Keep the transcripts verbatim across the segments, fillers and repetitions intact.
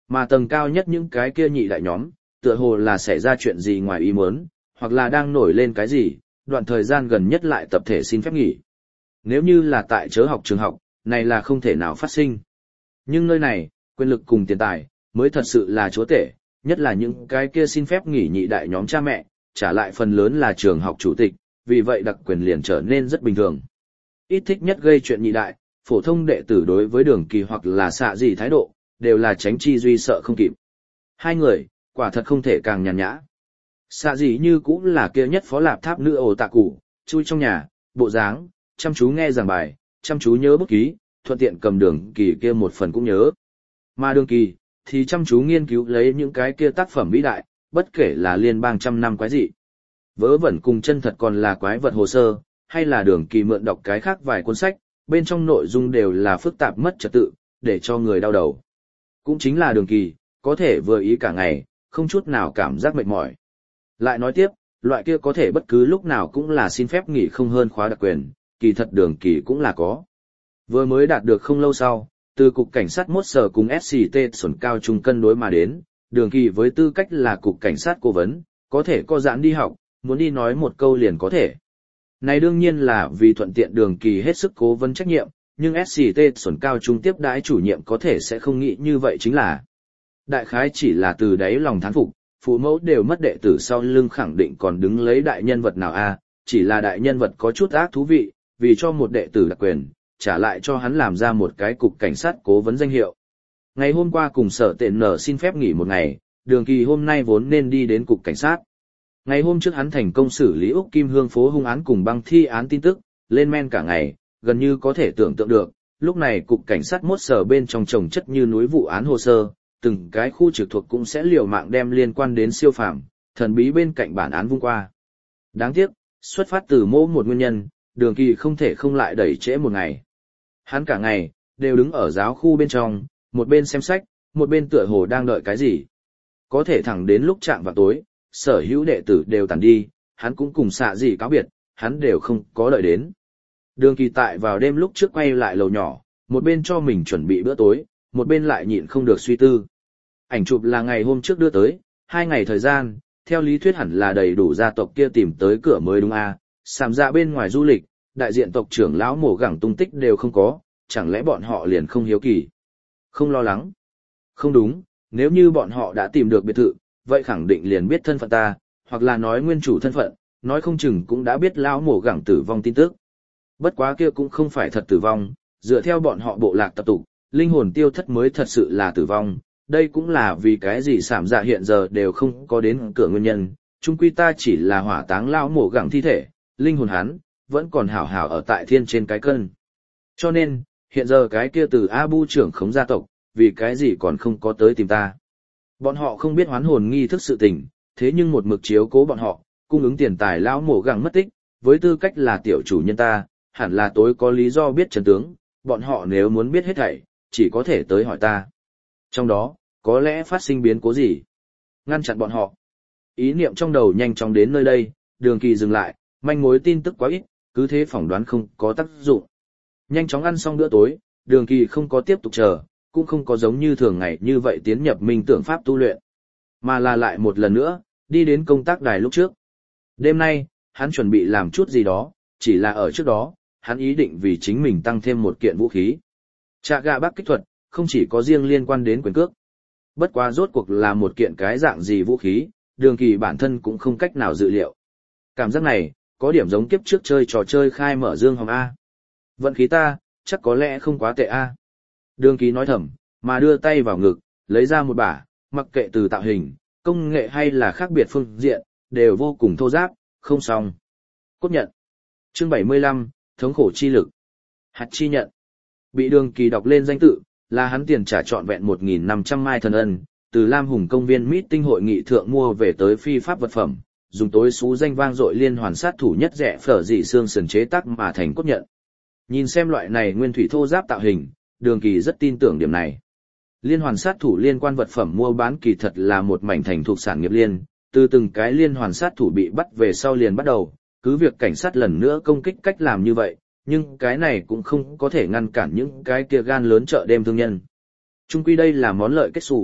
Mà tầng cao nhất những cái kia nhị đại nhóm, tựa hồ là xảy ra chuyện gì ngoài ý muốn, hoặc là đang nổi lên cái gì, đoạn thời gian gần nhất lại tập thể xin phép nghỉ. Nếu như là tại chớ học trường học, này là không thể nào phát sinh. Nhưng nơi này, quyền lực cùng tiền tài, mới thật sự là chúa tể, nhất là những cái kia xin phép nghỉ nhị đại nhóm cha mẹ, trả lại phần lớn là trường học chủ tịch, vì vậy đặc quyền liền trở nên rất bình thường. Ít thích nhất gây chuyện nhị đại, phổ thông đệ tử đối với Đường Kỳ hoặc là xạ gì thái độ, đều là tránh chi duy sợ không kịp. Hai người, quả thật không thể càng nhàn nhã. Xạ gì như cũng là kia nhất phó lạp tháp nữ ổ tạ cụ, chui trong nhà, bộ dáng, chăm chú nghe giảng bài, chăm chú nhớ bút ký, thuận tiện cầm Đường Kỳ kia một phần cũng nhớ. Mà Đường Kỳ, thì chăm chú nghiên cứu lấy những cái kia tác phẩm vĩ đại, bất kể là liên bang trăm năm quái dị. Vớ vẩn cùng chân thật còn là quái vật hồ sơ, hay là Đường Kỳ mượn đọc cái khác vài cuốn sách, bên trong nội dung đều là phức tạp mất trật tự, để cho người đau đầu. Cũng chính là Đường Kỳ, có thể vừa ý cả ngày, không chút nào cảm giác mệt mỏi. Lại nói tiếp, loại kia có thể bất cứ lúc nào cũng là xin phép nghỉ không hơn khóa đặc quyền, kỳ thật Đường Kỳ cũng là có. Vừa mới đạt được không lâu sau, từ cục cảnh sát mốt sở cùng ét xê tê xuẩn cao trung cân đối mà đến, Đường Kỳ với tư cách là cục cảnh sát cố vấn, có thể có giãn đi học, muốn đi nói một câu liền có thể. Này đương nhiên là vì thuận tiện Đường Kỳ hết sức cố vấn trách nhiệm, nhưng ét xê tê xuẩn cao trung tiếp đãi chủ nhiệm có thể sẽ không nghĩ như vậy chính là. Đại khái chỉ là từ đáy lòng thán phục, phụ mẫu đều mất đệ tử sau lưng khẳng định còn đứng lấy đại nhân vật nào a, chỉ là đại nhân vật có chút ác thú vị, vì cho một đệ tử đặc quyền, trả lại cho hắn làm ra một cái cục cảnh sát cố vấn danh hiệu. Ngày hôm qua cùng sở tiện nở xin phép nghỉ một ngày, Đường Kỳ hôm nay vốn nên đi đến cục cảnh sát. Ngày hôm trước hắn thành công xử lý Úc Kim Hương phố hung án cùng băng thi án tin tức, lên men cả ngày, gần như có thể tưởng tượng được, lúc này cục cảnh sát mốt sở bên trong chồng chất như núi vụ án hồ sơ, từng cái khu trực thuộc cũng sẽ liều mạng đem liên quan đến siêu phàm, thần bí bên cạnh bản án vung qua. Đáng tiếc, xuất phát từ mỗi một nguyên nhân, Đường Kỳ không thể không lại đẩy trễ một ngày. Hắn cả ngày, đều đứng ở giáo khu bên trong, một bên xem sách, một bên tựa hồ đang đợi cái gì. Có thể thẳng đến lúc chạm vào tối, sở hữu đệ tử đều tàn đi, hắn cũng cùng xạ gì cáo biệt, hắn đều không có đợi đến. Đường Kỳ tại vào đêm lúc trước quay lại lầu nhỏ, một bên cho mình chuẩn bị bữa tối, một bên lại nhịn không được suy tư. Ảnh chụp là ngày hôm trước đưa tới, hai ngày thời gian, theo lý thuyết hẳn là đầy đủ gia tộc kia tìm tới cửa mới đúng à, sàm ra bên ngoài du lịch, đại diện tộc trưởng lão mổ gẳng tung tích đều không có, chẳng lẽ bọn họ liền không hiếu kỳ, không lo lắng. Không đúng, nếu như bọn họ đã tìm được biệt thự, vậy khẳng định liền biết thân phận ta, hoặc là nói nguyên chủ thân phận, nói không chừng cũng đã biết lão mổ gẳng tử vong tin tức. Bất quá kia cũng không phải thật tử vong, dựa theo bọn họ bộ lạc tập tục, linh hồn tiêu thất mới thật sự là tử vong, đây cũng là vì cái gì sảm dạ hiện giờ đều không có đến cửa nguyên nhân, chung quy ta chỉ là hỏa táng lão mổ gẳng thi thể, linh hồn hắn, vẫn còn hảo hảo ở tại thiên trên cái cân. Cho nên, hiện giờ cái kia từ Abu trưởng khống gia tộc, vì cái gì còn không có tới tìm ta. Bọn họ không biết hoán hồn nghi thức sự tình, thế nhưng một mực chiếu cố bọn họ, cung ứng tiền tài lão mổ gẳng mất tích, với tư cách là tiểu chủ nhân ta, hẳn là tối có lý do biết chân tướng, bọn họ nếu muốn biết hết thảy, chỉ có thể tới hỏi ta. Trong đó, có lẽ phát sinh biến cố gì? Ngăn chặn bọn họ. Ý niệm trong đầu nhanh chóng đến nơi đây, Đường Kỳ dừng lại, manh mối tin tức quá ít, cứ thế phỏng đoán không có tác dụng. Nhanh chóng ăn xong bữa tối, Đường Kỳ không có tiếp tục chờ, cũng không có giống như thường ngày như vậy tiến nhập minh tưởng pháp tu luyện, mà là lại một lần nữa, đi đến công tác đài lúc trước. Đêm nay, hắn chuẩn bị làm chút gì đó, chỉ là ở trước đó, hắn ý định vì chính mình tăng thêm một kiện vũ khí. Trạ gạ bắc kích thuật, không chỉ có riêng liên quan đến quyền cước. Bất quá rốt cuộc là một kiện cái dạng gì vũ khí, Đường Kỳ bản thân cũng không cách nào dự liệu. Cảm giác này, có điểm giống kiếp trước chơi trò chơi khai mở dương hồng A. Vận khí ta, chắc có lẽ không quá tệ A. Đường Kỳ nói thầm, mà đưa tay vào ngực, lấy ra một bả, mặc kệ từ tạo hình, công nghệ hay là khác biệt phương diện, đều vô cùng thô giáp, không xong. Cốt nhận. Chương bảy mươi lăm, thống khổ chi lực. Hạt chi nhận. Bị Đường Kỳ đọc lên danh tự, là hắn tiền trả trọn vẹn một nghìn năm trăm mai thần ân, từ Lam Hùng công viên meeting hội nghị thượng mua về tới phi pháp vật phẩm, dùng tối xú danh vang dội liên hoàn sát thủ nhất rẻ phở dị xương sườn chế tác mà thành cốt nhận. Nhìn xem loại này nguyên thủy thô giáp tạo hình, Đường Kỳ rất tin tưởng điểm này. Liên hoàn sát thủ liên quan vật phẩm mua bán kỳ thật là một mảnh thành thuộc sản nghiệp liên, từ từng cái liên hoàn sát thủ bị bắt về sau liền bắt đầu, cứ việc cảnh sát lần nữa công kích cách làm như vậy, nhưng cái này cũng không có thể ngăn cản những cái kia gan lớn chợ đêm thương nhân. Chung quy đây là món lợi kết xù,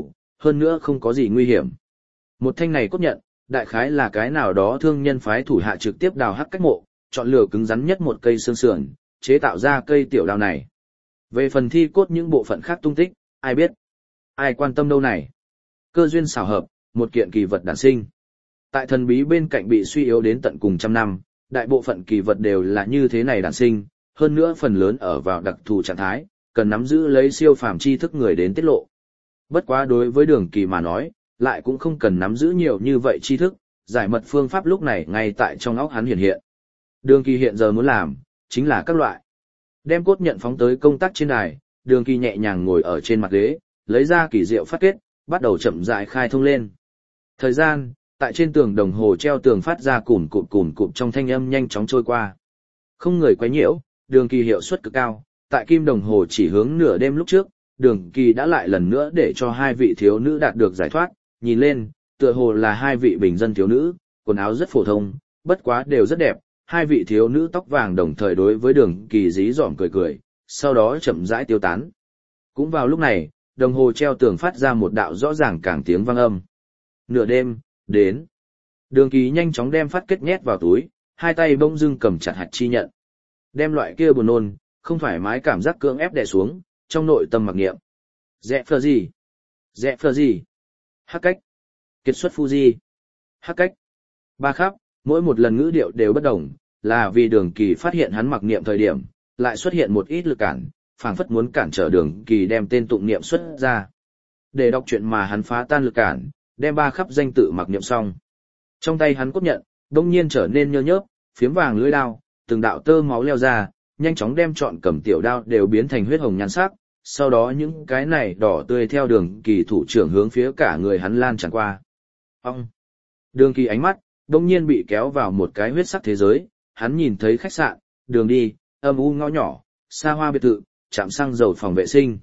hơn nữa không có gì nguy hiểm. Một thanh này cốt nhận, đại khái là cái nào đó thương nhân phái thủ hạ trực tiếp đào hắc cách mộ, chọn lựa cứng rắn nhất một cây xương sườn, chế tạo ra cây tiểu đao này. Về phần thi cốt những bộ phận khác tung tích, ai biết? Ai quan tâm đâu này? Cơ duyên xảo hợp, một kiện kỳ vật đản sinh. Tại thần bí bên cạnh bị suy yếu đến tận cùng trăm năm, đại bộ phận kỳ vật đều là như thế này đản sinh, hơn nữa phần lớn ở vào đặc thù trạng thái, cần nắm giữ lấy siêu phàm tri thức người đến tiết lộ. Bất quá đối với Đường Kỳ mà nói, lại cũng không cần nắm giữ nhiều như vậy tri thức, giải mật phương pháp lúc này ngay tại trong óc hắn hiện hiện. Đường Kỳ hiện giờ muốn làm, chính là các loại. Đem cốt nhận phóng tới công tác trên đài, Đường Kỳ nhẹ nhàng ngồi ở trên mặt ghế, lấy ra kỳ diệu phát kết, bắt đầu chậm rãi khai thông lên. Thời gian, tại trên tường đồng hồ treo tường phát ra cùn cụm cùn cụm trong thanh âm nhanh chóng trôi qua. Không người quấy nhiễu, Đường Kỳ hiệu suất cực cao, tại kim đồng hồ chỉ hướng nửa đêm lúc trước, Đường Kỳ đã lại lần nữa để cho hai vị thiếu nữ đạt được giải thoát, nhìn lên, tựa hồ là hai vị bình dân thiếu nữ, quần áo rất phổ thông, bất quá đều rất đẹp, hai vị thiếu nữ tóc vàng đồng thời đối với Đường Kỳ dí dỏm cười cười, sau đó chậm rãi tiêu tán. Cũng vào lúc này, đồng hồ treo tường phát ra một đạo rõ ràng càng tiếng vang âm. Nửa đêm, đến. Đường Kỳ nhanh chóng đem phát kết nhét vào túi, hai tay bỗng dưng cầm chặt hạt chi nhận. Đem loại kia buồn nôn, không thoải mái cảm giác cưỡng ép đè xuống, trong nội tâm mặc niệm. Dẹ phờ gì? Dẹ phờ gì? Hắc cách. Kiệt xuất Fuji. Hắc cách. Ba khắp, mỗi một lần ngữ điệu đều bất đồng, là vì Đường Kỳ phát hiện hắn mặc niệm thời điểm, lại xuất hiện một ít lực cản, phảng phất muốn cản trở Đường Kỳ đem tên tụng niệm xuất ra. Để đọc chuyện mà hắn phá tan lực cản, đem ba khắp danh tự mặc niệm xong. Trong tay hắn cốt nhận, đông nhiên trở nên nhơ nhớp, phiếm vàng lưỡi đao, từng đạo tơ máu leo ra, nhanh chóng đem trọn cầm tiểu đao đều biến thành huyết hồng nhan sắc, sau đó những cái này đỏ tươi theo Đường Kỳ thủ trưởng hướng phía cả người hắn lan tràn qua. Ông! Đường Kỳ ánh mắt, đông nhiên bị kéo vào một cái huyết sắc thế giới, hắn nhìn thấy khách sạn, đường đi, âm u ngõ nhỏ, xa hoa biệt thự, trạm xăng dầu phòng vệ sinh.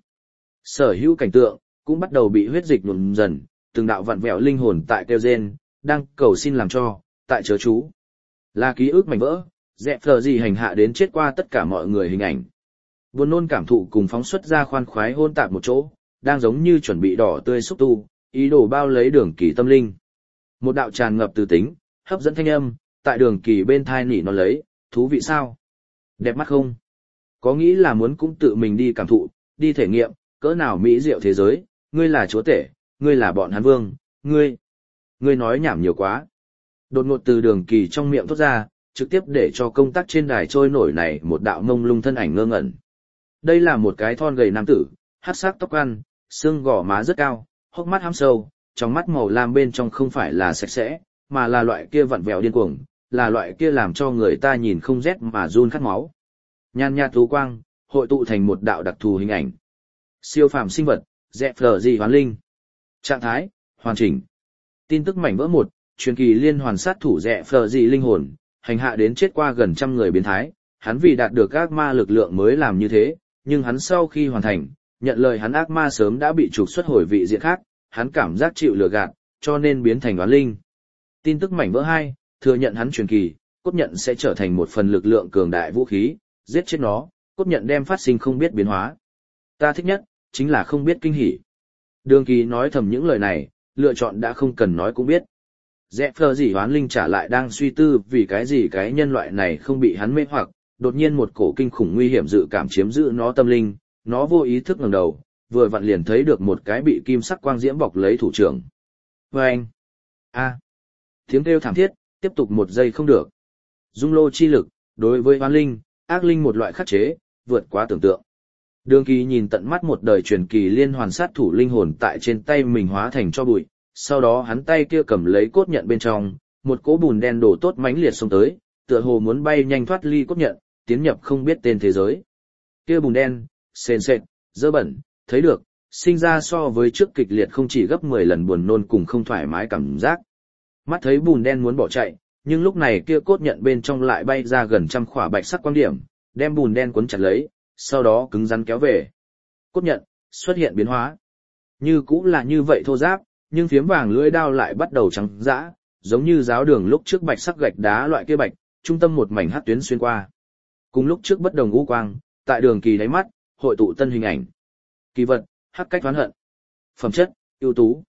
Sở hữu cảnh tượng, cũng bắt đầu bị huyết dịch nhuộm dần, từng đạo vặn vẹo linh hồn tại kêu rên, đang cầu xin làm cho, tại chớ chú. Là ký ức mảnh vỡ, dẹp phờ gì hành hạ đến chết qua tất cả mọi người hình ảnh. Buồn nôn cảm thụ cùng phóng xuất ra khoan khoái hôn tạp một chỗ, đang giống như chuẩn bị đỏ tươi xúc tu, ý đồ bao lấy Đường Kỳ tâm linh. Một đạo tràn ngập từ tính, hấp dẫn thanh âm, tại Đường Kỳ bên thai nỉ nó lấy, thú vị sao? Đẹp mắt không? Có nghĩ là muốn cũng tự mình đi cảm thụ, đi thể nghiệm, cỡ nào mỹ diệu thế giới, ngươi là chúa tể, ngươi là bọn hắn vương, ngươi, ngươi nói nhảm nhiều quá. Đột ngột từ Đường Kỳ trong miệng thốt ra, trực tiếp để cho công tác trên đài trôi nổi này một đạo mông lung thân ảnh ngơ ngẩn. Đây là một cái thon gầy nam tử, hắc sắc tóc ăn, xương gò má rất cao, hốc mắt hăm sâu, trong mắt màu lam bên trong không phải là sạch sẽ, mà là loại kia vặn vẹo điên cuồng, là loại kia làm cho người ta nhìn không rét mà run khát máu. Nhan nhạt thú quang, hội tụ thành một đạo đặc thù hình ảnh. Siêu phàm sinh vật, dẹp phở gì hoán linh. Trạng thái, hoàn chỉnh. Tin tức mảnh vỡ một, truyền kỳ liên hoàn sát thủ dẹp phở gì linh hồn, hành hạ đến chết qua gần trăm người biến thái, hắn vì đạt được ác ma lực lượng mới làm như thế, nhưng hắn sau khi hoàn thành, nhận lời hắn ác ma sớm đã bị trục xuất hồi vị diện khác, hắn cảm giác chịu lừa gạt, cho nên biến thành oán linh. Tin tức mảnh vỡ hai, thừa nhận hắn truyền kỳ, cốt nhận sẽ trở thành một phần lực lượng cường đại vũ khí, giết chết nó, cốt nhận đem phát sinh không biết biến hóa. Ta thích nhất, chính là không biết kinh hỉ. Đường Kỳ nói thầm những lời này, lựa chọn đã không cần nói cũng biết. Dẹp phờ gì hoán linh trả lại đang suy tư vì cái gì cái nhân loại này không bị hắn mê hoặc, đột nhiên một cổ kinh khủng nguy hiểm dự cảm chiếm giữ nó tâm linh, nó vô ý thức ngẩng đầu, vừa vặn liền thấy được một cái bị kim sắc quang diễm bọc lấy thủ trưởng. Và anh! A! Tiếng kêu thảm thiết, tiếp tục một giây không được. Dung lô chi lực, đối với hoán linh, ác linh một loại khắc chế, vượt quá tưởng tượng. Đường Kỳ nhìn tận mắt một đời truyền kỳ liên hoàn sát thủ linh hồn tại trên tay mình hóa thành cho bụi, sau đó hắn tay kia cầm lấy cốt nhận bên trong, một cỗ bùn đen đổ tốt mãnh liệt xông tới, tựa hồ muốn bay nhanh thoát ly cốt nhận, tiến nhập không biết tên thế giới. Kia bùn đen, sền sệt, dơ bẩn, thấy được, sinh ra so với trước kịch liệt không chỉ gấp mười lần buồn nôn cùng không thoải mái cảm giác. Mắt thấy bùn đen muốn bỏ chạy, nhưng lúc này kia cốt nhận bên trong lại bay ra gần trăm khỏa bạch sắc quang điểm, đem bùn đen cuốn chặt lấy, sau đó cứng rắn kéo về. Cốt nhận, xuất hiện biến hóa. Như cũng là như vậy thô ráp, nhưng phiếm vàng lưỡi đao lại bắt đầu trắng dã, giống như giáo đường lúc trước bạch sắc gạch đá loại kia bạch, trung tâm một mảnh hắc tuyến xuyên qua. Cùng lúc trước bất đồng u quang, tại Đường Kỳ đáy mắt, hội tụ tân hình ảnh. Kỳ vật, hắc cách oán hận. Phẩm chất, ưu tú,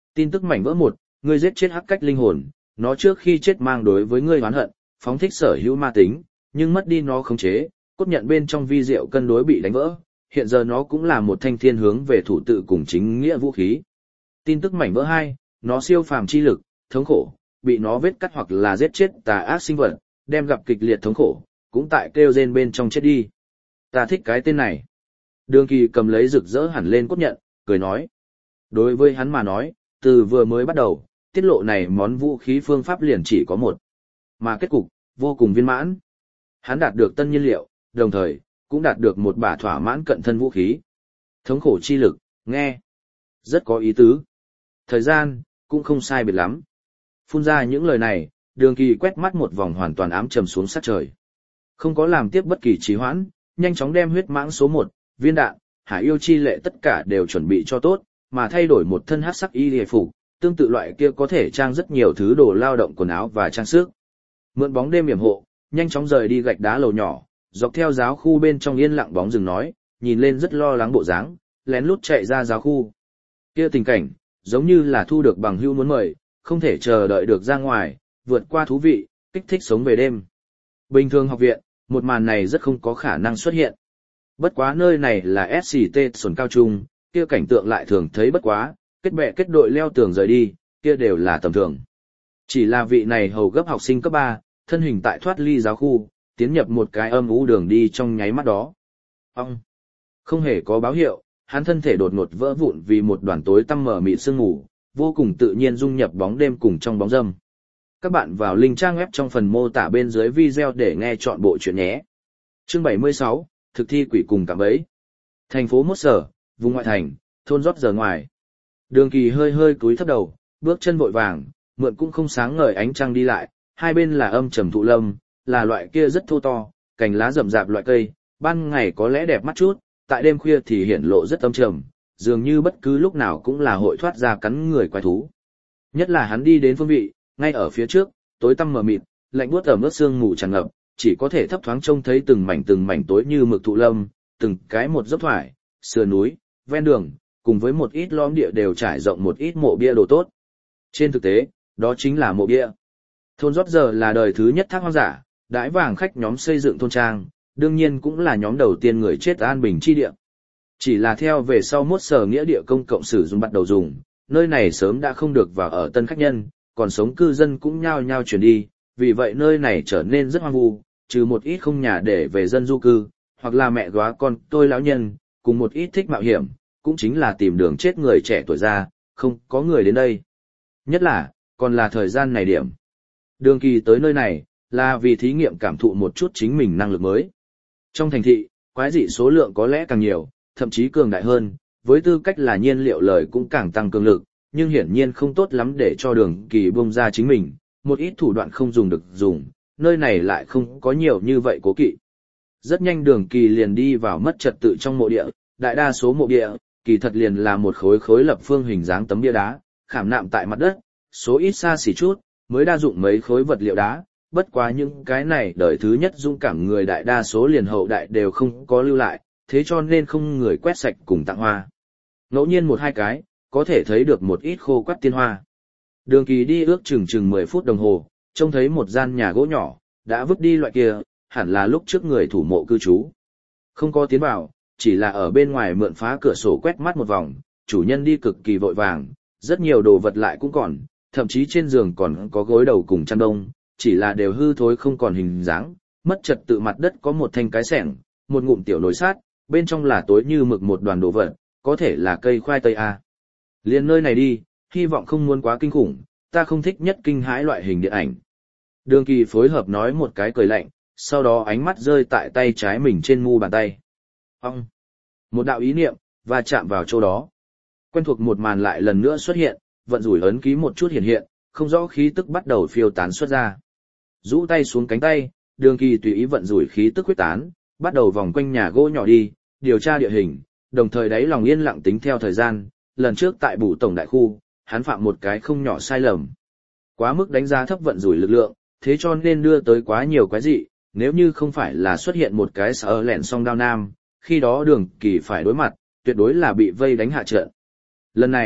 Tin tức mảnh vỡ một, ngươi giết chết hắc cách linh hồn, nó trước khi chết mang đối với ngươi oán hận, phóng thích sở hữu ma tính, nhưng mất đi nó khống chế, cốt nhận bên trong vi diệu cân đối bị đánh vỡ, hiện giờ nó cũng là một thanh thiên hướng về thủ tự cùng chính nghĩa vũ khí. Tin tức mảnh vỡ hai, nó siêu phàm chi lực, thống khổ, bị nó vết cắt hoặc là giết chết tà ác sinh vật, đem gặp kịch liệt thống khổ, cũng tại kêu rên bên trong chết đi. Ta thích cái tên này. Đường Kỳ cầm lấy rực rỡ hẳn lên cốt nhận, cười nói. Đối với hắn mà nói, từ vừa mới bắt đầu, tiết lộ này món vũ khí phương pháp liền chỉ có một. Mà kết cục, vô cùng viên mãn. Hắn đạt được tân nhiên liệu, đồng thời, cũng đạt được một bả thỏa mãn cận thân vũ khí. Thống khổ chi lực, nghe. Rất có ý tứ. Thời gian, cũng không sai biệt lắm. Phun ra những lời này, Đường Kỳ quét mắt một vòng hoàn toàn ám trầm xuống sát trời. Không có làm tiếp bất kỳ trì hoãn, nhanh chóng đem huyết mãng số một, viên đạn, hải yêu chi lệ tất cả đều chuẩn bị cho tốt, mà thay đổi một thân hắc sắc y liề phục, tương tự loại kia có thể trang rất nhiều thứ đồ lao động quần áo và trang sức. Mượn bóng đêm yểm hộ, nhanh chóng rời đi gạch đá lầu nhỏ, dọc theo giáo khu bên trong yên lặng bóng rừng nói, nhìn lên rất lo lắng bộ dáng, lén lút chạy ra giáo khu. Kia tình cảnh, giống như là thu được bằng hữu muốn mời, không thể chờ đợi được ra ngoài, vượt qua thú vị, kích thích sống về đêm. Bình thường học viện, một màn này rất không có khả năng xuất hiện. Bất quá nơi này là ét xê tê Xuân Cao Trung, kia cảnh tượng lại thường thấy bất quá, kết bè kết đội leo tường rời đi, kia đều là tầm thường. Chỉ là vị này hầu gấp học sinh cấp ba, thân hình tại thoát ly giáo khu, tiến nhập một cái âm u đường đi trong nháy mắt đó. Ông! Không hề có báo hiệu, hắn thân thể đột ngột vỡ vụn vì một đoàn tối tăm mờ mịt sương mù, vô cùng tự nhiên dung nhập bóng đêm cùng trong bóng râm. Các bạn vào link trang web trong phần mô tả bên dưới video để nghe chọn bộ chuyện nhé. Chương bảy mươi sáu, thực thi quỷ cùng cạm bẫy. Thành phố Mốt Sở, vùng ngoại thành, thôn rót giờ ngoài. Đường Kỳ hơi hơi cúi thấp đầu, bước chân vội vàng, mượn cũng không sáng ngời ánh trăng đi lại, hai bên là âm trầm thụ lâm, là loại kia rất thô to, cành lá rậm rạp loại cây, ban ngày có lẽ đẹp mắt chút, tại đêm khuya thì hiển lộ rất âm trầm, dường như bất cứ lúc nào cũng là hội thoát ra cắn người quái thú. Nhất là hắn đi đến phương vị, ngay ở phía trước, tối tăm mờ mịt, lạnh buốt ẩm ướt sương mù tràn ngập, chỉ có thể thấp thoáng trông thấy từng mảnh từng mảnh tối như mực thụ lâm, từng cái một dốc thoải, sườn núi, ven đường, cùng với một ít lõm địa đều trải rộng một ít mộ bia đồ tốt. Trên thực tế, đó chính là mộ bia. Thôn rót giờ là đời thứ nhất thác hoang giả, đãi vàng khách nhóm xây dựng thôn trang, đương nhiên cũng là nhóm đầu tiên người chết an bình chi địa. Chỉ là theo về sau Mốt Sở nghĩa địa công cộng sử dụng bắt đầu dùng, nơi này sớm đã không được vào ở tân khách nhân, còn sống cư dân cũng nhao nhao chuyển đi, vì vậy nơi này trở nên rất hoang vu, trừ một ít không nhà để về dân du cư, hoặc là mẹ góa con tôi lão nhân, cùng một ít thích mạo hiểm, cũng chính là tìm đường chết người trẻ tuổi ra, không có người đến đây. Nhất là, còn là thời gian này điểm. Đường Kỳ tới nơi này, là vì thí nghiệm cảm thụ một chút chính mình năng lực mới. Trong thành thị, quái dị số lượng có lẽ càng nhiều, thậm chí cường đại hơn, với tư cách là nhiên liệu lời cũng càng tăng cường lực, nhưng hiển nhiên không tốt lắm để cho Đường Kỳ bung ra chính mình, một ít thủ đoạn không dùng được dùng, nơi này lại không có nhiều như vậy cố kỵ. Rất nhanh Đường Kỳ liền đi vào mất trật tự trong mộ địa, đại đa số mộ địa, kỳ thật liền là một khối khối lập phương hình dáng tấm bia đá, khảm nạm tại mặt đất, số ít xa xỉ chút, mới đa dụng mấy khối vật liệu đá, bất quá những cái này đời thứ nhất dung cảm người đại đa số liền hậu đại đều không có lưu lại, thế cho nên không người quét sạch cùng tặng hoa. Ngẫu nhiên một hai cái, có thể thấy được một ít khô quắt tiên hoa. Đường Kỳ đi ước chừng chừng mười phút đồng hồ, trông thấy một gian nhà gỗ nhỏ, đã vứt đi loại kia, hẳn là lúc trước người thủ mộ cư trú. Không có tiến vào, chỉ là ở bên ngoài mượn phá cửa sổ quét mắt một vòng, chủ nhân đi cực kỳ vội vàng, rất nhiều đồ vật lại cũng còn, thậm chí trên giường còn có gối đầu cùng chăn đông, chỉ là đều hư thối không còn hình dáng, mất trật tự mặt đất có một thanh cái xẻng, một ngụm tiểu nồi sát, bên trong là tối như mực một đoàn đồ vật, có thể là cây khoai tây a. Liên nơi này đi, hy vọng không muốn quá kinh khủng, ta không thích nhất kinh hãi loại hình điện ảnh. Đường Kỳ phối hợp nói một cái cười lạnh, sau đó ánh mắt rơi tại tay trái mình trên mu bàn tay. Ông! Một đạo ý niệm, và chạm vào chỗ đó. Quen thuộc một màn lại lần nữa xuất hiện, vận rủi ấn ký một chút hiện hiện, không rõ khí tức bắt đầu phiêu tán xuất ra. Rũ tay xuống cánh tay, Đường Kỳ tùy ý vận rủi khí tức huyết tán, bắt đầu vòng quanh nhà gỗ nhỏ đi, điều tra địa hình, đồng thời đáy lòng yên lặng tính theo thời gian, lần trước tại bù tổng đại khu, hắn phạm một cái không nhỏ sai lầm. Quá mức đánh giá thấp vận rủi lực lượng, thế cho nên đưa tới quá nhiều quái dị, nếu như không phải là xuất hiện một cái sở lẹn song đao nam, khi đó Đường Kỳ phải đối mặt, tuyệt đối là bị vây đánh hạ trận. Lần này,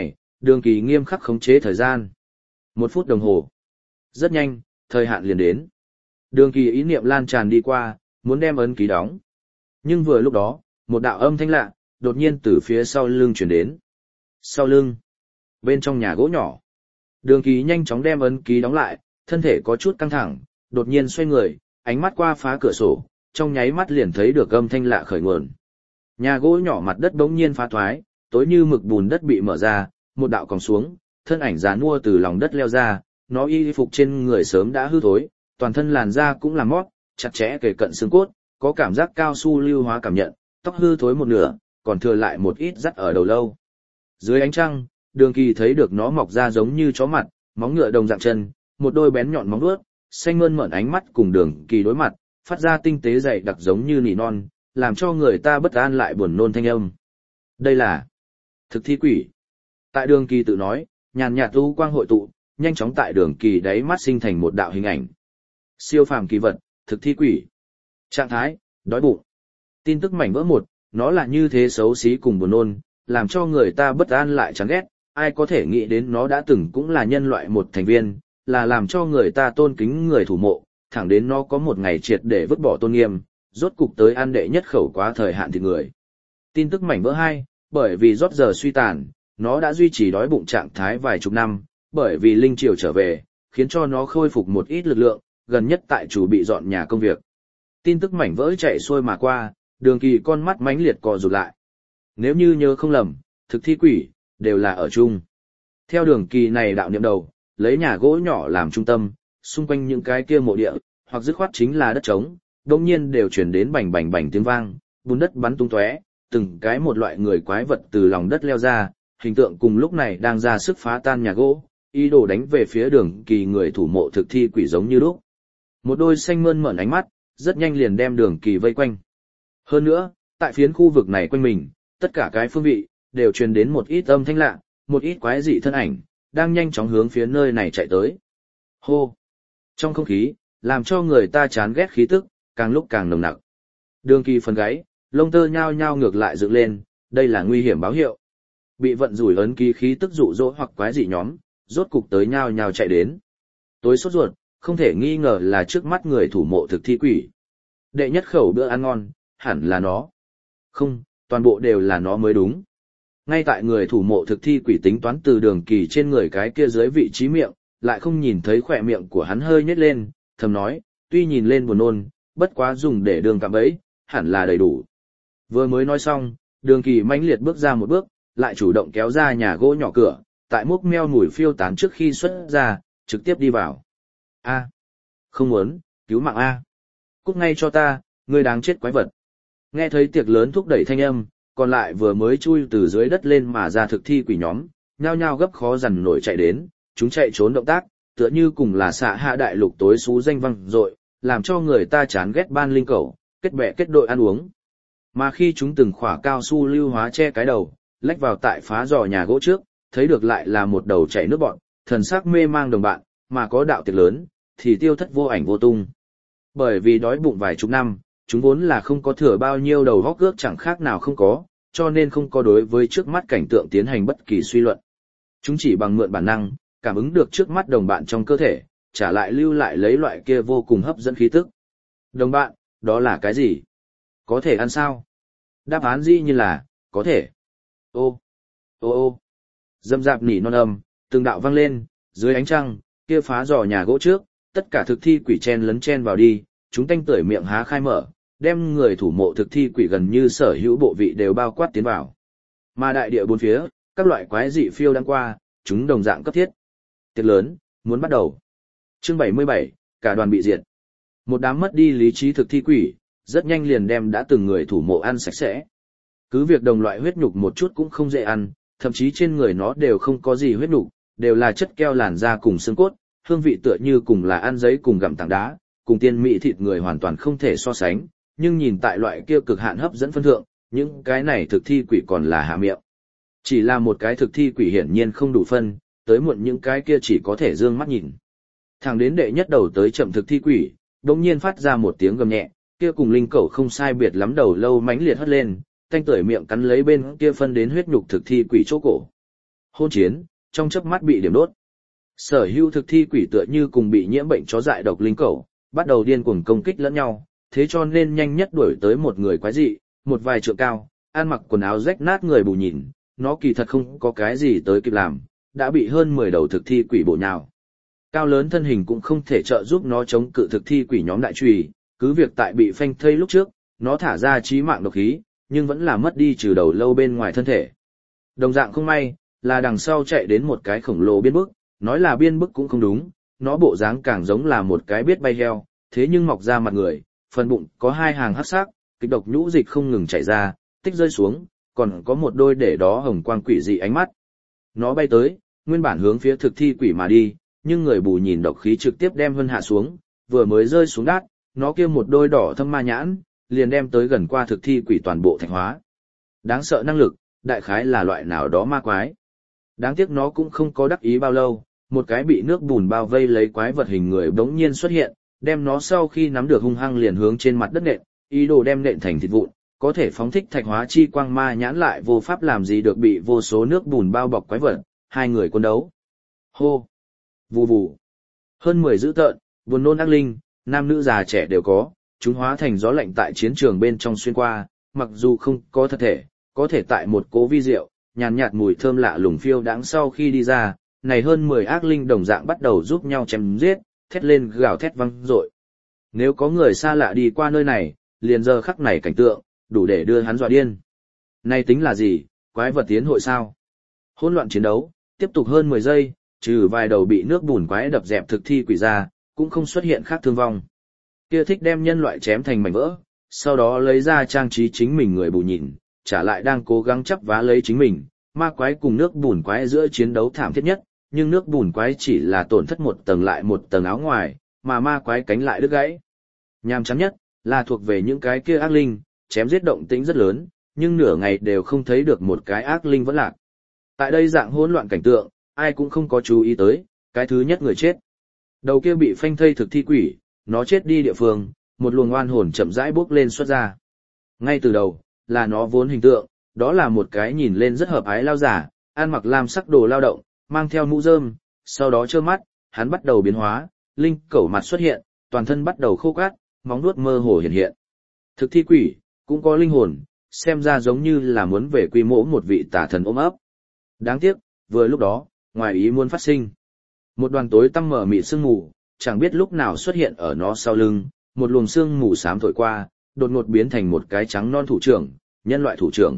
Đường Kỳ nghiêm khắc khống chế thời gian. Một phút đồng hồ. Rất nhanh, thời hạn liền đến. Đường Kỳ ý niệm lan tràn đi qua, muốn đem ấn ký đóng. Nhưng vừa lúc đó, một đạo âm thanh lạ, đột nhiên từ phía sau lưng chuyển đến. Sau lưng, bên trong nhà gỗ nhỏ. Đường Kỳ nhanh chóng đem ấn ký đóng lại, thân thể có chút căng thẳng, đột nhiên xoay người, ánh mắt qua phá cửa sổ, trong nháy mắt liền thấy được âm thanh lạ khởi nguồn. Nhà gỗ nhỏ mặt đất bỗng nhiên phá thoái, tối như mực bùn đất bị mở ra, một đạo còng xuống, thân ảnh già nua từ lòng đất leo ra, nó y phục trên người sớm đã hư thối, toàn thân làn da cũng là mót, chặt chẽ kề cận xương cốt, có cảm giác cao su lưu hóa cảm nhận, tóc hư thối một nửa, còn thừa lại một ít dắt ở đầu lâu. Dưới ánh trăng, Đường Kỳ thấy được nó mọc ra giống như chó mặt, móng ngựa đồng dạng chân, một đôi bén nhọn móng vuốt, xanh mơn mởn ánh mắt cùng Đường Kỳ đối mặt, phát ra tinh tế dày đặc giống như nỉ non, làm cho người ta bất an lại buồn nôn thanh âm. Đây là thực thi quỷ. Tại Đường Kỳ tự nói, nhàn nhạt u quang hội tụ, nhanh chóng tại Đường Kỳ đáy mắt sinh thành một đạo hình ảnh. Siêu phàm kỳ vật, thực thi quỷ. Trạng thái, đói bụng. Tin tức mảnh vỡ một, nó là như thế xấu xí cùng buồn nôn, làm cho người ta bất an lại chán ghét, ai có thể nghĩ đến nó đã từng cũng là nhân loại một thành viên, là làm cho người ta tôn kính người thủ mộ, thẳng đến nó có một ngày triệt để vứt bỏ tôn nghiêm, rốt cục tới ăn đệ nhất khẩu quá thời hạn thịt người. Tin tức mảnh vỡ hai, bởi vì rót giờ suy tàn, nó đã duy trì đói bụng trạng thái vài chục năm, bởi vì linh triều trở về, khiến cho nó khôi phục một ít lực lượng, gần nhất tại chủ bị dọn nhà công việc. Tin tức mảnh vỡ chạy xuôi mà qua, Đường Kỳ con mắt mãnh liệt co rụt lại. Nếu như nhớ không lầm, thực thi quỷ đều là ở chung. Theo Đường Kỳ này đạo niệm đầu, lấy nhà gỗ nhỏ làm trung tâm, xung quanh những cái kia mộ địa, hoặc dứt khoát chính là đất trống, đột nhiên đều truyền đến bành bành bành tiếng vang, bùn đất bắn tung tóe, từng cái một loại người quái vật từ lòng đất leo ra, hình tượng cùng lúc này đang ra sức phá tan nhà gỗ, ý đồ đánh về phía Đường Kỳ người thủ mộ thực thi quỷ giống như lúc. Một đôi xanh mơn mởn ánh mắt, rất nhanh liền đem Đường Kỳ vây quanh. Hơn nữa, tại phiến khu vực này quanh mình, tất cả cái phương vị, đều truyền đến một ít âm thanh lạ, một ít quái dị thân ảnh, đang nhanh chóng hướng phía nơi này chạy tới. Hô! Trong không khí, làm cho người ta chán ghét khí tức, càng lúc càng nồng nặc. Đường Kỳ phần gáy, lông tơ nhao nhao ngược lại dựng lên, đây là nguy hiểm báo hiệu. Bị vận rủi ấn ký khí tức dụ dỗ hoặc quái dị nhóm, rốt cục tới nhao nhao chạy đến. Tối sốt ruột, không thể nghi ngờ là trước mắt người thủ mộ thực thi quỷ. Đệ nhất khẩu bữa ăn ngon, hẳn là nó. Không, toàn bộ đều là nó mới đúng. Ngay tại người thủ mộ thực thi quỷ tính toán từ Đường Kỳ trên người cái kia dưới vị trí miệng, lại không nhìn thấy khỏe miệng của hắn hơi nhếch lên, thầm nói, tuy nhìn lên buồn nôn, bất quá dùng để đường cạm bẫy, hẳn là đầy đủ. Vừa mới nói xong, Đường Kỳ mãnh liệt bước ra một bước, lại chủ động kéo ra nhà gỗ nhỏ cửa, tại múc meo mùi phiêu tán trước khi xuất ra, trực tiếp đi vào. A, không muốn, cứu mạng A. Cút ngay cho ta, ngươi đáng chết quái vật. Nghe thấy tiệc lớn thúc đẩy thanh âm, còn lại vừa mới chui từ dưới đất lên mà ra thực thi quỷ nhóm, nhao nhao gấp khó dằn nổi chạy đến, chúng chạy trốn động tác, tựa như cùng là xạ hạ đại lục tối xú danh văng dội, làm cho người ta chán ghét ban linh cẩu, kết bè kết đội ăn uống. Mà khi chúng từng khỏa cao su lưu hóa che cái đầu, lách vào tại phá giò nhà gỗ trước, thấy được lại là một đầu chảy nước bọn, thần sắc mê mang đồng bạn, mà có đạo tiệc lớn, thì tiêu thất vô ảnh vô tung. Bởi vì đói bụng vài chục năm, chúng vốn là không có thừa bao nhiêu đầu góc ước chẳng khác nào không có, cho nên không có đối với trước mắt cảnh tượng tiến hành bất kỳ suy luận. Chúng chỉ bằng mượn bản năng, cảm ứng được trước mắt đồng bạn trong cơ thể, trả lại lưu lại lấy loại kia vô cùng hấp dẫn khí tức. Đồng bạn, đó là cái gì? Có thể ăn sao? Đáp án dĩ như là, có thể. Ô, ô ô, dâm dạp nỉ non âm, từng đạo vang lên, dưới ánh trăng, kia phá giò nhà gỗ trước, tất cả thực thi quỷ chen lấn chen vào đi, chúng tanh tưởi miệng há khai mở, đem người thủ mộ thực thi quỷ gần như sở hữu bộ vị đều bao quát tiến vào. Mà đại địa bốn phía, các loại quái dị phiêu đang qua, chúng đồng dạng cấp thiết. Tiệc lớn, muốn bắt đầu. Chương bảy mươi bảy, cả đoàn bị diệt. Một đám mất đi lý trí thực thi quỷ, rất nhanh liền đem đã từng người thủ mộ ăn sạch sẽ. Cứ việc đồng loại huyết nhục một chút cũng không dễ ăn, thậm chí trên người nó đều không có gì huyết nhục, đều là chất keo làn da cùng xương cốt, hương vị tựa như cùng là ăn giấy cùng gặm tảng đá, cùng tiên mỹ thịt người hoàn toàn không thể so sánh, nhưng nhìn tại loại kia cực hạn hấp dẫn phân thượng, những cái này thực thi quỷ còn là hạ miệng. Chỉ là một cái thực thi quỷ hiển nhiên không đủ phân, tới muộn những cái kia chỉ có thể dương mắt nhìn. Thẳng đến đệ nhất đầu tới chậm thực thi quỷ, đột nhiên phát ra một tiếng gầm nhẹ, kia cùng linh cẩu không sai biệt lắm đầu lâu mãnh liệt hất lên, thanh tưởi miệng cắn lấy bên kia phân đến huyết nhục thực thi quỷ chỗ cổ. Hôn chiến, trong chớp mắt bị điểm đốt. Sở hữu thực thi quỷ tựa như cùng bị nhiễm bệnh chó dại độc linh cẩu, bắt đầu điên cuồng công kích lẫn nhau, thế cho nên nhanh nhất đuổi tới một người quái dị, một vài trượng cao, ăn mặc quần áo rách nát người bù nhìn, nó kỳ thật không có cái gì tới kịp làm, đã bị hơn mười đầu thực thi quỷ bổ nhào. Cao lớn thân hình cũng không thể trợ giúp nó chống cự thực thi quỷ nhóm đại chùy, cứ việc tại bị phanh thây lúc trước, nó thả ra chí mạng độc khí, nhưng vẫn là mất đi trừ đầu lâu bên ngoài thân thể. Đồng dạng không may, là đằng sau chạy đến một cái khổng lồ biên bức, nói là biên bức cũng không đúng, nó bộ dáng càng giống là một cái biết bay heo, thế nhưng mọc ra mặt người, phần bụng có hai hàng hắc sắc, kịch độc nhũ dịch không ngừng chảy ra, tích rơi xuống, còn có một đôi để đó hồng quang quỷ dị ánh mắt. Nó bay tới, nguyên bản hướng phía thực thi quỷ mà đi, nhưng người bù nhìn độc khí trực tiếp đem Vân hạ xuống, vừa mới rơi xuống đát, nó kia một đôi đỏ thâm ma nhãn, liền đem tới gần qua thực thi quỷ toàn bộ thạch hóa. Đáng sợ năng lực, đại khái là loại nào đó ma quái. Đáng tiếc nó cũng không có đắc ý bao lâu, một cái bị nước bùn bao vây lấy quái vật hình người bỗng nhiên xuất hiện, đem nó sau khi nắm được hung hăng liền hướng trên mặt đất nện, ý đồ đem nện thành thịt vụn, có thể phóng thích thạch hóa chi quang ma nhãn lại vô pháp làm gì được bị vô số nước bùn bao bọc quái vật, hai người quân đấu. Hô! Vù vù! Hơn mười dữ tợn, buồn nôn ác linh, nam nữ già trẻ đều có, chúng hóa thành gió lạnh tại chiến trường bên trong xuyên qua, mặc dù không có thật thể, có thể tại một cố vi rượu, nhàn nhạt mùi thơm lạ lùng phiêu đãng sau khi đi ra, này hơn mười ác linh đồng dạng bắt đầu giúp nhau chém giết, thét lên gào thét vang dội. Nếu có người xa lạ đi qua nơi này, liền giờ khắc này cảnh tượng, đủ để đưa hắn dọa điên. Này tính là gì, quái vật tiến hội sao? Hỗn loạn chiến đấu, tiếp tục hơn mười giây, trừ vài đầu bị nước bùn quái đập dẹp thực thi quỷ ra, cũng không xuất hiện khác thương vong. Kia thích đem nhân loại chém thành mảnh vỡ, sau đó lấy ra trang trí chính mình người bù nhìn, trả lại đang cố gắng chấp vá lấy chính mình, ma quái cùng nước bùn quái giữa chiến đấu thảm thiết nhất, nhưng nước bùn quái chỉ là tổn thất một tầng lại một tầng áo ngoài, mà ma quái cánh lại đứt gãy. Nhàm chán nhất, là thuộc về những cái kia ác linh, chém giết động tĩnh rất lớn, nhưng nửa ngày đều không thấy được một cái ác linh vẫn lạc. Tại đây dạng hỗn loạn cảnh tượng, ai cũng không có chú ý tới, cái thứ nhất người chết. Đầu kia bị phanh thây thực thi quỷ, nó chết đi địa phương, một luồng oan hồn chậm rãi bước lên xuất ra. Ngay từ đầu, là nó vốn hình tượng, đó là một cái nhìn lên rất hợp ái lao giả, ăn mặc lam sắc đồ lao động, mang theo mũ rơm, sau đó trơ mắt, hắn bắt đầu biến hóa, linh cẩu mặt xuất hiện, toàn thân bắt đầu khô cát, móng vuốt mơ hồ hiện hiện. Thực thi quỷ, cũng có linh hồn, xem ra giống như là muốn về quy mỗ một vị tà thần ôm ấp. Đáng tiếc, vừa lúc đó, ngoài ý muốn phát sinh. Một đoàn tối tăm mở mịt sương mù, chẳng biết lúc nào xuất hiện ở nó sau lưng, một luồng sương mù xám thổi qua, đột ngột biến thành một cái trắng non thủ trưởng, nhân loại thủ trưởng.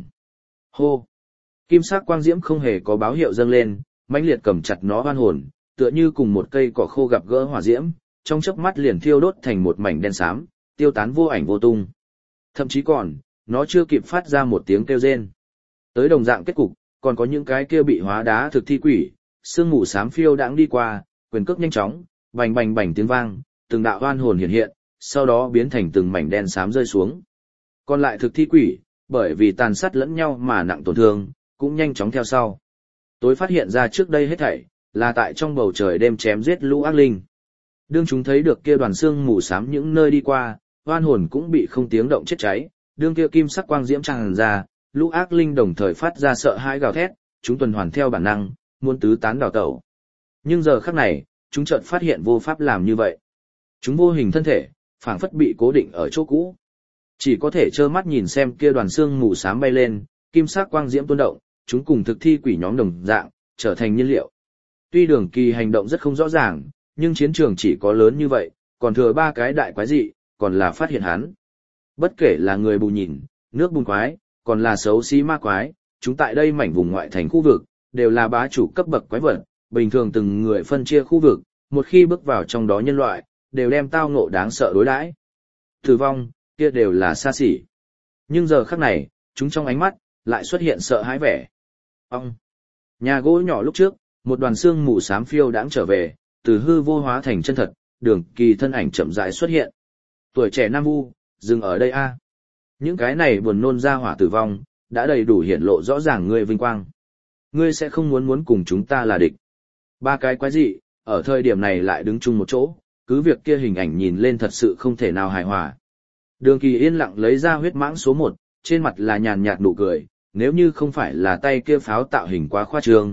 Hô! Kim sắc quang diễm không hề có báo hiệu dâng lên, mãnh liệt cầm chặt nó oan hồn, tựa như cùng một cây cỏ khô gặp gỡ hỏa diễm, trong chớp mắt liền thiêu đốt thành một mảnh đen xám, tiêu tán vô ảnh vô tung. Thậm chí còn, nó chưa kịp phát ra một tiếng kêu rên. Tới đồng dạng kết cục, còn có những cái kia bị hóa đá thực thi quỷ, sương mù xám phiêu đãng đi qua, quyền cước nhanh chóng, bành bành bành tiếng vang, từng đạo oan hồn hiện hiện, sau đó biến thành từng mảnh đen xám rơi xuống. Còn lại thực thi quỷ, bởi vì tàn sát lẫn nhau mà nặng tổn thương, cũng nhanh chóng theo sau. Tối phát hiện ra trước đây hết thảy, là tại trong bầu trời đêm chém giết lũ ác linh. Đương chúng thấy được kia đoàn xương mù xám những nơi đi qua, oan hồn cũng bị không tiếng động chết cháy, đương kia kim sắc quang diễm tràn ra, lũ ác linh đồng thời phát ra sợ hãi gào thét, chúng tuần hoàn theo bản năng, muốn tứ tán đào tẩu. Nhưng giờ khắc này, chúng chợt phát hiện vô pháp làm như vậy. Chúng vô hình thân thể, phảng phất bị cố định ở chỗ cũ. Chỉ có thể trơ mắt nhìn xem kia đoàn xương mù xám bay lên, kim sắc quang diễm tuôn động, chúng cùng thực thi quỷ nhóm đồng dạng, trở thành nhiên liệu. Tuy Đường Kỳ hành động rất không rõ ràng, nhưng chiến trường chỉ có lớn như vậy, còn thừa ba cái đại quái dị, còn là phát hiện hắn. Bất kể là người bù nhìn, nước bùn quái, còn là xấu xí ma quái, chúng tại đây mảnh vùng ngoại thành khu vực, đều là bá chủ cấp bậc quái vật, bình thường từng người phân chia khu vực, một khi bước vào trong đó nhân loại, đều đem tao ngộ đáng sợ đối đãi. Tử vong, kia đều là xa xỉ. Nhưng giờ khắc này, chúng trong ánh mắt, lại xuất hiện sợ hãi vẻ. Ông! Nhà gỗ nhỏ lúc trước, một đoàn xương mù xám phiêu đãng trở về, từ hư vô hóa thành chân thật, Đường Kỳ thân ảnh chậm rãi xuất hiện. Tuổi trẻ Nam Vu, dừng ở đây a. Những cái này buồn nôn ra hỏa tử vong, đã đầy đủ hiển lộ rõ ràng ngươi vinh quang. Ngươi sẽ không muốn muốn cùng chúng ta là địch. Ba cái quái dị, ở thời điểm này lại đứng chung một chỗ, cứ việc kia hình ảnh nhìn lên thật sự không thể nào hài hòa. Đường Kỳ yên lặng lấy ra huyết mãng số một, trên mặt là nhàn nhạt nụ cười, nếu như không phải là tay kia pháo tạo hình quá khoa trương,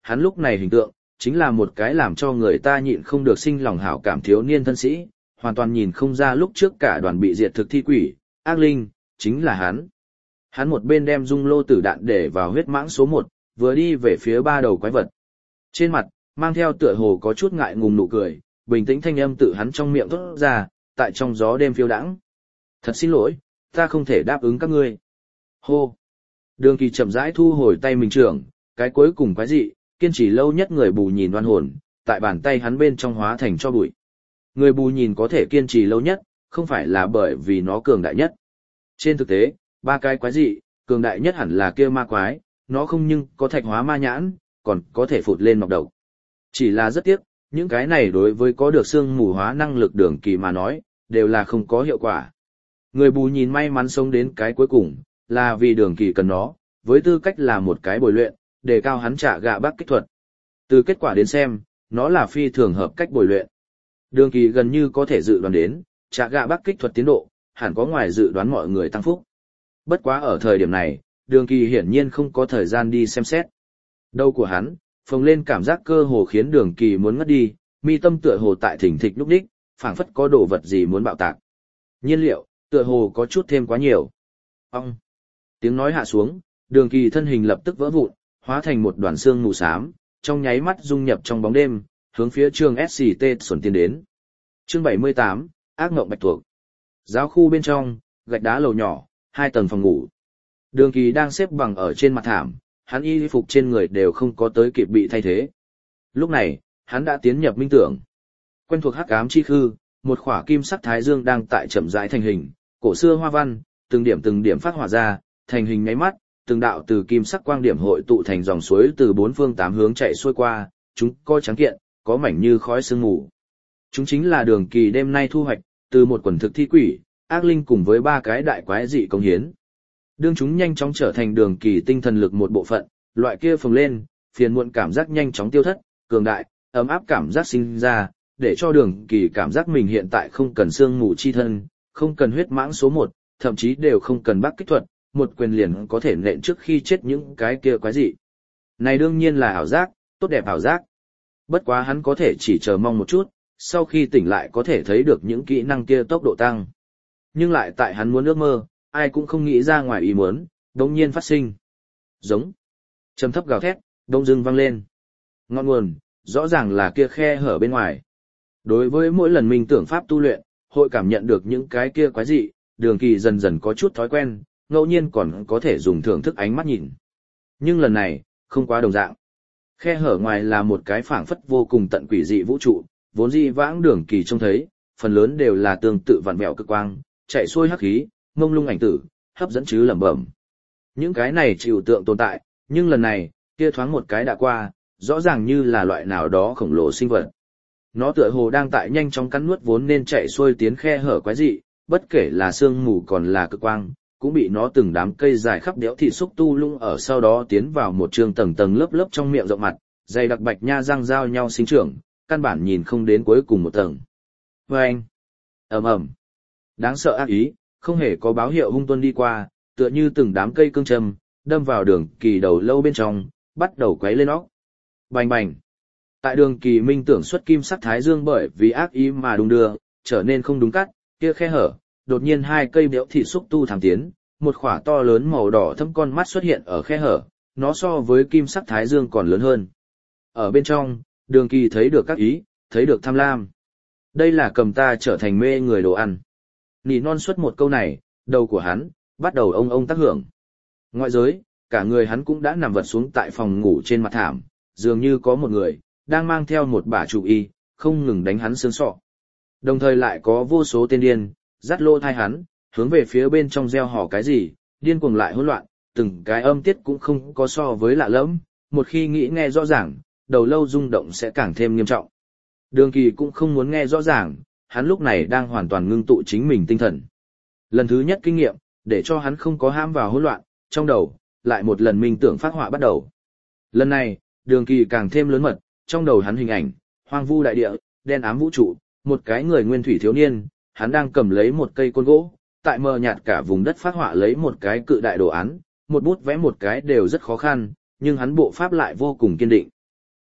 hắn lúc này hình tượng, chính là một cái làm cho người ta nhịn không được sinh lòng hảo cảm thiếu niên thân sĩ, hoàn toàn nhìn không ra lúc trước cả đoàn bị diệt thực thi quỷ, ác linh, chính là hắn. Hắn một bên đem dung lô tử đạn để vào huyết mãng số một, vừa đi về phía ba đầu quái vật. Trên mặt, mang theo tựa hồ có chút ngại ngùng nụ cười, bình tĩnh thanh âm tự hắn trong miệng thốt ra, tại trong gió đêm phiêu đãng. Thật xin lỗi, ta không thể đáp ứng các ngươi. Hô! Đường Kỳ chậm rãi thu hồi tay mình trưởng, cái cuối cùng quái dị, kiên trì lâu nhất người bù nhìn đoan hồn, tại bàn tay hắn bên trong hóa thành cho bụi. Người bù nhìn có thể kiên trì lâu nhất, không phải là bởi vì nó cường đại nhất. Trên thực tế, ba cái quái dị, cường đại nhất hẳn là kia ma quái, nó không nhưng có thạch hóa ma nhãn, còn có thể phụt lên mọc đầu. Chỉ là rất tiếc, những cái này đối với có được xương mù hóa năng lực Đường Kỳ mà nói, đều là không có hiệu quả. Người bù nhìn may mắn sống đến cái cuối cùng, là vì Đường Kỳ cần nó, với tư cách là một cái bồi luyện, đề cao hắn trả gạ bác kích thuật. Từ kết quả đến xem, nó là phi thường hợp cách bồi luyện. Đường Kỳ gần như có thể dự đoán đến, trả gạ bác kích thuật tiến độ, hẳn có ngoài dự đoán mọi người tăng phúc. Bất quá ở thời điểm này, Đường Kỳ hiển nhiên không có thời gian đi xem xét. Đầu của hắn, phồng lên cảm giác cơ hồ khiến Đường Kỳ muốn ngất đi, mi tâm tựa hồ tại thỉnh thịch lúc đích, phảng phất có đồ vật gì muốn bạo tạc. Nhiên liệu, tựa hồ có chút thêm quá nhiều. Ông! Tiếng nói hạ xuống, Đường Kỳ thân hình lập tức vỡ vụn, hóa thành một đoàn xương mù xám, trong nháy mắt dung nhập trong bóng đêm, hướng phía trường ét xê tê xuẩn tiến đến. Chương bảy mươi tám, ác ngộng bạch tuộc. Giáo khu bên trong, gạch đá lầu nhỏ, hai tầng phòng ngủ. Đường Kỳ đang xếp bằng ở trên mặt thảm, hắn y phục trên người đều không có tới kịp bị thay thế. Lúc này, hắn đã tiến nhập minh tưởng. Quen thuộc hắc ám chi khư, một khỏa kim sắc thái dương đang tại chậm rãi thành hình, cổ xưa hoa văn, từng điểm từng điểm phát hỏa ra, thành hình nháy mắt, từng đạo từ kim sắc quang điểm hội tụ thành dòng suối từ bốn phương tám hướng chạy xuôi qua, chúng có trắng kiện, có mảnh như khói sương mù. Chúng chính là Đường Kỳ đêm nay thu hoạch, từ một quần thực thi quỷ, ác linh cùng với ba cái đại quái dị công hiến. Đương chúng nhanh chóng trở thành Đường Kỳ tinh thần lực một bộ phận, loại kia phồng lên, phiền muộn cảm giác nhanh chóng tiêu thất, cường đại, ấm áp cảm giác sinh ra, để cho Đường Kỳ cảm giác mình hiện tại không cần xương mù chi thân, không cần huyết mãng số một, thậm chí đều không cần bác kích thuật, một quyền liền có thể nện trước khi chết những cái kia quái dị. Này đương nhiên là ảo giác, tốt đẹp ảo giác. Bất quá hắn có thể chỉ chờ mong một chút, sau khi tỉnh lại có thể thấy được những kỹ năng kia tốc độ tăng. Nhưng lại tại hắn muốn ước mơ, ai cũng không nghĩ ra ngoài ý muốn, đột nhiên phát sinh. Giống. Trầm thấp gào thét, đông dưng vang lên. Ngọn nguồn, rõ ràng là kia khe hở bên ngoài. Đối với mỗi lần mình tưởng pháp tu luyện, hội cảm nhận được những cái kia quái dị, Đường Kỳ dần dần có chút thói quen, ngẫu nhiên còn có thể dùng thưởng thức ánh mắt nhìn. Nhưng lần này, không quá đồng dạng. Khe hở ngoài là một cái phảng phất vô cùng tận quỷ dị vũ trụ, vốn dĩ vãng Đường Kỳ trông thấy, phần lớn đều là tương tự vặn vẹo cực quang, chạy xuôi hắc khí, mông lung ảnh tử, hấp dẫn chứ lẩm bẩm. Những cái này chịu tượng tồn tại, nhưng lần này, kia thoáng một cái đã qua, rõ ràng như là loại nào đó khổng lồ sinh vật. Nó tựa hồ đang tại nhanh chóng cắn nuốt vốn nên chạy xuôi tiến khe hở quái dị, bất kể là sương mù còn là cực quang, cũng bị nó từng đám cây dài khắp đẽo thịt xúc tu lung ở sau đó tiến vào một trường tầng tầng lớp lớp trong miệng rộng mặt, dày đặc bạch nha răng giao nhau sinh trưởng, căn bản nhìn không đến cuối cùng một tầng. Vâng! ầm ầm, đáng sợ ác ý, không hề có báo hiệu hung tuân đi qua, tựa như từng đám cây cương châm, đâm vào Đường Kỳ đầu lâu bên trong, bắt đầu quấy lên óc. Bành bành! Tại Đường Kỳ minh tưởng xuất kim sắc thái dương bởi vì ác ý mà đung đưa, trở nên không đúng cắt, kia khe hở, đột nhiên hai cây béo thịt xúc tu thẳng tiến, một khỏa to lớn màu đỏ thâm con mắt xuất hiện ở khe hở, nó so với kim sắc thái dương còn lớn hơn. Ở bên trong, Đường Kỳ thấy được các ý, thấy được tham lam. Đây là cầm ta trở thành mê người đồ ăn. Nỉ non xuất một câu này, đầu của hắn, bắt đầu ông ông tác hưởng. Ngoại giới, cả người hắn cũng đã nằm vật xuống tại phòng ngủ trên mặt thảm, dường như có một người, đang mang theo một bả trụ y, không ngừng đánh hắn xương sọ. Đồng thời lại có vô số tên điên, dắt lô thai hắn, hướng về phía bên trong gieo hò cái gì, điên cuồng lại hỗn loạn, từng cái âm tiết cũng không có so với lạ lẫm, một khi nghĩ nghe rõ ràng, đầu lâu rung động sẽ càng thêm nghiêm trọng. Đường Kỳ cũng không muốn nghe rõ ràng, hắn lúc này đang hoàn toàn ngưng tụ chính mình tinh thần. Lần thứ nhất kinh nghiệm, để cho hắn không có hãm vào hỗn loạn, trong đầu, lại một lần minh tưởng phát họa bắt đầu. Lần này, Đường Kỳ càng thêm lớn mật, trong đầu hắn hình ảnh, hoang vu đại địa, đen ám vũ trụ, một cái người nguyên thủy thiếu niên, hắn đang cầm lấy một cây côn gỗ, tại mờ nhạt cả vùng đất phát họa lấy một cái cự đại đồ án, một bút vẽ một cái đều rất khó khăn, nhưng hắn bộ pháp lại vô cùng kiên định.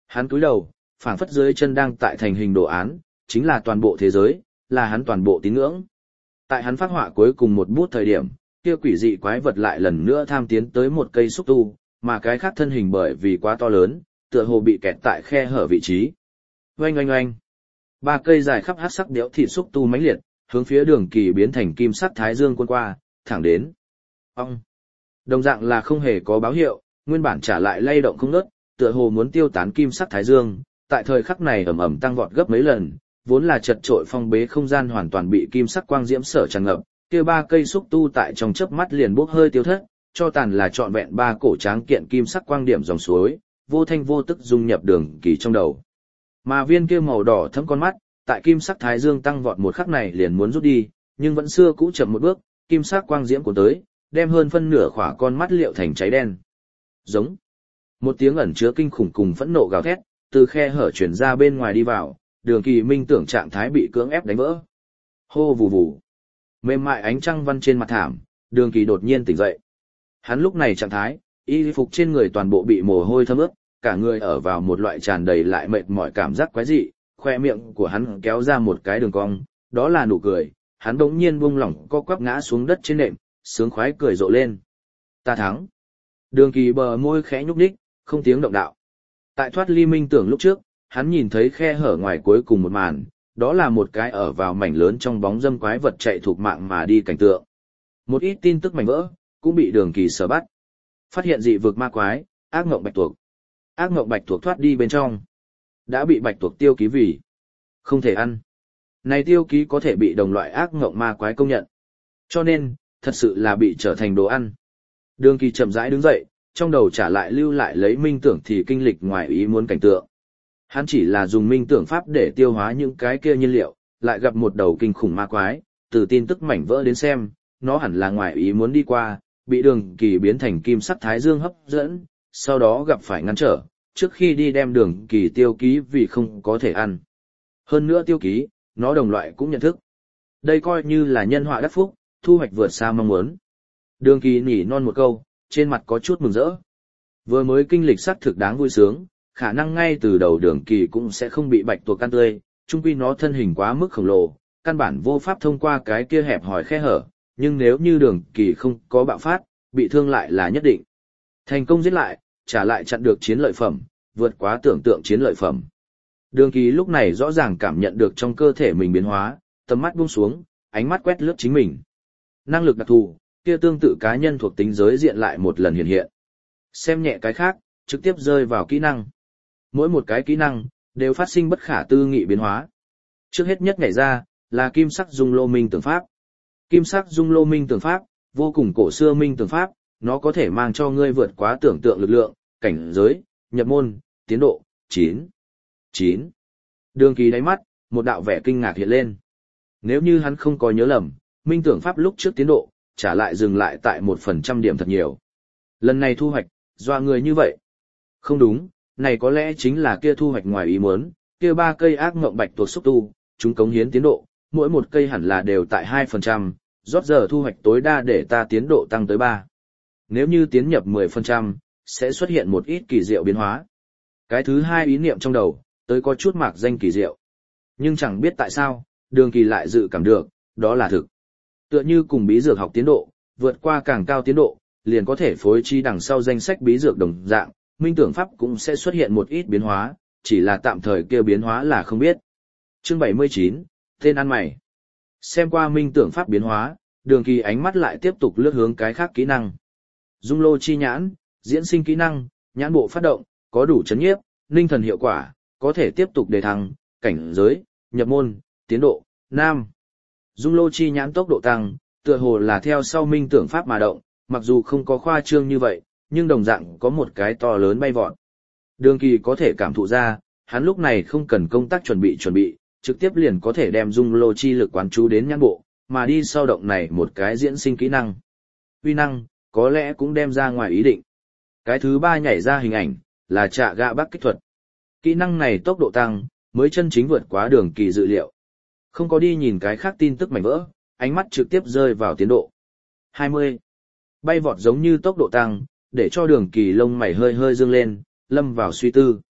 Hắn cúi đầu, phảng phất dưới chân đang tại thành hình đồ án, chính là toàn bộ thế giới, là hắn toàn bộ tín ngưỡng. Tại hắn phát họa cuối cùng một bút thời điểm, kia quỷ dị quái vật lại lần nữa tham tiến tới một cây xúc tu, mà cái khác thân hình bởi vì quá to lớn, tựa hồ bị kẹt tại khe hở vị trí. Oanh oanh oanh. Ba cây dài khắp hắc sắc đẽo thịt xúc tu mãnh liệt, hướng phía Đường Kỳ biến thành kim sắc thái dương quân qua, thẳng đến. Ong. Đồng dạng là không hề có báo hiệu, nguyên bản trả lại lay động không ngớt, tựa hồ muốn tiêu tán kim sắc thái dương, tại thời khắc này ầm ầm tăng vọt gấp mấy lần, vốn là chật trội phong bế không gian hoàn toàn bị kim sắc quang diễm sở tràn ngập, kia ba cây xúc tu tại trong chớp mắt liền bốc hơi tiêu thất, cho tàn là trọn vẹn ba cổ tráng kiện kim sắc quang điểm dòng suối, vô thanh vô tức dung nhập Đường Kỳ trong đầu. Mà viên kia màu đỏ thẫm con mắt, tại kim sắc thái dương tăng vọt một khắc này liền muốn rút đi, nhưng vẫn xưa cũ chậm một bước, kim sắc quang diễm của tới, đem hơn phân nửa khỏa con mắt liệu thành cháy đen. Giống. Một tiếng ẩn chứa kinh khủng cùng phẫn nộ gào thét, từ khe hở truyền ra bên ngoài đi vào, Đường Kỳ minh tưởng trạng thái bị cưỡng ép đánh vỡ. Hô vù vù. Mềm mại ánh trăng văn trên mặt thảm, Đường Kỳ đột nhiên tỉnh dậy. Hắn lúc này trạng thái, y phục trên người toàn bộ bị mồ hôi thấm ướt, cả người ở vào một loại tràn đầy lại mệt mỏi cảm giác quái dị, khoe miệng của hắn kéo ra một cái đường cong, đó là nụ cười, hắn bỗng nhiên buông lỏng co quắp ngã xuống đất trên nệm, sướng khoái cười rộ lên. Ta thắng. Đường Kỳ bờ môi khẽ nhúc nhích, không tiếng động đạo. Tại thoát ly minh tưởng lúc trước, hắn nhìn thấy khe hở ngoài cuối cùng một màn, đó là một cái ở vào mảnh lớn trong bóng dâm quái vật chạy thục mạng mà đi cảnh tượng. Một ít tin tức mảnh vỡ, cũng bị Đường Kỳ sở bắt. Phát hiện dị vực ma quái, ác ngộng bạch tuộc. Ác ngộng bạch tuộc thoát đi bên trong. Đã bị bạch tuộc tiêu ký vì không thể ăn. Này tiêu ký có thể bị đồng loại ác ngộng ma quái công nhận. Cho nên, thật sự là bị trở thành đồ ăn. Đường Kỳ chậm rãi đứng dậy, trong đầu trả lại lưu lại lấy minh tưởng thì kinh lịch ngoài ý muốn cảnh tượng. Hắn chỉ là dùng minh tưởng pháp để tiêu hóa những cái kia nhiên liệu, lại gặp một đầu kinh khủng ma quái, từ tin tức mảnh vỡ đến xem, nó hẳn là ngoài ý muốn đi qua, bị Đường Kỳ biến thành kim sắc thái dương hấp dẫn, sau đó gặp phải ngăn trở, trước khi đi đem Đường Kỳ tiêu ký vì không có thể ăn. Hơn nữa tiêu ký, nó đồng loại cũng nhận thức. Đây coi như là nhân họa đắc phúc, thu hoạch vượt xa mong muốn. Đường Kỳ nỉ non một câu, trên mặt có chút mừng rỡ. Vừa mới kinh lịch xác thực đáng vui sướng, khả năng ngay từ đầu Đường Kỳ cũng sẽ không bị bạch tuộc ăn tươi, chung quy nó thân hình quá mức khổng lồ, căn bản vô pháp thông qua cái kia hẹp hòi khe hở, nhưng nếu như Đường Kỳ không có bạo phát, bị thương lại là nhất định. Thành công giết lại, trả lại chặn được chiến lợi phẩm, vượt quá tưởng tượng chiến lợi phẩm. Đường Kỳ lúc này rõ ràng cảm nhận được trong cơ thể mình biến hóa, tầm mắt buông xuống, ánh mắt quét lướt chính mình. Năng lực đặc thù, kia tương tự cá nhân thuộc tính giới diện lại một lần hiện hiện. Xem nhẹ cái khác, trực tiếp rơi vào kỹ năng. Mỗi một cái kỹ năng, đều phát sinh bất khả tư nghị biến hóa. Trước hết nhất nhảy ra, là kim sắc dung lô minh tưởng pháp. Kim sắc dung lô minh tưởng pháp, vô cùng cổ xưa minh tưởng pháp, nó có thể mang cho ngươi vượt quá tưởng tượng lực lượng, cảnh giới, nhập môn, tiến độ, chín. chín. Đường Kỳ đáy mắt, một đạo vẻ kinh ngạc hiện lên. Nếu như hắn không có nhớ lầm, minh tưởng pháp lúc trước tiến độ, trả lại dừng lại tại một phần trăm điểm thật nhiều. Lần này thu hoạch, doa người như vậy. Không đúng, này có lẽ chính là kia thu hoạch ngoài ý muốn, kia ba cây ác ngộng bạch tuộc xúc tu, chúng cống hiến tiến độ, mỗi một cây hẳn là đều tại hai phần trăm, rót giờ thu hoạch tối đa để ta tiến độ tăng tới ba. Nếu như tiến nhập mười phần trăm, sẽ xuất hiện một ít kỳ diệu biến hóa. Cái thứ hai ý niệm trong đầu, tới có chút mạc danh kỳ diệu. Nhưng chẳng biết tại sao, Đường Kỳ lại dự cảm được, đó là thực. Tựa như cùng bí dược học tiến độ, vượt qua càng cao tiến độ, liền có thể phối chi đằng sau danh sách bí dược đồng dạng, minh tưởng pháp cũng sẽ xuất hiện một ít biến hóa, chỉ là tạm thời kêu biến hóa là không biết. Chương bảy mươi chín, tên ăn mày. Xem qua minh tưởng pháp biến hóa, Đường Kỳ ánh mắt lại tiếp tục lướt hướng cái khác kỹ năng. Dung lô chi nhãn, diễn sinh kỹ năng, nhãn bộ phát động, có đủ chấn nhiếp, ninh thần hiệu quả, có thể tiếp tục đề thăng, cảnh giới, nhập môn, tiến độ, nam. Dung lô chi nhãn tốc độ tăng, tựa hồ là theo sau minh tưởng pháp mà động, mặc dù không có khoa trương như vậy, nhưng đồng dạng có một cái to lớn bay vọt. Đường Kỳ có thể cảm thụ ra, hắn lúc này không cần công tác chuẩn bị chuẩn bị, trực tiếp liền có thể đem dung lô chi lực quán chú đến nhãn bộ, mà đi sau động này một cái diễn sinh kỹ năng. Uy năng, có lẽ cũng đem ra ngoài ý định. Cái thứ ba nhảy ra hình ảnh, là trạ gạ bắc kích thuật. Kỹ năng này tốc độ tăng, mới chân chính vượt quá Đường Kỳ dự liệu. Không có đi nhìn cái khác tin tức mảnh vỡ, ánh mắt trực tiếp rơi vào tiến độ. hai mươi. Bay vọt giống như tốc độ tăng, để cho Đường Kỳ lông mày hơi hơi dương lên, lâm vào suy tư.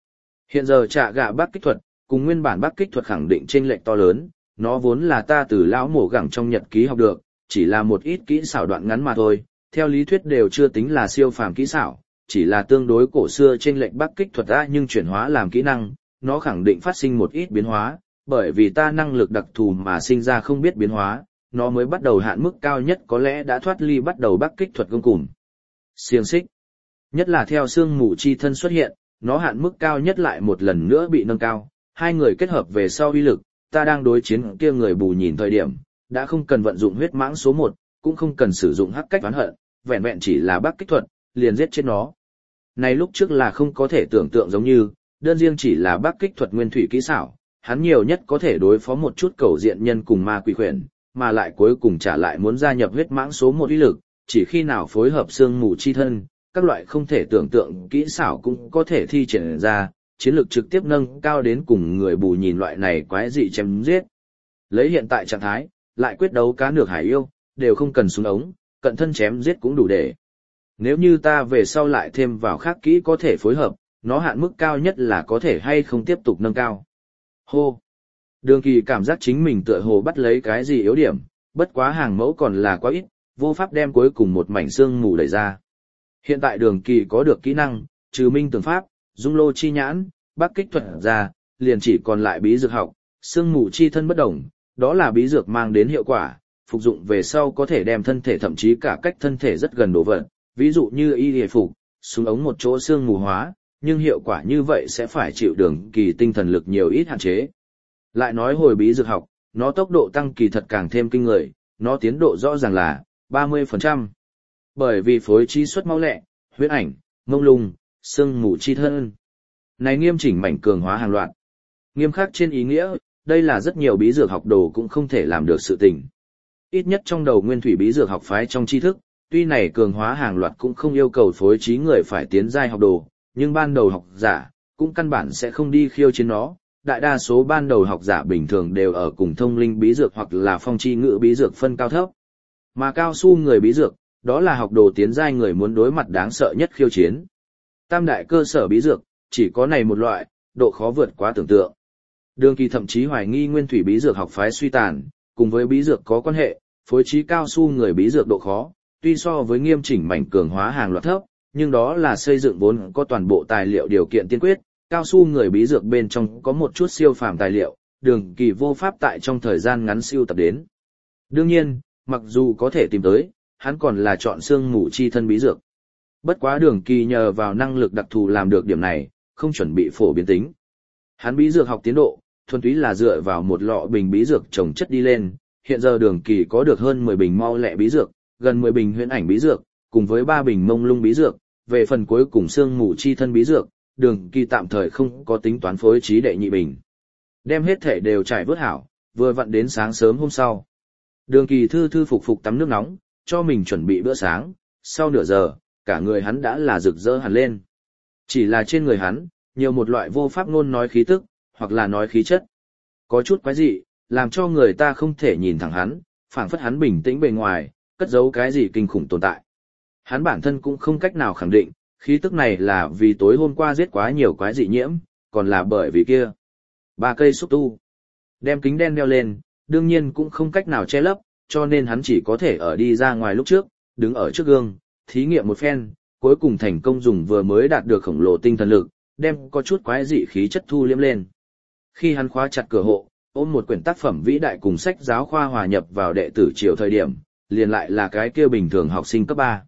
Hiện giờ trả gạ bắc kích thuật, cùng nguyên bản bắc kích thuật khẳng định chênh lệch to lớn, nó vốn là ta từ lão mổ gẳng trong nhật ký học được, chỉ là một ít kỹ xảo đoạn ngắn mà thôi, theo lý thuyết đều chưa tính là siêu phàm kỹ xảo, chỉ là tương đối cổ xưa chênh lệch bắc kích thuật ra nhưng chuyển hóa làm kỹ năng, nó khẳng định phát sinh một ít biến hóa, bởi vì ta năng lực đặc thù mà sinh ra không biết biến hóa, nó mới bắt đầu hạn mức cao nhất có lẽ đã thoát ly bắt đầu bắc kích thuật gông cùm. Xiềng xích. Nhất là theo xương mù chi thân xuất hiện, nó hạn mức cao nhất lại một lần nữa bị nâng cao, hai người kết hợp về sau uy lực, ta đang đối chiến kia người bù nhìn thời điểm, đã không cần vận dụng huyết mãng số một, cũng không cần sử dụng hắc cách oán hận, vẹn vẹn chỉ là bắc kích thuật, liền giết chết nó. Này lúc trước là không có thể tưởng tượng giống như, đơn riêng chỉ là bắc kích thuật nguyên thủy kỹ xảo, hắn nhiều nhất có thể đối phó một chút cầu diện nhân cùng ma quỷ khuyển, mà lại cuối cùng trả lại muốn gia nhập huyết mãng số một uy lực, chỉ khi nào phối hợp xương mù chi thân, các loại không thể tưởng tượng kỹ xảo cũng có thể thi triển ra, chiến lược trực tiếp nâng cao đến cùng người bù nhìn loại này quái dị chém giết. Lấy hiện tại trạng thái, lại quyết đấu cá nược hải yêu, đều không cần súng ống, cận thân chém giết cũng đủ để. Nếu như ta về sau lại thêm vào khác kỹ có thể phối hợp, nó hạn mức cao nhất là có thể hay không tiếp tục nâng cao. Hô! Đường Kỳ cảm giác chính mình tựa hồ bắt lấy cái gì yếu điểm, bất quá hàng mẫu còn là quá ít, vô pháp đem cuối cùng một mảnh xương mù đẩy ra. Hiện tại Đường Kỳ có được kỹ năng, trừ minh tường pháp, dung lô chi nhãn, bắc kích thuật ra, liền chỉ còn lại bí dược học, xương mù chi thân bất đồng, đó là bí dược mang đến hiệu quả, phục dụng về sau có thể đem thân thể thậm chí cả cách thân thể rất gần đổ vật, ví dụ như y hề phục, xuống ống một chỗ xương mù hóa, nhưng hiệu quả như vậy sẽ phải chịu Đường Kỳ tinh thần lực nhiều ít hạn chế. Lại nói hồi bí dược học, nó tốc độ tăng kỳ thật càng thêm kinh người, nó tiến độ rõ ràng là ba mươi phần trăm. Bởi vì phối trí xuất mau lẹ, huyết ảnh, mông lung, xương mù chi thân. Này nghiêm chỉnh mảnh cường hóa hàng loạt. Nghiêm khắc trên ý nghĩa, đây là rất nhiều bí dược học đồ cũng không thể làm được sự tình. Ít nhất trong đầu nguyên thủy bí dược học phái trong tri thức, tuy này cường hóa hàng loạt cũng không yêu cầu phối trí người phải tiến giai học đồ, nhưng ban đầu học giả cũng căn bản sẽ không đi khiêu chiến nó. Đại đa số ban đầu học giả bình thường đều ở cùng thông linh bí dược hoặc là phong chi ngữ bí dược phân cao thấp. Mà cao su người bí dược, đó là học đồ tiến giai người muốn đối mặt đáng sợ nhất khiêu chiến. Tam đại cơ sở bí dược, chỉ có này một loại, độ khó vượt quá tưởng tượng. Đường Kỳ thậm chí hoài nghi nguyên thủy bí dược học phái suy tàn, cùng với bí dược có quan hệ, phối trí cao su người bí dược độ khó, tuy so với nghiêm chỉnh mảnh cường hóa hàng loạt thấp, nhưng đó là xây dựng vốn có toàn bộ tài liệu điều kiện tiên quyết. Cao su người bí dược bên trong có một chút siêu phàm tài liệu, Đường Kỳ vô pháp tại trong thời gian ngắn siêu tập đến. Đương nhiên, mặc dù có thể tìm tới, hắn còn là chọn xương mù chi thân bí dược. Bất quá Đường Kỳ nhờ vào năng lực đặc thù làm được điểm này, không chuẩn bị phổ biến tính. Hắn bí dược học tiến độ, thuần túy là dựa vào một lọ bình bí dược trồng chất đi lên, hiện giờ Đường Kỳ có được hơn mười bình mau lẹ bí dược, gần mười bình huyễn ảnh bí dược, cùng với ba bình mông lung bí dược, về phần cuối cùng xương mù chi thân bí dược, Đường Kỳ tạm thời không có tính toán phối trí đệ nhị bình. Đem hết thể đều trải vớt hảo, vừa vặn đến sáng sớm hôm sau. Đường Kỳ thư thư phục phục tắm nước nóng, cho mình chuẩn bị bữa sáng, sau nửa giờ, cả người hắn đã là rực rỡ hẳn lên. Chỉ là trên người hắn, nhiều một loại vô pháp ngôn nói khí tức, hoặc là nói khí chất. Có chút quái dị, làm cho người ta không thể nhìn thẳng hắn, phảng phất hắn bình tĩnh bề ngoài, cất giấu cái gì kinh khủng tồn tại. Hắn bản thân cũng không cách nào khẳng định, khí tức này là vì tối hôm qua giết quá nhiều quái dị nhiễm, còn là bởi vì kia. Ba cây xúc tu. Đem kính đen đeo lên, đương nhiên cũng không cách nào che lấp, cho nên hắn chỉ có thể ở đi ra ngoài lúc trước, đứng ở trước gương, thí nghiệm một phen, cuối cùng thành công dùng vừa mới đạt được khổng lồ tinh thần lực, đem có chút quái dị khí chất thu liếm lên. Khi hắn khóa chặt cửa hộ, ôm một quyển tác phẩm vĩ đại cùng sách giáo khoa hòa nhập vào đệ tử triều thời điểm, liền lại là cái kia bình thường học sinh cấp ba.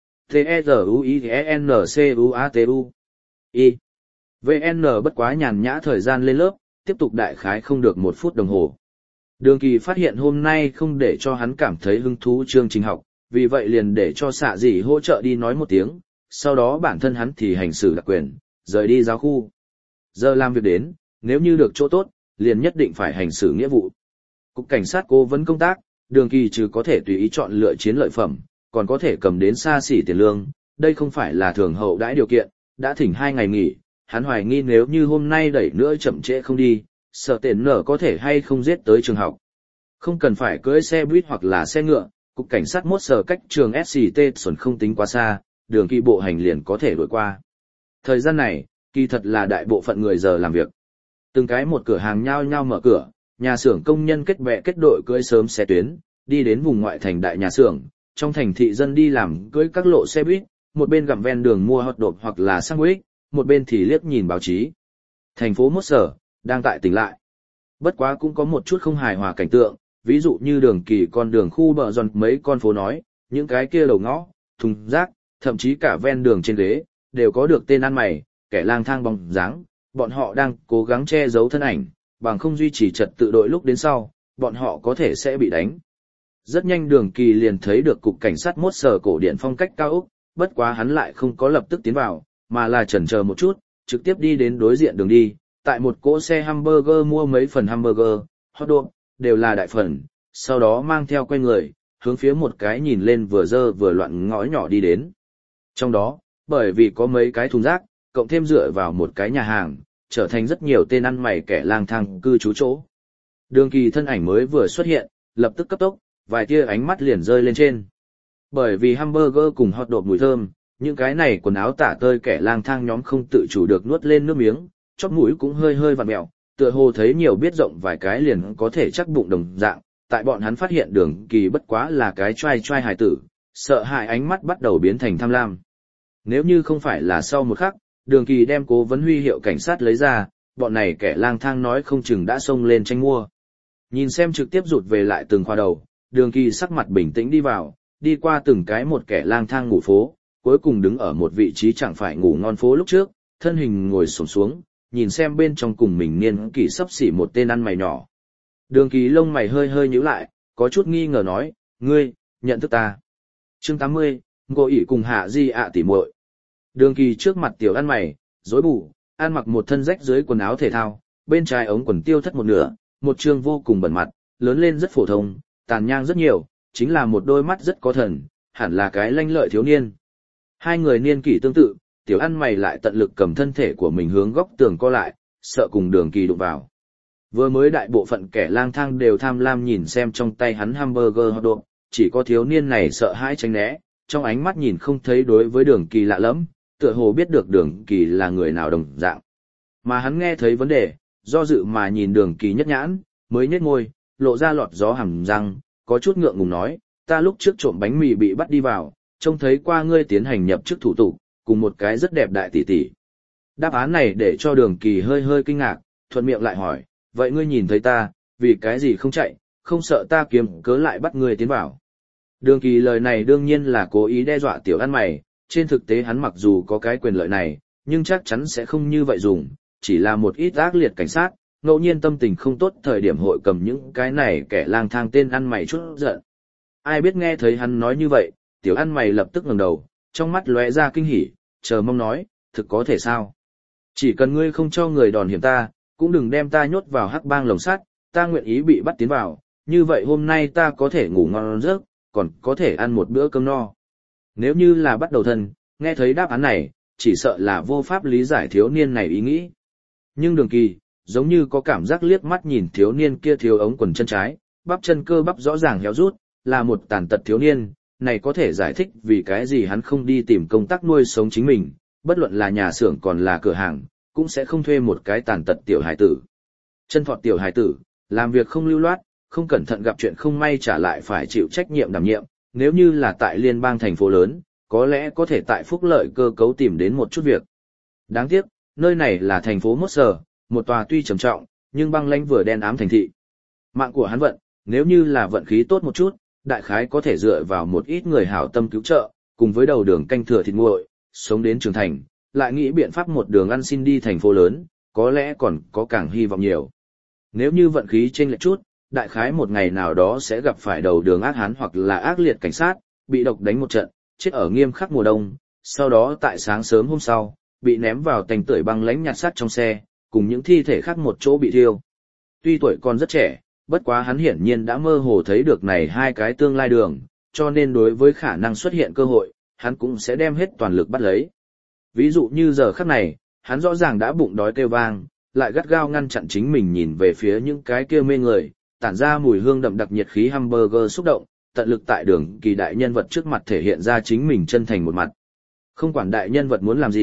T-E-Z-U-I-N-C-U-A-T-U I vê en bất quá nhàn nhã thời gian lên lớp, tiếp tục đại khái không được một phút đồng hồ. Đường Kỳ phát hiện hôm nay không để cho hắn cảm thấy hứng thú chương trình học, vì vậy liền để cho xạ dị hỗ trợ đi nói một tiếng, sau đó bản thân hắn thì hành xử đặc quyền, rời đi giáo khu. Giờ làm việc đến, nếu như được chỗ tốt, liền nhất định phải hành xử nghĩa vụ. Cục cảnh sát cố vấn công tác, Đường Kỳ trừ có thể tùy ý chọn lựa chiến lợi phẩm, còn có thể cầm đến xa xỉ tiền lương, đây không phải là thường hậu đãi điều kiện, đã thỉnh hai ngày nghỉ, hắn hoài nghi nếu như hôm nay đẩy nữa chậm trễ không đi, sợ tiền nở có thể hay không giết tới trường học. Không cần phải cưỡi xe buýt hoặc là xe ngựa, cục cảnh sát mốt sở cách trường ét xê tê xuẩn không tính quá xa, Đường Kỳ bộ hành liền có thể đổi qua. Thời gian này, Kỳ thật là đại bộ phận người giờ làm việc. Từng cái một cửa hàng nhao nhao mở cửa, nhà xưởng công nhân kết bè kết đội cưỡi sớm xe tuyến, đi đến vùng ngoại thành đại nhà xưởng, trong thành thị dân đi làm cưỡi các lộ xe buýt, một bên gặm ven đường mua hot dog hoặc là sandwich, một bên thì liếc nhìn báo chí. Thành phố Mốt Sở đang tại tỉnh lại. Bất quá cũng có một chút không hài hòa cảnh tượng, ví dụ như đường kỳ con đường khu bờ giòn mấy con phố nói, những cái kia đầu ngõ, thùng rác, thậm chí cả ven đường trên ghế, đều có được tên ăn mày, kẻ lang thang bóng dáng, bọn họ đang cố gắng che giấu thân ảnh, bằng không duy trì trật tự đội lúc đến sau, bọn họ có thể sẽ bị đánh. Rất nhanh đường kỳ liền thấy được cục cảnh sát Mốt Sở cổ điển phong cách cao ốc, bất quá hắn lại không có lập tức tiến vào, mà là chần chờ một chút, trực tiếp đi đến đối diện đường đi, tại một cỗ xe hamburger mua mấy phần hamburger, hot dog, đều là đại phần, sau đó mang theo quay người, hướng phía một cái nhìn lên vừa dơ vừa loạn ngõ nhỏ đi đến. Trong đó, bởi vì có mấy cái thùng rác, cộng thêm dựa vào một cái nhà hàng, trở thành rất nhiều tên ăn mày kẻ lang thang cư trú chỗ. Đường kỳ thân ảnh mới vừa xuất hiện, lập tức cấp tốc, vài tia ánh mắt liền rơi lên trên. Bởi vì hamburger cùng hot dog mùi thơm, những cái này quần áo tả tơi kẻ lang thang nhóm không tự chủ được nuốt lên nước miếng, chóp mũi cũng hơi hơi vặn mẹo, tựa hồ thấy nhiều biết rộng vài cái liền có thể chắc bụng đồng dạng, tại bọn hắn phát hiện đường kỳ bất quá là cái trai trai hài tử, sợ hãi ánh mắt bắt đầu biến thành tham lam. Nếu như không phải là sau một khắc, đường kỳ đem cố vấn huy hiệu cảnh sát lấy ra, bọn này kẻ lang thang nói không chừng đã xông lên tranh mua. Nhìn xem trực tiếp rụt về lại từng khoa đầu, đường kỳ sắc mặt bình tĩnh đi vào, đi qua từng cái một kẻ lang thang ngủ phố, cuối cùng đứng ở một vị trí chẳng phải ngủ ngon phố lúc trước, thân hình ngồi xổm xuống, nhìn xem bên trong cùng mình niên kỳ sắp xỉ một tên ăn mày nhỏ. Đường kỳ lông mày hơi hơi nhíu lại, có chút nghi ngờ nói, ngươi, nhận thức ta. Chương tám mươi, Ngô ỉ cùng Hạ Di ạ tỉ muội. Đường kỳ trước mặt tiểu ăn mày, rối bù, ăn mặc một thân rách dưới quần áo thể thao, bên trái ống quần tiêu thất một nửa, một trương vô cùng bẩn mặt, lớn lên rất phổ thông, tàn nhang rất nhiều, chính là một đôi mắt rất có thần, hẳn là cái lanh lợi thiếu niên. Hai người niên kỷ tương tự, tiểu ăn mày lại tận lực cầm thân thể của mình hướng góc tường co lại, sợ cùng đường kỳ đụng vào. Vừa mới đại bộ phận kẻ lang thang đều tham lam nhìn xem trong tay hắn hamburger hot dog, chỉ có thiếu niên này sợ hãi tránh né, trong ánh mắt nhìn không thấy đối với đường kỳ lạ lẫm, tựa hồ biết được đường kỳ là người nào đồng dạng. Mà hắn nghe thấy vấn đề, do dự mà nhìn đường kỳ nhất nhãn, mới nhếch môi, lộ ra lọt gió hàm răng, có chút ngượng ngùng nói, ta lúc trước trộm bánh mì bị bắt đi vào, trông thấy qua ngươi tiến hành nhập chức thủ tục, cùng một cái rất đẹp đại tỷ tỷ. Đáp án này để cho đường kỳ hơi hơi kinh ngạc, thuận miệng lại hỏi, vậy ngươi nhìn thấy ta, vì cái gì không chạy, không sợ ta kiếm cớ lại bắt ngươi tiến vào. Đường kỳ lời này đương nhiên là cố ý đe dọa tiểu ăn mày, trên thực tế hắn mặc dù có cái quyền lợi này, nhưng chắc chắn sẽ không như vậy dùng, chỉ là một ít ác liệt cảnh sát, ngẫu nhiên tâm tình không tốt thời điểm hội cầm những cái này kẻ lang thang tên ăn mày chút giận. Ai biết nghe thấy hắn nói như vậy, tiểu ăn mày lập tức ngẩng đầu, trong mắt lóe ra kinh hỉ, chờ mong nói, thực có thể sao? Chỉ cần ngươi không cho người đòn hiểm ta, cũng đừng đem ta nhốt vào hắc bang lồng sắt, ta nguyện ý bị bắt tiến vào, như vậy hôm nay ta có thể ngủ ngon giấc, còn có thể ăn một bữa cơm no. Nếu như là bắt đầu thân, nghe thấy đáp án này, chỉ sợ là vô pháp lý giải thiếu niên này ý nghĩ. Nhưng đường kỳ, giống như có cảm giác liếc mắt nhìn thiếu niên kia thiếu ống quần chân trái, bắp chân cơ bắp rõ ràng héo rút, là một tàn tật thiếu niên, này có thể giải thích vì cái gì hắn không đi tìm công tác nuôi sống chính mình, bất luận là nhà xưởng còn là cửa hàng, cũng sẽ không thuê một cái tàn tật tiểu hải tử. Chân thọt tiểu hải tử, làm việc không lưu loát, không cẩn thận gặp chuyện không may trả lại phải chịu trách nhiệm đảm nhiệm, nếu như là tại liên bang thành phố lớn, có lẽ có thể tại phúc lợi cơ cấu tìm đến một chút việc. Đáng tiếc, nơi này là thành phố Mốt Sở, một tòa tuy trầm trọng, nhưng băng lãnh vừa đen ám thành thị. Mạng của hắn vận, nếu như là vận khí tốt một chút, đại khái có thể dựa vào một ít người hảo tâm cứu trợ, cùng với đầu đường canh thừa thịt nguội, sống đến trưởng thành, lại nghĩ biện pháp một đường ăn xin đi thành phố lớn, có lẽ còn có càng hy vọng nhiều. Nếu như vận khí chênh lệch chút, đại khái một ngày nào đó sẽ gặp phải đầu đường ác hán hoặc là ác liệt cảnh sát, bị độc đánh một trận, chết ở nghiêm khắc mùa đông, sau đó tại sáng sớm hôm sau, bị ném vào tành tưởi băng lãnh nhặt sắt trong xe, cùng những thi thể khác một chỗ bị thiêu. Tuy tuổi còn rất trẻ, bất quá hắn hiển nhiên đã mơ hồ thấy được này hai cái tương lai đường, cho nên đối với khả năng xuất hiện cơ hội, hắn cũng sẽ đem hết toàn lực bắt lấy. Ví dụ như giờ khắc này, hắn rõ ràng đã bụng đói kêu vang, lại gắt gao ngăn chặn chính mình nhìn về phía những cái kia mê người, tản ra mùi hương đậm đặc nhiệt khí hamburger xúc động, tận lực tại đường kỳ đại nhân vật trước mặt thể hiện ra chính mình chân thành một mặt. Không quản đại nhân vật muốn làm gì,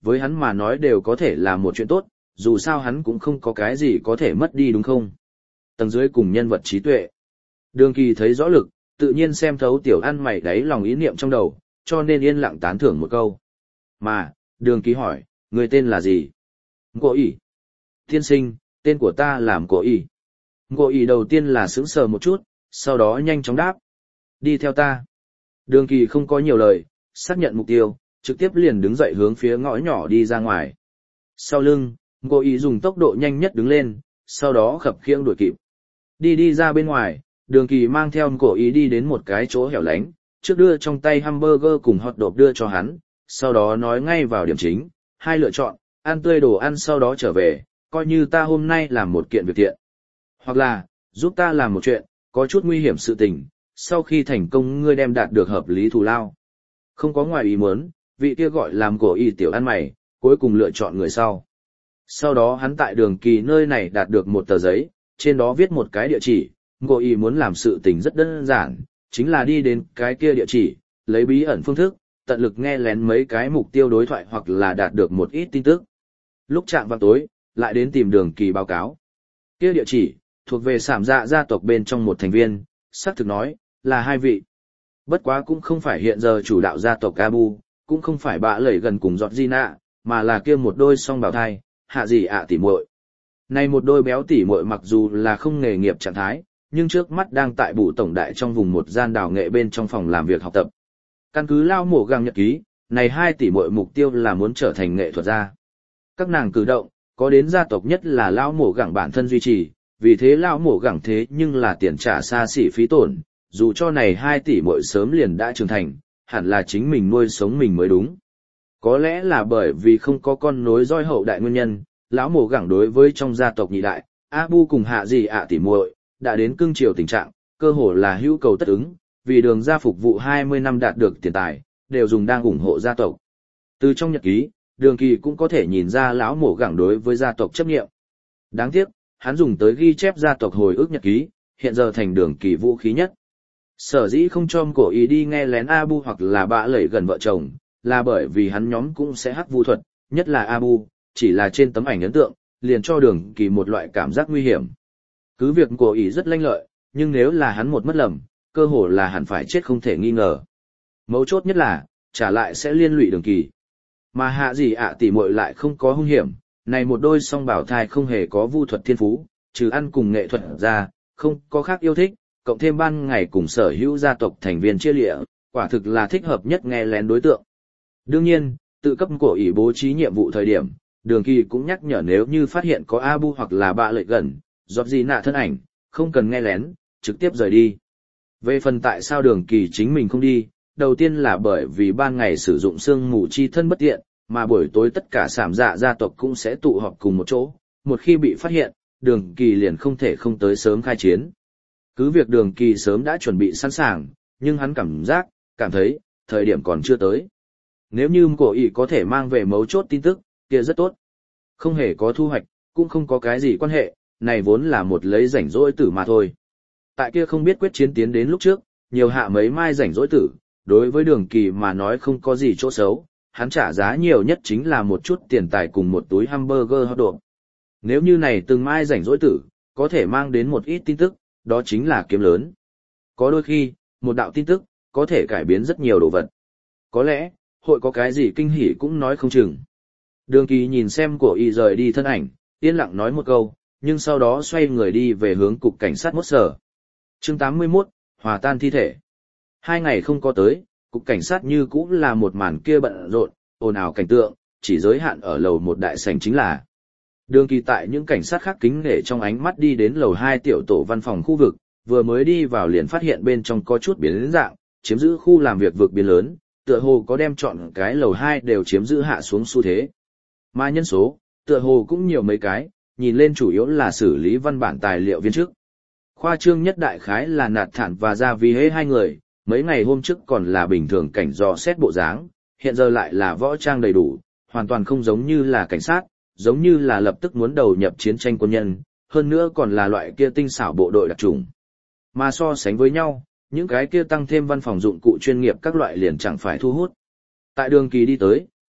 với hắn mà nói đều có thể là một chuyện tốt, dù sao hắn cũng không có cái gì có thể mất đi đúng không? Tầng dưới cùng nhân vật trí tuệ. Đường Kỳ thấy rõ lực, tự nhiên xem thấu tiểu ăn mày đáy lòng ý niệm trong đầu, cho nên yên lặng tán thưởng một câu. Mà, Đường Kỳ hỏi, người tên là gì? Ngộ ỉ. Tiên sinh, tên của ta là Ngộ ỉ. Ngộ ỉ đầu tiên là sững sờ một chút, sau đó nhanh chóng đáp. Đi theo ta. Đường Kỳ không có nhiều lời, xác nhận mục tiêu, trực tiếp liền đứng dậy hướng phía ngõ nhỏ đi ra ngoài. Sau lưng, Ngộ ỉ dùng tốc độ nhanh nhất đứng lên, sau đó khập khiễng đuổi kịp. Đi đi ra bên ngoài, Đường Kỳ mang theo Ngộ ỉ đi đến một cái chỗ hẻo lánh, trước đưa trong tay hamburger cùng hot dog đưa cho hắn, sau đó nói ngay vào điểm chính, hai lựa chọn, ăn tươi đồ ăn sau đó trở về, coi như ta hôm nay làm một kiện việc thiện. Hoặc là, giúp ta làm một chuyện, có chút nguy hiểm sự tình, sau khi thành công ngươi đem đạt được hợp lý thù lao. Không có ngoài ý muốn, vị kia gọi làm cổ y tiểu ăn mày, cuối cùng lựa chọn người sau. Sau đó hắn tại Đường Kỳ nơi này đạt được một tờ giấy, trên đó viết một cái địa chỉ, cổ y muốn làm sự tình rất đơn giản, chính là đi đến cái kia địa chỉ, lấy bí ẩn phương thức, tận lực nghe lén mấy cái mục tiêu đối thoại hoặc là đạt được một ít tin tức. Lúc chạm vào tối, lại đến tìm Đường Kỳ báo cáo. Kia địa chỉ, thuộc về Sảm Dạ gia tộc bên trong một thành viên, xác thực nói, là hai vị. Bất quá cũng không phải hiện giờ chủ đạo gia tộc Abu, cũng không phải bạ lẩy gần cùng giọt Gina, mà là kia một đôi song bào thai, hạ gì ạ tỉ muội. Này một đôi béo tỉ muội mặc dù là không nghề nghiệp trạng thái, nhưng trước mắt đang tại bụ tổng đại trong vùng một gian đào nghệ bên trong phòng làm việc học tập. Căn cứ lao mổ găng nhật ký, này hai tỷ muội mục tiêu là muốn trở thành nghệ thuật gia. Các nàng cử động, có đến gia tộc nhất là lao mổ gẳng bản thân duy trì, vì thế lao mổ gẳng thế nhưng là tiền trả xa xỉ phí tổn, dù cho này hai tỷ muội sớm liền đã trưởng thành, hẳn là chính mình nuôi sống mình mới đúng. Có lẽ là bởi vì không có con nối roi hậu đại nguyên nhân, lão mổ gẳng đối với trong gia tộc nhị đại, Abu cùng hạ gì ạ tỷ muội đã đến cương triều tình trạng, cơ hồ là hữu cầu tất ứng, vì đường gia phục vụ hai mươi năm đạt được tiền tài, đều dùng đang ủng hộ gia tộc. Từ trong nhật ký, Đường Kỳ cũng có thể nhìn ra lão mổ gẳng đối với gia tộc chấp nghiệm. Đáng tiếc, hắn dùng tới ghi chép gia tộc hồi ức nhật ký, hiện giờ thành Đường Kỳ vũ khí nhất. Sở dĩ không cho cổ ý đi nghe lén Abu hoặc là bạ lẩy gần vợ chồng, là bởi vì hắn nhóm cũng sẽ hắc vu thuật, nhất là Abu, chỉ là trên tấm ảnh ấn tượng, liền cho Đường Kỳ một loại cảm giác nguy hiểm. Cứ việc cổ ý rất lanh lợi, nhưng nếu là hắn một mất lầm, cơ hồ là hẳn phải chết không thể nghi ngờ. Mấu chốt nhất là, trả lại sẽ liên lụy Đường Kỳ. Mà hạ gì ạ tỷ muội lại không có hung hiểm, này một đôi song bảo thai không hề có vu thuật thiên phú, trừ ăn cùng nghệ thuật ra, không có khác yêu thích, cộng thêm ban ngày cùng sở hữu gia tộc thành viên chia lịa, quả thực là thích hợp nhất nghe lén đối tượng. Đương nhiên, tự cấp cổ ý bố trí nhiệm vụ thời điểm, Đường Kỳ cũng nhắc nhở nếu như phát hiện có Abu hoặc là bạ lệ gần, giọt gì nạ thân ảnh, không cần nghe lén, trực tiếp rời đi. Về phần tại sao Đường Kỳ chính mình không đi, đầu tiên là bởi vì ban ngày sử dụng sương mù chi thân bất tiện, mà buổi tối tất cả sảm dạ gia tộc cũng sẽ tụ họp cùng một chỗ, một khi bị phát hiện, Đường Kỳ liền không thể không tới sớm khai chiến. Cứ việc Đường Kỳ sớm đã chuẩn bị sẵn sàng, nhưng hắn cảm giác, cảm thấy, thời điểm còn chưa tới. Nếu như cổ ý có thể mang về mấu chốt tin tức, kia rất tốt. Không hề có thu hoạch, cũng không có cái gì quan hệ, này vốn là một lấy rảnh rỗi tử mà thôi. Tại kia không biết quyết chiến tiến đến lúc trước, nhiều hạ mấy mai rảnh rỗi tử, đối với Đường Kỳ mà nói không có gì chỗ xấu, hắn trả giá nhiều nhất chính là một chút tiền tài cùng một túi hamburger hot dog. Nếu như này từng mai rảnh rỗi tử, có thể mang đến một ít tin tức, đó chính là kiếm lớn. Có đôi khi, một đạo tin tức, có thể cải biến rất nhiều đồ vật. Có lẽ, hội có cái gì kinh hỉ cũng nói không chừng. Đường Kỳ nhìn xem cổ y rời đi thân ảnh, yên lặng nói một câu, nhưng sau đó xoay người đi về hướng cục cảnh sát mốt sở. Chương tám mươi mốt, hòa tan thi thể. Hai ngày không có tới, cục cảnh sát như cũ là một màn kia bận rộn, ồn ào cảnh tượng, chỉ giới hạn ở lầu một đại sảnh chính là. Đường Kỳ tại những cảnh sát khác kính nể trong ánh mắt đi đến lầu hai tiểu tổ văn phòng khu vực, vừa mới đi vào liền phát hiện bên trong có chút biến dạng, chiếm giữ khu làm việc vực biến lớn, tựa hồ có đem chọn cái lầu hai đều chiếm giữ hạ xuống xu thế. Mà nhân số, tựa hồ cũng nhiều mấy cái, nhìn lên chủ yếu là xử lý văn bản tài liệu viên chức. Khoa trương nhất đại khái là Nạt Thản và Gia Vi Hế hai người, mấy ngày hôm trước còn là bình thường cảnh dò xét bộ dáng, hiện giờ lại là võ trang đầy đủ, hoàn toàn không giống như là cảnh sát, giống như là lập tức muốn đầu nhập chiến tranh quân nhân, hơn nữa còn là loại kia tinh xảo bộ đội đặc trùng. Mà so sánh với nhau, những cái kia tăng thêm văn phòng dụng cụ chuyên nghiệp các loại liền chẳng phải thu hút. Tại Đường Kỳ đi tới,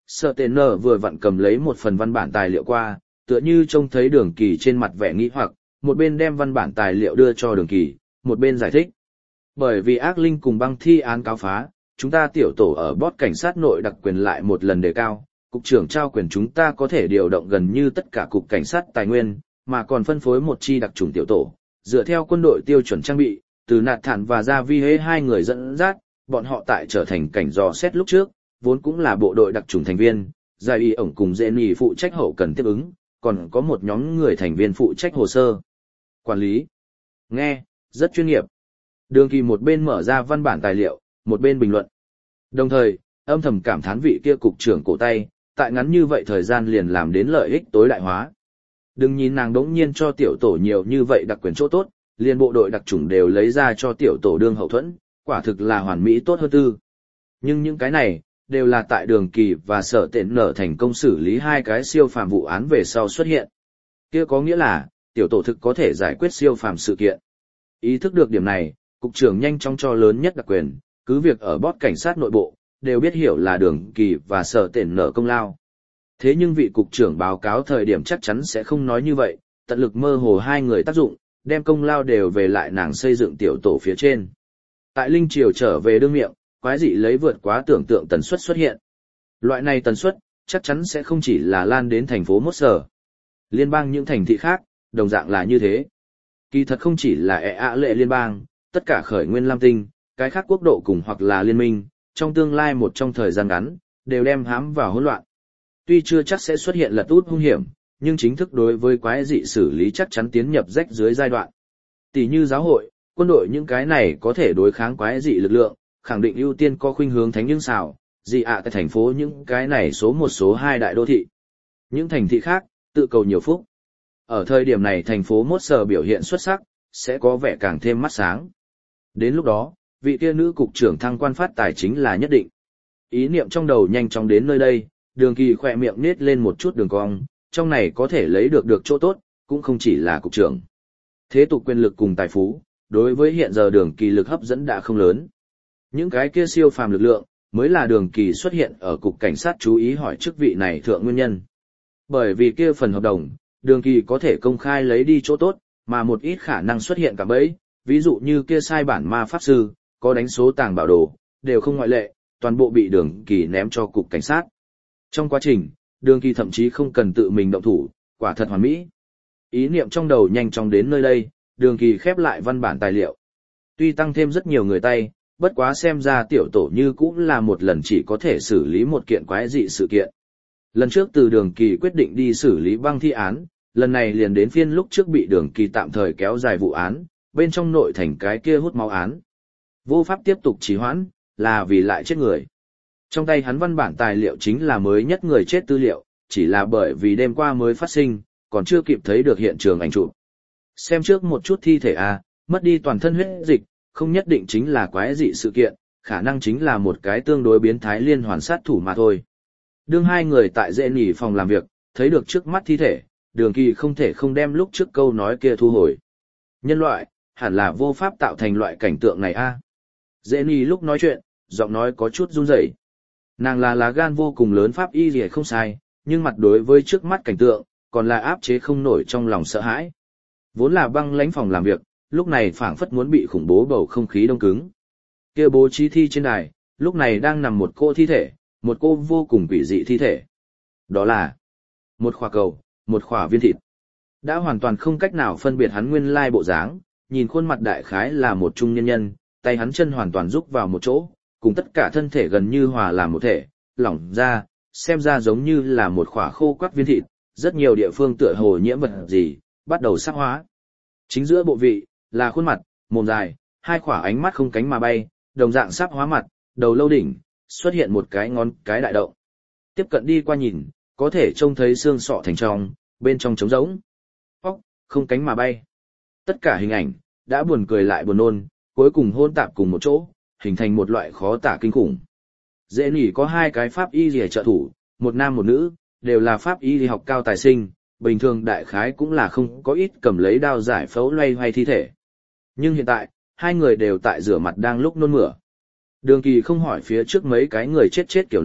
Sở Tệ Nở vừa vặn cầm lấy một phần văn bản tài liệu qua, tựa như trông thấy Đường Kỳ trên mặt vẻ nghi hoặc, một bên đem văn bản tài liệu đưa cho Đường Kỳ, một bên giải thích. Bởi vì ác linh cùng băng thi án cáo phá, chúng ta tiểu tổ ở bót cảnh sát nội đặc quyền lại một lần đề cao, cục trưởng trao quyền chúng ta có thể điều động gần như tất cả cục cảnh sát tài nguyên, mà còn phân phối một chi đặc trùng tiểu tổ, dựa theo quân đội tiêu chuẩn trang bị, từ Nạt Thản và Gia Vi Hế hai người dẫn dắt, bọn họ tại trở thành cảnh dò xét lúc trước, vốn cũng là bộ đội đặc trùng thành viên, Giải Y ổng cùng Dễ Nì phụ trách hậu cần tiếp ứng, còn có một nhóm người thành viên phụ trách hồ sơ. Quản lý. Nghe, rất chuyên nghiệp. Đường Kỳ một bên mở ra văn bản tài liệu, một bên bình luận. Đồng thời, âm thầm cảm thán vị kia cục trưởng cổ tay, tại ngắn như vậy thời gian liền làm đến lợi ích tối đại hóa. Đừng nhìn nàng đống nhiên cho tiểu tổ nhiều như vậy đặc quyền chỗ tốt, liền bộ đội đặc chủng đều lấy ra cho tiểu tổ đương hậu thuẫn, quả thực là hoàn mỹ tốt hơn tư. Nhưng những cái này, đều là tại Đường Kỳ và Sở Tệ Nở thành công xử lý hai cái siêu phàm vụ án về sau xuất hiện. Kia có nghĩa là, tiểu tổ thực có thể giải quyết siêu phàm sự kiện. Ý thức được điểm này, cục trưởng nhanh chóng cho lớn nhất đặc quyền, cứ việc ở bót cảnh sát nội bộ, đều biết hiểu là Đường Kỳ và Sở Tệ Nở công lao. Thế nhưng vị cục trưởng báo cáo thời điểm chắc chắn sẽ không nói như vậy, tận lực mơ hồ hai người tác dụng, đem công lao đều về lại nàng xây dựng tiểu tổ phía trên. Tại Linh Triều trở về đương miệng, quái dị lấy vượt quá tưởng tượng tần suất xuất hiện. Loại này tần suất, chắc chắn sẽ không chỉ là lan đến thành phố Mốt Sở. Liên bang những thành thị khác, đồng dạng là như thế. Kỳ thật không chỉ là ẹ ạ lệ liên bang, tất cả khởi nguyên Lam Tinh, cái khác quốc độ cùng hoặc là liên minh, trong tương lai một trong thời gian ngắn, đều đem hãm vào hỗn loạn. Tuy chưa chắc sẽ xuất hiện lật út hung hiểm, nhưng chính thức đối với quái dị xử lý chắc chắn tiến nhập rách dưới giai đoạn. Tỷ như giáo hội, quân đội những cái này có thể đối kháng quái dị lực lượng, khẳng định ưu tiên có khuynh hướng thánh nhưng xào, dị ạ tại thành phố những cái này số một số hai đại đô thị. Những thành thị khác, tự cầu nhiều phúc. Ở thời điểm này thành phố Mốt Sở biểu hiện xuất sắc, sẽ có vẻ càng thêm mắt sáng. Đến lúc đó, vị kia nữ cục trưởng thăng quan phát tài chính là nhất định. Ý niệm trong đầu nhanh chóng đến nơi đây, Đường Kỳ khỏe miệng nết lên một chút đường cong, trong này có thể lấy được được chỗ tốt, cũng không chỉ là cục trưởng. Thế tục quyền lực cùng tài phú, đối với hiện giờ Đường Kỳ lực hấp dẫn đã không lớn. Những cái kia siêu phàm lực lượng, mới là Đường Kỳ xuất hiện ở cục cảnh sát chú ý hỏi chức vị này thượng nguyên nhân. Bởi vì kia phần hợp đồng, Đường Kỳ có thể công khai lấy đi chỗ tốt, mà một ít khả năng xuất hiện cả bẫy, ví dụ như kia sai bản ma pháp sư, có đánh số tàng bảo đồ, đều không ngoại lệ, toàn bộ bị Đường Kỳ ném cho cục cảnh sát. Trong quá trình, Đường Kỳ thậm chí không cần tự mình động thủ, quả thật hoàn mỹ. Ý niệm trong đầu nhanh chóng đến nơi đây, Đường Kỳ khép lại văn bản tài liệu. Tuy tăng thêm rất nhiều người tay, bất quá xem ra tiểu tổ như cũng là một lần chỉ có thể xử lý một kiện quái dị sự kiện. Lần trước từ Đường Kỳ quyết định đi xử lý băng thi án, lần này liền đến phiên lúc trước bị Đường Kỳ tạm thời kéo dài vụ án, bên trong nội thành cái kia hút máu án. Vô pháp tiếp tục trì hoãn, là vì lại chết người. Trong tay hắn văn bản tài liệu chính là mới nhất người chết tư liệu, chỉ là bởi vì đêm qua mới phát sinh, còn chưa kịp thấy được hiện trường ảnh chụp. Xem trước một chút thi thể a, mất đi toàn thân huyết dịch, không nhất định chính là quái dị sự kiện, khả năng chính là một cái tương đối biến thái liên hoàn sát thủ mà thôi. Đương hai người tại dễ nỉ phòng làm việc, thấy được trước mắt thi thể, Đường Kỳ không thể không đem lúc trước câu nói kia thu hồi. Nhân loại, hẳn là vô pháp tạo thành loại cảnh tượng này a. Dễ nỉ lúc nói chuyện, giọng nói có chút run rẩy. Nàng là lá gan vô cùng lớn pháp y gì không sai, nhưng mặt đối với trước mắt cảnh tượng, còn là áp chế không nổi trong lòng sợ hãi. Vốn là băng lãnh phòng làm việc, lúc này phảng phất muốn bị khủng bố bầu không khí đông cứng. Kia bố trí thi trên đài, lúc này đang nằm một cô thi thể, một cô vô cùng quỷ dị thi thể. Đó là một khỏa cầu, một khỏa viên thịt. Đã hoàn toàn không cách nào phân biệt hắn nguyên lai bộ dáng, nhìn khuôn mặt đại khái là một trung nhân nhân, tay hắn chân hoàn toàn rúc vào một chỗ, cùng tất cả thân thể gần như hòa làm một thể, lỏng ra, xem ra giống như là một khỏa khô quắc viên thịt, rất nhiều địa phương tựa hồ nhiễm vật gì, bắt đầu sắc hóa. Chính giữa bộ vị, là khuôn mặt, mồm dài, hai khỏa ánh mắt không cánh mà bay, đồng dạng sắp hóa mặt, đầu lâu đỉnh, xuất hiện một cái ngón cái đại động. Tiếp cận đi qua nhìn, có thể trông thấy xương sọ thành trong, bên trong trống rỗng. Óc, không cánh mà bay. Tất cả hình ảnh, đã buồn cười lại buồn nôn, cuối cùng hôn tạp cùng một chỗ, hình thành một loại khó tả kinh khủng. Dễ nỉ có hai cái pháp y rìa trợ thủ, một nam một nữ, đều là pháp y đi học cao tài sinh, bình thường đại khái cũng là không có ít cầm lấy đao giải phẫu loay hoay thi thể. Nhưng hiện tại, hai người đều tại rửa mặt đang lúc nôn mửa. Đường Kỳ không hỏi phía trước mấy cái người chết chết kiểu này,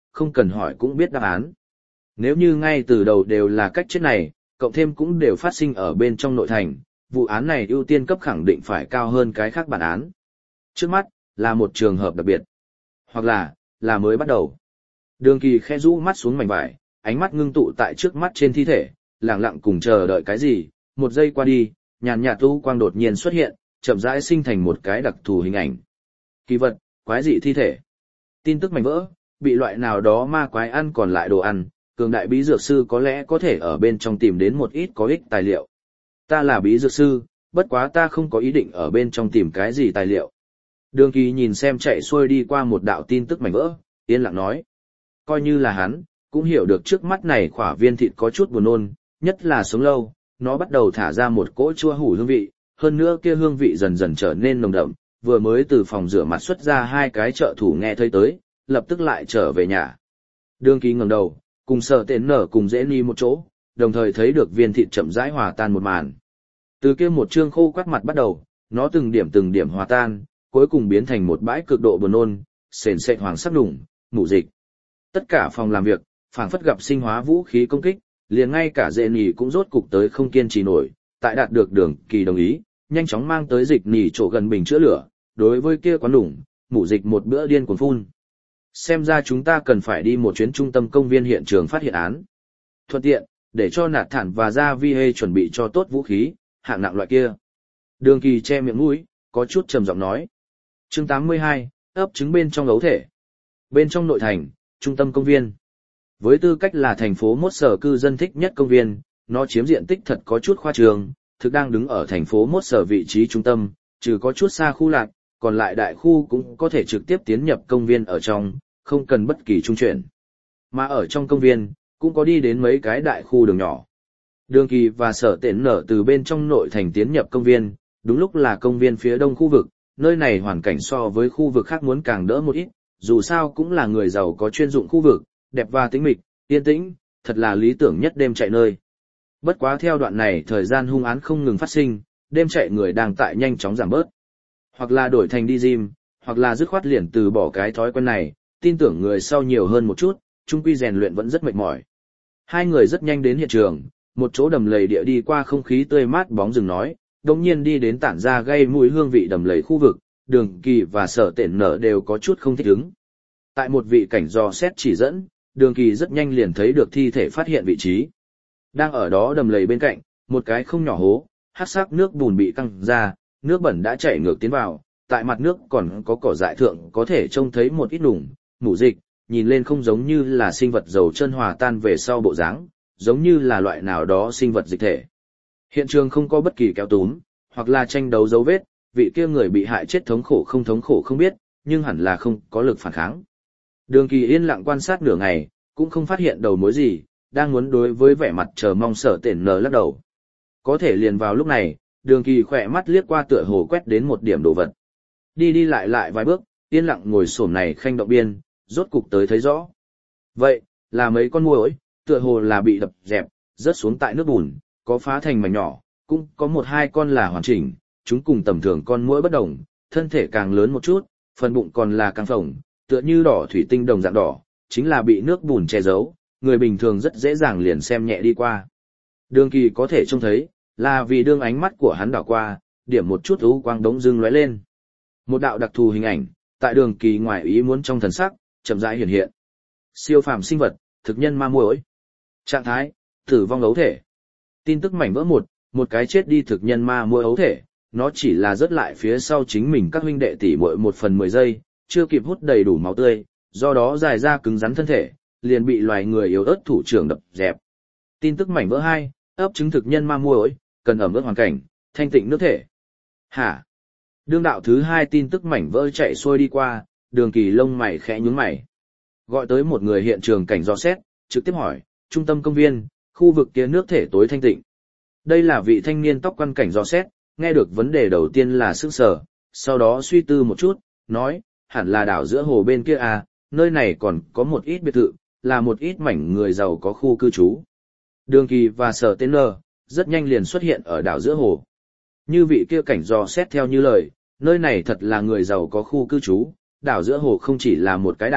không cần hỏi cũng biết đáp án. Nếu như ngay từ đầu đều là cách chết này, cộng thêm cũng đều phát sinh ở bên trong nội thành, vụ án này ưu tiên cấp khẳng định phải cao hơn cái khác bản án. Trước mắt, là một trường hợp đặc biệt. Hoặc là, là mới bắt đầu. Đường Kỳ khẽ rũ mắt xuống mảnh vải, ánh mắt ngưng tụ tại trước mắt trên thi thể, lặng lặng cùng chờ đợi cái gì, một giây qua đi, nhàn nhạt u quang đột nhiên xuất hiện, chậm rãi sinh thành một cái đặc thù hình ảnh. Kỳ vật, quái dị thi thể. Tin tức mảnh vỡ, bị loại nào đó ma quái ăn còn lại đồ ăn, cường đại bí dược sư có lẽ có thể ở bên trong tìm đến một ít có ích tài liệu. Ta là bí dược sư, bất quá ta không có ý định ở bên trong tìm cái gì tài liệu. Đường Kỳ nhìn xem chạy xuôi đi qua một đạo tin tức mảnh vỡ, yên lặng nói. Coi như là hắn, cũng hiểu được trước mắt này khỏa viên thịt có chút buồn nôn, nhất là sống lâu, nó bắt đầu thả ra một cỗ chua hủ hương vị, hơn nữa kia hương vị dần dần trở nên nồng đậm, vừa mới từ phòng rửa mặt xuất ra hai cái trợ thủ nghe thấy tới, lập tức lại trở về nhà. Đường Kỳ ngẩng đầu, cùng Sở Tện Nở cùng Dễ Ni một chỗ, đồng thời thấy được viên thịt chậm rãi hòa tan một màn. Từ kia một trương khô quắt mặt bắt đầu, nó từng điểm từng điểm hòa tan, cuối cùng biến thành một bãi cực độ buồn nôn, sền sệt hoàng sắc đủng, mủ dịch. Tất cả phòng làm việc, phảng phất gặp sinh hóa vũ khí công kích, liền ngay cả Dễ Nỉ cũng rốt cục tới không kiên trì nổi, tại đạt được Đường Kỳ đồng ý, nhanh chóng mang tới dịch nỉ chỗ gần bình chữa lửa, đối với kia quán đủng, mủ dịch một bữa điên cuồng phun. Xem ra chúng ta cần phải đi một chuyến trung tâm công viên hiện trường phát hiện án. Thuận tiện, để cho Nạt Thản và Gia Vi Hê chuẩn bị cho tốt vũ khí, hạng nặng loại kia. Đường Kỳ che miệng mũi, có chút trầm giọng nói. Chương tám mươi hai, ấp trứng bên trong ấu thể. Bên trong nội thành, trung tâm công viên. Với tư cách là thành phố mốt sở cư dân thích nhất công viên, nó chiếm diện tích thật có chút khoa trương, thực đang đứng ở thành phố mốt sở vị trí trung tâm, trừ có chút xa khu lạc, còn lại đại khu cũng có thể trực tiếp tiến nhập công viên ở trong, không cần bất kỳ trung chuyển. Mà ở trong công viên, cũng có đi đến mấy cái đại khu đường nhỏ. Đường Kỳ và Sở Tện Nở từ bên trong nội thành tiến nhập công viên, đúng lúc là công viên phía đông khu vực, nơi này hoàn cảnh so với khu vực khác muốn càng đỡ một ít, dù sao cũng là người giàu có chuyên dụng khu vực, đẹp và tĩnh mịch, yên tĩnh, thật là lý tưởng nhất đêm chạy nơi. Bất quá theo đoạn này thời gian hung án không ngừng phát sinh, đêm chạy người đang tại nhanh chóng giảm bớt. Hoặc là đổi thành đi gym, hoặc là dứt khoát liền từ bỏ cái thói quen này, tin tưởng người sau nhiều hơn một chút, chung quy rèn luyện vẫn rất mệt mỏi. Hai người rất nhanh đến hiện trường, một chỗ đầm lầy địa đi qua không khí tươi mát bóng rừng nói, đồng nhiên đi đến tản ra gây mùi hương vị đầm lầy khu vực, Đường Kỳ và Sở Tện Nở đều có chút không thích ứng. Tại một vị cảnh dò xét chỉ dẫn, Đường Kỳ rất nhanh liền thấy được thi thể phát hiện vị trí. Đang ở đó đầm lầy bên cạnh, một cái không nhỏ hố, hắc sắc nước bùn bị căng ra, nước bẩn đã chảy ngược tiến vào, tại mặt nước còn có cỏ dại thượng có thể trông thấy một ít đủng, mủ dịch, nhìn lên không giống như là sinh vật dầu chân hòa tan về sau bộ dáng, giống như là loại nào đó sinh vật dịch thể. Hiện trường không có bất kỳ kéo túm, hoặc là tranh đấu dấu vết, vị kia người bị hại chết thống khổ không thống khổ không biết, nhưng hẳn là không có lực phản kháng. Đường Kỳ yên lặng quan sát nửa ngày, cũng không phát hiện đầu mối gì, đang muốn đối với vẻ mặt chờ mong Sở Tện Nở lắc đầu. Có thể liền vào lúc này, Đường Kỳ khỏe mắt liếc qua tựa hồ quét đến một điểm đồ vật. Đi đi lại lại vài bước, yên lặng ngồi xổm này khanh động biên, rốt cục tới thấy rõ. Vậy, là mấy con muỗi, tựa hồ là bị đập dẹp, rớt xuống tại nước bùn, có phá thành mảnh nhỏ, cũng có một hai con là hoàn chỉnh, chúng cùng tầm thường con muỗi bất đồng, thân thể càng lớn một chút, phần bụng còn là căng phồng, tựa như đỏ thủy tinh đồng dạng đỏ, chính là bị nước bùn che giấu, người bình thường rất dễ dàng liền xem nhẹ đi qua. Đường Kỳ có thể trông thấy, là vì đương ánh mắt của hắn đảo qua, điểm một chút u quang đống dưng lóe lên. Một đạo đặc thù hình ảnh, tại Đường Kỳ ngoài ý muốn trong thần sắc, chậm rãi hiện hiện. Siêu phàm sinh vật, thực nhân ma muỗi. Trạng thái, tử vong ấu thể. Tin tức mảnh vỡ một, một cái chết đi thực nhân ma muỗi ấu thể, nó chỉ là rớt lại phía sau chính mình các huynh đệ tỷ muội một phần mười giây, chưa kịp hút đầy đủ máu tươi, do đó dài ra cứng rắn thân thể, liền bị loài người yếu ớt thủ trưởng đập dẹp. Tin tức mảnh vỡ hai, ấp trứng thực nhân ma muỗi, cần ẩm ướt hoàn cảnh, thanh tịnh nước thể. Hả? Đương đạo thứ hai tin tức mảnh vỡ chạy xuôi đi qua, Đường Kỳ lông mày khẽ nhướng mày. Gọi tới một người hiện trường cảnh dò xét, trực tiếp hỏi, trung tâm công viên, khu vực kia nước thể tối thanh tịnh. Đây là vị thanh niên tóc quăn cảnh dò xét, nghe được vấn đề đầu tiên là sững sờ, sau đó suy tư một chút, nói, hẳn là đảo giữa hồ bên kia à, nơi này còn có một ít biệt thự, là một ít mảnh người giàu có khu cư trú. Đường Kỳ và Sở Tện Nở rất nhanh liền xuất hiện ở đảo giữa hồ. Như vị kia cảnh dò xét theo như lời, nơi này thật là người giàu có khu cư trú, đảo giữa hồ không chỉ là một cái đảo,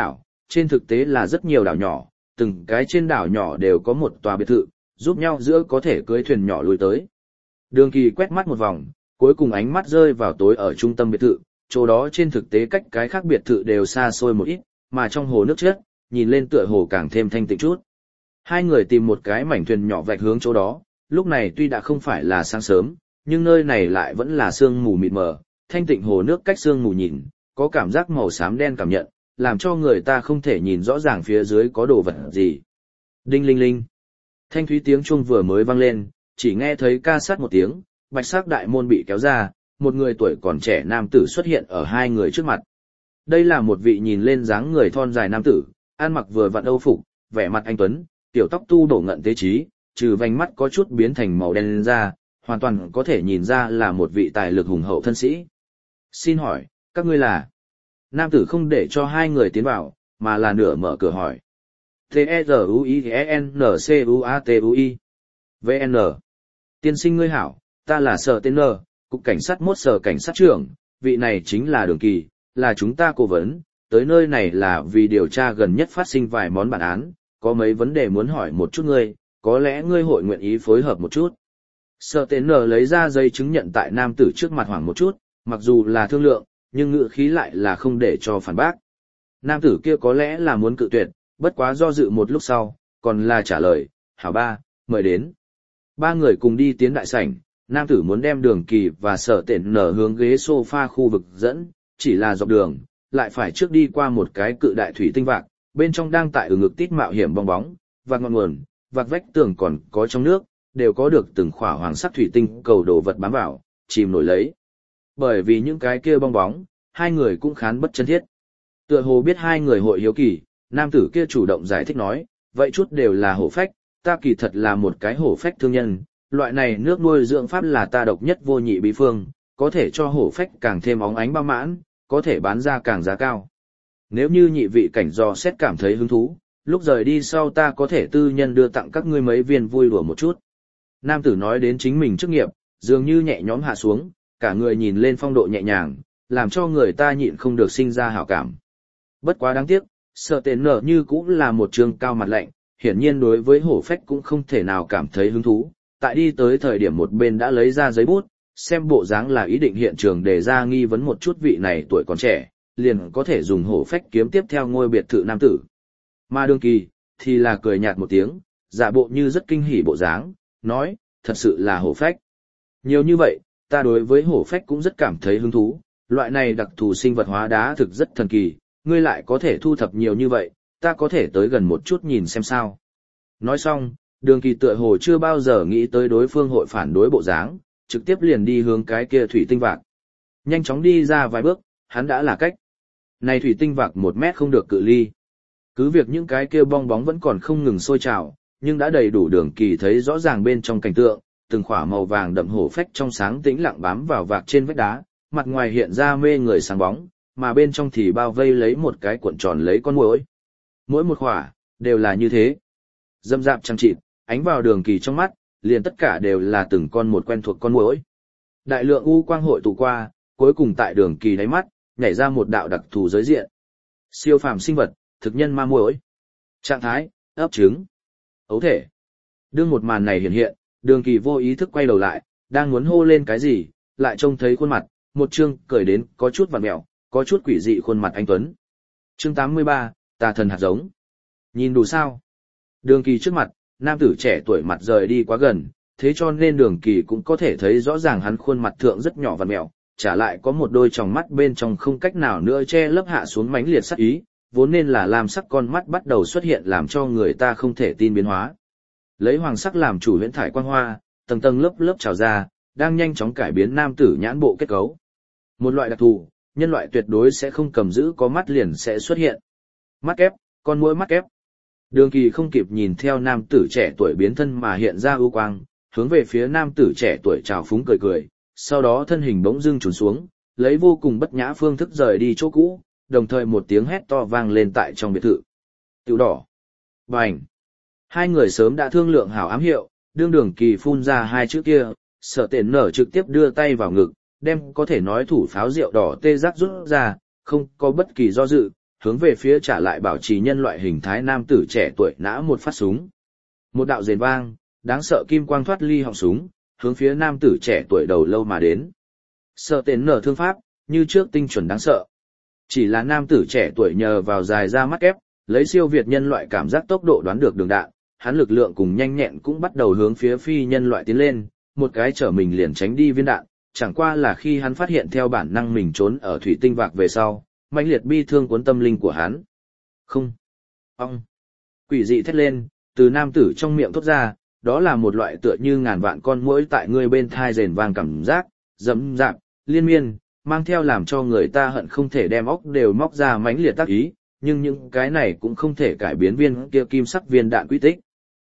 trên thực tế là rất nhiều đảo nhỏ, từng cái trên đảo nhỏ đều có một tòa biệt thự, giúp nhau giữa có thể cưới thuyền nhỏ lui tới. Đường Kỳ quét mắt một vòng, cuối cùng ánh mắt rơi vào tối ở trung tâm biệt thự, chỗ đó trên thực tế cách cái khác biệt thự đều xa xôi một ít, mà trong hồ nước chết, nhìn lên tựa hồ càng thêm thanh tịnh chút. Hai người tìm một cái mảnh thuyền nhỏ vạch hướng chỗ đó, lúc này tuy đã không phải là sáng sớm, nhưng nơi này lại vẫn là sương mù mịt mờ, thanh tịnh hồ nước cách sương mù nhìn, có cảm giác màu xám đen cảm nhận, làm cho người ta không thể nhìn rõ ràng phía dưới có đồ vật gì. Đinh linh linh. Thanh thúy tiếng chuông vừa mới vang lên, chỉ nghe thấy ca sát một tiếng, bạch sắc đại môn bị kéo ra, một người tuổi còn trẻ nam tử xuất hiện ở hai người trước mặt. Đây là một vị nhìn lên dáng người thon dài nam tử, ăn mặc vừa vặn âu phục, vẻ mặt anh tuấn, tiểu tóc tu đổ ngận tế trí, trừ vành mắt có chút biến thành màu đen lên ra, hoàn toàn có thể nhìn ra là một vị tài lực hùng hậu thân sĩ. Xin hỏi, các ngươi là? Nam tử không để cho hai người tiến vào, mà là nửa mở cửa hỏi. T-E-Z-U-I-E-N-C-U-A-T-U-I V N. Tiên sinh ngươi hảo, ta là Sở Tên N, Cục Cảnh sát mốt Sở Cảnh sát trưởng, vị này chính là Đường Kỳ, là chúng ta cố vấn, tới nơi này là vì điều tra gần nhất phát sinh vài món bản án, có mấy vấn đề muốn hỏi một chút ngươi, có lẽ ngươi hội nguyện ý phối hợp một chút. Sở Tên N lấy ra giấy chứng nhận tại nam tử trước mặt hoảng một chút, mặc dù là thương lượng, nhưng ngữ khí lại là không để cho phản bác. Nam tử kia có lẽ là muốn cự tuyệt, bất quá do dự một lúc sau, còn là trả lời, hảo ba, mời đến. Ba người cùng đi tiến đại sảnh, nam tử muốn đem Đường Kỳ và Sở Tên N hướng ghế sofa khu vực dẫn, chỉ là dọc đường, lại phải trước đi qua một cái cự đại thủy tinh vạc, bên trong đang tại ở ngực tít mạo hiểm bong bóng, vạc ngọn nguồn, vạc vách tường còn có trong nước, đều có được từng khỏa hoàng sắc thủy tinh cầu đồ vật bám vào, chìm nổi lấy. Bởi vì những cái kia bong bóng, hai người cũng khán bất chân thiết. Tựa hồ biết hai người hội hiếu kỳ, nam tử kia chủ động giải thích nói, vậy chút đều là hổ phách, ta kỳ thật là một cái hổ phách thương nhân, loại này nước nuôi dưỡng pháp là ta độc nhất vô nhị bí phương, có thể cho hổ phách càng thêm óng ánh bao mãn, có thể bán ra càng giá cao. Nếu như nhị vị cảnh dò xét cảm thấy hứng thú, lúc rời đi sau ta có thể tư nhân đưa tặng các ngươi mấy viên vui đùa một chút. Nam tử nói đến chính mình chức nghiệp, dường như nhẹ nhõm hạ xuống, cả người nhìn lên phong độ nhẹ nhàng, làm cho người ta nhịn không được sinh ra hảo cảm. Bất quá đáng tiếc, Sở Tên Nở như cũng là một trường cao mặt lạnh, hiển nhiên đối với hổ phách cũng không thể nào cảm thấy hứng thú. Tại đi tới thời điểm một bên đã lấy ra giấy bút, xem bộ dáng là ý định hiện trường để ra nghi vấn một chút vị này tuổi còn trẻ, liền có thể dùng hổ phách kiếm tiếp theo ngôi biệt thự nam tử. Mà Đường Kỳ, thì là cười nhạt một tiếng, giả bộ như rất kinh hỉ bộ dáng, nói, thật sự là hổ phách. Nhiều như vậy, ta đối với hổ phách cũng rất cảm thấy hứng thú, loại này đặc thù sinh vật hóa đá thực rất thần kỳ, ngươi lại có thể thu thập nhiều như vậy, ta có thể tới gần một chút nhìn xem sao. Nói xong, Đường Kỳ tựa hồ chưa bao giờ nghĩ tới đối phương hội phản đối bộ dáng, trực tiếp liền đi hướng cái kia thủy tinh vạc. Nhanh chóng đi ra vài bước, hắn đã là cách. Này thủy tinh vạc một mét không được cự ly. Cứ việc những cái kia bong bóng vẫn còn không ngừng sôi trào, nhưng đã đầy đủ Đường Kỳ thấy rõ ràng bên trong cảnh tượng, từng khỏa màu vàng đậm hổ phách trong sáng tĩnh lặng bám vào vạc trên vách đá, mặt ngoài hiện ra mê người sáng bóng, mà bên trong thì bao vây lấy một cái cuộn tròn lấy con muỗi. Mỗi một khỏa, đều là như thế. Dâm dạp chăm chịt, ánh vào Đường Kỳ trong mắt, liền tất cả đều là từng con một quen thuộc con muỗi. Đại lượng u quang hội tụ qua, cuối cùng tại Đường Kỳ đáy mắt, nhảy ra một đạo đặc thù giới diện. Siêu phàm sinh vật, thực nhân ma muỗi. Trạng thái, ấp trứng. Ấu thể. Đương một màn này hiện hiện, Đường Kỳ vô ý thức quay đầu lại, đang muốn hô lên cái gì, lại trông thấy khuôn mặt, một chương cười đến có chút vặn mẹo, có chút quỷ dị khuôn mặt anh tuấn. Chương tám mươi ba, tà thần hạt giống. Nhìn đủ sao? Đường Kỳ trước mặt, nam tử trẻ tuổi mặt rời đi quá gần, thế cho nên Đường Kỳ cũng có thể thấy rõ ràng hắn khuôn mặt thượng rất nhỏ vặn mẹo, trả lại có một đôi tròng mắt bên trong không cách nào nữa che lấp hạ xuống mãnh liệt sắc ý, vốn nên là lam sắc con mắt bắt đầu xuất hiện làm cho người ta không thể tin biến hóa. Lấy hoàng sắc làm chủ huyễn thải quang hoa, tầng tầng lớp lớp trào ra, đang nhanh chóng cải biến nam tử nhãn bộ kết cấu. Một loại đặc thù, nhân loại tuyệt đối sẽ không cầm giữ có mắt liền sẽ xuất hiện. Mắt ép, con muỗi mắt ép. Đường Kỳ không kịp nhìn theo nam tử trẻ tuổi biến thân mà hiện ra ưu quang, hướng về phía nam tử trẻ tuổi trào phúng cười cười, sau đó thân hình bỗng dưng trùn xuống, lấy vô cùng bất nhã phương thức rời đi chỗ cũ, đồng thời một tiếng hét to vang lên tại trong biệt thự. Tiểu đỏ. Bành. Hai người sớm đã thương lượng hảo ám hiệu, đương Đường Kỳ phun ra hai chữ kia, Sở Tên Nở trực tiếp đưa tay vào ngực, đem có thể nói thủ pháo rượu đỏ tê giác rút ra, không có bất kỳ do dự, hướng về phía trả lại bảo trì nhân loại hình thái nam tử trẻ tuổi nã một phát súng. Một đạo rền vang, đáng sợ kim quang thoát ly họng súng, hướng phía nam tử trẻ tuổi đầu lâu mà đến. Sợ tên nở thương pháp, như trước tinh chuẩn đáng sợ. Chỉ là nam tử trẻ tuổi nhờ vào dài ra mắt ép, lấy siêu việt nhân loại cảm giác tốc độ đoán được đường đạn, hắn lực lượng cùng nhanh nhẹn cũng bắt đầu hướng phía phi nhân loại tiến lên, một cái trở mình liền tránh đi viên đạn, chẳng qua là khi hắn phát hiện theo bản năng mình trốn ở thủy tinh vạc về sau, mãnh liệt bi thương cuốn tâm linh của hắn. Không. Ông. Quỷ dị thét lên, từ nam tử trong miệng thốt ra, đó là một loại tựa như ngàn vạn con muỗi tại người bên thai rền vang cảm giác, dẫm dạp, liên miên, mang theo làm cho người ta hận không thể đem óc đều móc ra mãnh liệt tác ý, nhưng những cái này cũng không thể cải biến viên kia kim sắc viên đạn quy tích.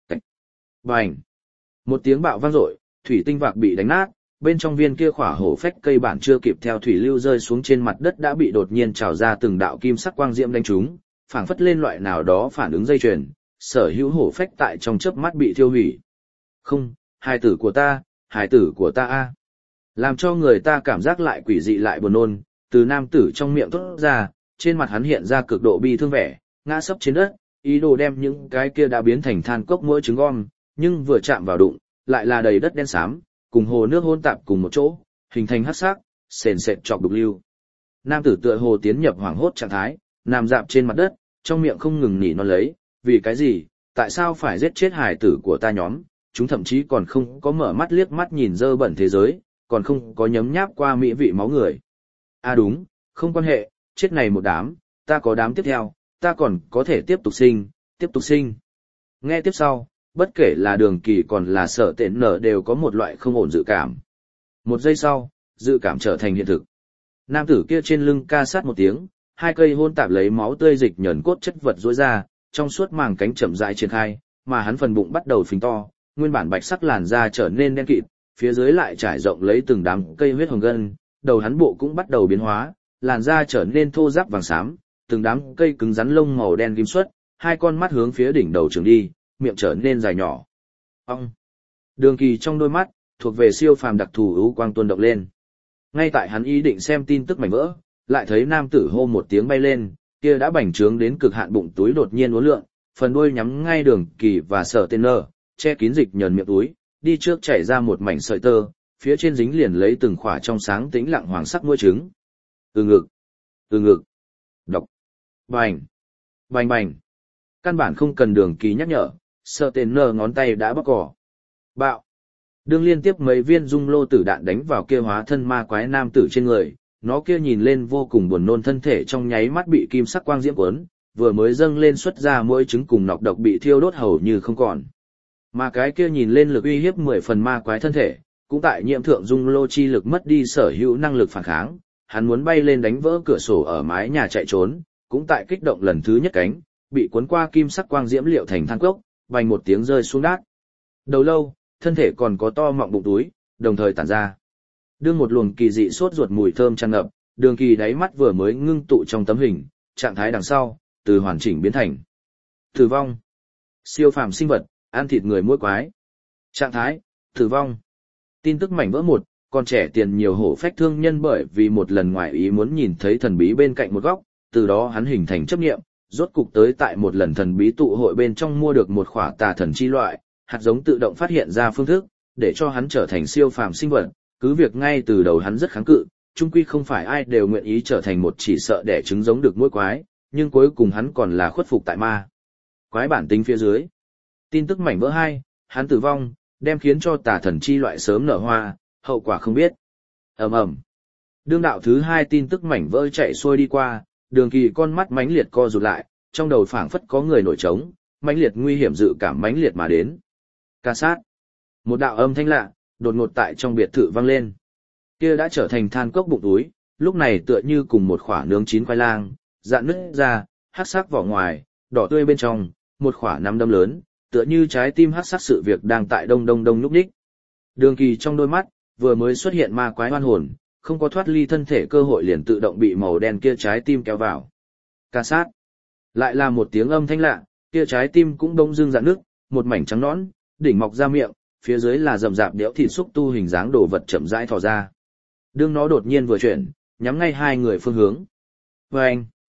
Bành! Một tiếng bạo vang dội, thủy tinh vạc bị đánh nát, bên trong viên kia khỏa hổ phách cây bản chưa kịp theo thủy lưu rơi xuống trên mặt đất đã bị đột nhiên trào ra từng đạo kim sắc quang diễm đánh trúng, phảng phất lên loại nào đó phản ứng dây chuyền, sở hữu hổ phách tại trong chớp mắt bị thiêu hủy. Không, hài tử của ta, hài tử của ta a. Làm cho người ta cảm giác lại quỷ dị lại buồn nôn, từ nam tử trong miệng thốt ra, trên mặt hắn hiện ra cực độ bi thương vẻ, ngã sấp trên đất, ý đồ đem những cái kia đã biến thành than cốc mỗi trứng gom, nhưng vừa chạm vào đụng, lại là đầy đất đen xám, cùng hồ nước hỗn tạp cùng một chỗ, hình thành hắc sắc, sền sệt chọc đục lưu. Nam tử tựa hồ tiến nhập hoảng hốt trạng thái, nằm dạp trên mặt đất, trong miệng không ngừng nỉ non lấy, vì cái gì, tại sao phải giết chết hài tử của ta nhóm, chúng thậm chí còn không có mở mắt liếc mắt nhìn dơ bẩn thế giới, còn không có nhấm nháp qua mỹ vị máu người. À đúng, không quan hệ, chết này một đám, ta có đám tiếp theo, ta còn có thể tiếp tục sinh, tiếp tục sinh. Nghe tiếp sau, bất kể là đường kỳ còn là sở tện nở đều có một loại không ổn dự cảm. Một giây sau, dự cảm trở thành hiện thực. Nam tử kia trên lưng ca sát một tiếng, hai cây hôn tạp lấy máu tươi dịch nhờn cốt chất vật rối ra, trong suốt màng cánh chậm rãi triển khai, mà hắn phần bụng bắt đầu phình to, nguyên bản bạch sắc làn da trở nên đen kịt, phía dưới lại trải rộng lấy từng đám cây huyết hồng gân, đầu hắn bộ cũng bắt đầu biến hóa, làn da trở nên thô ráp vàng xám, từng đám cây cứng rắn lông màu đen kim xuất, hai con mắt hướng phía đỉnh đầu trường đi, miệng trở nên dài nhỏ. Ông. Đường Kỳ trong đôi mắt, thuộc về siêu phàm đặc thù ưu quang tuôn động lên. Ngay tại hắn ý định xem tin tức mảnh vỡ, lại thấy nam tử hô một tiếng bay lên, kia đã bành trướng đến cực hạn bụng túi đột nhiên uốn lượn, phần đuôi nhắm ngay Đường Kỳ và Sở Tên Nơ, che kín dịch nhờn miệng túi, đi trước chảy ra một mảnh sợi tơ, phía trên dính liền lấy từng khỏa trong sáng tĩnh lặng hoàng sắc muối trứng. Từ ngực, từ ngực, độc, bành, bành bành. Căn bản không cần Đường Kỳ nhắc nhở, Sở Tên Nơ ngón tay đã bóc cỏ. Bạo. Đương liên tiếp mấy viên dung lô tử đạn đánh vào kia hóa thân ma quái nam tử trên người, nó kia nhìn lên vô cùng buồn nôn thân thể trong nháy mắt bị kim sắc quang diễm cuốn, vừa mới dâng lên xuất ra muối trứng cùng nọc độc bị thiêu đốt hầu như không còn. Mà cái kia nhìn lên lực uy hiếp mười phần ma quái thân thể, cũng tại nhiễm thượng dung lô chi lực mất đi sở hữu năng lực phản kháng, hắn muốn bay lên đánh vỡ cửa sổ ở mái nhà chạy trốn, cũng tại kích động lần thứ nhất cánh, bị cuốn qua kim sắc quang diễm liệu thành than cốc, vành một tiếng rơi xuống đát. Đầu lâu, thân thể còn có to mọng bụng túi, đồng thời tản ra. Đương một luồng kỳ dị sốt ruột mùi thơm tràn ngập, Đường Kỳ đáy mắt vừa mới ngưng tụ trong tấm hình, trạng thái đằng sau, từ hoàn chỉnh biến thành tử vong. Siêu phàm sinh vật, ăn thịt người muỗi quái. Trạng thái, tử vong. Tin tức mảnh vỡ một, còn trẻ tiền nhiều hổ phách thương nhân bởi vì một lần ngoại ý muốn nhìn thấy thần bí bên cạnh một góc, từ đó hắn hình thành chấp niệm, rốt cục tới tại một lần thần bí tụ hội bên trong mua được một khỏa tà thần chi loại, hạt giống tự động phát hiện ra phương thức, để cho hắn trở thành siêu phàm sinh vật, cứ việc ngay từ đầu hắn rất kháng cự, chung quy không phải ai đều nguyện ý trở thành một chỉ sợ đẻ trứng giống được muỗi quái, nhưng cuối cùng hắn còn là khuất phục tại ma quái bản tính phía dưới. Tin tức mảnh vỡ hai, hắn tử vong, đem khiến cho tà thần chi loại sớm nở hoa, hậu quả không biết. Ầm ầm. Đương đạo thứ hai tin tức mảnh vỡ chạy xuôi đi qua, Đường Kỳ con mắt mãnh liệt co rụt lại, trong đầu phảng phất có người nổi trống, mãnh liệt nguy hiểm dự cảm mãnh liệt mà đến. Ca sát. Một đạo âm thanh lạ, đột ngột tại trong biệt thự vang lên. Kia đã trở thành than cốc bụng túi, lúc này tựa như cùng một khỏa nướng chín khoai lang, dạn nứt ra, hắc sắc vỏ ngoài, đỏ tươi bên trong, một khỏa nắm đấm lớn, tựa như trái tim hắc sắc sự việc đang tại đông đông đông núp đích. Đường Kỳ trong đôi mắt, vừa mới xuất hiện ma quái oan hồn, không có thoát ly thân thể cơ hội liền tự động bị màu đen kia trái tim kéo vào. Ca sát. Lại là một tiếng âm thanh lạ, kia trái tim cũng đông dương dạn nước, một mảnh trắng nõn, đỉnh mọc ra miệng, phía dưới là rậm rạp đẽo thịt xúc tu hình dáng đồ vật chậm rãi thò ra. Đương nó đột nhiên vừa chuyển, nhắm ngay hai người phương hướng. Và anh.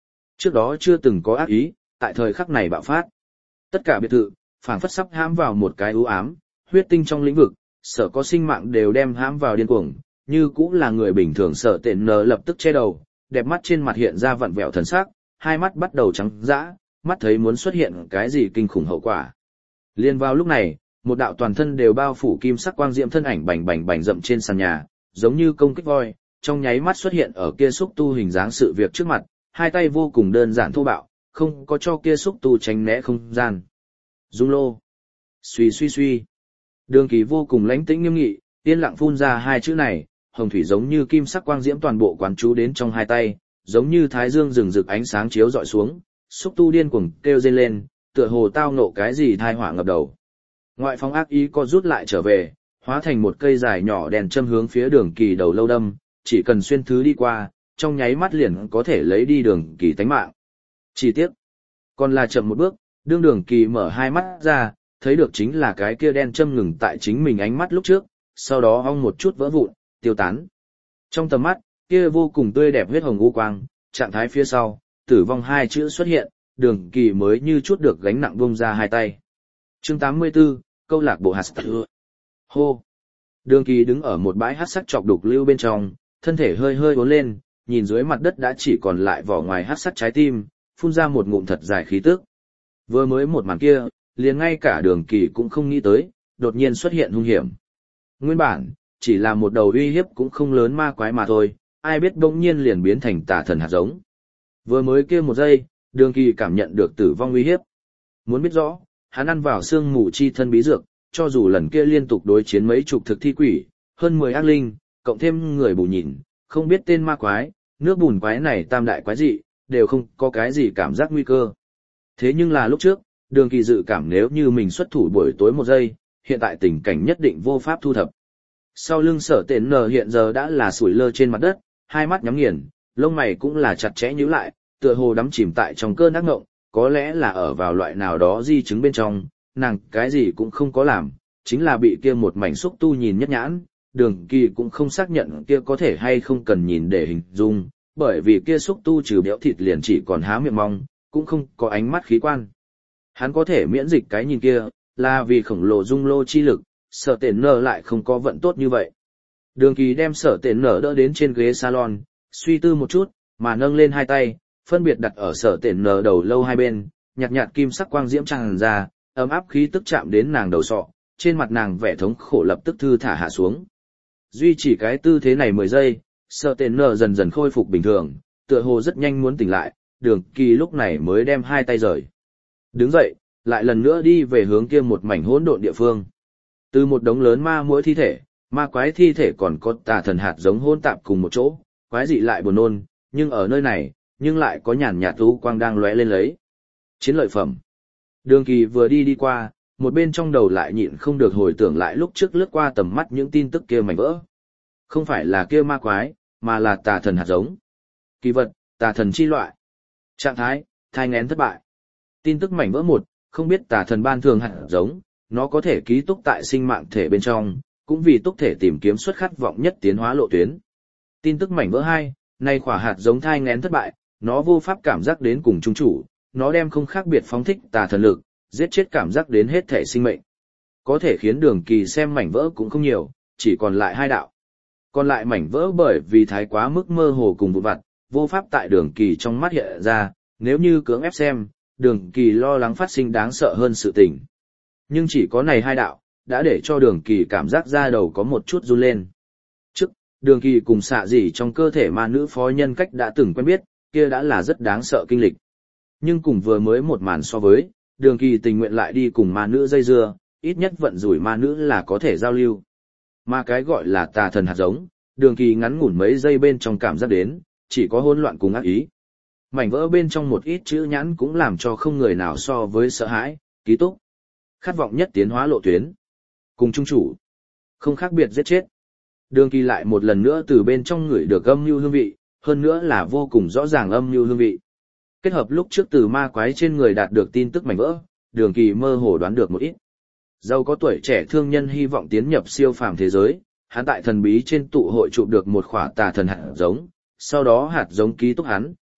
Trước đó chưa từng có ác ý, tại thời khắc này bạo phát. Tất cả biệt thự, phảng phất sắp hãm vào một cái u ám, huyết tinh trong lĩnh vực, sở có sinh mạng đều đem hãm vào điên cuồng, như cũng là người bình thường sợ tện nờ lập tức che đầu, đẹp mắt trên mặt hiện ra vặn vẹo thần sắc, hai mắt bắt đầu trắng dã, mắt thấy muốn xuất hiện cái gì kinh khủng hậu quả. Liên vào lúc này, một đạo toàn thân đều bao phủ kim sắc quang diệm thân ảnh bành bành bành rậm trên sàn nhà, giống như công kích voi, trong nháy mắt xuất hiện ở kia xúc tu hình dáng sự việc trước mặt, hai tay vô cùng đơn giản thô bạo, không có cho kia xúc tu tránh né không gian. Dung lô. Suy suy suy. Đường Kỳ vô cùng lãnh tĩnh nghiêm nghị, yên lặng phun ra hai chữ này, hồng thủy giống như kim sắc quang diễm toàn bộ quán chú đến trong hai tay, giống như thái dương rừng rực ánh sáng chiếu dọi xuống, xúc tu điên cuồng kêu rên lên, tựa hồ tao nộ cái gì thai họa ngập đầu. Ngoại phóng ác ý co rút lại trở về, hóa thành một cây dài nhỏ đèn châm hướng phía Đường Kỳ đầu lâu đâm, chỉ cần xuyên thứ đi qua, trong nháy mắt liền có thể lấy đi Đường Kỳ tánh mạng. Chỉ tiếc, còn là chậm một bước, đương Đường Kỳ mở hai mắt ra, thấy được chính là cái kia đen châm ngừng tại chính mình ánh mắt lúc trước, sau đó ong một chút vỡ vụn, tiêu tán. Trong tầm mắt, kia vô cùng tươi đẹp huyết hồng u quang, trạng thái phía sau, tử vong hai chữ xuất hiện, Đường Kỳ mới như chút được gánh nặng buông ra hai tay. Chương tám mươi tư, câu lạc bộ hạt sắc. Hô. Đường Kỳ đứng ở một bãi hắc sắc chọc đục lưu bên trong, thân thể hơi hơi uốn lên, nhìn dưới mặt đất đã chỉ còn lại vỏ ngoài hắc sắc trái tim, phun ra một ngụm thật dài khí tức. Vừa mới một màn kia, liền ngay cả Đường Kỳ cũng không nghĩ tới, đột nhiên xuất hiện hung hiểm. Nguyên bản, chỉ là một đầu uy hiếp cũng không lớn ma quái mà thôi, ai biết bỗng nhiên liền biến thành tà thần hạt giống. Vừa mới kia một giây, Đường Kỳ cảm nhận được tử vong uy hiếp. Muốn biết rõ, hắn ăn vào xương mù chi thân bí dược, cho dù lần kia liên tục đối chiến mấy chục thực thi quỷ, hơn mười ác linh, cộng thêm người bù nhìn, không biết tên ma quái, nước bùn quái này tam đại quái dị, đều không có cái gì cảm giác nguy cơ. Thế nhưng là lúc trước, Đường Kỳ dự cảm nếu như mình xuất thủ buổi tối một giây, hiện tại tình cảnh nhất định vô pháp thu thập. Sau lưng Sở Tện Nờ hiện giờ đã là sủi lơ trên mặt đất, hai mắt nhắm nghiền, lông mày cũng là chặt chẽ nhíu lại, tựa hồ đắm chìm tại trong cơn ác ngộng, có lẽ là ở vào loại nào đó di chứng bên trong, nàng cái gì cũng không có làm, chính là bị kia một mảnh xúc tu nhìn nhất nhãn, Đường Kỳ cũng không xác nhận kia có thể hay không cần nhìn để hình dung, bởi vì kia xúc tu trừ béo thịt liền chỉ còn há miệng mong, cũng không có ánh mắt khí quan. Hắn có thể miễn dịch cái nhìn kia, là vì khổng lồ dung lô chi lực, Sở Tện Nờ lại không có vận tốt như vậy. Đường Kỳ đem Sở Tện Nờ đỡ đến trên ghế salon, suy tư một chút, mà nâng lên hai tay, phân biệt đặt ở Sở Tện Nờ đầu lâu hai bên, nhạt nhạt kim sắc quang diễm tràn ra, ấm áp khí tức chạm đến nàng đầu sọ, trên mặt nàng vẻ thống khổ lập tức thư thả hạ xuống. Duy chỉ cái tư thế này mười giây, Sở Tện Nờ dần dần khôi phục bình thường, tựa hồ rất nhanh muốn tỉnh lại, Đường Kỳ lúc này mới đem hai tay rời. Đứng dậy, lại lần nữa đi về hướng kia một mảnh hỗn độn địa phương. Từ một đống lớn ma muỗi thi thể, ma quái thi thể còn có tà thần hạt giống hỗn tạp cùng một chỗ, quái dị lại buồn nôn, nhưng ở nơi này, nhưng lại có nhàn nhạt u quang đang lóe lên lấy. Chiến lợi phẩm. Đường Kỳ vừa đi đi qua, một bên trong đầu lại nhịn không được hồi tưởng lại lúc trước lướt qua tầm mắt những tin tức kia mảnh vỡ. Không phải là kia ma quái, mà là tà thần hạt giống. Kỳ vật, tà thần chi loại. Trạng thái, thai nghén thất bại. Tin tức mảnh vỡ một, không biết tà thần ban thường hạt giống, nó có thể ký túc tại sinh mạng thể bên trong, cũng vì túc thể tìm kiếm xuất khát vọng nhất tiến hóa lộ tuyến. Tin tức mảnh vỡ hai, nay khỏa hạt giống thai nghén thất bại, nó vô pháp cảm giác đến cùng trung chủ, nó đem không khác biệt phóng thích tà thần lực, giết chết cảm giác đến hết thể sinh mệnh. Có thể khiến Đường Kỳ xem mảnh vỡ cũng không nhiều, chỉ còn lại hai đạo. Còn lại mảnh vỡ bởi vì thái quá mức mơ hồ cùng vụn vặt, vô pháp tại Đường Kỳ trong mắt hiện ra, nếu như cưỡng ép xem, Đường Kỳ lo lắng phát sinh đáng sợ hơn sự tình. Nhưng chỉ có này hai đạo, đã để cho Đường Kỳ cảm giác da đầu có một chút run lên. Trước, Đường Kỳ cùng xạ dị trong cơ thể ma nữ phó nhân cách đã từng quen biết, kia đã là rất đáng sợ kinh lịch. Nhưng cùng vừa mới một màn so với, Đường Kỳ tình nguyện lại đi cùng ma nữ dây dưa, ít nhất vận rủi ma nữ là có thể giao lưu. Mà cái gọi là tà thần hạt giống, Đường Kỳ ngắn ngủn mấy giây bên trong cảm giác đến, chỉ có hỗn loạn cùng ác ý. Mảnh vỡ bên trong một ít chữ nhãn cũng làm cho không người nào so với sợ hãi, ký túc. Khát vọng nhất tiến hóa lộ tuyến. Cùng trung chủ. Không khác biệt giết chết. Đường Kỳ lại một lần nữa từ bên trong người được âm mưu hương vị, hơn nữa là vô cùng rõ ràng âm mưu hương vị. Kết hợp lúc trước từ ma quái trên người đạt được tin tức mảnh vỡ, Đường Kỳ mơ hồ đoán được một ít. Dẫu có tuổi trẻ thương nhân hy vọng tiến nhập siêu phàm thế giới, hắn tại thần bí trên tụ hội chụp được một khỏa tà thần hạt giống, sau đó hạt giống ký túc hắn,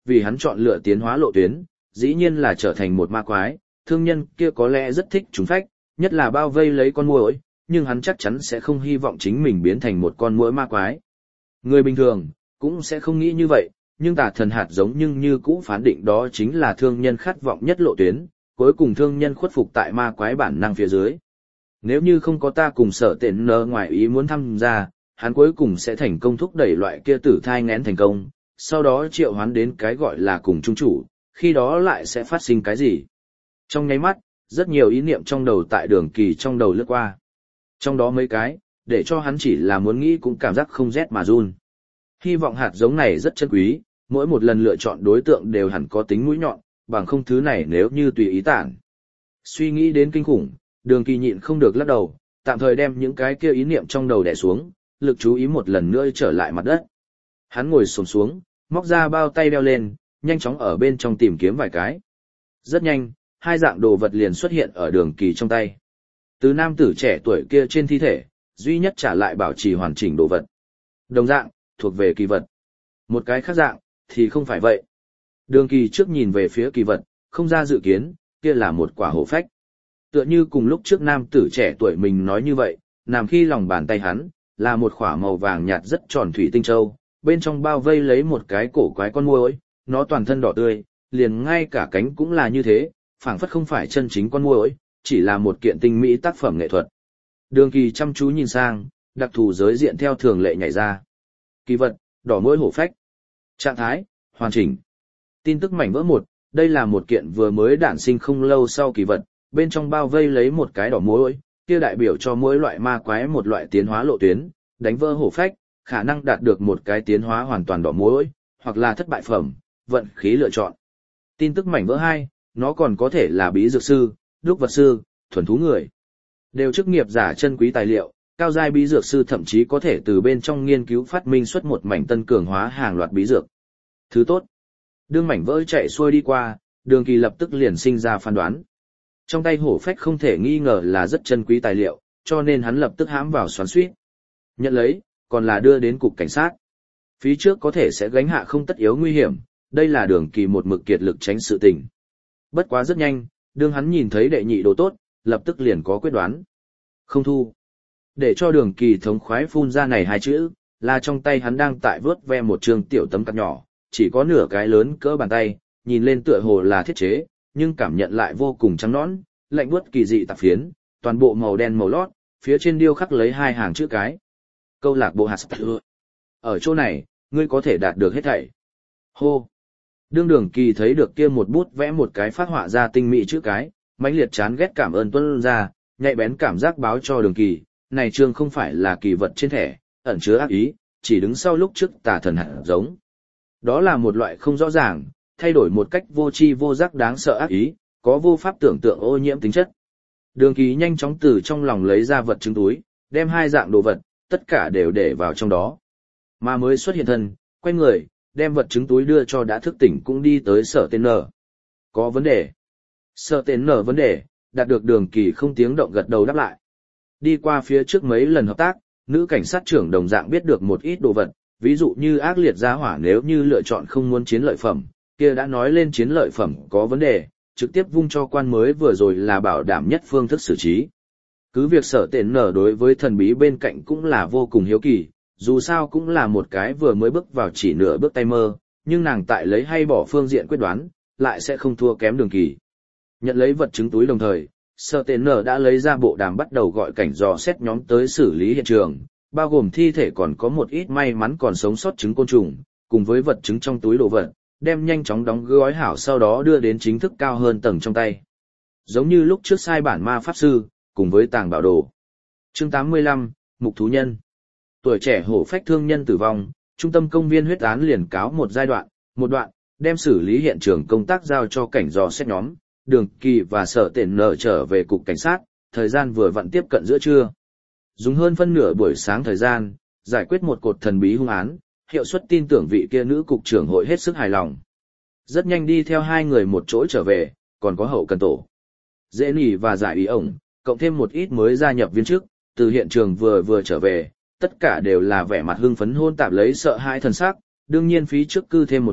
vì hắn chọn lựa tiến hóa lộ tuyến, dĩ nhiên là trở thành một ma quái, thương nhân kia có lẽ rất thích trùng phách, nhất là bao vây lấy con muỗi, nhưng hắn chắc chắn sẽ không hy vọng chính mình biến thành một con muỗi ma quái. Người bình thường cũng sẽ không nghĩ như vậy, nhưng tà thần hạt giống nhưng như cũ phán định đó chính là thương nhân khát vọng nhất lộ tuyến, cuối cùng thương nhân khuất phục tại ma quái bản năng phía dưới. Nếu như không có ta cùng Sở Tện Nơ ngoài ý muốn tham gia, hắn cuối cùng sẽ thành công thúc đẩy loại kia tử thai nghén thành công, sau đó triệu hoán đến cái gọi là cùng trung chủ, khi đó lại sẽ phát sinh cái gì. Trong nháy mắt, rất nhiều ý niệm trong đầu tại Đường Kỳ trong đầu lướt qua. Trong đó mấy cái, để cho hắn chỉ là muốn nghĩ cũng cảm giác không rét mà run. Hy vọng hạt giống này rất chân quý, mỗi một lần lựa chọn đối tượng đều hẳn có tính mũi nhọn, bằng không thứ này nếu như tùy ý tản. Suy nghĩ đến kinh khủng, Đường Kỳ nhịn không được lắc đầu, tạm thời đem những cái kia ý niệm trong đầu đè xuống, lực chú ý một lần nữa trở lại mặt đất. Hắn ngồi xổm xuống, móc ra bao tay đeo lên, nhanh chóng ở bên trong tìm kiếm vài cái. Rất nhanh, hai dạng đồ vật liền xuất hiện ở Đường Kỳ trong tay. Từ nam tử trẻ tuổi kia trên thi thể, duy nhất trả lại bảo trì hoàn chỉnh đồ vật. Đồng dạng, thuộc về kỳ vật. Một cái khác dạng, thì không phải vậy. Đường Kỳ trước nhìn về phía kỳ vật, không ra dự kiến, kia là một quả hổ phách. Tựa như cùng lúc trước nam tử trẻ tuổi mình nói như vậy, nằm khi lòng bàn tay hắn, là một quả màu vàng nhạt rất tròn thủy tinh châu, bên trong bao vây lấy một cái cổ quái con muỗi, nó toàn thân đỏ tươi, liền ngay cả cánh cũng là như thế, phảng phất không phải chân chính con muỗi, chỉ là một kiện tinh mỹ tác phẩm nghệ thuật. Đường Kỳ chăm chú nhìn sang, đặc thù giới diện theo thường lệ nhảy ra. Kỳ vật, đỏ muỗi hổ phách. Trạng thái, hoàn chỉnh. Tin tức mảnh vỡ một, đây là một kiện vừa mới đản sinh không lâu sau kỳ vật, bên trong bao vây lấy một cái đỏ muỗi, kia đại biểu cho mỗi loại ma quái một loại tiến hóa lộ tuyến, đánh vỡ hổ phách, khả năng đạt được một cái tiến hóa hoàn toàn đỏ muỗi, hoặc là thất bại phẩm, vận khí lựa chọn. Tin tức mảnh vỡ hai, nó còn có thể là bí dược sư, đúc vật sư, thuần thú người. Đều chức nghiệp giả chân quý tài liệu, cao giai bí dược sư thậm chí có thể từ bên trong nghiên cứu phát minh xuất một mảnh tân cường hóa hàng loạt bí dược. Thứ tốt. Đương mảnh vỡ chạy xuôi đi qua, Đường Kỳ lập tức liền sinh ra phán đoán. Trong tay hổ phách không thể nghi ngờ là rất chân quý tài liệu, cho nên hắn lập tức hãm vào xoắn xuýt. Nhận lấy, còn là đưa đến cục cảnh sát. Phía trước có thể sẽ gánh hạ không tất yếu nguy hiểm, đây là Đường Kỳ một mực kiệt lực tránh sự tình. Bất quá rất nhanh, đương hắn nhìn thấy đệ nhị đồ tốt, lập tức liền có quyết đoán. Không thu. Để cho Đường Kỳ thống khoái phun ra này hai chữ, là trong tay hắn đang tại vớt ve một trường tiểu tấm cặp nhỏ, chỉ có nửa cái lớn cỡ bàn tay, nhìn lên tựa hồ là thiết chế, nhưng cảm nhận lại vô cùng trắng nõn, lạnh buốt kỳ dị tạp phiến, toàn bộ màu đen màu lót, phía trên điêu khắc lấy hai hàng chữ cái. Câu lạc bộ hạt sữa. Ở chỗ này, ngươi có thể đạt được hết thảy. Hô. Đương Đường Kỳ thấy được kia một bút vẽ một cái phát họa ra tinh mỹ chữ cái, mãnh liệt chán ghét cảm ơn tuôn ra, nhạy bén cảm giác báo cho Đường Kỳ, này chương không phải là kỳ vật trên thẻ, ẩn chứa ác ý, chỉ đứng sau lúc trước tà thần hạt giống. Đó là một loại không rõ ràng, thay đổi một cách vô tri vô giác đáng sợ ác ý, có vô pháp tưởng tượng ô nhiễm tính chất. Đường Kỳ nhanh chóng từ trong lòng lấy ra vật chứng túi, đem hai dạng đồ vật, tất cả đều để vào trong đó. Mà mới xuất hiện thân, quay người, đem vật chứng túi đưa cho đã thức tỉnh cũng đi tới Sở Tên Nở. Có vấn đề. Sở Tên Nở vấn đề, đạt được Đường Kỳ không tiếng động gật đầu đáp lại. Đi qua phía trước mấy lần hợp tác, nữ cảnh sát trưởng đồng dạng biết được một ít đồ vật, ví dụ như ác liệt giá hỏa nếu như lựa chọn không muốn chiến lợi phẩm, kia đã nói lên chiến lợi phẩm có vấn đề, trực tiếp vung cho quan mới vừa rồi là bảo đảm nhất phương thức xử trí. Cứ việc Sở Tên Nở đối với thần bí bên cạnh cũng là vô cùng hiếu kỳ, dù sao cũng là một cái vừa mới bước vào chỉ nửa bước tay mơ, nhưng nàng tại lấy hay bỏ phương diện quyết đoán, lại sẽ không thua kém Đường Kỳ. Nhận lấy vật chứng túi đồng thời, Sở Tên Nở đã lấy ra bộ đàm bắt đầu gọi cảnh dò xét nhóm tới xử lý hiện trường, bao gồm thi thể còn có một ít may mắn còn sống sót trứng côn trùng, cùng với vật chứng trong túi đồ vật, đem nhanh chóng đóng gói hảo sau đó đưa đến chính thức cao hơn tầng trong tay. Giống như lúc trước sai bản ma pháp sư, cùng với tàng bảo đồ. Chương tám mươi lăm, Mục thú nhân. Tuổi trẻ hổ phách thương nhân tử vong, trung tâm công viên huyết án liền cáo một giai đoạn, một đoạn, đem xử lý hiện trường công tác giao cho cảnh dò xét nhóm, Đường Kỳ và Sở Tên Nở trở về cục cảnh sát, thời gian vừa vặn tiếp cận giữa trưa. Dùng hơn phân nửa buổi sáng thời gian, giải quyết một cột thần bí hung án, hiệu suất tin tưởng vị kia nữ cục trưởng hội hết sức hài lòng. Rất nhanh đi theo hai người một chỗ trở về, còn có hậu cần tổ. Dễ nỉ và giải ý ổng, cộng thêm một ít mới gia nhập viên chức, từ hiện trường vừa vừa trở về, tất cả đều là vẻ mặt hưng phấn hôn tạp lấy sợ hãi thần sắc, đương nhiên phí trước cư thêm một ít,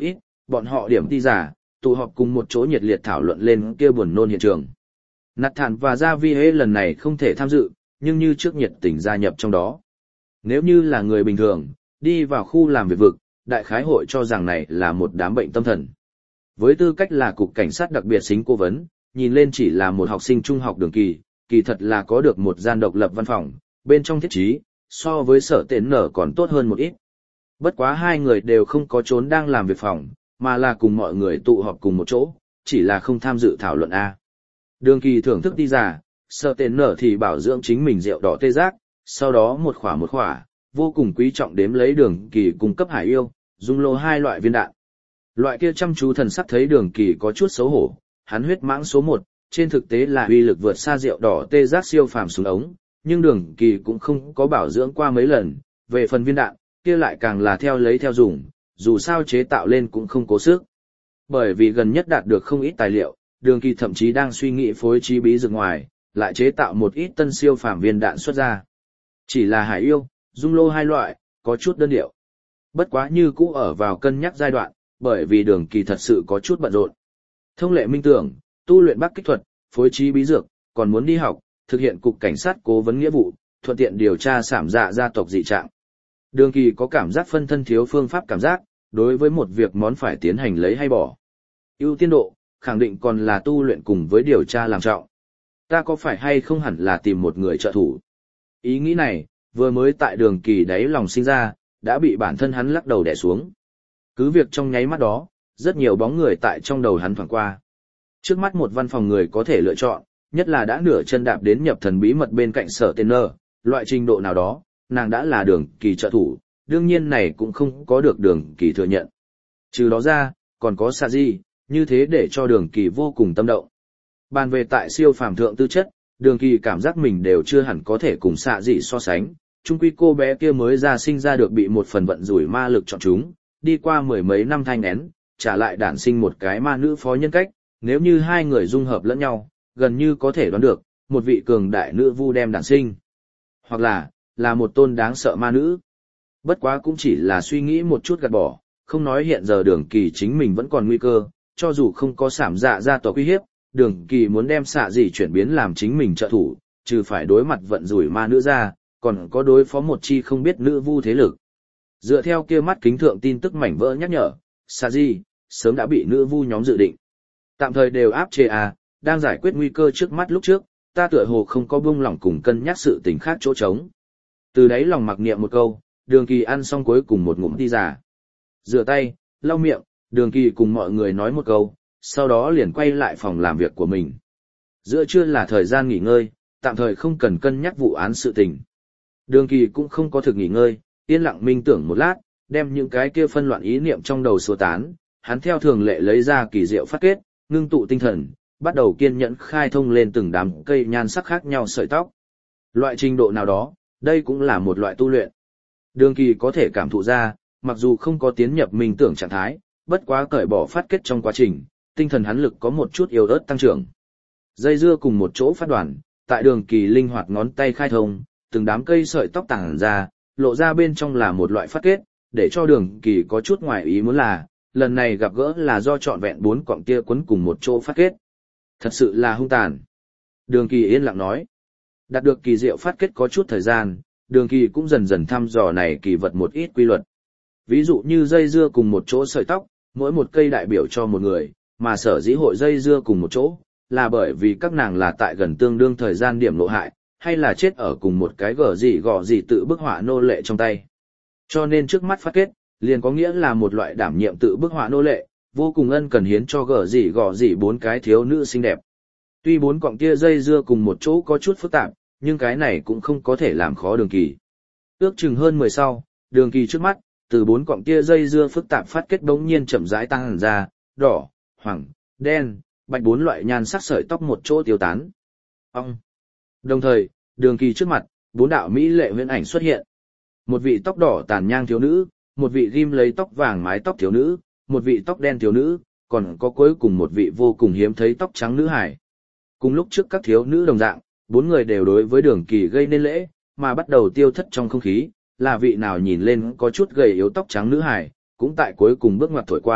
bọn họ điểm đi giả, tụ họp cùng một chỗ nhiệt liệt thảo luận lên kia buồn nôn hiện trường. Nathan và Javier lần này không thể tham dự, nhưng như trước nhiệt tình gia nhập trong đó. Nếu như là người bình thường, đi vào khu làm việc vực, đại khái hội cho rằng này là một đám bệnh tâm thần. Với tư cách là cục cảnh sát đặc biệt xính cố vấn, nhìn lên chỉ là một học sinh trung học đường kỳ, kỳ thật là có được một gian độc lập văn phòng, bên trong thiết trí, so với sở tên nở còn tốt hơn một ít. Bất quá hai người đều không có trốn đang làm việc phòng, mà là cùng mọi người tụ họp cùng một chỗ, chỉ là không tham dự thảo luận A. Đường kỳ thưởng thức đi ra, sở tên nở thì bảo dưỡng chính mình rượu đỏ tê giác, sau đó một khỏa một khỏa, vô cùng quý trọng đếm lấy đường kỳ cung cấp hải yêu, dung lô hai loại viên đạn. Loại kia chăm chú thần sắc thấy đường kỳ có chút xấu hổ, hắn huyết mãng số một, trên thực tế là uy lực vượt xa rượu đỏ tê giác siêu phàm súng ống, nhưng đường kỳ cũng không có bảo dưỡng qua mấy lần, về phần viên đạn, kia lại càng là theo lấy theo dùng, dù sao chế tạo lên cũng không cố sức. Bởi vì gần nhất đạt được không ít tài liệu, đường kỳ thậm chí đang suy nghĩ phối trí bí dược ngoài, lại chế tạo một ít tân siêu phàm viên đạn xuất ra. Chỉ là hải yêu, dung lô hai loại, có chút đơn điệu. Bất quá như cũ ở vào cân nhắc giai đoạn, bởi vì đường kỳ thật sự có chút bận rộn. Thông lệ minh tưởng, tu luyện bắc kích thuật, phối trí bí dược, còn muốn đi học, thực hiện cục cảnh sát cố vấn nghĩa vụ, thuận tiện điều tra sảm dạ gia tộc dị trạng. Đường kỳ có cảm giác phân thân thiếu phương pháp cảm giác, đối với một việc món phải tiến hành lấy hay bỏ. Ưu tiên độ, khẳng định còn là tu luyện cùng với điều tra làm trọng. Ta có phải hay không hẳn là tìm một người trợ thủ? Ý nghĩ này, vừa mới tại đường kỳ đáy lòng sinh ra, đã bị bản thân hắn lắc đầu đè xuống. Cứ việc trong nháy mắt đó, rất nhiều bóng người tại trong đầu hắn thoảng qua. Trước mắt một văn phòng người có thể lựa chọn, nhất là đã nửa chân đạp đến nhập thần bí mật bên cạnh sở tên nơ, loại trình độ nào đó, nàng đã là đường kỳ trợ thủ, đương nhiên này cũng không có được đường kỳ thừa nhận. Trừ đó ra, còn có xạ di, như thế để cho đường kỳ vô cùng tâm động. Bàn về tại siêu phàm thượng tư chất, đường kỳ cảm giác mình đều chưa hẳn có thể cùng xạ di so sánh, chung quy cô bé kia mới ra sinh ra được bị một phần vận rủi ma lực chọn chúng, đi qua mười mấy năm thanh én, trả lại đản sinh một cái ma nữ phó nhân cách, nếu như hai người dung hợp lẫn nhau, gần như có thể đoán được, một vị cường đại nữ vu đem đản sinh. Hoặc là, là một tôn đáng sợ ma nữ. Bất quá cũng chỉ là suy nghĩ một chút gạt bỏ, không nói hiện giờ đường kỳ chính mình vẫn còn nguy cơ, cho dù không có sảm dạ ra tòa uy hiếp, đường kỳ muốn đem xạ gì chuyển biến làm chính mình trợ thủ, trừ phải đối mặt vận rủi ma nữ ra, còn có đối phó một chi không biết nữ vu thế lực. Dựa theo kia mắt kính thượng tin tức mảnh vỡ nhắc nhở, xạ gì, sớm đã bị nữ vu nhóm dự định. Tạm thời đều áp chế à, đang giải quyết nguy cơ trước mắt lúc trước, ta tựa hồ không có buông lỏng cùng cân nhắc sự tình khác chỗ trống. Từ đấy lòng mặc niệm một câu, đường kỳ ăn xong cuối cùng một ngụm đi giả. Rửa tay, lau miệng, đường kỳ cùng mọi người nói một câu, sau đó liền quay lại phòng làm việc của mình. Giữa trưa là thời gian nghỉ ngơi, tạm thời không cần cân nhắc vụ án sự tình. Đường kỳ cũng không có thực nghỉ ngơi, yên lặng minh tưởng một lát, đem những cái kia phân loạn ý niệm trong đầu xua tán, hắn theo thường lệ lấy ra kỳ diệu phát kết, ngưng tụ tinh thần, bắt đầu kiên nhẫn khai thông lên từng đám cây nhan sắc khác nhau sợi tóc. Loại trình độ nào đó, đây cũng là một loại tu luyện. Đường kỳ có thể cảm thụ ra, mặc dù không có tiến nhập minh tưởng trạng thái, bất quá cởi bỏ phát kết trong quá trình, tinh thần hắn lực có một chút yếu ớt tăng trưởng. Dây dưa cùng một chỗ phát đoàn, tại đường kỳ linh hoạt ngón tay khai thông, từng đám cây sợi tóc tàng ra, lộ ra bên trong là một loại phát kết, để cho đường kỳ có chút ngoài ý muốn là, lần này gặp gỡ là do trọn vẹn bốn cọng tia quấn cùng một chỗ phát kết. Thật sự là hung tàn. Đường kỳ yên lặng nói. Đạt được kỳ diệu phát kết có chút thời gian, đường kỳ cũng dần dần thăm dò này kỳ vật một ít quy luật. Ví dụ như dây dưa cùng một chỗ sợi tóc, mỗi một cây đại biểu cho một người, mà sở dĩ hội dây dưa cùng một chỗ, là bởi vì các nàng là tại gần tương đương thời gian điểm lộ hại, hay là chết ở cùng một cái gở gì gò gì tự bức họa nô lệ trong tay. Cho nên trước mắt phát kết, liền có nghĩa là một loại đảm nhiệm tự bức họa nô lệ, vô cùng ân cần hiến cho gở gì gò gì bốn cái thiếu nữ xinh đẹp. Tuy bốn cọng tia dây dưa cùng một chỗ có chút phức tạp, nhưng cái này cũng không có thể làm khó đường kỳ. Ước chừng hơn mười sau, đường kỳ trước mắt, từ bốn cọng tia dây dưa phức tạp phát kết bỗng nhiên chậm rãi tăng hẳn ra, đỏ, hoàng, đen, bạch bốn loại nhan sắc sợi tóc một chỗ tiêu tán. Ông. Đồng thời, đường kỳ trước mặt, bốn đạo mỹ lệ huyễn ảnh xuất hiện. Một vị tóc đỏ tàn nhang thiếu nữ, một vị ghim lấy tóc vàng mái tóc thiếu nữ, một vị tóc đen thiếu nữ, còn có cuối cùng một vị vô cùng hiếm thấy tóc trắng nữ hải. Cùng lúc trước các thiếu nữ đồng dạng, bốn người đều đối với đường kỳ gây nên lễ, mà bắt đầu tiêu thất trong không khí, là vị nào nhìn lên có chút gầy yếu tóc trắng nữ hải, cũng tại cuối cùng bước ngoặt thổi qua,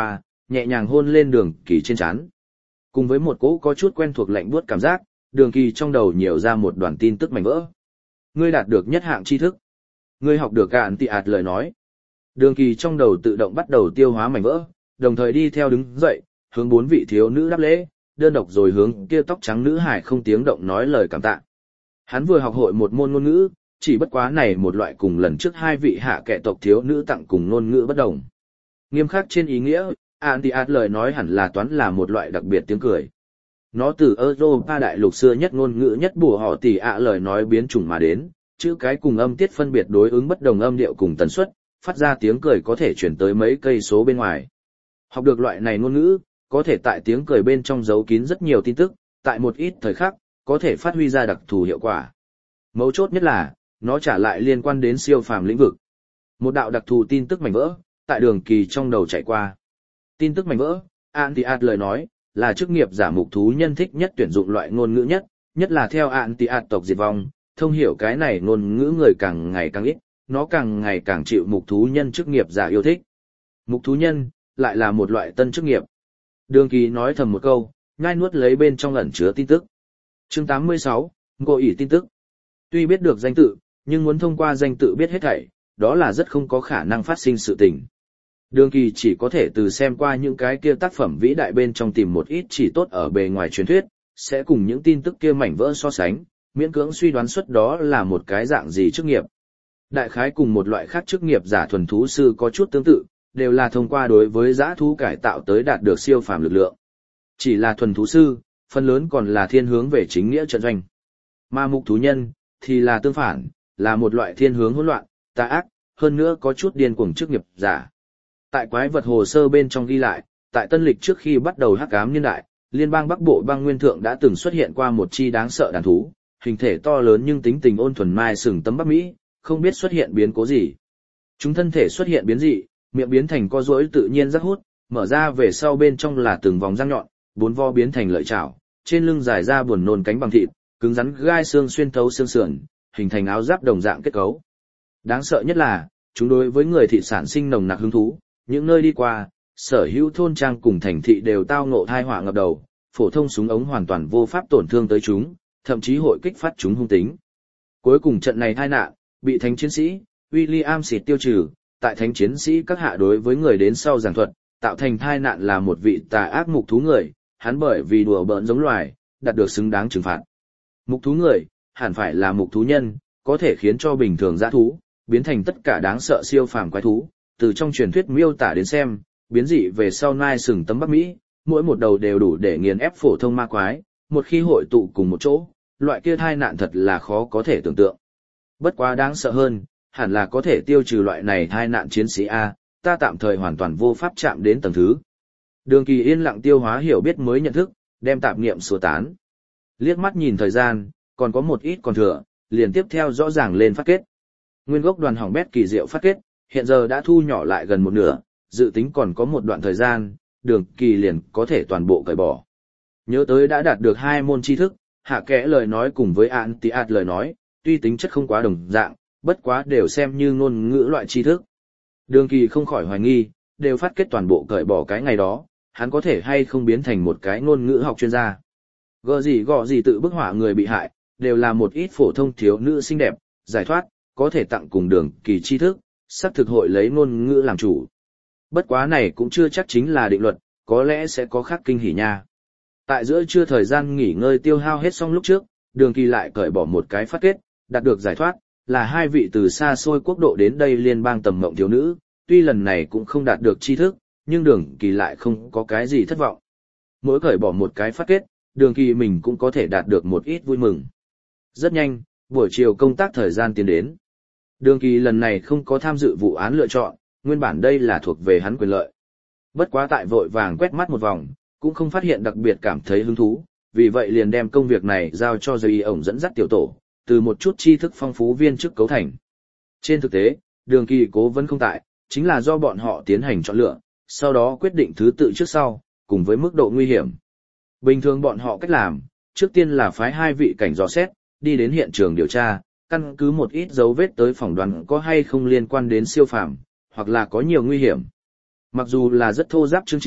nhẹ nhàng hôn lên Đường Kỳ trên trán. Cùng với một cỗ có chút quen thuộc lạnh buốt cảm giác, Đường Kỳ trong đầu nhiều ra một đoàn tin tức mảnh vỡ. Ngươi đạt được nhất hạng tri thức. Ngươi học được cạn tị ạt lời nói. Đường Kỳ trong đầu tự động bắt đầu tiêu hóa mảnh vỡ, đồng thời đi theo đứng dậy, hướng bốn vị thiếu nữ đáp lễ, đơn độc rồi hướng kia tóc trắng nữ hải không tiếng động nói lời cảm tạ. Hắn vừa học hội một môn ngôn ngữ, chỉ bất quá này một loại cùng lần trước hai vị hạ kệ tộc thiếu nữ tặng cùng ngôn ngữ bất đồng. Nghiêm khắc trên ý nghĩa, Antiat lời nói hẳn là toán là một loại đặc biệt tiếng cười. Nó từ Europa đại lục xưa nhất ngôn ngữ nhất bùa họ tỷ ạ lời nói biến chủng mà đến, chữ cái cùng âm tiết phân biệt đối ứng bất đồng âm điệu cùng tần suất, phát ra tiếng cười có thể chuyển tới mấy cây số bên ngoài. Học được loại này ngôn ngữ, có thể tại tiếng cười bên trong giấu kín rất nhiều tin tức, tại một ít thời khắc, có thể phát huy ra đặc thù hiệu quả. Mấu chốt nhất là, nó trả lại liên quan đến siêu phàm lĩnh vực. Một đạo đặc thù tin tức mảnh vỡ, tại Đường Kỳ trong đầu chạy qua. Tin tức mảnh vỡ, Antiat lời nói, là chức nghiệp giả mục thú nhân thích nhất tuyển dụng loại ngôn ngữ nhất, nhất là theo Antiat tộc diệt vong, thông hiểu cái này ngôn ngữ người càng ngày càng ít, nó càng ngày càng chịu mục thú nhân chức nghiệp giả yêu thích. Mục thú nhân, lại là một loại tân chức nghiệp. Đường Kỳ nói thầm một câu, nhai nuốt lấy bên trong ẩn chứa tin tức. Chương tám mươi sáu, Ngộ ỷ tin tức. Tuy biết được danh tự, nhưng muốn thông qua danh tự biết hết thảy, đó là rất không có khả năng phát sinh sự tình. Đường Kỳ chỉ có thể từ xem qua những cái kia tác phẩm vĩ đại bên trong tìm một ít chỉ tốt ở bề ngoài truyền thuyết, sẽ cùng những tin tức kia mảnh vỡ so sánh, miễn cưỡng suy đoán suất đó là một cái dạng gì chức nghiệp. Đại khái cùng một loại khác chức nghiệp giả thuần thú sư có chút tương tự, đều là thông qua đối với dã thú cải tạo tới đạt được siêu phàm lực lượng. Chỉ là thuần thú sư, phần lớn còn là thiên hướng về chính nghĩa trận doanh. Mà mục thú nhân, thì là tương phản, là một loại thiên hướng hỗn loạn, tà ác, hơn nữa có chút điên cuồng chức nghiệp giả. Tại quái vật hồ sơ bên trong ghi lại, tại tân lịch trước khi bắt đầu hắc ám niên đại, liên bang Bắc Bộ băng nguyên thượng đã từng xuất hiện qua một chi đáng sợ đàn thú, hình thể to lớn nhưng tính tình ôn thuần mai sừng tấm Bắc Mỹ, không biết xuất hiện biến cố gì. Chúng thân thể xuất hiện biến dị, miệng biến thành co duỗi tự nhiên rất hút, mở ra về sau bên trong là từng vòng răng nhọn, bốn vo biến thành lợi chảo, trên lưng dài ra buồn nôn cánh bằng thịt, cứng rắn gai xương xuyên thấu xương sườn, hình thành áo giáp đồng dạng kết cấu. Đáng sợ nhất là, chúng đối với người thị sản sinh nồng nặc hứng thú, những nơi đi qua, sở hữu thôn trang cùng thành thị đều tao ngộ thai họa ngập đầu, phổ thông súng ống hoàn toàn vô pháp tổn thương tới chúng, thậm chí hội kích phát chúng hung tính. Cuối cùng trận này tai nạn, bị thánh chiến sĩ William xịt tiêu trừ, tại thánh chiến sĩ các hạ đối với người đến sau giảng thuật, tạo thành tai nạn là một vị tà ác mục thú người, hắn bởi vì đùa bỡn giống loài, đạt được xứng đáng trừng phạt. Mục thú người, hẳn phải là mục thú nhân, có thể khiến cho bình thường dã thú, biến thành tất cả đáng sợ siêu phàm quái thú, từ trong truyền thuyết miêu tả đến xem, biến dị về sau nai sừng tấm Bắc Mỹ, mỗi một đầu đều đủ để nghiền ép phổ thông ma quái, một khi hội tụ cùng một chỗ, loại kia tai nạn thật là khó có thể tưởng tượng. Bất quá đáng sợ hơn, hẳn là có thể tiêu trừ loại này tai nạn chiến sĩ A, ta tạm thời hoàn toàn vô pháp chạm đến tầng thứ. Đường Kỳ yên lặng tiêu hóa hiểu biết mới nhận thức, đem tạp niệm xua tán. Liếc mắt nhìn thời gian, còn có một ít còn thừa, liền tiếp theo rõ ràng lên phát kết. Nguyên gốc đoàn hỏng bét kỳ diệu phát kết, hiện giờ đã thu nhỏ lại gần một nửa, dự tính còn có một đoạn thời gian, Đường Kỳ liền có thể toàn bộ cởi bỏ. Nhớ tới đã đạt được hai môn tri thức, hạ kẽ lời nói cùng với Antiat lời nói, tuy tính chất không quá đồng dạng, bất quá đều xem như ngôn ngữ loại tri thức. Đường Kỳ không khỏi hoài nghi, đều phát kết toàn bộ cởi bỏ cái ngày đó, hắn có thể hay không biến thành một cái ngôn ngữ học chuyên gia. Gờ gì gọ gì tự bức họa người bị hại, đều là một ít phổ thông thiếu nữ xinh đẹp, giải thoát, có thể tặng cùng Đường Kỳ tri thức, sắp thực hội lấy ngôn ngữ làm chủ. Bất quá này cũng chưa chắc chính là định luật, có lẽ sẽ có khác kinh hỉ nha. Tại giữa trưa thời gian nghỉ ngơi tiêu hao hết xong lúc trước, Đường Kỳ lại cởi bỏ một cái phát kết, đạt được giải thoát, là hai vị từ xa xôi quốc độ đến đây liên bang tầm mộng thiếu nữ, tuy lần này cũng không đạt được tri thức, nhưng Đường Kỳ lại không có cái gì thất vọng. Mỗi cởi bỏ một cái phát kết, Đường Kỳ mình cũng có thể đạt được một ít vui mừng. Rất nhanh, buổi chiều công tác thời gian tiến đến. Đường Kỳ lần này không có tham dự vụ án lựa chọn, nguyên bản đây là thuộc về hắn quyền lợi. Bất quá tại vội vàng quét mắt một vòng, cũng không phát hiện đặc biệt cảm thấy hứng thú, vì vậy liền đem công việc này giao cho Dây ổng dẫn dắt tiểu tổ, từ một chút tri thức phong phú viên chức cấu thành. Trên thực tế, Đường Kỳ cố vấn không tại, chính là do bọn họ tiến hành chọn lựa, sau đó quyết định thứ tự trước sau, cùng với mức độ nguy hiểm. Bình thường bọn họ cách làm, trước tiên là phái hai vị cảnh dò xét, đi đến hiện trường điều tra, căn cứ một ít dấu vết tới phỏng đoán có hay không liên quan đến siêu phàm, hoặc là có nhiều nguy hiểm. Mặc dù là rất thô ráp chương trình,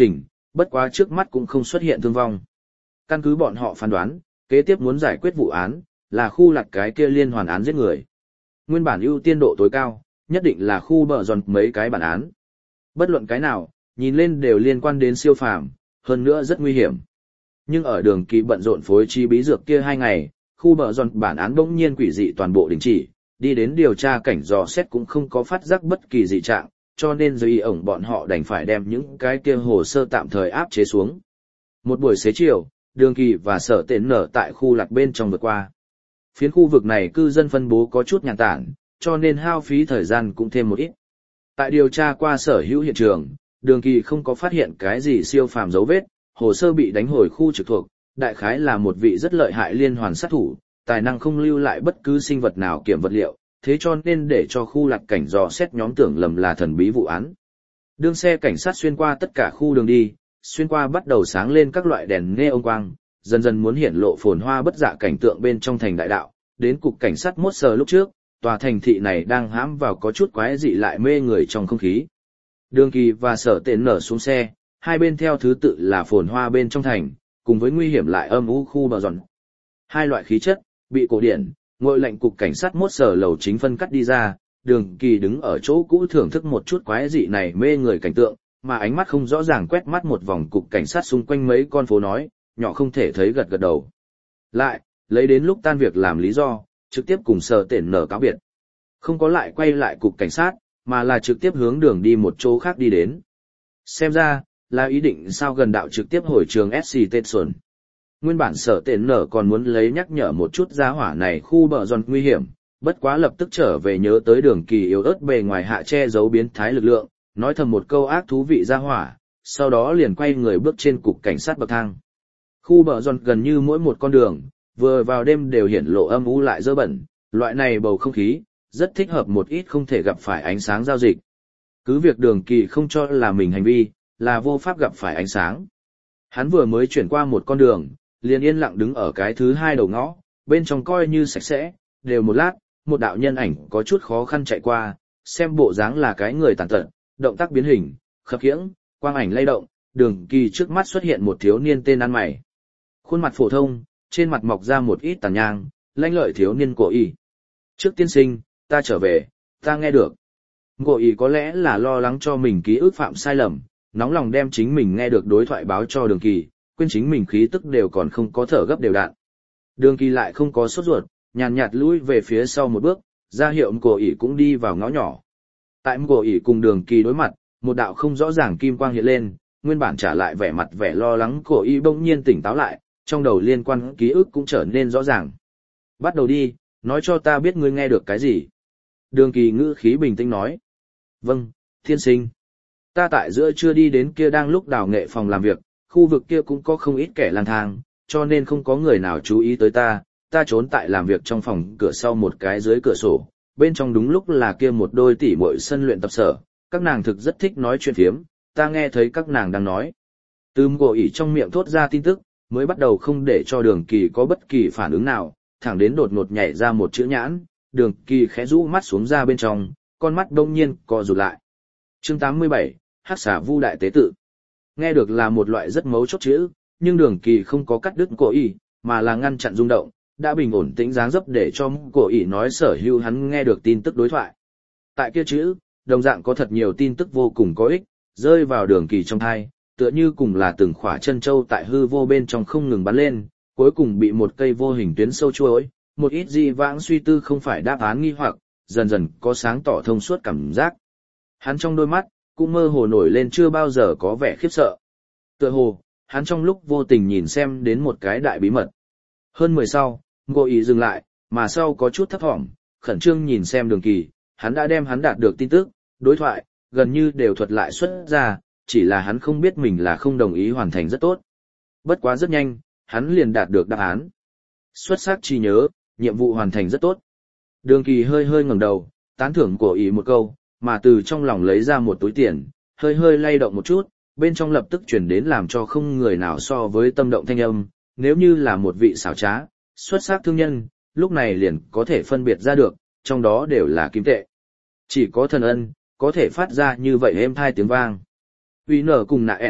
bất quá trước mắt cũng không xuất hiện thương vong. Căn cứ bọn họ phán đoán, kế tiếp muốn giải quyết vụ án, là khu lạc cái kia liên hoàn án giết người. Nguyên bản ưu tiên độ tối cao, nhất định là khu bờ giòn mấy cái bản án. Bất luận cái nào, nhìn lên đều liên quan đến siêu phàm, hơn nữa rất nguy hiểm. Nhưng ở đường kỳ bận rộn phối trí bí dược kia hai ngày, khu bờ giòn bản án bỗng nhiên quỷ dị toàn bộ đình chỉ, đi đến điều tra cảnh dò xét cũng không có phát giác bất kỳ dị trạng, cho nên dưới ổng bọn họ đành phải đem những cái kia hồ sơ tạm thời áp chế xuống. Một buổi xế chiều, đường kỳ và sở tên nở tại khu lạc bên trong vượt qua. Phiến khu vực này cư dân phân bố có chút nhàn tản, cho nên hao phí thời gian cũng thêm một ít. Tại điều tra qua sở hữu hiện trường, đường kỳ không có phát hiện cái gì siêu phàm dấu vết, hồ sơ bị đánh hồi khu trực thuộc, đại khái là một vị rất lợi hại liên hoàn sát thủ, tài năng không lưu lại bất cứ sinh vật nào kiểm vật liệu, thế cho nên để cho khu lạc cảnh dò xét nhóm tưởng lầm là thần bí vụ án. Đường xe cảnh sát xuyên qua tất cả khu đường đi, xuyên qua bắt đầu sáng lên các loại đèn neon quang, dần dần muốn hiển lộ phồn hoa bất dạ cảnh tượng bên trong thành đại đạo, đến cục cảnh sát mốt sờ lúc trước, tòa thành thị này đang hãm vào có chút quái dị lại mê người trong không khí. Đường kỳ và sở tên nở xuống xe, hai bên theo thứ tự là phồn hoa bên trong thành, cùng với nguy hiểm lại âm u khu bờ giòn. Hai loại khí chất, bị cổ điển, ngội lệnh cục cảnh sát mốt sở lầu chính phân cắt đi ra, đường kỳ đứng ở chỗ cũ thưởng thức một chút quái dị này mê người cảnh tượng, mà ánh mắt không rõ ràng quét mắt một vòng cục cảnh sát xung quanh mấy con phố nói, nhỏ không thể thấy gật gật đầu. Lại, lấy đến lúc tan việc làm lý do, trực tiếp cùng sở tên nở cáo biệt. Không có lại quay lại cục cảnh sát, mà là trực tiếp hướng đường đi một chỗ khác đi đến. Xem ra, là ý định sao gần đạo trực tiếp hồi trường ét xê Station. Nguyên bản sở tên nở còn muốn lấy nhắc nhở một chút giá hỏa này khu bờ giòn nguy hiểm, bất quá lập tức trở về nhớ tới đường kỳ yếu ớt bề ngoài hạ che giấu biến thái lực lượng, nói thầm một câu ác thú vị giá hỏa, sau đó liền quay người bước trên cục cảnh sát bậc thang. Khu bờ giòn gần như mỗi một con đường, vừa vào đêm đều hiển lộ âm u lại dơ bẩn, loại này bầu không khí, rất thích hợp một ít không thể gặp phải ánh sáng giao dịch. Cứ việc đường kỳ không cho là mình hành vi, là vô pháp gặp phải ánh sáng. Hắn vừa mới chuyển qua một con đường, liền yên lặng đứng ở cái thứ hai đầu ngõ, bên trong coi như sạch sẽ, đều một lát, một đạo nhân ảnh có chút khó khăn chạy qua, xem bộ dáng là cái người tàn tật, động tác biến hình, khập khiễng, quang ảnh lay động, đường kỳ trước mắt xuất hiện một thiếu niên tên ăn mày. Khuôn mặt phổ thông, trên mặt mọc ra một ít tàn nhang, lanh lợi thiếu niên cổ y. Trước tiên sinh, ta trở về, ta nghe được. Cổ y có lẽ là lo lắng cho mình ký ức phạm sai lầm, nóng lòng đem chính mình nghe được đối thoại báo cho đường kỳ, quên chính mình khí tức đều còn không có thở gấp đều đặn. Đường kỳ lại không có sốt ruột, nhàn nhạt lùi về phía sau một bước, ra hiệu cổ y cũng đi vào ngõ nhỏ. Tại cổ y cùng đường kỳ đối mặt, một đạo không rõ ràng kim quang hiện lên, nguyên bản trả lại vẻ mặt vẻ lo lắng cổ y bỗng nhiên tỉnh táo lại, trong đầu liên quan ký ức cũng trở nên rõ ràng. Bắt đầu đi, nói cho ta biết ngươi nghe được cái gì. Đường kỳ ngữ khí bình tĩnh nói. Vâng, thiên sinh. Ta tại giữa chưa đi đến kia đang lúc đào nghệ phòng làm việc, khu vực kia cũng có không ít kẻ lang thang, cho nên không có người nào chú ý tới ta, ta trốn tại làm việc trong phòng cửa sau một cái dưới cửa sổ, bên trong đúng lúc là kia một đôi tỷ muội sân luyện tập sở, các nàng thực rất thích nói chuyện phiếm, ta nghe thấy các nàng đang nói. Từ cổ ỉ trong miệng thốt ra tin tức, mới bắt đầu không để cho đường kỳ có bất kỳ phản ứng nào, thẳng đến đột ngột nhảy ra một chữ nhãn, đường kỳ khẽ rũ mắt xuống ra bên trong, con mắt đông nhiên co rụt lại. Chương tám mươi bảy, Hắc xà vu đại tế tự. Nghe được là một loại rất mấu chốt chữ, nhưng đường kỳ không có cắt đứt cổ ỉ, mà là ngăn chặn rung động, đã bình ổn tĩnh dáng dấp để cho cổ ỉ nói sở hữu hắn nghe được tin tức đối thoại. Tại kia chữ, đồng dạng có thật nhiều tin tức vô cùng có ích, rơi vào đường kỳ trong thai, tựa như cùng là từng khỏa chân châu tại hư vô bên trong không ngừng bắn lên, cuối cùng bị một cây vô hình tuyến sâu chuối, một ít dị vãng suy tư không phải đáp án nghi hoặc, dần dần có sáng tỏ thông suốt cảm giác. Hắn trong đôi mắt, cũng mơ hồ nổi lên chưa bao giờ có vẻ khiếp sợ. Tựa hồ, hắn trong lúc vô tình nhìn xem đến một cái đại bí mật. Hơn mười sau, Ngô Ý dừng lại, mà sau có chút thấp thỏm, khẩn trương nhìn xem đường kỳ, hắn đã đem hắn đạt được tin tức, đối thoại, gần như đều thuật lại xuất ra, chỉ là hắn không biết mình là không đồng ý hoàn thành rất tốt. Bất quá rất nhanh, hắn liền đạt được đáp án. Xuất sắc trí nhớ, nhiệm vụ hoàn thành rất tốt. Đường kỳ hơi hơi ngẩng đầu, tán thưởng của ý một câu, mà từ trong lòng lấy ra một túi tiền, hơi hơi lay động một chút, bên trong lập tức chuyển đến làm cho không người nào so với tâm động thanh âm, nếu như là một vị xảo trá, xuất sắc thương nhân, lúc này liền có thể phân biệt ra được, trong đó đều là kim tệ. Chỉ có thần ân, có thể phát ra như vậy êm thai tiếng vang. Uy nở cùng nạ ẻn,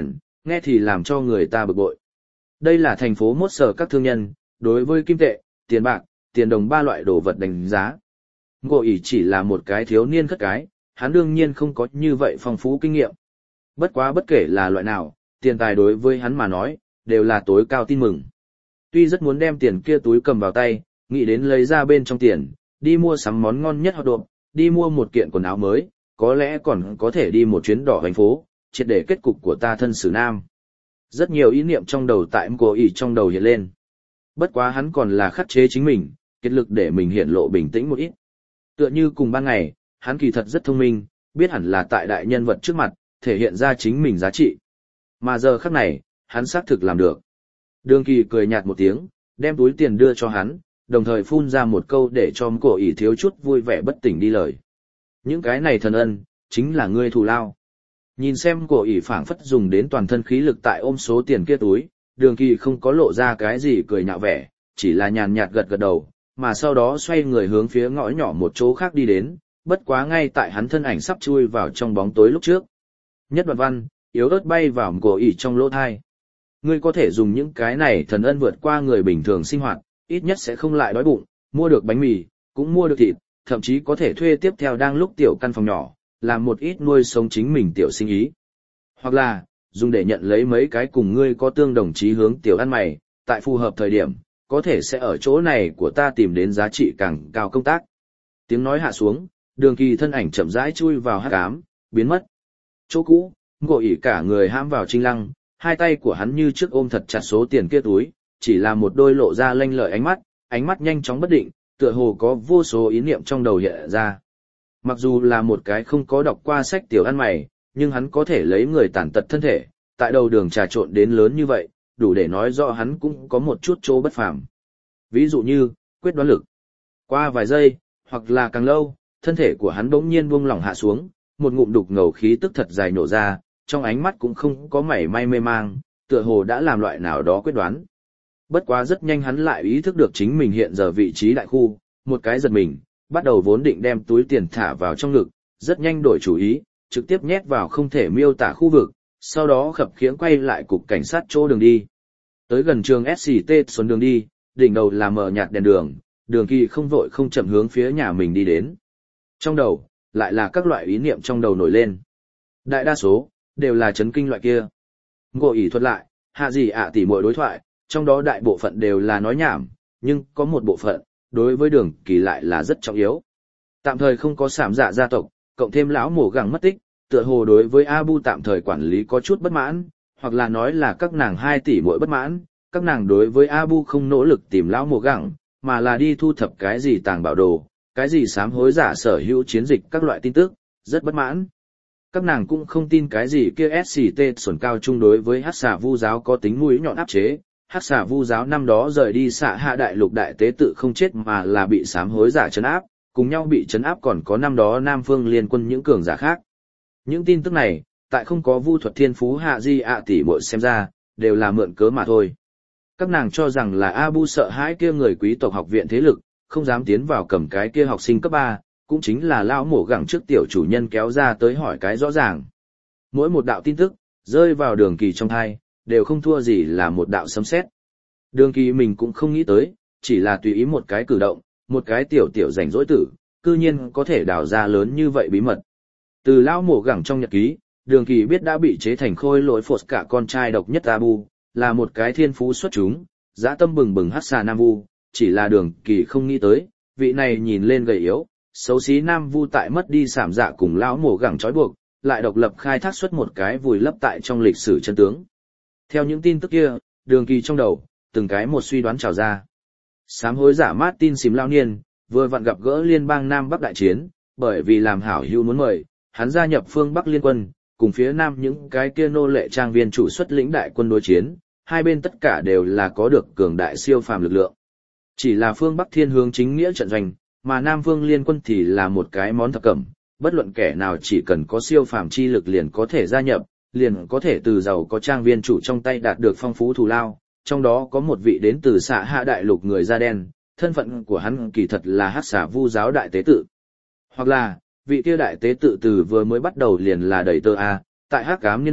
nghe thì làm cho người ta bực bội. Đây là thành phố mốt sở các thương nhân, đối với kim tệ, tiền bạc, tiền đồng ba loại đồ vật đánh giá. Ngộ ỷ chỉ là một cái thiếu niên khất cái, hắn đương nhiên không có như vậy phong phú kinh nghiệm. Bất quá bất kể là loại nào, tiền tài đối với hắn mà nói, đều là tối cao tin mừng. Tuy rất muốn đem tiền kia túi cầm vào tay, nghĩ đến lấy ra bên trong tiền, đi mua sắm món ngon nhất hot độp, đi mua một kiện quần áo mới, có lẽ còn có thể đi một chuyến đỏ thành phố, triệt để kết cục của ta thân xử nam. Rất nhiều ý niệm trong đầu tại Ngộ ỷ trong đầu hiện lên. Bất quá hắn còn là khắc chế chính mình, kết lực để mình hiện lộ bình tĩnh một ít. Tựa như cùng ban ngày, hắn kỳ thật rất thông minh, biết hẳn là tại đại nhân vật trước mặt, thể hiện ra chính mình giá trị. Mà giờ khắc này, hắn xác thực làm được. Đường Kỳ cười nhạt một tiếng, đem túi tiền đưa cho hắn, đồng thời phun ra một câu để cho Ngộ ỷ thiếu chút vui vẻ bất tỉnh đi lời. Những cái này thần ân, chính là ngươi thù lao. Nhìn xem Ngộ ỷ phảng phất dùng đến toàn thân khí lực tại ôm số tiền kia túi, Đường Kỳ không có lộ ra cái gì cười nhạo vẻ, chỉ là nhàn nhạt gật gật đầu, mà sau đó xoay người hướng phía ngõ nhỏ một chỗ khác đi đến, bất quá ngay tại hắn thân ảnh sắp chui vào trong bóng tối lúc trước. Nhất đoạn văn, yếu ớt bay vào Ngộ ỷ trong lỗ thai. Ngươi có thể dùng những cái này thần ân vượt qua người bình thường sinh hoạt, ít nhất sẽ không lại đói bụng, mua được bánh mì, cũng mua được thịt, thậm chí có thể thuê tiếp theo đang lúc tiểu căn phòng nhỏ, làm một ít nuôi sống chính mình tiểu sinh ý. Hoặc là, dùng để nhận lấy mấy cái cùng ngươi có tương đồng chí hướng tiểu ăn mày, tại phù hợp thời điểm, có thể sẽ ở chỗ này của ta tìm đến giá trị càng cao công tác. Tiếng nói hạ xuống, Đường Kỳ thân ảnh chậm rãi chui vào hắc ám, biến mất. Chỗ cũ, Ngộ ỷ cả người hãm vào trinh lăng, hai tay của hắn như trước ôm thật chặt số tiền kia túi, chỉ là một đôi lộ ra lanh lợi ánh mắt, ánh mắt nhanh chóng bất định, tựa hồ có vô số ý niệm trong đầu hiện ra. Mặc dù là một cái không có đọc qua sách tiểu ăn mày, nhưng hắn có thể lấy người tàn tật thân thể, tại đầu đường trà trộn đến lớn như vậy, đủ để nói rõ hắn cũng có một chút chỗ bất phàm. Ví dụ như, quyết đoán lực. Qua vài giây, hoặc là càng lâu, thân thể của hắn bỗng nhiên buông lỏng hạ xuống, một ngụm đục ngầu khí tức thật dài nổ ra, trong ánh mắt cũng không có mảy may mê mang, tựa hồ đã làm loại nào đó quyết đoán. Bất quá rất nhanh hắn lại ý thức được chính mình hiện giờ vị trí đại khu, một cái giật mình, bắt đầu vốn định đem túi tiền thả vào trong ngực, rất nhanh đổi chủ ý, trực tiếp nhét vào không thể miêu tả khu vực, sau đó khập khiễng quay lại cục cảnh sát chỗ đường đi. Tới gần trường ét xê tê xuân đường đi, đỉnh đầu là mờ nhạt đèn đường, Đường Kỳ không vội không chậm hướng phía nhà mình đi đến. Trong đầu, lại là các loại ý niệm trong đầu nổi lên. Đại đa số, đều là chấn kinh loại kia. Ngộ ỷ thuật lại, hạ gì ạ tỉ muội đối thoại, trong đó đại bộ phận đều là nói nhảm, nhưng có một bộ phận, đối với Đường Kỳ lại là rất trọng yếu. Tạm thời không có sảm dạ gia tộc, cộng thêm lão mổ gẳng mất tích, tựa hồ đối với Abu tạm thời quản lý có chút bất mãn, hoặc là nói là các nàng hai tỷ muội bất mãn, các nàng đối với Abu không nỗ lực tìm lão mổ gẳng, mà là đi thu thập cái gì tàng bảo đồ, cái gì sám hối giả sở hữu chiến dịch các loại tin tức, rất bất mãn. Các nàng cũng không tin cái gì kia ét xê tê xuẩn cao chung đối với Hắc Xà Vu giáo có tính mũi nhọn áp chế. Hắc Xà Vu giáo năm đó rời đi xạ hạ đại lục đại tế tự không chết mà là bị sám hối giả trấn áp, cùng nhau bị trấn áp còn có năm đó Nam Phương liên quân những cường giả khác. Những tin tức này, tại không có vu thuật thiên phú hạ di ạ tỷ muội xem ra, đều là mượn cớ mà thôi. Các nàng cho rằng là Abu sợ hãi kia người quý tộc học viện thế lực, không dám tiến vào cầm cái kia học sinh cấp ba, cũng chính là lão mổ gẳng trước tiểu chủ nhân kéo ra tới hỏi cái rõ ràng. Mỗi một đạo tin tức, rơi vào Đường Kỳ trong thai, đều không thua gì là một đạo sấm sét. Đường Kỳ mình cũng không nghĩ tới, chỉ là tùy ý một cái cử động, một cái tiểu tiểu rảnh rỗi tử, cư nhiên có thể đào ra lớn như vậy bí mật. Từ lão mổ gẳng trong nhật ký, Đường Kỳ biết đã bị chế thành khôi lỗi phột cả con trai độc nhất Abu, là một cái thiên phú xuất chúng, dã tâm bừng bừng Hắc Xà Nam Vu, chỉ là Đường Kỳ không nghĩ tới, vị này nhìn lên gầy yếu, xấu xí Nam Vu tại mất đi sảm dạ cùng lão mổ gẳng trói buộc, lại độc lập khai thác xuất một cái vùi lấp tại trong lịch sử chân tướng. Theo những tin tức kia, Đường Kỳ trong đầu, từng cái một suy đoán trào ra. Sám hối giả Martin xìm lao niên, vừa vặn gặp gỡ liên bang Nam Bắc đại chiến, bởi vì làm hảo hữu muốn mời, hắn gia nhập phương Bắc liên quân, cùng phía Nam những cái kia nô lệ trang viên chủ xuất lĩnh đại quân đối chiến, hai bên tất cả đều là có được cường đại siêu phàm lực lượng. Chỉ là phương Bắc thiên hướng chính nghĩa trận doanh, mà Nam Phương liên quân thì là một cái món thập cẩm, bất luận kẻ nào chỉ cần có siêu phàm chi lực liền có thể gia nhập, liền có thể từ giàu có trang viên chủ trong tay đạt được phong phú thù lao, trong đó có một vị đến từ xạ hạ đại lục người da đen, thân phận của hắn kỳ thật là Hắc Xà Vu giáo đại tế tự. Hoặc là, vị kia đại tế tự từ vừa mới bắt đầu liền là đầy tơ A, tại Hắc Ám niên đại,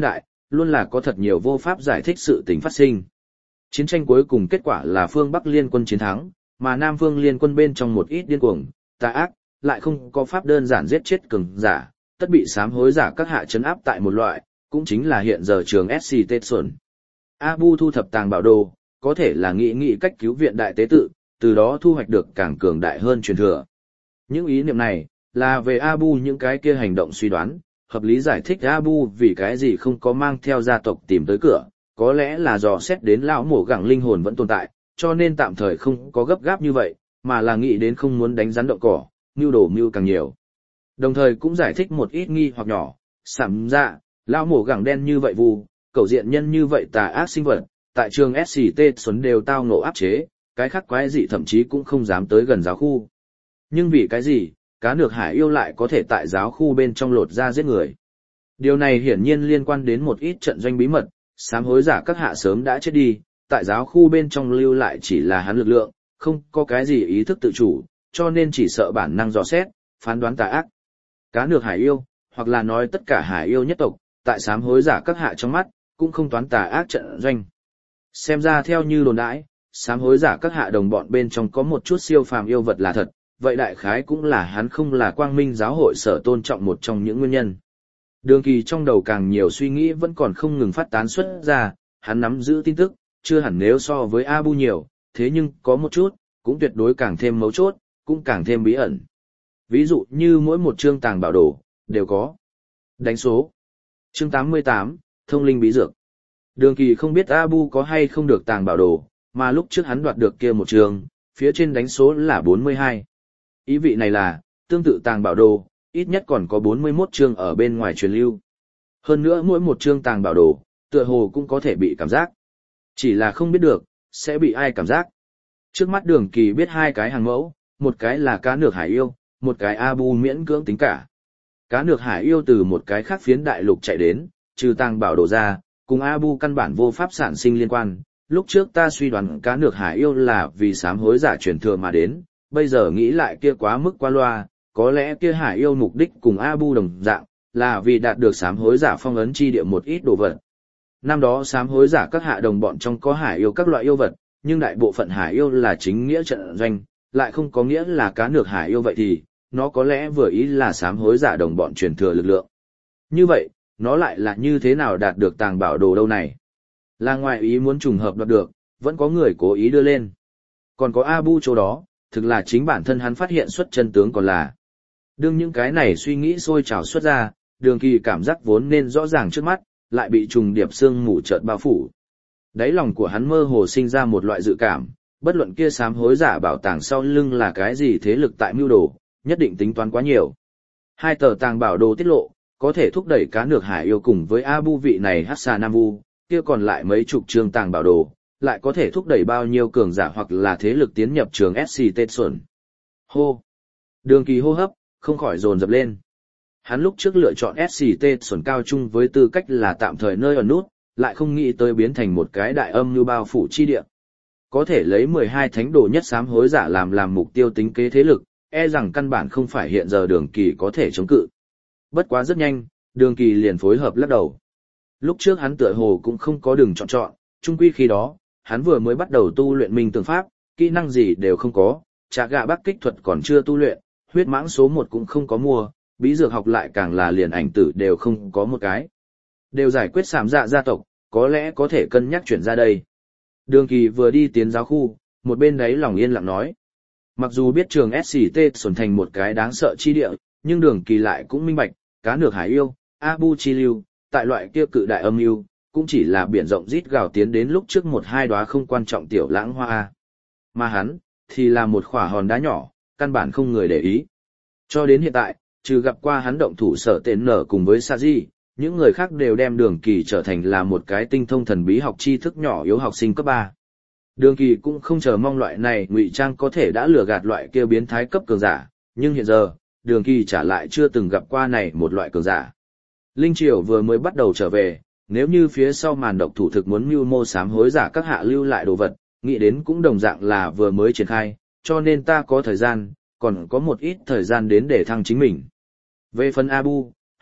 luôn là có thật nhiều vô pháp giải thích sự tình phát sinh. Chiến tranh cuối cùng kết quả là phương Bắc liên quân chiến thắng, mà Nam phương liên quân bên trong một ít điên cuồng, tà ác, lại không có pháp đơn giản giết chết cường giả, tất bị sám hối giả các hạ trấn áp tại một loại, cũng chính là hiện giờ trường ét xê Tetsun. Abu thu thập tàng bảo đồ, có thể là nghĩ nghĩ cách cứu viện đại tế tự, từ đó thu hoạch được càng cường đại hơn truyền thừa. Những ý niệm này, là về Abu những cái kia hành động suy đoán, hợp lý giải thích Abu vì cái gì không có mang theo gia tộc tìm tới cửa, có lẽ là dò xét đến lão mổ gẳng linh hồn vẫn tồn tại, cho nên tạm thời không có gấp gáp như vậy, mà là nghĩ đến không muốn đánh rắn động cỏ, mưu đồ mưu càng nhiều. Đồng thời cũng giải thích một ít nghi hoặc nhỏ, sẵm dạ, lão mổ gẳng đen như vậy vù, cầu diện nhân như vậy tà ác sinh vật, tại trường ét xê tê xuân đều tao ngộ áp chế, cái khác quái dị thậm chí cũng không dám tới gần giáo khu. Nhưng vì cái gì, cá nược hải yêu lại có thể tại giáo khu bên trong lột ra giết người. Điều này hiển nhiên liên quan đến một ít trận doanh bí mật, sám hối giả các hạ sớm đã chết đi, tại giáo khu bên trong lưu lại chỉ là hắn lực lượng, không có cái gì ý thức tự chủ, cho nên chỉ sợ bản năng dò xét, phán đoán tà ác. Cá nược hải yêu, hoặc là nói tất cả hải yêu nhất tộc, tại sám hối giả các hạ trong mắt, cũng không toán tà ác trận doanh. Xem ra theo như đồn đãi, sám hối giả các hạ đồng bọn bên trong có một chút siêu phàm yêu vật là thật, vậy đại khái cũng là hắn không là quang minh giáo hội sở tôn trọng một trong những nguyên nhân. Đường Kỳ trong đầu càng nhiều suy nghĩ vẫn còn không ngừng phát tán xuất ra, hắn nắm giữ tin tức, chưa hẳn nếu so với Abu nhiều, thế nhưng có một chút, cũng tuyệt đối càng thêm mấu chốt, cũng càng thêm bí ẩn. Ví dụ như mỗi một chương tàng bảo đồ, đều có đánh số. Chương tám mươi tám, Thông linh bí dược. Đường Kỳ không biết Abu có hay không được tàng bảo đồ, mà lúc trước hắn đoạt được kia một chương, phía trên đánh số là bốn mươi hai. Ý vị này là, tương tự tàng bảo đồ, ít nhất còn có bốn mươi mốt chương ở bên ngoài truyền lưu. Hơn nữa mỗi một chương tàng bảo đồ, tựa hồ cũng có thể bị cảm giác. Chỉ là không biết được, sẽ bị ai cảm giác. Trước mắt Đường Kỳ biết hai cái hàng mẫu, một cái là cá nược hải yêu, một cái Abu miễn cưỡng tính cả. Cá nược hải yêu từ một cái khác phiến đại lục chạy đến, trừ tàng bảo đồ ra, cùng Abu căn bản vô pháp sản sinh liên quan. Lúc trước ta suy đoán cá nược hải yêu là vì sám hối giả truyền thừa mà đến, bây giờ nghĩ lại kia quá mức qua loa, có lẽ kia hải yêu mục đích cùng Abu đồng dạng, là vì đạt được sám hối giả phong ấn chi địa một ít đồ vật. Năm đó sám hối giả các hạ đồng bọn trong có hải yêu các loại yêu vật, nhưng đại bộ phận hải yêu là chính nghĩa trận doanh, lại không có nghĩa là cá nược hải yêu vậy thì, nó có lẽ vừa ý là sám hối giả đồng bọn truyền thừa lực lượng. Như vậy, nó lại là như thế nào đạt được tàng bảo đồ đâu này? Là ngoại ý muốn trùng hợp đoạt được, vẫn có người cố ý đưa lên. Còn có Abu chỗ đó, thực là chính bản thân hắn phát hiện xuất chân tướng còn là. Đương những cái này suy nghĩ sôi trào xuất ra, Đường Kỳ cảm giác vốn nên rõ ràng trước mắt, lại bị trùng điệp sương mù chợt bao phủ. Đáy lòng của hắn mơ hồ sinh ra một loại dự cảm, bất luận kia sám hối giả bảo tàng sau lưng là cái gì thế lực tại mưu đồ, nhất định tính toán quá nhiều. Hai tờ tàng bảo đồ tiết lộ, có thể thúc đẩy cá nược hải yêu cùng với Abu vị này Hassa Nam Vu, kia còn lại mấy chục trường tàng bảo đồ, lại có thể thúc đẩy bao nhiêu cường giả hoặc là thế lực tiến nhập trường ét xê Tetsun. Hô! Đường Kỳ hô hấp, không khỏi dồn dập lên. Hắn lúc trước lựa chọn ét xê Tetsun cao trung với tư cách là tạm thời nơi ẩn nút, lại không nghĩ tới biến thành một cái đại âm như bao phủ chi địa. Có thể lấy mười hai thánh đồ nhất sám hối giả làm làm mục tiêu tính kế thế lực, e rằng căn bản không phải hiện giờ Đường Kỳ có thể chống cự. Bất quá rất nhanh, Đường Kỳ liền phối hợp lắc đầu. Lúc trước hắn tựa hồ cũng không có đường chọn chọn, chung quy khi đó, hắn vừa mới bắt đầu tu luyện minh tường pháp, kỹ năng gì đều không có, trà gạ bắc kích thuật còn chưa tu luyện, huyết mãng số một cũng không có mua, bí dược học lại càng là liền ảnh tử đều không có một cái. Đều giải quyết sảm dạ gia tộc, có lẽ có thể cân nhắc chuyển ra đây. Đường Kỳ vừa đi tiến giáo khu, một bên đấy lòng yên lặng nói. Mặc dù biết trường ét xê tê xuẩn thành một cái đáng sợ chi địa, nhưng Đường Kỳ lại cũng minh bạch, cá nược hải yêu, Abu chi lưu, tại loại kia cự đại âm mưu cũng chỉ là biển rộng rít gào tiến đến lúc trước một hai đóa không quan trọng tiểu lãng hoa. Mà hắn, thì là một khỏa hòn đá nhỏ, căn bản không người để ý. Cho đến hiện tại, trừ gặp qua hắn động thủ sở tên nở cùng với Saji, những người khác đều đem Đường Kỳ trở thành là một cái tinh thông thần bí học tri thức nhỏ yếu học sinh cấp ba. Đường Kỳ cũng không chờ mong loại này ngụy trang có thể đã lừa gạt loại kia biến thái cấp cường giả, nhưng hiện giờ, Đường Kỳ trả lại chưa từng gặp qua này một loại cường giả. Linh Triều vừa mới bắt đầu trở về, nếu như phía sau màn độc thủ thực muốn mưu mô sám hối giả các hạ lưu lại đồ vật, nghĩ đến cũng đồng dạng là vừa mới triển khai, cho nên ta có thời gian, còn có một ít thời gian đến để thăng chính mình. Về phần Abu,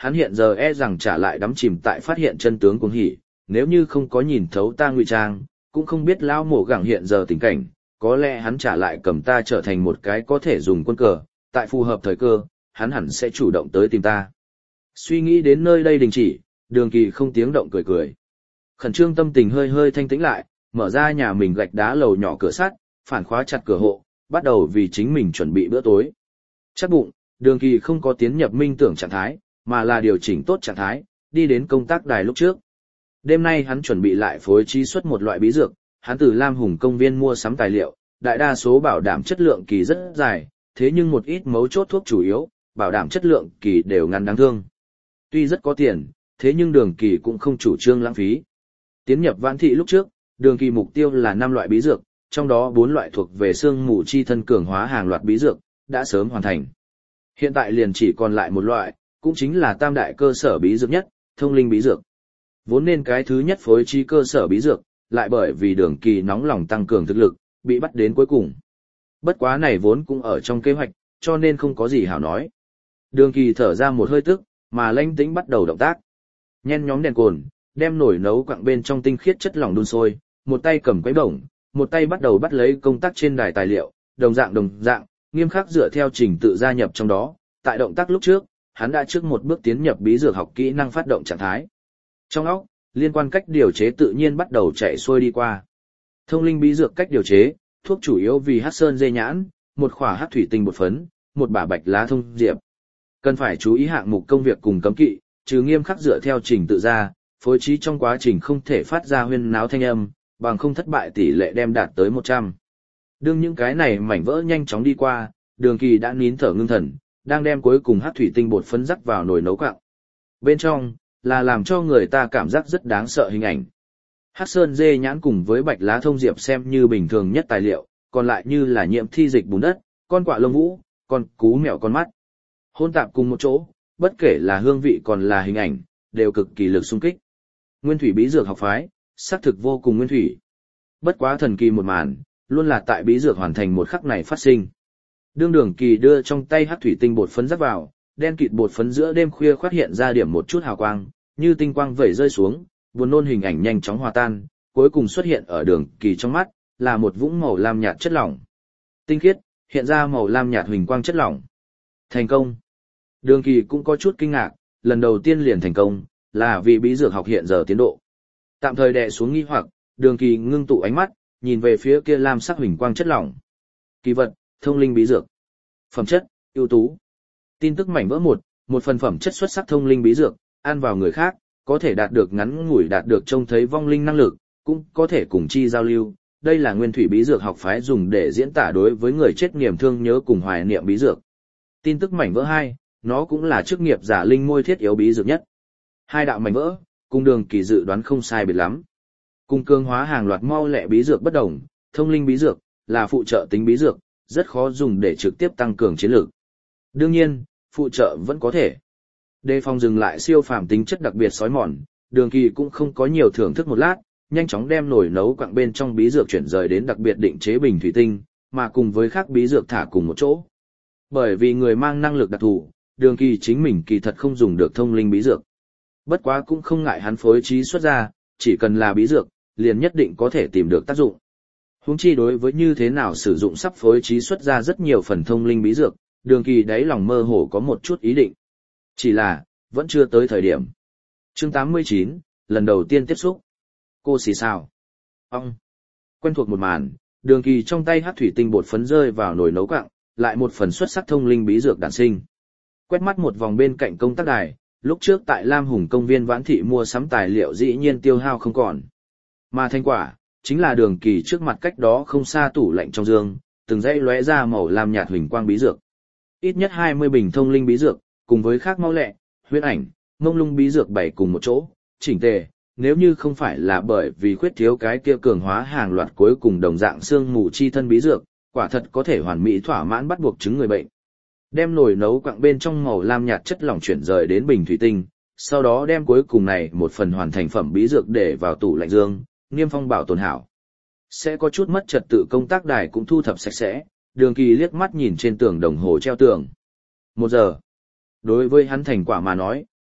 hắn hiện giờ e rằng trả lại đắm chìm tại phát hiện chân tướng cuồng hỉ, nếu như không có nhìn thấu ta ngụy trang, cũng không biết lão mổ gẳng hiện giờ tình cảnh, có lẽ hắn trả lại cầm ta trở thành một cái có thể dùng quân cờ, tại phù hợp thời cơ, hắn hẳn sẽ chủ động tới tìm ta. Suy nghĩ đến nơi đây đình chỉ, Đường Kỳ không tiếng động cười cười. Khẩn trương tâm tình hơi hơi thanh tĩnh lại, mở ra nhà mình gạch đá lầu nhỏ cửa sắt, phản khóa chặt cửa hộ, bắt đầu vì chính mình chuẩn bị bữa tối. Chắc bụng, Đường Kỳ không có tiến nhập minh tưởng trạng thái, mà là điều chỉnh tốt trạng thái, đi đến công tác đài lúc trước. Đêm nay hắn chuẩn bị lại phối trí xuất một loại bí dược, hắn từ Lam Hùng công viên mua sắm tài liệu, đại đa số bảo đảm chất lượng kỳ rất dài, thế nhưng một ít mấu chốt thuốc chủ yếu, bảo đảm chất lượng kỳ đều ngăn đáng thương. Tuy rất có tiền, thế nhưng Đường Kỳ cũng không chủ trương lãng phí. Tiến nhập Vãn thị lúc trước, Đường Kỳ mục tiêu là năm loại bí dược, trong đó bốn loại thuộc về xương mù chi thân cường hóa hàng loạt bí dược, đã sớm hoàn thành. Hiện tại liền chỉ còn lại một loại, cũng chính là tam đại cơ sở bí dược nhất, thông linh bí dược. Vốn nên cái thứ nhất phối trí cơ sở bí dược, lại bởi vì Đường Kỳ nóng lòng tăng cường thực lực, bị bắt đến cuối cùng. Bất quá này vốn cũng ở trong kế hoạch, cho nên không có gì hảo nói. Đường Kỳ thở ra một hơi tức, mà lãnh tĩnh bắt đầu động tác. Nhen nhóm đèn cồn, đem nồi nấu quặng bên trong tinh khiết chất lỏng đun sôi, một tay cầm quấy bổng, một tay bắt đầu bắt lấy công tác trên đài tài liệu, đồng dạng đồng dạng, nghiêm khắc dựa theo trình tự gia nhập trong đó. Tại động tác lúc trước, hắn đã trước một bước tiến nhập bí dược học kỹ năng phát động trạng thái. Trong óc, liên quan cách điều chế tự nhiên bắt đầu chạy xuôi đi qua. Thông linh bí dược cách điều chế, thuốc chủ yếu vì hắc sơn dê nhãn, một khỏa hắc thủy tinh bột phấn, một bả bạch lá thông diệp. Cần phải chú ý hạng mục công việc cùng cấm kỵ, trừ nghiêm khắc dựa theo trình tự ra, phối trí trong quá trình không thể phát ra huyên náo thanh âm, bằng không thất bại tỷ lệ đem đạt tới một trăm. Đương những cái này mảnh vỡ nhanh chóng đi qua, Đường Kỳ đã nín thở ngưng thần, đang đem cuối cùng hắc thủy tinh bột phấn rắc vào nồi nấu quặng. Bên trong là làm cho người ta cảm giác rất đáng sợ hình ảnh. Hắc sơn dê nhãn cùng với bạch lá thông diệp xem như bình thường nhất tài liệu, còn lại như là nhiễm thi dịch bùn đất, con quạ lông vũ, con cú mèo con mắt. Hôn tạp cùng một chỗ, bất kể là hương vị còn là hình ảnh, đều cực kỳ lực xung kích. Nguyên thủy bí dược học phái, xác thực vô cùng nguyên thủy. Bất quá thần kỳ một màn, luôn là tại bí dược hoàn thành một khắc này phát sinh. Đương Đường Kỳ đưa trong tay hắc thủy tinh bột phấn rắc vào, đen kịt bột phấn giữa đêm khuya phát hiện ra điểm một chút hào quang, như tinh quang vẩy rơi xuống, buồn nôn hình ảnh nhanh chóng hòa tan, cuối cùng xuất hiện ở Đường Kỳ trong mắt, là một vũng màu lam nhạt chất lỏng. Tinh khiết, hiện ra màu lam nhạt huỳnh quang chất lỏng. Thành công. Đường Kỳ cũng có chút kinh ngạc, lần đầu tiên liền thành công, là vì bí dược học hiện giờ tiến độ. Tạm thời đè xuống nghi hoặc, Đường Kỳ ngưng tụ ánh mắt, nhìn về phía kia lam sắc huỳnh quang chất lỏng. Kỳ vật, thông linh bí dược. Phẩm chất, ưu tú. Tin tức mảnh vỡ một, một phần phẩm chất xuất sắc thông linh bí dược, ăn vào người khác, có thể đạt được ngắn ngủi đạt được trông thấy vong linh năng lực, cũng có thể cùng chi giao lưu. Đây là nguyên thủy bí dược học phái dùng để diễn tả đối với người chết niềm thương nhớ cùng hoài niệm bí dược. Tin tức mảnh vỡ hai, nó cũng là chức nghiệp giả linh môi thiết yếu bí dược nhất. Hai đạo mảnh vỡ, cùng Đường Kỳ dự đoán không sai biệt lắm. Cùng cường hóa hàng loạt mau lẹ bí dược bất đồng, thông linh bí dược là phụ trợ tính bí dược, rất khó dùng để trực tiếp tăng cường chiến lược. Đương nhiên, phụ trợ vẫn có thể. Đề phòng dừng lại siêu phàm tính chất đặc biệt sói mòn, Đường Kỳ cũng không có nhiều thưởng thức một lát, nhanh chóng đem nồi nấu quặng bên trong bí dược chuyển rời đến đặc biệt định chế bình thủy tinh, mà cùng với khác bí dược thả cùng một chỗ. Bởi vì người mang năng lực đặc thù, Đường Kỳ chính mình kỳ thật không dùng được thông linh bí dược. Bất quá cũng không ngại hắn phối trí xuất ra, chỉ cần là bí dược, liền nhất định có thể tìm được tác dụng. Huống chi đối với như thế nào sử dụng sắp phối trí xuất ra rất nhiều phần thông linh bí dược, Đường Kỳ đáy lòng mơ hồ có một chút ý định. Chỉ là, vẫn chưa tới thời điểm. Chương tám mươi chín, lần đầu tiên tiếp xúc. Cô xì sao? Ông. Quen thuộc một màn, Đường Kỳ trong tay hắc thủy tinh bột phấn rơi vào nồi nấu quặng, lại một phần xuất sắc thông linh bí dược đản sinh. Quét mắt một vòng bên cạnh công tác đài, lúc trước tại Lam Hùng công viên Vãn thị mua sắm tài liệu dĩ nhiên tiêu hao không còn. Mà thành quả, chính là Đường Kỳ trước mặt cách đó không xa tủ lạnh trong giường, từng dãy lóe ra màu lam nhạt huỳnh quang bí dược. Ít nhất hai mươi bình thông linh bí dược, cùng với khác mau lẹ, huyết ảnh, mông lung bí dược bày cùng một chỗ, chỉnh tề, nếu như không phải là bởi vì khuyết thiếu cái kia cường hóa hàng loạt cuối cùng đồng dạng xương mù chi thân bí dược, quả thật có thể hoàn mỹ thỏa mãn bắt buộc chứng người bệnh. Đem nồi nấu quặng bên trong màu lam nhạt chất lỏng chuyển rời đến bình thủy tinh, sau đó đem cuối cùng này một phần hoàn thành phẩm bí dược để vào tủ lạnh dương, niêm phong bảo tồn hảo. Sẽ có chút mất trật tự công tác đài cũng thu thập sạch sẽ, Đường Kỳ liếc mắt nhìn trên tường đồng hồ treo tường. Một giờ. Đối với hắn thành quả mà nói,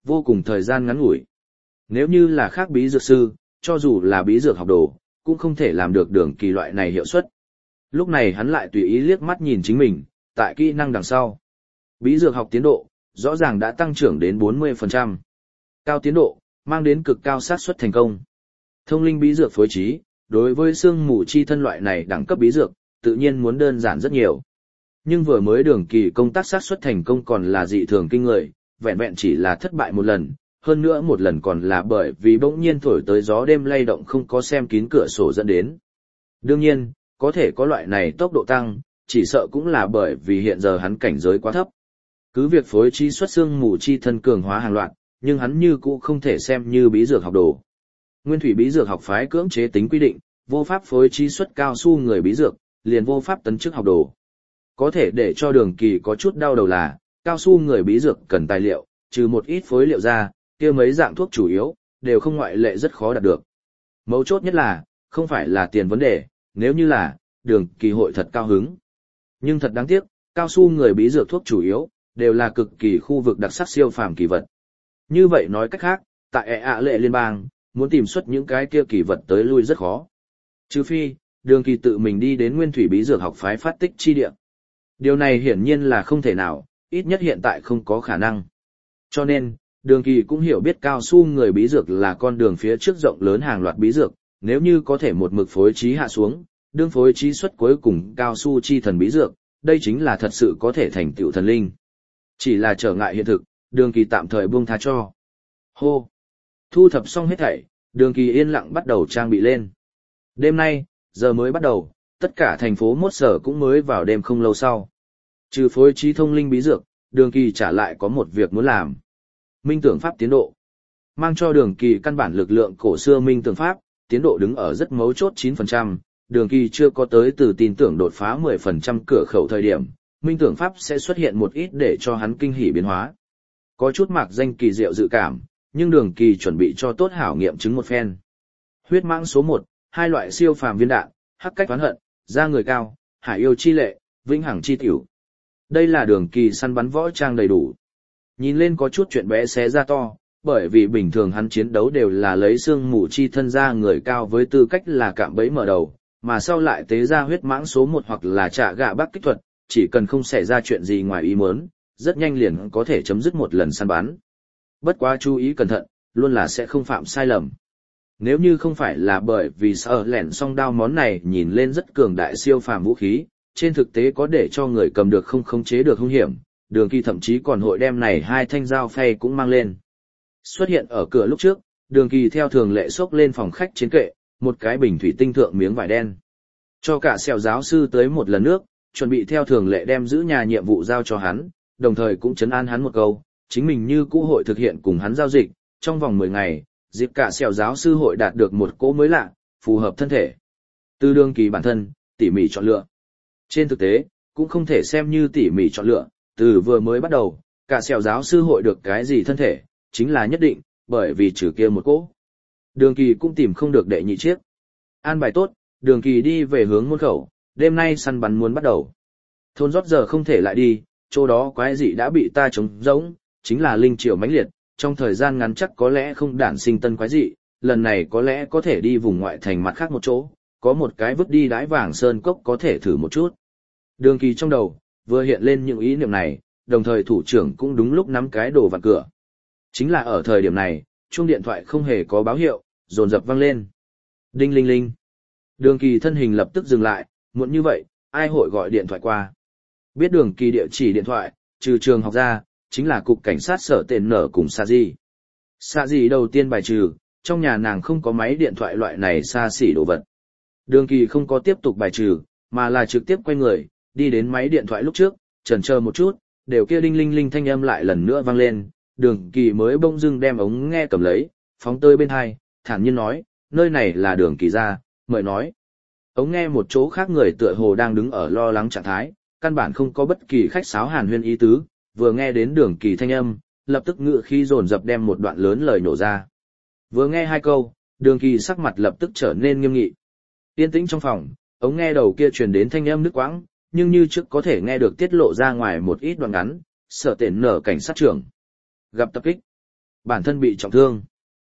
vô cùng thời gian ngắn ngủi. Nếu như là khác bí dược sư, cho dù là bí dược học đồ, cũng không thể làm được đường kỳ loại này hiệu suất. Lúc này hắn lại tùy ý liếc mắt nhìn chính mình, tại kỹ năng đằng sau. Bí dược học tiến độ, rõ ràng đã tăng trưởng đến bốn mươi phần trăm. Cao tiến độ, mang đến cực cao xác suất thành công. Thông linh bí dược phối trí, đối với xương mù chi thân loại này đẳng cấp bí dược, tự nhiên muốn đơn giản rất nhiều. Nhưng vừa mới đường kỳ công tác xác suất thành công còn là dị thường kinh người, vẹn vẹn chỉ là thất bại một lần, hơn nữa một lần còn là bởi vì bỗng nhiên thổi tới gió đêm lay động không có xem kín cửa sổ dẫn đến. Đương nhiên, có thể có loại này tốc độ tăng, chỉ sợ cũng là bởi vì hiện giờ hắn cảnh giới quá thấp. Cứ việc phối trí xuất xương mù chi thân cường hóa hàng loạt, nhưng hắn như cũ không thể xem như bí dược học đồ. Nguyên thủy bí dược học phái cưỡng chế tính quy định, vô pháp phối trí xuất cao su người bí dược, liền vô pháp tấn chức học đồ. Có thể để cho đường kỳ có chút đau đầu là, cao su người bí dược cần tài liệu, trừ một ít phối liệu ra, kia mấy dạng thuốc chủ yếu, đều không ngoại lệ rất khó đạt được. Mấu chốt nhất là, không phải là tiền vấn đề, nếu như là, đường kỳ hội thật cao hứng. Nhưng thật đáng tiếc, cao su người bí dược thuốc chủ yếu, đều là cực kỳ khu vực đặc sắc siêu phàm kỳ vật. Như vậy nói cách khác, tại ẹ ạ lệ liên bang, muốn tìm xuất những cái kia kỳ vật tới lui rất khó. Trừ phi, đường kỳ tự mình đi đến nguyên thủy bí dược học phái phát tích chi địa. Điều này hiển nhiên là không thể nào, ít nhất hiện tại không có khả năng. Cho nên, đường kỳ cũng hiểu biết cao su người bí dược là con đường phía trước rộng lớn hàng loạt bí dược, nếu như có thể một mực phối trí hạ xuống, đương phối trí xuất cuối cùng cao su chi thần bí dược, đây chính là thật sự có thể thành tựu thần linh. Chỉ là trở ngại hiện thực, đường kỳ tạm thời buông tha cho. Hô! Thu thập xong hết thảy, đường kỳ yên lặng bắt đầu trang bị lên. Đêm nay, giờ mới bắt đầu, tất cả thành phố mốt sở cũng mới vào đêm không lâu sau. Trừ phối trí thông linh bí dược, đường kỳ trả lại có một việc muốn làm. Minh tưởng pháp tiến độ. Mang cho đường kỳ căn bản lực lượng cổ xưa minh tưởng pháp, tiến độ đứng ở rất mấu chốt chín phần trăm, đường kỳ chưa có tới từ tin tưởng đột phá mười phần trăm cửa khẩu thời điểm, minh tưởng pháp sẽ xuất hiện một ít để cho hắn kinh hỉ biến hóa. Có chút mạc danh kỳ diệu dự cảm, nhưng đường kỳ chuẩn bị cho tốt hảo nghiệm chứng một phen. Huyết mãng số một, hai loại siêu phàm viên đạn, hắc cách oán hận, da người cao, hải yêu chi lệ, vĩnh hằng chi tiểu. Đây là đường kỳ săn bắn võ trang đầy đủ. Nhìn lên có chút chuyện bé xé ra to, bởi vì bình thường hắn chiến đấu đều là lấy xương mù chi thân ra người cao với tư cách là cạm bẫy mở đầu, mà sau lại tế ra huyết mãng số một hoặc là trả gạ bắc kích thuật, chỉ cần không xảy ra chuyện gì ngoài ý muốn, rất nhanh liền có thể chấm dứt một lần săn bắn. Bất quá chú ý cẩn thận, luôn là sẽ không phạm sai lầm. Nếu như không phải là bởi vì sợ lẻn song đao món này nhìn lên rất cường đại siêu phàm vũ khí, trên thực tế có để cho người cầm được không khống chế được hung hiểm, đường kỳ thậm chí còn hội đem này hai thanh dao phay cũng mang lên. Xuất hiện ở cửa lúc trước, đường kỳ theo thường lệ xốc lên phòng khách trên kệ, một cái bình thủy tinh thượng miếng vải đen. Cho cả sẹo giáo sư tới một lần nước, chuẩn bị theo thường lệ đem giữ nhà nhiệm vụ giao cho hắn, đồng thời cũng trấn an hắn một câu, chính mình như cũ hội thực hiện cùng hắn giao dịch, trong vòng mười ngày, dịp cả sẹo giáo sư hội đạt được một cỗ mới lạ, phù hợp thân thể. Từ đường kỳ bản thân, tỉ mỉ chọn lựa. Trên thực tế, cũng không thể xem như tỉ mỉ chọn lựa, từ vừa mới bắt đầu, cả sẹo giáo sư hội được cái gì thân thể, chính là nhất định, bởi vì trừ kia một cỗ. Đường kỳ cũng tìm không được đệ nhị chiếc. An bài tốt, đường kỳ đi về hướng môn khẩu, đêm nay săn bắn muốn bắt đầu. Thôn rót giờ không thể lại đi, chỗ đó quái dị đã bị ta trống rỗng, chính là linh triều mãnh liệt, trong thời gian ngắn chắc có lẽ không đản sinh tân quái dị, lần này có lẽ có thể đi vùng ngoại thành mặt khác một chỗ, có một cái vứt đi đái vàng sơn cốc có thể thử một chút. Đường kỳ trong đầu, vừa hiện lên những ý niệm này, đồng thời thủ trưởng cũng đúng lúc nắm cái đồ vặn cửa. Chính là ở thời điểm này, chuông điện thoại không hề có báo hiệu, dồn dập vang lên. Đinh linh linh. Đường kỳ thân hình lập tức dừng lại, muộn như vậy, ai hội gọi điện thoại qua. Biết đường kỳ địa chỉ điện thoại, trừ trường học ra, chính là cục cảnh sát sở tên nở cùng Sa Di. Sa Di đầu tiên bài trừ, trong nhà nàng không có máy điện thoại loại này xa xỉ đồ vật. Đường kỳ không có tiếp tục bài trừ, mà là trực tiếp quay người, đi đến máy điện thoại lúc trước, chần chờ một chút, đều kia đinh linh linh thanh âm lại lần nữa vang lên, đường kỳ mới bỗng dưng đem ống nghe cầm lấy, phóng tơi bên hai, thản nhiên nói, nơi này là đường kỳ ra, mời nói. Ống nghe một chỗ khác người tựa hồ đang đứng ở lo lắng trạng thái, căn bản không có bất kỳ khách sáo hàn huyên ý tứ, vừa nghe đến đường kỳ thanh âm, lập tức ngự khí dồn dập đem một đoạn lớn lời nổ ra. Vừa nghe hai câu, đường kỳ sắc mặt lập tức trở nên nghiêm nghị. Yên tĩnh trong phòng, ống nghe đầu kia truyền đến thanh âm nước quãng, nhưng như trước có thể nghe được tiết lộ ra ngoài một ít đoạn ngắn, sở tên nở cảnh sát trưởng. Gặp tập kích. Bản thân bị trọng thương.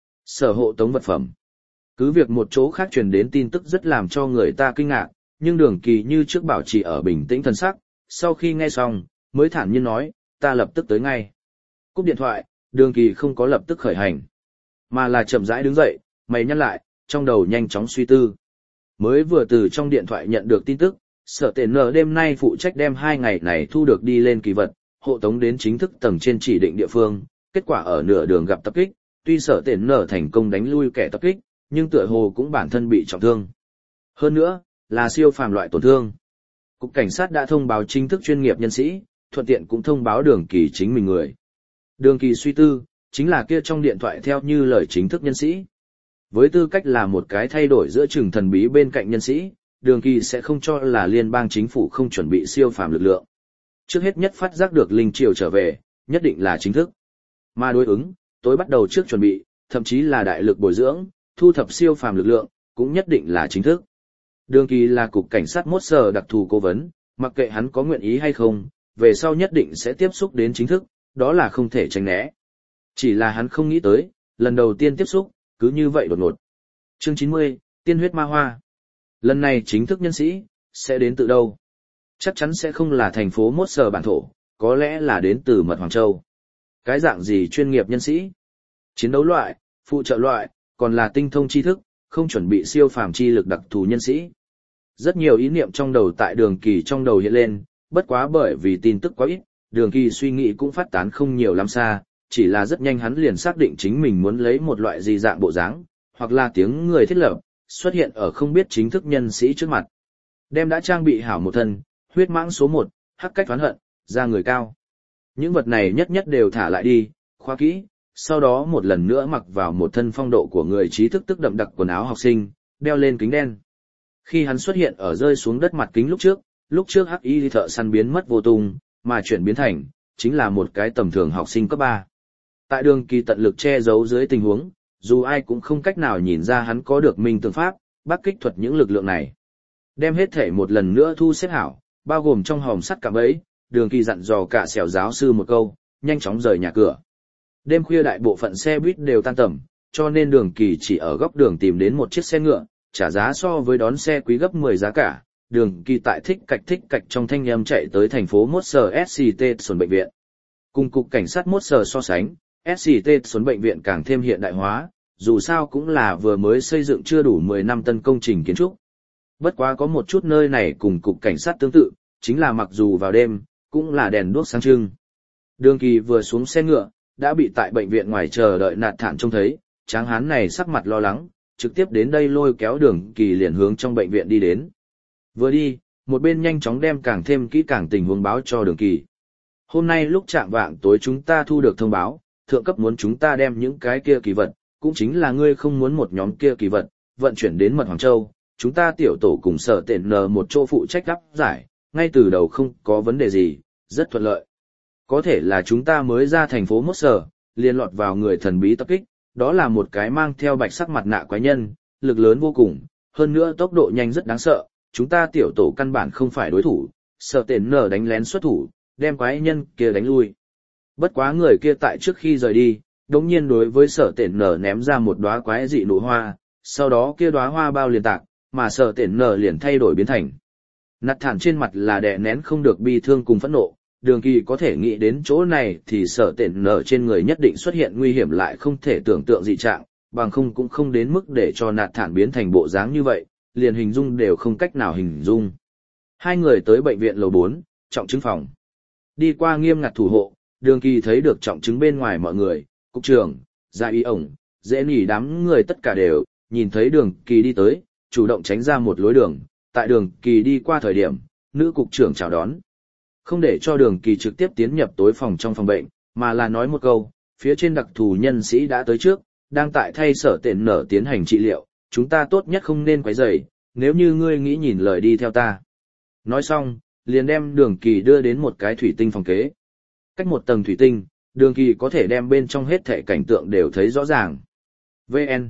Sở hộ tống vật phẩm. Cứ việc một chỗ khác truyền đến tin tức rất làm cho người ta kinh ngạc, nhưng Đường Kỳ như trước bảo trì ở bình tĩnh thần sắc, sau khi nghe xong, mới thản nhiên nói, ta lập tức tới ngay. Cúp điện thoại, Đường Kỳ không có lập tức khởi hành, mà là chậm rãi đứng dậy, mày nhăn lại, trong đầu nhanh chóng suy tư. Mới vừa từ trong điện thoại nhận được tin tức, Sở Tện Nở đêm nay phụ trách đem hai ngày này thu được đi lên kỳ vật, hộ tống đến chính thức tầng trên chỉ định địa phương, kết quả ở nửa đường gặp tập kích, tuy Sở Tện Nở thành công đánh lui kẻ tập kích, nhưng tựa hồ cũng bản thân bị trọng thương. Hơn nữa, là siêu phàm loại tổn thương. Cục cảnh sát đã thông báo chính thức chuyên nghiệp nhân sĩ, thuận tiện cũng thông báo Đường Kỳ chính mình người. Đường Kỳ suy tư, chính là kia trong điện thoại theo như lời chính thức nhân sĩ. Với tư cách là một cái thay đổi giữa chừng thần bí bên cạnh nhân sĩ, Đường Kỳ sẽ không cho là liên bang chính phủ không chuẩn bị siêu phàm lực lượng. Trước hết nhất phát giác được linh triều trở về, nhất định là chính thức. Mà đối ứng, tối bắt đầu trước chuẩn bị, thậm chí là đại lực bồi dưỡng, thu thập siêu phàm lực lượng, cũng nhất định là chính thức. Đường Kỳ là cục cảnh sát mốt sở đặc thù cố vấn, mặc kệ hắn có nguyện ý hay không, về sau nhất định sẽ tiếp xúc đến chính thức, đó là không thể tránh né. Chỉ là hắn không nghĩ tới, lần đầu tiên tiếp xúc, cứ như vậy đột ngột. Chương chín mươi, Tiên huyết ma hoa. Lần này chính thức nhân sĩ, sẽ đến từ đâu? Chắc chắn sẽ không là thành phố mốt sở bản thổ, có lẽ là đến từ Mật Hoàng Châu. Cái dạng gì chuyên nghiệp nhân sĩ? Chiến đấu loại, phụ trợ loại, còn là tinh thông tri thức, không chuẩn bị siêu phàm chi lực đặc thù nhân sĩ. Rất nhiều ý niệm trong đầu tại Đường Kỳ trong đầu hiện lên, bất quá bởi vì tin tức quá ít, Đường Kỳ suy nghĩ cũng phát tán không nhiều lắm xa, chỉ là rất nhanh hắn liền xác định chính mình muốn lấy một loại gì dạng bộ dáng, hoặc là tiếng người thiết lập, xuất hiện ở không biết chính thức nhân sĩ trước mặt. Đem đã trang bị hảo một thân, huyết mãng số một, hắc cách oán hận, da người cao. Những vật này nhất nhất đều thả lại đi, khóa kỹ, sau đó một lần nữa mặc vào một thân phong độ của người trí thức tức đậm đặc quần áo học sinh, đeo lên kính đen. Khi hắn xuất hiện ở rơi xuống đất mặt kính lúc trước, lúc trước hắc y thợ săn biến mất vô tung, mà chuyển biến thành, chính là một cái tầm thường học sinh cấp ba. Tại Đường Kỳ tận lực che giấu dưới tình huống, dù ai cũng không cách nào nhìn ra hắn có được minh tường pháp, bác kích thuật những lực lượng này. Đem hết thể một lần nữa thu xếp hảo, bao gồm trong hòm sắt cạm bẫy, Đường Kỳ dặn dò cả xẻo giáo sư một câu, nhanh chóng rời nhà cửa. Đêm khuya đại bộ phận xe buýt đều tan tầm, cho nên Đường Kỳ chỉ ở góc đường tìm đến một chiếc xe ngựa, trả giá so với đón xe quý gấp mười giá cả. Đường Kỳ tại thích cạch thích cạch trong thanh âm chạy tới thành phố Mốt Sở ét xê tê Xuân bệnh viện. Cùng cục cảnh sát Mốt Sở so sánh, ét xê tê Xuân bệnh viện càng thêm hiện đại hóa, dù sao cũng là vừa mới xây dựng chưa đủ mười năm tân công trình kiến trúc. Bất quá có một chút nơi này cùng cục cảnh sát tương tự, chính là mặc dù vào đêm, cũng là đèn đuốc sáng trưng. Đường Kỳ vừa xuống xe ngựa, đã bị tại bệnh viện ngoài chờ đợi Nạt Thản trông thấy, tráng hán này sắc mặt lo lắng, trực tiếp đến đây lôi kéo Đường Kỳ liền hướng trong bệnh viện đi đến. Vừa đi, một bên nhanh chóng đem càng thêm kỹ càng tình huống báo cho Đường Kỳ. Hôm nay lúc chạng vạng tối chúng ta thu được thông báo, thượng cấp muốn chúng ta đem những cái kia kỳ vật, cũng chính là ngươi không muốn một nhóm kia kỳ vật, vận chuyển đến Mật Hoàng Châu, chúng ta tiểu tổ cùng Sở Tện Nở một chỗ phụ trách áp giải, ngay từ đầu không có vấn đề gì, rất thuận lợi. Có thể là chúng ta mới ra thành phố Mốt Sở, liên lọt vào người thần bí tập kích, đó là một cái mang theo bạch sắc mặt nạ quái nhân, lực lớn vô cùng, hơn nữa tốc độ nhanh rất đáng sợ, chúng ta tiểu tổ căn bản không phải đối thủ, Sở Tện Nở đánh lén xuất thủ, đem quái nhân kia đánh lui. Bất quá người kia tại trước khi rời đi, đống nhiên đối với Sở Tện Nở ném ra một đóa quái dị nụ hoa, sau đó kia đóa hoa bao liền tạc, mà Sở Tện Nở liền thay đổi biến thành. Nạt Thản trên mặt là đè nén không được bi thương cùng phẫn nộ, Đường Kỳ có thể nghĩ đến chỗ này thì Sở Tện Nở trên người nhất định xuất hiện nguy hiểm lại không thể tưởng tượng dị trạng, bằng không cũng không đến mức để cho Nạt Thản biến thành bộ dáng như vậy, liền hình dung đều không cách nào hình dung. Hai người tới bệnh viện lầu bốn, trọng chứng phòng. Đi qua nghiêm ngặt thủ hộ, Đường Kỳ thấy được trọng chứng bên ngoài mọi người, cục trưởng, gia y ổng, dễ nỉ đám người tất cả đều, nhìn thấy Đường Kỳ đi tới, chủ động tránh ra một lối đường, tại Đường Kỳ đi qua thời điểm, nữ cục trưởng chào đón. Không để cho Đường Kỳ trực tiếp tiến nhập tối phòng trong phòng bệnh, mà là nói một câu, phía trên đặc thù nhân sĩ đã tới trước, đang tại thay Sở Tện Nở tiến hành trị liệu, chúng ta tốt nhất không nên quấy rầy, nếu như ngươi nghĩ nhìn lời đi theo ta. Nói xong, liền đem Đường Kỳ đưa đến một cái thủy tinh phòng kế. Cách một tầng thủy tinh, Đường Kỳ có thể đem bên trong hết thảy cảnh tượng đều thấy rõ ràng. vê en.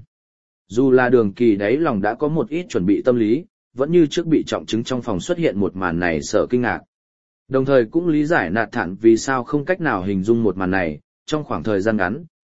Dù là Đường Kỳ đáy lòng đã có một ít chuẩn bị tâm lý, vẫn như trước bị trọng chứng trong phòng xuất hiện một màn này sợ kinh ngạc. Đồng thời cũng lý giải Nạt Thản vì sao không cách nào hình dung một màn này, trong khoảng thời gian ngắn,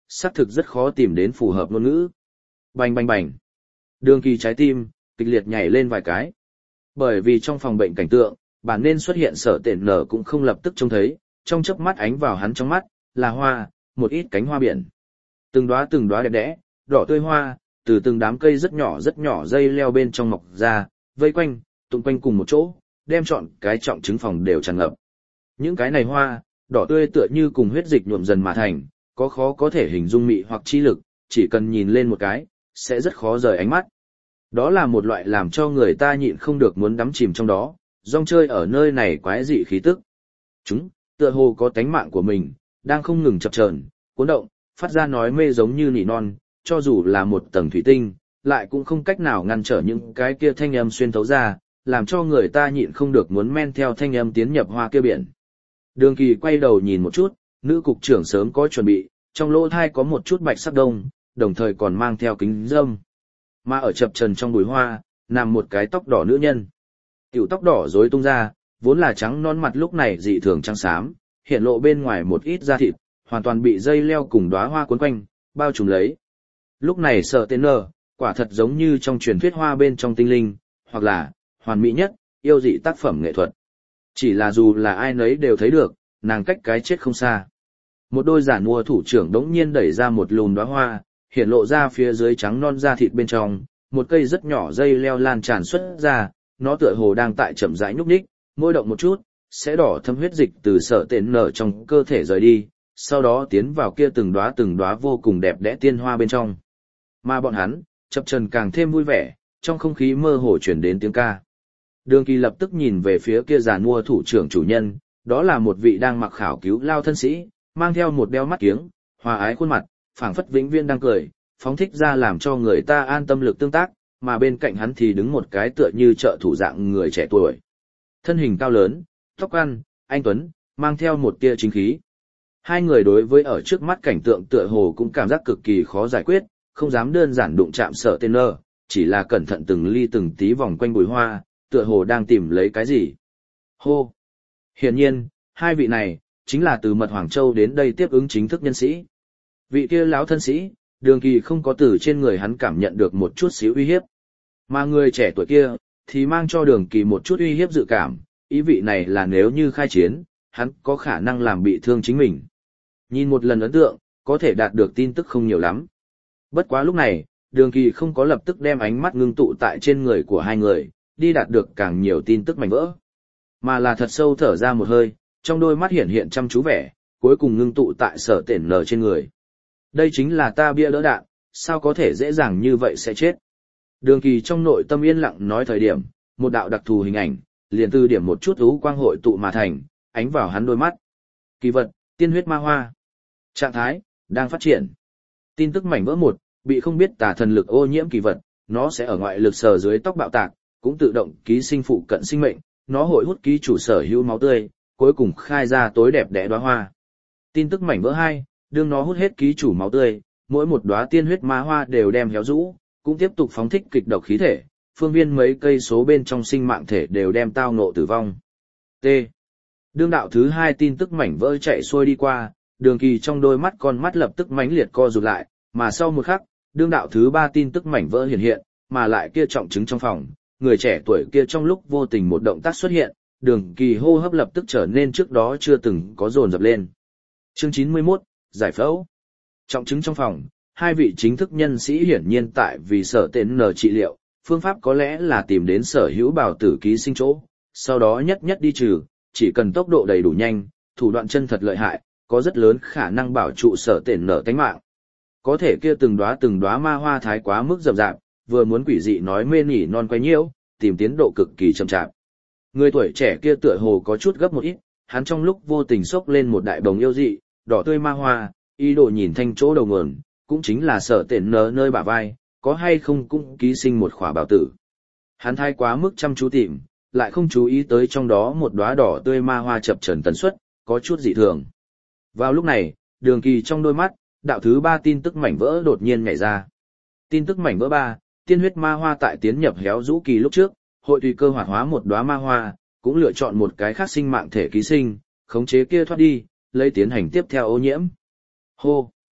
xác thực rất khó tìm đến phù hợp ngôn ngữ. Bành bành bành. Đường Kỳ trái tim kịch liệt nhảy lên vài cái. Bởi vì trong phòng bệnh cảnh tượng, bản nên xuất hiện Sở Tện Nở cũng không lập tức trông thấy, trong chớp mắt ánh vào hắn trong mắt, là hoa, một ít cánh hoa biển. Từng đóa từng đóa đẹp đẽ, đỏ tươi hoa, từ từng đám cây rất nhỏ rất nhỏ dây leo bên trong mọc ra, vây quanh, tụng quanh cùng một chỗ, đem trọn cái trọng trứng phòng đều tràn ngập. Những cái này hoa, đỏ tươi tựa như cùng huyết dịch nhuộm dần mà thành, có khó có thể hình dung mị hoặc chi lực, chỉ cần nhìn lên một cái, sẽ rất khó rời ánh mắt. Đó là một loại làm cho người ta nhịn không được muốn đắm chìm trong đó, rong chơi ở nơi này quái dị khí tức. Chúng, tựa hồ có tánh mạng của mình, đang không ngừng chập chờn, cuốn động, phát ra nói mê giống như nỉ non, cho dù là một tầng thủy tinh, lại cũng không cách nào ngăn trở những cái kia thanh âm xuyên thấu ra, làm cho người ta nhịn không được muốn men theo thanh âm tiến nhập hoa kia biển. Đường Kỳ quay đầu nhìn một chút, nữ cục trưởng sớm có chuẩn bị, trong lỗ thai có một chút bạch sắc đông, đồng thời còn mang theo kính râm. Mà ở chập trần trong bụi hoa, nằm một cái tóc đỏ nữ nhân. Tiểu tóc đỏ rối tung ra, vốn là trắng non mặt lúc này dị thường trắng xám, hiện lộ bên ngoài một ít da thịt, hoàn toàn bị dây leo cùng đóa hoa cuốn quanh, bao trùm lấy. Lúc này Sở Tện Nở, quả thật giống như trong truyền thuyết hoa bên trong tinh linh, hoặc là hoàn mỹ nhất, yêu dị tác phẩm nghệ thuật. Chỉ là dù là ai nấy đều thấy được, nàng cách cái chết không xa. Một đôi giản mua thủ trưởng đống nhiên đẩy ra một lùm đóa hoa, hiện lộ ra phía dưới trắng non da thịt bên trong, một cây rất nhỏ dây leo lan tràn xuất ra, nó tựa hồ đang tại chậm rãi nhúc nhích, mỗi động một chút, sẽ đỏ thâm huyết dịch từ Sở Tện Nở trong cơ thể rời đi, sau đó tiến vào kia từng đóa từng đóa vô cùng đẹp đẽ tiên hoa bên trong. Mà bọn hắn, chập chờn càng thêm vui vẻ, trong không khí mơ hồ truyền đến tiếng ca. Đường Kỳ lập tức nhìn về phía kia giàn mua thủ trưởng chủ nhân, đó là một vị đang mặc khảo cứu lao thân sĩ, mang theo một đeo mắt kiếng, hòa ái khuôn mặt, phảng phất vĩnh viên đang cười, phóng thích ra làm cho người ta an tâm lực tương tác, mà bên cạnh hắn thì đứng một cái tựa như trợ thủ dạng người trẻ tuổi. Thân hình cao lớn, tóc ăn, anh tuấn, mang theo một tia chính khí. Hai người đối với ở trước mắt cảnh tượng tựa hồ cũng cảm giác cực kỳ khó giải quyết, không dám đơn giản đụng chạm Sở Tện Nở, chỉ là cẩn thận từng ly từng tí vòng quanh bụi hoa, tựa hồ đang tìm lấy cái gì. Hô! Hiển nhiên, hai vị này, chính là từ Mật Hoàng Châu đến đây tiếp ứng chính thức nhân sĩ. Vị kia lão thân sĩ, Đường Kỳ không có từ trên người hắn cảm nhận được một chút xíu uy hiếp. Mà người trẻ tuổi kia, thì mang cho Đường Kỳ một chút uy hiếp dự cảm, ý vị này là nếu như khai chiến, hắn có khả năng làm bị thương chính mình. Nhìn một lần ấn tượng, có thể đạt được tin tức không nhiều lắm. Bất quá lúc này, Đường Kỳ không có lập tức đem ánh mắt ngưng tụ tại trên người của hai người, đi đạt được càng nhiều tin tức mảnh vỡ. Mà là thật sâu thở ra một hơi, trong đôi mắt hiện hiện chăm chú vẻ, cuối cùng ngưng tụ tại Sở Tện Nở trên người. Đây chính là ta bia đỡ đạn, sao có thể dễ dàng như vậy sẽ chết. Đường Kỳ trong nội tâm yên lặng nói thời điểm, một đạo đặc thù hình ảnh, liền từ điểm một chút ú quang hội tụ mà thành, ánh vào hắn đôi mắt. Kỳ vật, tiên huyết ma hoa. Trạng thái, đang phát triển. Tin tức mảnh vỡ một, bị không biết tà thần lực ô nhiễm kỳ vật, nó sẽ ở ngoại lực sờ dưới tóc bạo tạc, cũng tự động ký sinh phụ cận sinh mệnh, nó hội hút ký chủ sở hữu máu tươi, cuối cùng khai ra tối đẹp đẽ đóa hoa. Tin tức mảnh vỡ hai, đương nó hút hết ký chủ máu tươi, mỗi một đóa tiên huyết ma hoa đều đem héo rũ, cũng tiếp tục phóng thích kịch độc khí thể, phương viên mấy cây số bên trong sinh mạng thể đều đem tao ngộ tử vong. T. Đương đạo thứ hai tin tức mảnh vỡ chạy xuôi đi qua, Đường Kỳ trong đôi mắt con mắt lập tức mãnh liệt co rụt lại, mà sau một khắc, đương đạo thứ ba tin tức mảnh vỡ hiện hiện, mà lại kia trọng chứng trong phòng, người trẻ tuổi kia trong lúc vô tình một động tác xuất hiện, Đường Kỳ hô hấp lập tức trở nên trước đó chưa từng có dồn dập lên. Chương chín mươi mốt, giải phẫu. Trọng chứng trong phòng, hai vị chính thức nhân sĩ hiển nhiên tại vì Sở Tện Nở trị liệu, phương pháp có lẽ là tìm đến sở hữu bào tử ký sinh chỗ, sau đó nhất nhất đi trừ, chỉ cần tốc độ đầy đủ nhanh, thủ đoạn chân thật lợi hại, có rất lớn khả năng bảo trụ Sở Tện Nở tánh mạng. Có thể kia từng đóa từng đóa ma hoa thái quá mức rậm rạp, vừa muốn quỷ dị nói mê nỉ non quay nhiễu, tìm tiến độ cực kỳ chậm chạp. Người tuổi trẻ kia tựa hồ có chút gấp một ít, hắn trong lúc vô tình xốc lên một đại bồng yêu dị, đỏ tươi ma hoa, ý đồ nhìn thanh chỗ đầu nguồn, cũng chính là Sở Tện Nở nơi bả vai, có hay không cũng ký sinh một khỏa bảo tử. Hắn thái quá mức chăm chú tìm, lại không chú ý tới trong đó một đóa đỏ tươi ma hoa chập chờn tần suất, có chút dị thường. Vào lúc này, Đường Kỳ trong đôi mắt, đạo thứ ba tin tức mảnh vỡ đột nhiên nhảy ra. Tin tức mảnh vỡ ba, tiên huyết ma hoa tại tiến nhập héo rũ kỳ lúc trước, hội tùy cơ hoạt hóa một đóa ma hoa, cũng lựa chọn một cái khác sinh mạng thể ký sinh, khống chế kia thoát đi, lấy tiến hành tiếp theo ô nhiễm. Hô!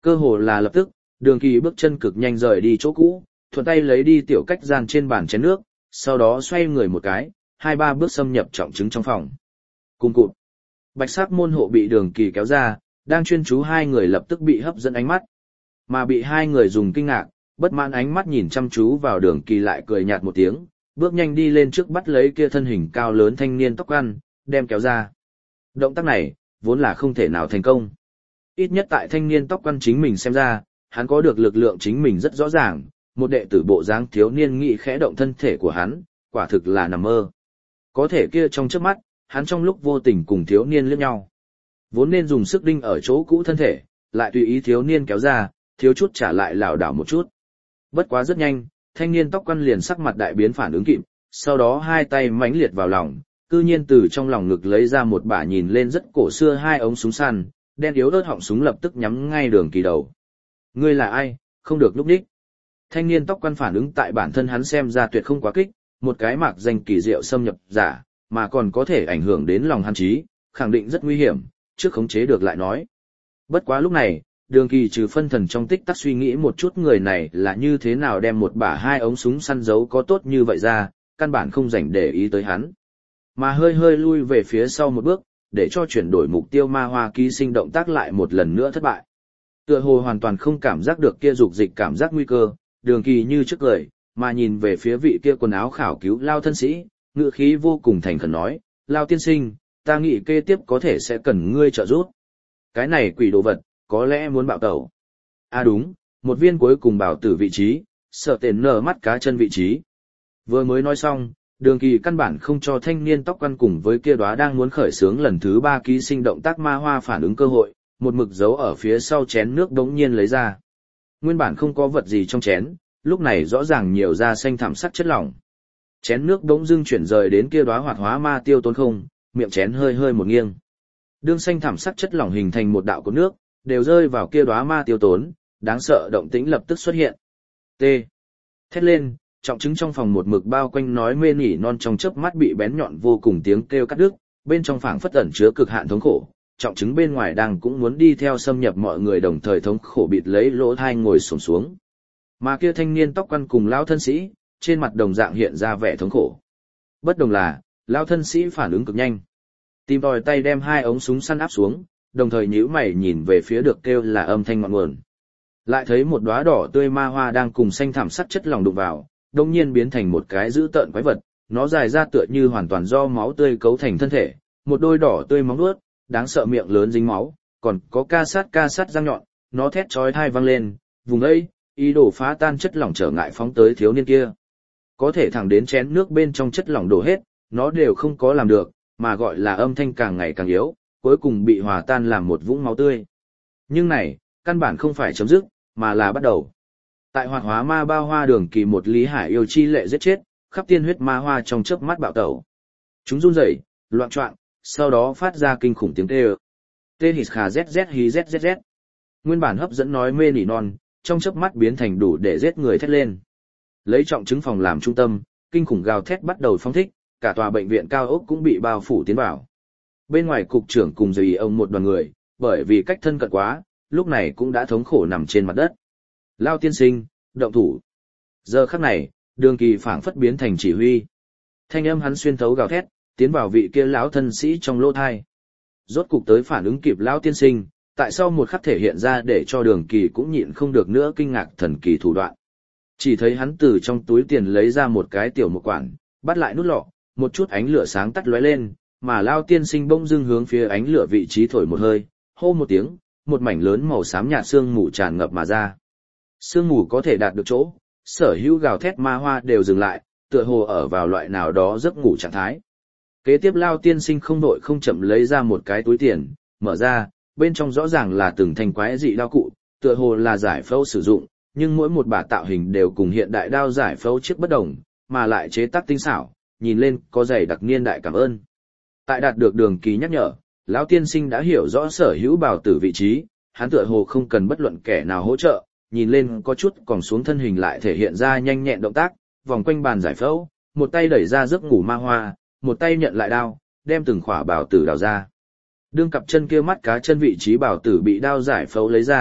Cơ hồ là lập tức, Đường Kỳ bước chân cực nhanh rời đi chỗ cũ, thuận tay lấy đi tiểu cách gian trên bàn chén nước, sau đó xoay người một cái, hai ba bước xâm nhập trọng chứng trong phòng. Cùng cụt. Bạch sắc môn hộ bị Đường Kỳ kéo ra, đang chuyên chú hai người lập tức bị hấp dẫn ánh mắt. Mà bị hai người dùng kinh ngạc, bất mãn ánh mắt nhìn chăm chú vào Đường Kỳ lại cười nhạt một tiếng, bước nhanh đi lên trước bắt lấy kia thân hình cao lớn thanh niên tóc ăn, đem kéo ra. Động tác này, vốn là không thể nào thành công. Ít nhất tại thanh niên tóc quăn chính mình xem ra, hắn có được lực lượng chính mình rất rõ ràng, một đệ tử bộ dáng thiếu niên nghị khẽ động thân thể của hắn, quả thực là nằm mơ. Có thể kia trong trước mắt, hắn trong lúc vô tình cùng thiếu niên liếc nhau. Vốn nên dùng sức đinh ở chỗ cũ thân thể, lại tùy ý thiếu niên kéo ra, thiếu chút trả lại lảo đảo một chút. Bất quá rất nhanh, thanh niên tóc quăn liền sắc mặt đại biến phản ứng kịp, sau đó hai tay mãnh liệt vào lòng, cư nhiên từ trong lòng ngực lấy ra một bả nhìn lên rất cổ xưa hai ống súng săn, đen yếu ớt họng súng lập tức nhắm ngay Đường Kỳ đầu. Ngươi là ai, không được lúc đích. Thanh niên tóc quăn phản ứng tại bản thân hắn xem ra tuyệt không quá kích, một cái mạc danh kỳ diệu xâm nhập giả, mà còn có thể ảnh hưởng đến lòng hắn trí, khẳng định rất nguy hiểm, trước khống chế được lại nói. Bất quá lúc này, Đường Kỳ trừ phân thần trong tích tắc suy nghĩ một chút người này là như thế nào đem một bả hai ống súng săn giấu có tốt như vậy ra, căn bản không dành để ý tới hắn. Mà hơi hơi lui về phía sau một bước, để cho chuyển đổi mục tiêu ma hoa ký sinh động tác lại một lần nữa thất bại. Tựa hồ hoàn toàn không cảm giác được kia dục dịch cảm giác nguy cơ, Đường Kỳ như trước cười, mà nhìn về phía vị kia quần áo khảo cứu Lao thân sĩ, ngữ khí vô cùng thành khẩn nói, Lao tiên sinh, ta nghĩ kế tiếp có thể sẽ cần ngươi trợ giúp. Cái này quỷ đồ vật, có lẽ muốn bạo tẩu. À đúng, một viên cuối cùng bảo tử vị trí, sợ tên nở mắt cá chân vị trí. Vừa mới nói xong, Đường Kỳ căn bản không cho thanh niên tóc quăn cùng với kia đóa đang muốn khởi xướng lần thứ ba ký sinh động tác ma hoa phản ứng cơ hội, một mực giấu ở phía sau chén nước đống nhiên lấy ra. Nguyên bản không có vật gì trong chén, lúc này rõ ràng nhiều ra xanh thẳm sắc chất lỏng. Chén nước đống dưng chuyển rời đến kia đóa hoạt hóa ma tiêu tốn không, miệng chén hơi hơi một nghiêng. Đương xanh thẳm sắc chất lỏng hình thành một đạo cột nước, đều rơi vào kia đóa ma tiêu tốn, đáng sợ động tĩnh lập tức xuất hiện. T. Thét lên, trọng chứng trong phòng một mực bao quanh nói mê nỉ non trong chớp mắt bị bén nhọn vô cùng tiếng kêu cắt đứt, bên trong phảng phất ẩn chứa cực hạn thống khổ, trọng chứng bên ngoài đang cũng muốn đi theo xâm nhập mọi người đồng thời thống khổ bịt lấy lỗ thai ngồi xổm xuống. Mà kia thanh niên tóc quăn cùng lão thân sĩ, trên mặt đồng dạng hiện ra vẻ thống khổ. Bất đồng là, lão thân sĩ phản ứng cực nhanh. Tìm tòi tay đem hai ống súng săn áp xuống, đồng thời nhíu mày nhìn về phía được kêu là âm thanh ngọn nguồn. Lại thấy một đóa đỏ tươi ma hoa đang cùng xanh thảm sắc chất lỏng đụng vào, đồng nhiên biến thành một cái dữ tợn quái vật, nó dài ra tựa như hoàn toàn do máu tươi cấu thành thân thể, một đôi đỏ tươi móng vuốt, đáng sợ miệng lớn dính máu, còn có ca sát ca sát răng nhọn, nó thét chói tai vang lên, vùng ấy, ý đồ phá tan chất lỏng trở ngại phóng tới thiếu niên kia. Có thể thẳng đến chén nước bên trong chất lỏng đổ hết, nó đều không có làm được, mà gọi là âm thanh càng ngày càng yếu, cuối cùng bị hòa tan làm một vũng máu tươi. Nhưng này, căn bản không phải chấm dứt, mà là bắt đầu. Tại hoạt hóa ma bao hoa Đường Kỳ một Lý Hải yêu chi lệ giết chết, khắp tiên huyết ma hoa trong chớp mắt bạo tẩu. Chúng run rẩy, loạn choạng, sau đó phát ra kinh khủng tiếng kêu. Tê hít khà zz hí zzz. Nguyên bản hấp dẫn nói mê nỉ non, trong chớp mắt biến thành đủ để giết người thét lên. Lấy trọng chứng phòng làm trung tâm, kinh khủng gào thét bắt đầu phóng thích, cả tòa bệnh viện cao ốc cũng bị bao phủ tiến vào. Bên ngoài cục trưởng cùng dì ông một đoàn người, bởi vì cách thân cận quá, lúc này cũng đã thống khổ nằm trên mặt đất. Lao tiên sinh, động thủ. Giờ khắc này, Đường Kỳ phảng phất biến thành chỉ huy. Thanh âm hắn xuyên thấu gào thét, tiến vào vị kia lão thân sĩ trong lỗ thai. Rốt cục tới phản ứng kịp lão tiên sinh, tại sao một khắc thể hiện ra để cho Đường Kỳ cũng nhịn không được nữa kinh ngạc thần kỳ thủ đoạn. Chỉ thấy hắn từ trong túi tiền lấy ra một cái tiểu một quản, bắt lại nút lọ, một chút ánh lửa sáng tắt lóe lên, mà lão tiên sinh bỗng dưng hướng phía ánh lửa vị trí thổi một hơi, hô một tiếng, một mảnh lớn màu xám nhạt sương mù tràn ngập mà ra. Sương mù có thể đạt được chỗ, sở hữu gào thét ma hoa đều dừng lại, tựa hồ ở vào loại nào đó giấc ngủ trạng thái. Kế tiếp Lao tiên sinh không đội không chậm lấy ra một cái túi tiền, mở ra, bên trong rõ ràng là từng thanh quái dị đao cụ, tựa hồ là giải phẫu sử dụng, nhưng mỗi một bả tạo hình đều cùng hiện đại đao giải phẫu chiếc bất đồng, mà lại chế tác tinh xảo, nhìn lên có dày đặc niên đại cảm ơn. Tại đạt được Đường Kỳ nhắc nhở, lão tiên sinh đã hiểu rõ sở hữu bảo tử vị trí, hắn tựa hồ không cần bất luận kẻ nào hỗ trợ, nhìn lên có chút còn xuống thân hình lại thể hiện ra nhanh nhẹn động tác, vòng quanh bàn giải phẫu, một tay đẩy ra giấc ngủ ma hoa, một tay nhận lại đao, đem từng khỏa bảo tử đào ra. Đương cặp chân kia mắt cá chân vị trí bảo tử bị đao giải phẫu lấy ra,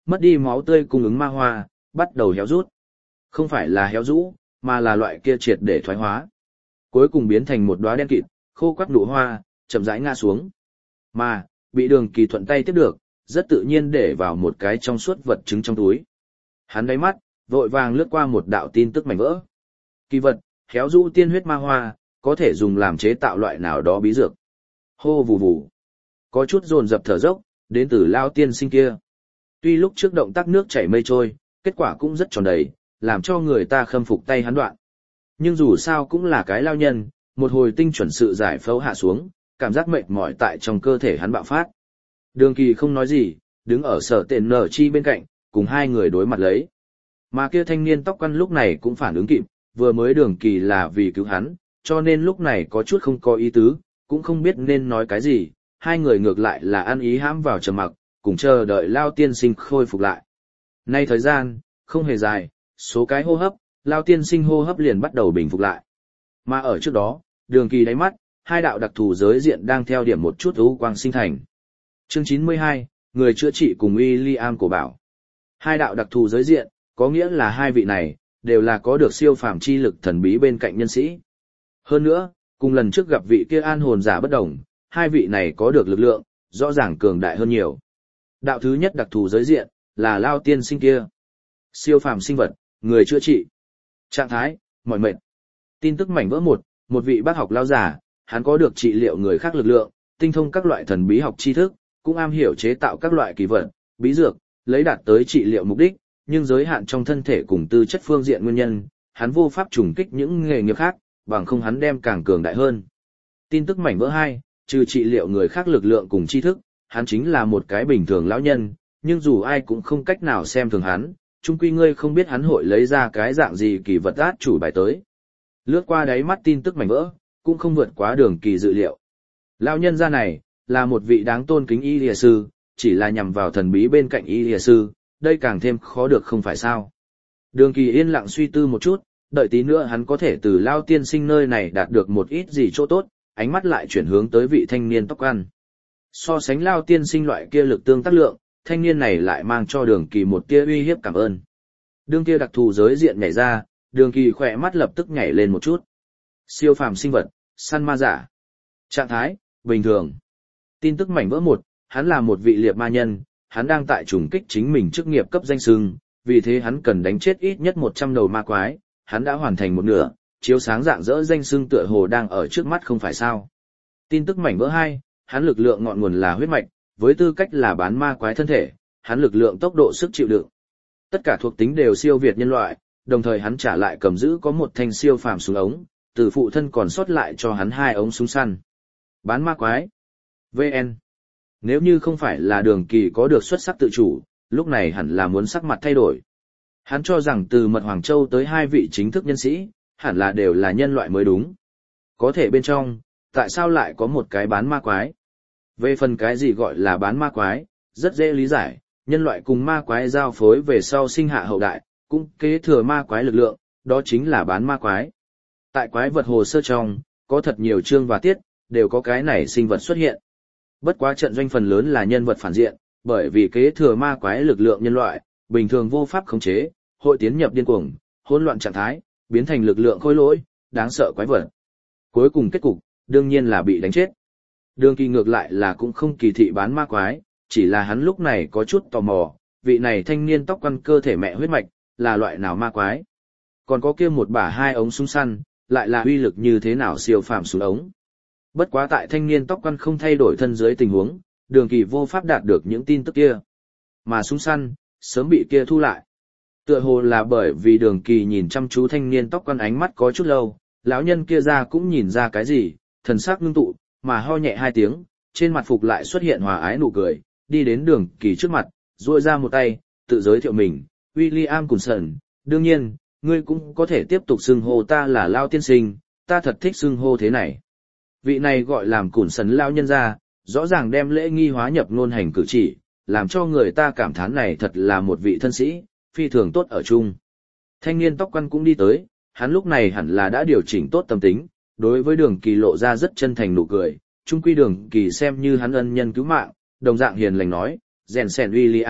mất đi máu tươi cung ứng ma hoa, bắt đầu héo rút. Không phải là héo rũ, mà là loại kia triệt để thoái hóa. Cuối cùng biến thành một đóa đen kịt, khô quắt nụ hoa, chậm rãi ngã xuống. Mà, bị Đường Kỳ thuận tay tiếp được, rất tự nhiên để vào một cái trong suốt vật trứng trong túi. Hắn đáy mắt, vội vàng lướt qua một đạo tin tức mảnh vỡ. Kỳ vật, héo rũ tiên huyết ma hoa, có thể dùng làm chế tạo loại nào đó bí dược. Hô vù vù. Có chút dồn dập thở dốc, đến từ Lao tiên sinh kia. Tuy lúc trước động tác nước chảy mây trôi, kết quả cũng rất tròn đầy, làm cho người ta khâm phục tay hắn đoạn. Nhưng dù sao cũng là cái lao nhân, một hồi tinh chuẩn sự giải phẫu hạ xuống, cảm giác mệt mỏi tại trong cơ thể hắn bạo phát. Đường Kỳ không nói gì, đứng ở sở tên nở chi bên cạnh, cùng hai người đối mặt lấy. Mà kia thanh niên tóc quăn lúc này cũng phản ứng kịp, vừa mới Đường Kỳ là vì cứu hắn, cho nên lúc này có chút không có ý tứ, cũng không biết nên nói cái gì, hai người ngược lại là ăn ý hãm vào trầm mặc, cùng chờ đợi Lao tiên sinh khôi phục lại. Nay thời gian, không hề dài, số cái hô hấp, Lao tiên sinh hô hấp liền bắt đầu bình phục lại. Mà ở trước đó, Đường Kỳ đáy mắt, hai đạo đặc thù giới diện đang theo điểm một chút ưu quang sinh thành. Chương chín mươi hai, người chữa trị cùng William cổ bảo. Hai đạo đặc thù giới diện, có nghĩa là hai vị này, đều là có được siêu phàm chi lực thần bí bên cạnh nhân sĩ. Hơn nữa, cùng lần trước gặp vị kia an hồn giả bất đồng, hai vị này có được lực lượng, rõ ràng cường đại hơn nhiều. Đạo thứ nhất đặc thù giới diện, là Lao tiên sinh kia. Siêu phàm sinh vật, người chữa trị. Trạng thái, mỏi mệt. Tin tức mảnh vỡ một, một vị bác học lao giả, hắn có được trị liệu người khác lực lượng, tinh thông các loại thần bí học tri thức, cũng am hiểu chế tạo các loại kỳ vật, bí dược, lấy đạt tới trị liệu mục đích, nhưng giới hạn trong thân thể cùng tư chất phương diện nguyên nhân, hắn vô pháp trùng kích những nghề nghiệp khác, bằng không hắn đem càng cường đại hơn. Tin tức mảnh vỡ hai, trừ trị liệu người khác lực lượng cùng tri thức, hắn chính là một cái bình thường lão nhân, nhưng dù ai cũng không cách nào xem thường hắn, chung quy ngươi không biết hắn hội lấy ra cái dạng gì kỳ vật át chủ bài tới. Lướt qua đáy mắt tin tức mảnh vỡ, cũng không vượt quá Đường Kỳ dự liệu. Lão nhân gia này, là một vị đáng tôn kính y lìa sư, chỉ là nhằm vào thần bí bên cạnh y lìa sư, đây càng thêm khó được không phải sao. Đường Kỳ yên lặng suy tư một chút, đợi tí nữa hắn có thể từ Lao tiên sinh nơi này đạt được một ít gì chỗ tốt, ánh mắt lại chuyển hướng tới vị thanh niên tóc ăn. So sánh Lao tiên sinh loại kia lực tương tác lượng, thanh niên này lại mang cho Đường Kỳ một tia uy hiếp cảm ơn. Đường kia đặc thù giới diện nhảy ra, Đường Kỳ khỏe mắt lập tức nhảy lên một chút. Siêu phàm sinh vật, săn ma giả. Trạng thái, bình thường. Tin tức mảnh vỡ một, hắn là một vị liệp ma nhân, hắn đang tại trùng kích chính mình chức nghiệp cấp danh xưng, vì thế hắn cần đánh chết ít nhất một trăm đầu ma quái, hắn đã hoàn thành một nửa, chiếu sáng dạng dỡ danh xưng tựa hồ đang ở trước mắt không phải sao. Tin tức mảnh vỡ hai, hắn lực lượng ngọn nguồn là huyết mạch, với tư cách là bán ma quái thân thể, hắn lực lượng tốc độ sức chịu đựng. Tất cả thuộc tính đều siêu việt nhân loại, đồng thời hắn trả lại cầm giữ có một thanh siêu phàm súng ống, từ phụ thân còn sót lại cho hắn hai ống súng săn. Bán ma quái. vê en. Nếu như không phải là Đường Kỳ có được xuất sắc tự chủ, lúc này hẳn là muốn sắc mặt thay đổi. Hắn cho rằng từ Mật Hoàng Châu tới hai vị chính thức nhân sĩ, hẳn là đều là nhân loại mới đúng. Có thể bên trong, tại sao lại có một cái bán ma quái? Về phần cái gì gọi là bán ma quái, rất dễ lý giải, nhân loại cùng ma quái giao phối về sau sinh hạ hậu đại, cũng kế thừa ma quái lực lượng, đó chính là bán ma quái. Tại quái vật hồ sơ trong, có thật nhiều chương và tiết, đều có cái này sinh vật xuất hiện. Bất quá trận doanh phần lớn là nhân vật phản diện, bởi vì kế thừa ma quái lực lượng nhân loại, bình thường vô pháp khống chế, hội tiến nhập điên cuồng, hỗn loạn trạng thái, biến thành lực lượng khôi lỗi, đáng sợ quái vật. Cuối cùng kết cục, đương nhiên là bị đánh chết. Đường Kỳ ngược lại là cũng không kỳ thị bán ma quái, chỉ là hắn lúc này có chút tò mò, vị này thanh niên tóc quăn cơ thể mẹ huyết mạch, là loại nào ma quái. Còn có kia một bả hai ống súng săn, lại là uy lực như thế nào siêu phàm súng ống. Bất quá tại thanh niên tóc quăn không thay đổi thân dưới tình huống, Đường Kỳ vô pháp đạt được những tin tức kia. Mà súng săn, sớm bị kia thu lại. Tựa hồ là bởi vì Đường Kỳ nhìn chăm chú thanh niên tóc quăn ánh mắt có chút lâu, lão nhân kia ra cũng nhìn ra cái gì, thần sắc ngưng tụ, mà ho nhẹ hai tiếng, trên mặt phục lại xuất hiện hòa ái nụ cười, đi đến Đường Kỳ trước mặt, duỗi ra một tay, tự giới thiệu mình, William Coulson, đương nhiên, ngươi cũng có thể tiếp tục xưng hô ta là Lao tiên sinh, ta thật thích xưng hô thế này. Vị này gọi làm Coulson lão nhân ra, rõ ràng đem lễ nghi hóa nhập ngôn hành cử chỉ, làm cho người ta cảm thán này thật là một vị thân sĩ, phi thường tốt ở chung. Thanh niên tóc quăn cũng đi tới, hắn lúc này hẳn là đã điều chỉnh tốt tâm tính, đối với Đường Kỳ lộ ra rất chân thành nụ cười, chung quy Đường Kỳ xem như hắn ân nhân cứu mạng, đồng dạng hiền lành nói, rèn sèn William,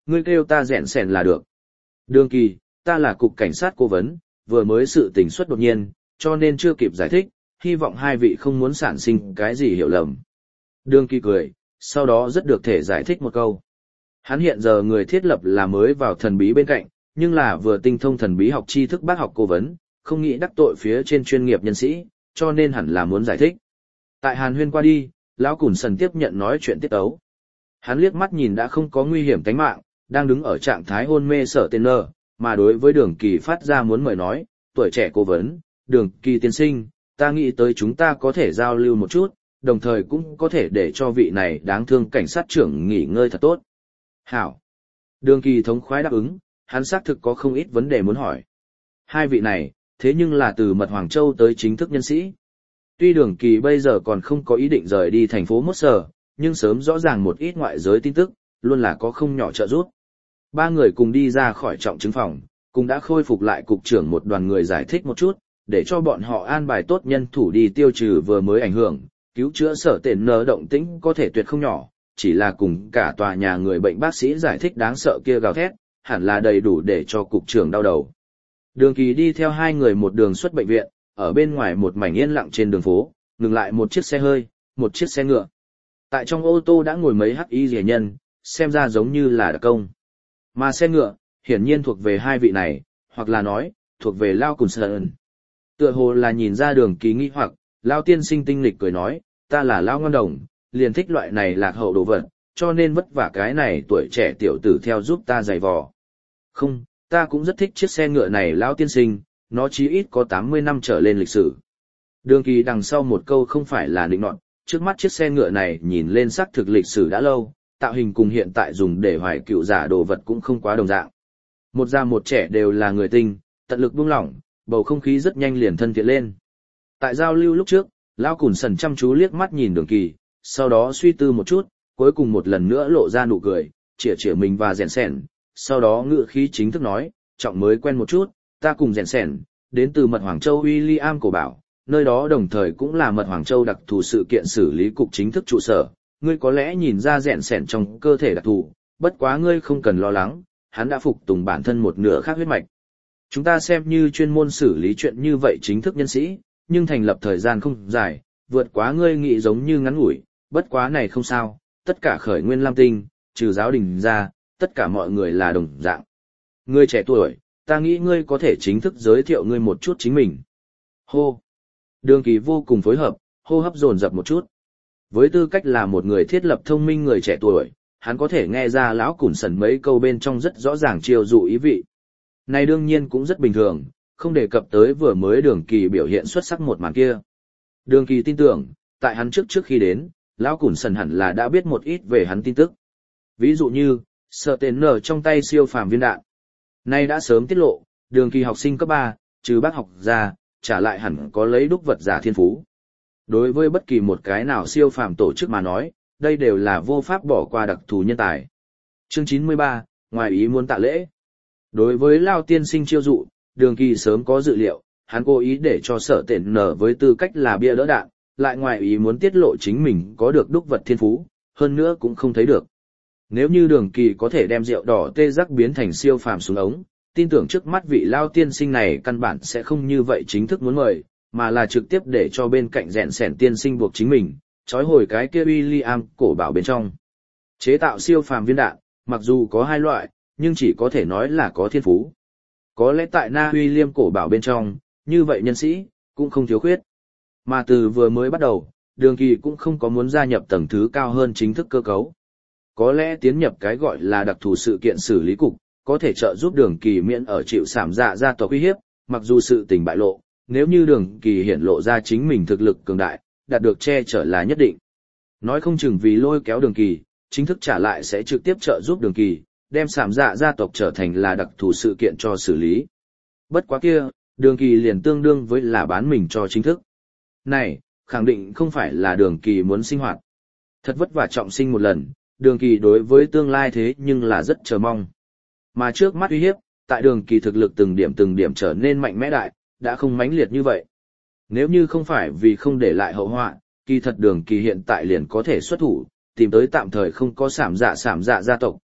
ngươi kêu ta rèn sèn là được. Đường Kỳ, ta là cục cảnh sát cố vấn, vừa mới sự tình xuất đột nhiên, cho nên chưa kịp giải thích, hy vọng hai vị không muốn sản sinh cái gì hiểu lầm. Đường Kỳ cười, sau đó rất được thể giải thích một câu. Hắn hiện giờ người thiết lập là mới vào thần bí bên cạnh, nhưng là vừa tinh thông thần bí học tri thức bác học cố vấn, không nghĩ đắc tội phía trên chuyên nghiệp nhân sĩ, cho nên hẳn là muốn giải thích. Tại Hàn Huyên qua đi, lão Cùn Sần tiếp nhận nói chuyện tiết tấu. Hắn liếc mắt nhìn đã không có nguy hiểm tính mạng, đang đứng ở trạng thái hôn mê Sở Tên Nơ, mà đối với Đường Kỳ phát ra muốn mời nói, tuổi trẻ cố vấn, Đường Kỳ tiên sinh, ta nghĩ tới chúng ta có thể giao lưu một chút, đồng thời cũng có thể để cho vị này đáng thương cảnh sát trưởng nghỉ ngơi thật tốt. Hảo. Đường Kỳ thống khoái đáp ứng, hắn xác thực có không ít vấn đề muốn hỏi. Hai vị này, thế nhưng là từ Mật Hoàng Châu tới chính thức nhân sĩ. Tuy Đường Kỳ bây giờ còn không có ý định rời đi thành phố Mốt Sở, nhưng sớm rõ ràng một ít ngoại giới tin tức, luôn là có không nhỏ trợ giúp. Ba người cùng đi ra khỏi trọng chứng phòng, cũng đã khôi phục lại cục trưởng một đoàn người giải thích một chút, để cho bọn họ an bài tốt nhân thủ đi tiêu trừ vừa mới ảnh hưởng, cứu chữa Sở Tên Nơ động tĩnh có thể tuyệt không nhỏ, chỉ là cùng cả tòa nhà người bệnh bác sĩ giải thích đáng sợ kia gào thét, hẳn là đầy đủ để cho cục trưởng đau đầu. Đường Kỳ đi theo hai người một đường xuất bệnh viện, ở bên ngoài một mảnh yên lặng trên đường phố, ngừng lại một chiếc xe hơi, một chiếc xe ngựa. Tại trong ô tô đã ngồi mấy hắc y rẻ nhân, xem ra giống như là đặc công. Mà xe ngựa, hiển nhiên thuộc về hai vị này, hoặc là nói, thuộc về Lao Cùn Sơn. Tựa hồ là nhìn ra Đường Kỳ nghi hoặc, Lao tiên sinh tinh lịch cười nói, ta là Lao Ngon Đồng, liền thích loại này lạc hậu đồ vật, cho nên vất vả cái này tuổi trẻ tiểu tử theo giúp ta giày vò. Không, ta cũng rất thích chiếc xe ngựa này Lão tiên sinh, nó chí ít có tám mươi năm trở lên lịch sử. Đường Kỳ đằng sau một câu không phải là định nọt, trước mắt chiếc xe ngựa này nhìn lên sắc thực lịch sử đã lâu, tạo hình cùng hiện tại dùng để hoài cựu giả đồ vật cũng không quá đồng dạng. Một già một trẻ đều là người tinh, tận lực buông lỏng, bầu không khí rất nhanh liền thân thiện lên. Tại giao lưu lúc trước, Lão Cùn Sần chăm chú liếc mắt nhìn Đường Kỳ, sau đó suy tư một chút, cuối cùng một lần nữa lộ ra nụ cười, chĩa chĩa mình và rèn sèn, sau đó ngựa khí chính thức nói, trọng mới quen một chút, ta cùng rèn sèn, đến từ Mật Hoàng Châu William cổ bảo, nơi đó đồng thời cũng là Mật Hoàng Châu đặc thù sự kiện xử lý cục chính thức trụ sở, ngươi có lẽ nhìn ra rèn sèn trong cơ thể đặc thù, bất quá ngươi không cần lo lắng, hắn đã phục tùng bản thân một nửa khác huyết mạch. Chúng ta xem như chuyên môn xử lý chuyện như vậy chính thức nhân sĩ, nhưng thành lập thời gian không dài, vượt quá ngươi nghĩ giống như ngắn ngủi, bất quá này không sao, tất cả khởi nguyên Lam Tinh, trừ giáo đình ra, tất cả mọi người là đồng dạng. Ngươi trẻ tuổi, ta nghĩ ngươi có thể chính thức giới thiệu ngươi một chút chính mình. Hô! Đường Kỳ vô cùng phối hợp, hô hấp dồn dập một chút. Với tư cách là một người thiết lập thông minh người trẻ tuổi, hắn có thể nghe ra Lão Cùn Sần mấy câu bên trong rất rõ ràng chiêu dụ ý vị. Này đương nhiên cũng rất bình thường, không đề cập tới vừa mới Đường Kỳ biểu hiện xuất sắc một màn kia. Đường Kỳ tin tưởng, tại hắn trước trước khi đến, Lão Cùn Sần hẳn là đã biết một ít về hắn tin tức. Ví dụ như, Sở Tên Nơ trong tay siêu phàm viên đạn. Nay đã sớm tiết lộ, Đường Kỳ học sinh cấp ba, trừ bác học ra, trả lại hẳn có lấy đúc vật giả thiên phú. Đối với bất kỳ một cái nào siêu phàm tổ chức mà nói, đây đều là vô pháp bỏ qua đặc thù nhân tài. Chương chín mươi ba, ngoài ý muốn tạ lễ. Đối với Lao tiên sinh chiêu dụ, Đường Kỳ sớm có dự liệu, hắn cố ý để cho Sở Tên Nơ với tư cách là bia đỡ đạn, lại ngoài ý muốn tiết lộ chính mình có được đúc vật thiên phú, hơn nữa cũng không thấy được. Nếu như Đường Kỳ có thể đem rượu đỏ tê giác biến thành siêu phàm súng ống, tin tưởng trước mắt vị Lao tiên sinh này căn bản sẽ không như vậy chính thức muốn mời, mà là trực tiếp để cho bên cạnh rèn sẻn tiên sinh buộc chính mình, trói hồi cái kia William cổ bảo bên trong. Chế tạo siêu phàm viên đạn, mặc dù có hai loại, nhưng chỉ có thể nói là có thiên phú. Có lẽ tại Na William cổ bảo bên trong, như vậy nhân sĩ, cũng không thiếu khuyết. Mà từ vừa mới bắt đầu, Đường Kỳ cũng không có muốn gia nhập tầng thứ cao hơn chính thức cơ cấu. Có lẽ tiến nhập cái gọi là đặc thù sự kiện xử lý cục, có thể trợ giúp Đường Kỳ miễn ở chịu sảm dạ gia tộc uy hiếp, mặc dù sự tình bại lộ, nếu như Đường Kỳ hiển lộ ra chính mình thực lực cường đại, đạt được che chở là nhất định. Nói không chừng vì lôi kéo Đường Kỳ, chính thức trả lại sẽ trực tiếp trợ giúp Đường Kỳ, đem sảm dạ gia tộc trở thành là đặc thù sự kiện cho xử lý. Bất quá kia, Đường Kỳ liền tương đương với là bán mình cho chính thức. Này, khẳng định không phải là Đường Kỳ muốn sinh hoạt. Thật vất vả trọng sinh một lần, Đường Kỳ đối với tương lai thế nhưng là rất chờ mong. Mà trước mắt uy hiếp, tại Đường Kỳ thực lực từng điểm từng điểm trở nên mạnh mẽ đại, đã không mãnh liệt như vậy. Nếu như không phải vì không để lại hậu họa, kỳ thật Đường Kỳ hiện tại liền có thể xuất thủ, tìm tới tạm thời không có sảm dạ sảm dạ gia tộc,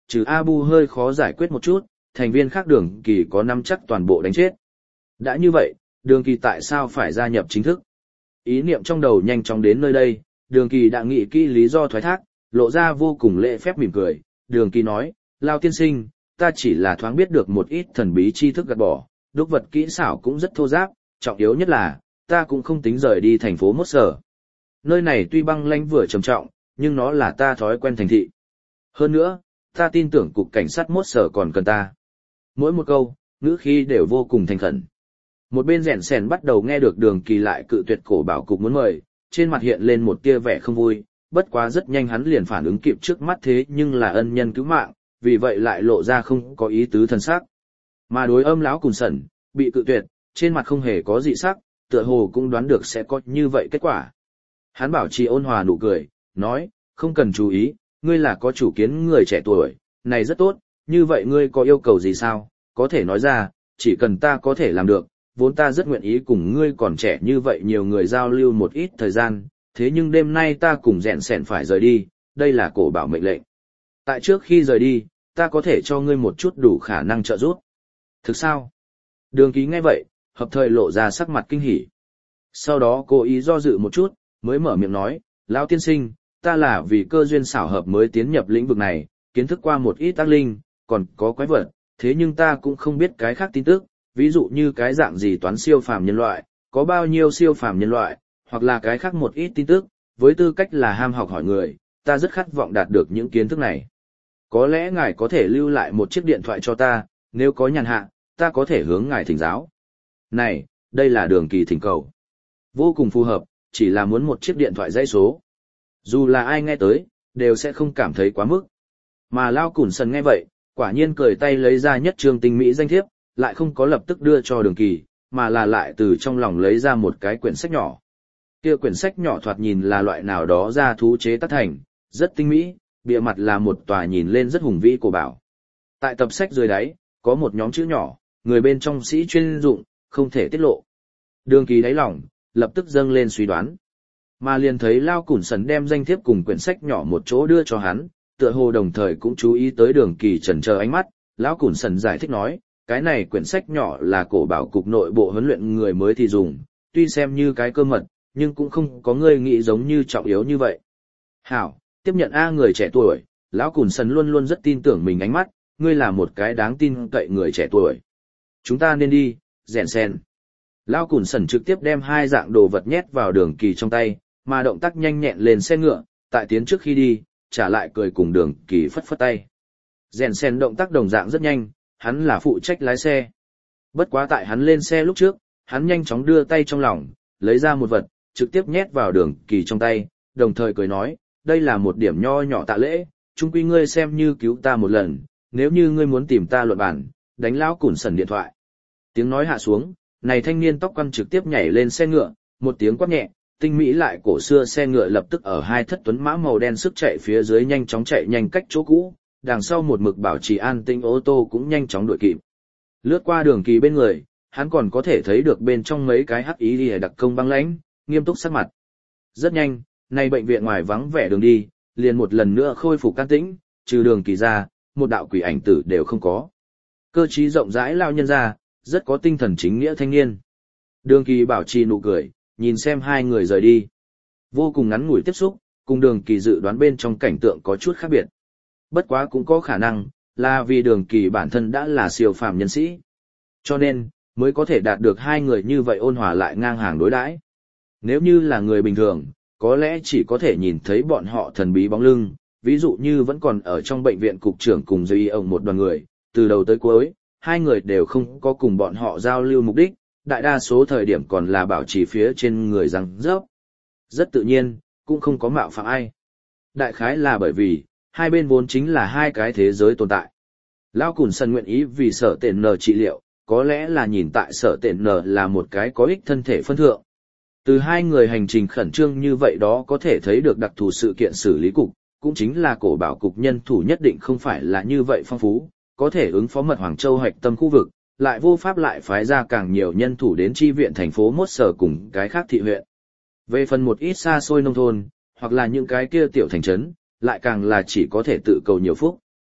trừ Abu hơi khó giải quyết một chút, thành viên khác đường kỳ có nắm chắc toàn bộ đánh chết. Đã như vậy, đường kỳ tại sao phải gia nhập chính thức? Ý niệm trong đầu nhanh chóng đến nơi đây, đường kỳ đã nghĩ kỹ lý do thoái thác, lộ ra vô cùng lễ phép mỉm cười. Đường kỳ nói, Lao tiên sinh, ta chỉ là thoáng biết được một ít thần bí tri thức gạt bỏ, đúc vật kỹ xảo cũng rất thô giáp, trọng yếu nhất là, ta cũng không tính rời đi thành phố Mốt Sở. Nơi này tuy băng lãnh vừa trầm trọng, nhưng nó là ta thói quen thành thị. Hơn nữa, ta tin tưởng cục cảnh sát Mốt Sở còn cần ta. Mỗi một câu, ngữ khí đều vô cùng thành khẩn. Một bên rèn sèn bắt đầu nghe được đường kỳ lại cự tuyệt cổ bảo cục muốn mời, trên mặt hiện lên một tia vẻ không vui, bất quá rất nhanh hắn liền phản ứng kịp trước mắt thế nhưng là ân nhân cứu mạng, vì vậy lại lộ ra không có ý tứ thần sắc. Mà đối âm lão Cùn Sẩn, bị cự tuyệt, trên mặt không hề có dị sắc, tựa hồ cũng đoán được sẽ có như vậy kết quả. Hắn bảo trì ôn hòa nụ cười, nói, không cần chú ý, ngươi là có chủ kiến người trẻ tuổi, này rất tốt, như vậy ngươi có yêu cầu gì sao, có thể nói ra, chỉ cần ta có thể làm được, vốn ta rất nguyện ý cùng ngươi còn trẻ như vậy nhiều người giao lưu một ít thời gian, thế nhưng đêm nay ta cùng rèn sèn phải rời đi, đây là cổ bảo mệnh lệnh. Tại trước khi rời đi, ta có thể cho ngươi một chút đủ khả năng trợ giúp. Thực sao? Đường Ký nghe vậy, hợp thời lộ ra sắc mặt kinh hỉ. Sau đó cố ý do dự một chút, mới mở miệng nói, Lão tiên sinh, ta là vì cơ duyên xảo hợp mới tiến nhập lĩnh vực này, kiến thức qua một ít tác linh, còn có quái vật, thế nhưng ta cũng không biết cái khác tin tức, ví dụ như cái dạng gì toán siêu phàm nhân loại, có bao nhiêu siêu phàm nhân loại, hoặc là cái khác một ít tin tức, với tư cách là ham học hỏi người, ta rất khát vọng đạt được những kiến thức này. Có lẽ ngài có thể lưu lại một chiếc điện thoại cho ta, nếu có nhàn hạ, ta có thể hướng ngài thỉnh giáo. Này, đây là Đường Kỳ thỉnh cầu. Vô cùng phù hợp, chỉ là muốn một chiếc điện thoại dãy số. Dù là ai nghe tới, đều sẽ không cảm thấy quá mức. Mà Lao Cùn Sần nghe vậy, quả nhiên cười tay lấy ra nhất trường tinh mỹ danh thiếp, lại không có lập tức đưa cho Đường Kỳ, mà là lại từ trong lòng lấy ra một cái quyển sách nhỏ. Kia quyển sách nhỏ thoạt nhìn là loại nào đó ra thú chế tác thành, rất tinh mỹ, bìa mặt là một tòa nhìn lên rất hùng vĩ cổ bảo. Tại tập sách dưới đáy, có một nhóm chữ nhỏ, người bên trong sĩ chuyên dụng, không thể tiết lộ. Đường Kỳ đáy lòng, lập tức dâng lên suy đoán. Mà liền thấy Lao Cùn Sần đem danh thiếp cùng quyển sách nhỏ một chỗ đưa cho hắn, tựa hồ đồng thời cũng chú ý tới Đường Kỳ chần chờ ánh mắt. Lão Cùn Sần giải thích nói, cái này quyển sách nhỏ là cổ bảo cục nội bộ huấn luyện người mới thì dùng, tuy xem như cái cơ mật, nhưng cũng không có người nghĩ giống như trọng yếu như vậy. Hảo, tiếp nhận A người trẻ tuổi, Lão Cùn Sần luôn luôn rất tin tưởng mình ánh mắt, ngươi là một cái đáng tin cậy người trẻ tuổi. Chúng ta nên đi, rèn sen. Lão Cùn Sần trực tiếp đem hai dạng đồ vật nhét vào Đường Kỳ trong tay, mà động tác nhanh nhẹn lên xe ngựa, tại tiến trước khi đi, trả lại cười cùng Đường Kỳ phất phất tay. Rèn sen động tác đồng dạng rất nhanh, hắn là phụ trách lái xe. Bất quá tại hắn lên xe lúc trước, hắn nhanh chóng đưa tay trong lòng, lấy ra một vật, trực tiếp nhét vào Đường Kỳ trong tay, đồng thời cười nói, đây là một điểm nho nhỏ tạ lễ, chung quy ngươi xem như cứu ta một lần, nếu như ngươi muốn tìm ta luận bản, đánh Lão Cùn Sần điện thoại. Tiếng nói hạ xuống, này thanh niên tóc quăn trực tiếp nhảy lên xe ngựa, một tiếng quát nhẹ, tinh mỹ lại cổ xưa xe ngựa lập tức ở hai thất tuấn mã màu đen sức chạy phía dưới nhanh chóng chạy nhanh cách chỗ cũ, đằng sau một mực bảo trì an tĩnh ô tô cũng nhanh chóng đuổi kịp. Lướt qua Đường Kỳ bên người, hắn còn có thể thấy được bên trong mấy cái hắc ý lìa đặc công băng lãnh, nghiêm túc sắc mặt. Rất nhanh, nay bệnh viện ngoài vắng vẻ đường đi, liền một lần nữa khôi phục can tĩnh, trừ Đường Kỳ ra, một đạo quỷ ảnh tử đều không có. Cơ trí rộng rãi lao nhân ra, rất có tinh thần chính nghĩa thanh niên. Đường Kỳ bảo trì nụ cười, nhìn xem hai người rời đi. Vô cùng ngắn ngủi tiếp xúc, cùng Đường Kỳ dự đoán bên trong cảnh tượng có chút khác biệt. Bất quá cũng có khả năng, là vì Đường Kỳ bản thân đã là siêu phàm nhân sĩ. Cho nên, mới có thể đạt được hai người như vậy ôn hòa lại ngang hàng đối đãi. Nếu như là người bình thường, có lẽ chỉ có thể nhìn thấy bọn họ thần bí bóng lưng, ví dụ như vẫn còn ở trong bệnh viện cục trưởng cùng dây ông một đoàn người, từ đầu tới cuối, hai người đều không có cùng bọn họ giao lưu mục đích, đại đa số thời điểm còn là bảo trì phía trên người răng rớp. Rất tự nhiên, cũng không có mạo phạm ai. Đại khái là bởi vì, hai bên vốn chính là hai cái thế giới tồn tại. Lão Cùn Sần nguyện ý vì Sở Tện Nờ trị liệu, có lẽ là nhìn tại Sở Tện Nờ là một cái có ích thân thể phân thượng. Từ hai người hành trình khẩn trương như vậy đó có thể thấy được đặc thù sự kiện xử lý cục, cũng chính là cổ bảo cục nhân thủ nhất định không phải là như vậy phong phú, có thể ứng phó mật Hoàng Châu hoạch tâm khu vực, lại vô pháp lại phái ra càng nhiều nhân thủ đến chi viện thành phố Mốt Sở cùng cái khác thị huyện. Về phần một ít xa xôi nông thôn, hoặc là những cái kia tiểu thành trấn, lại càng là chỉ có thể tự cầu nhiều phúc.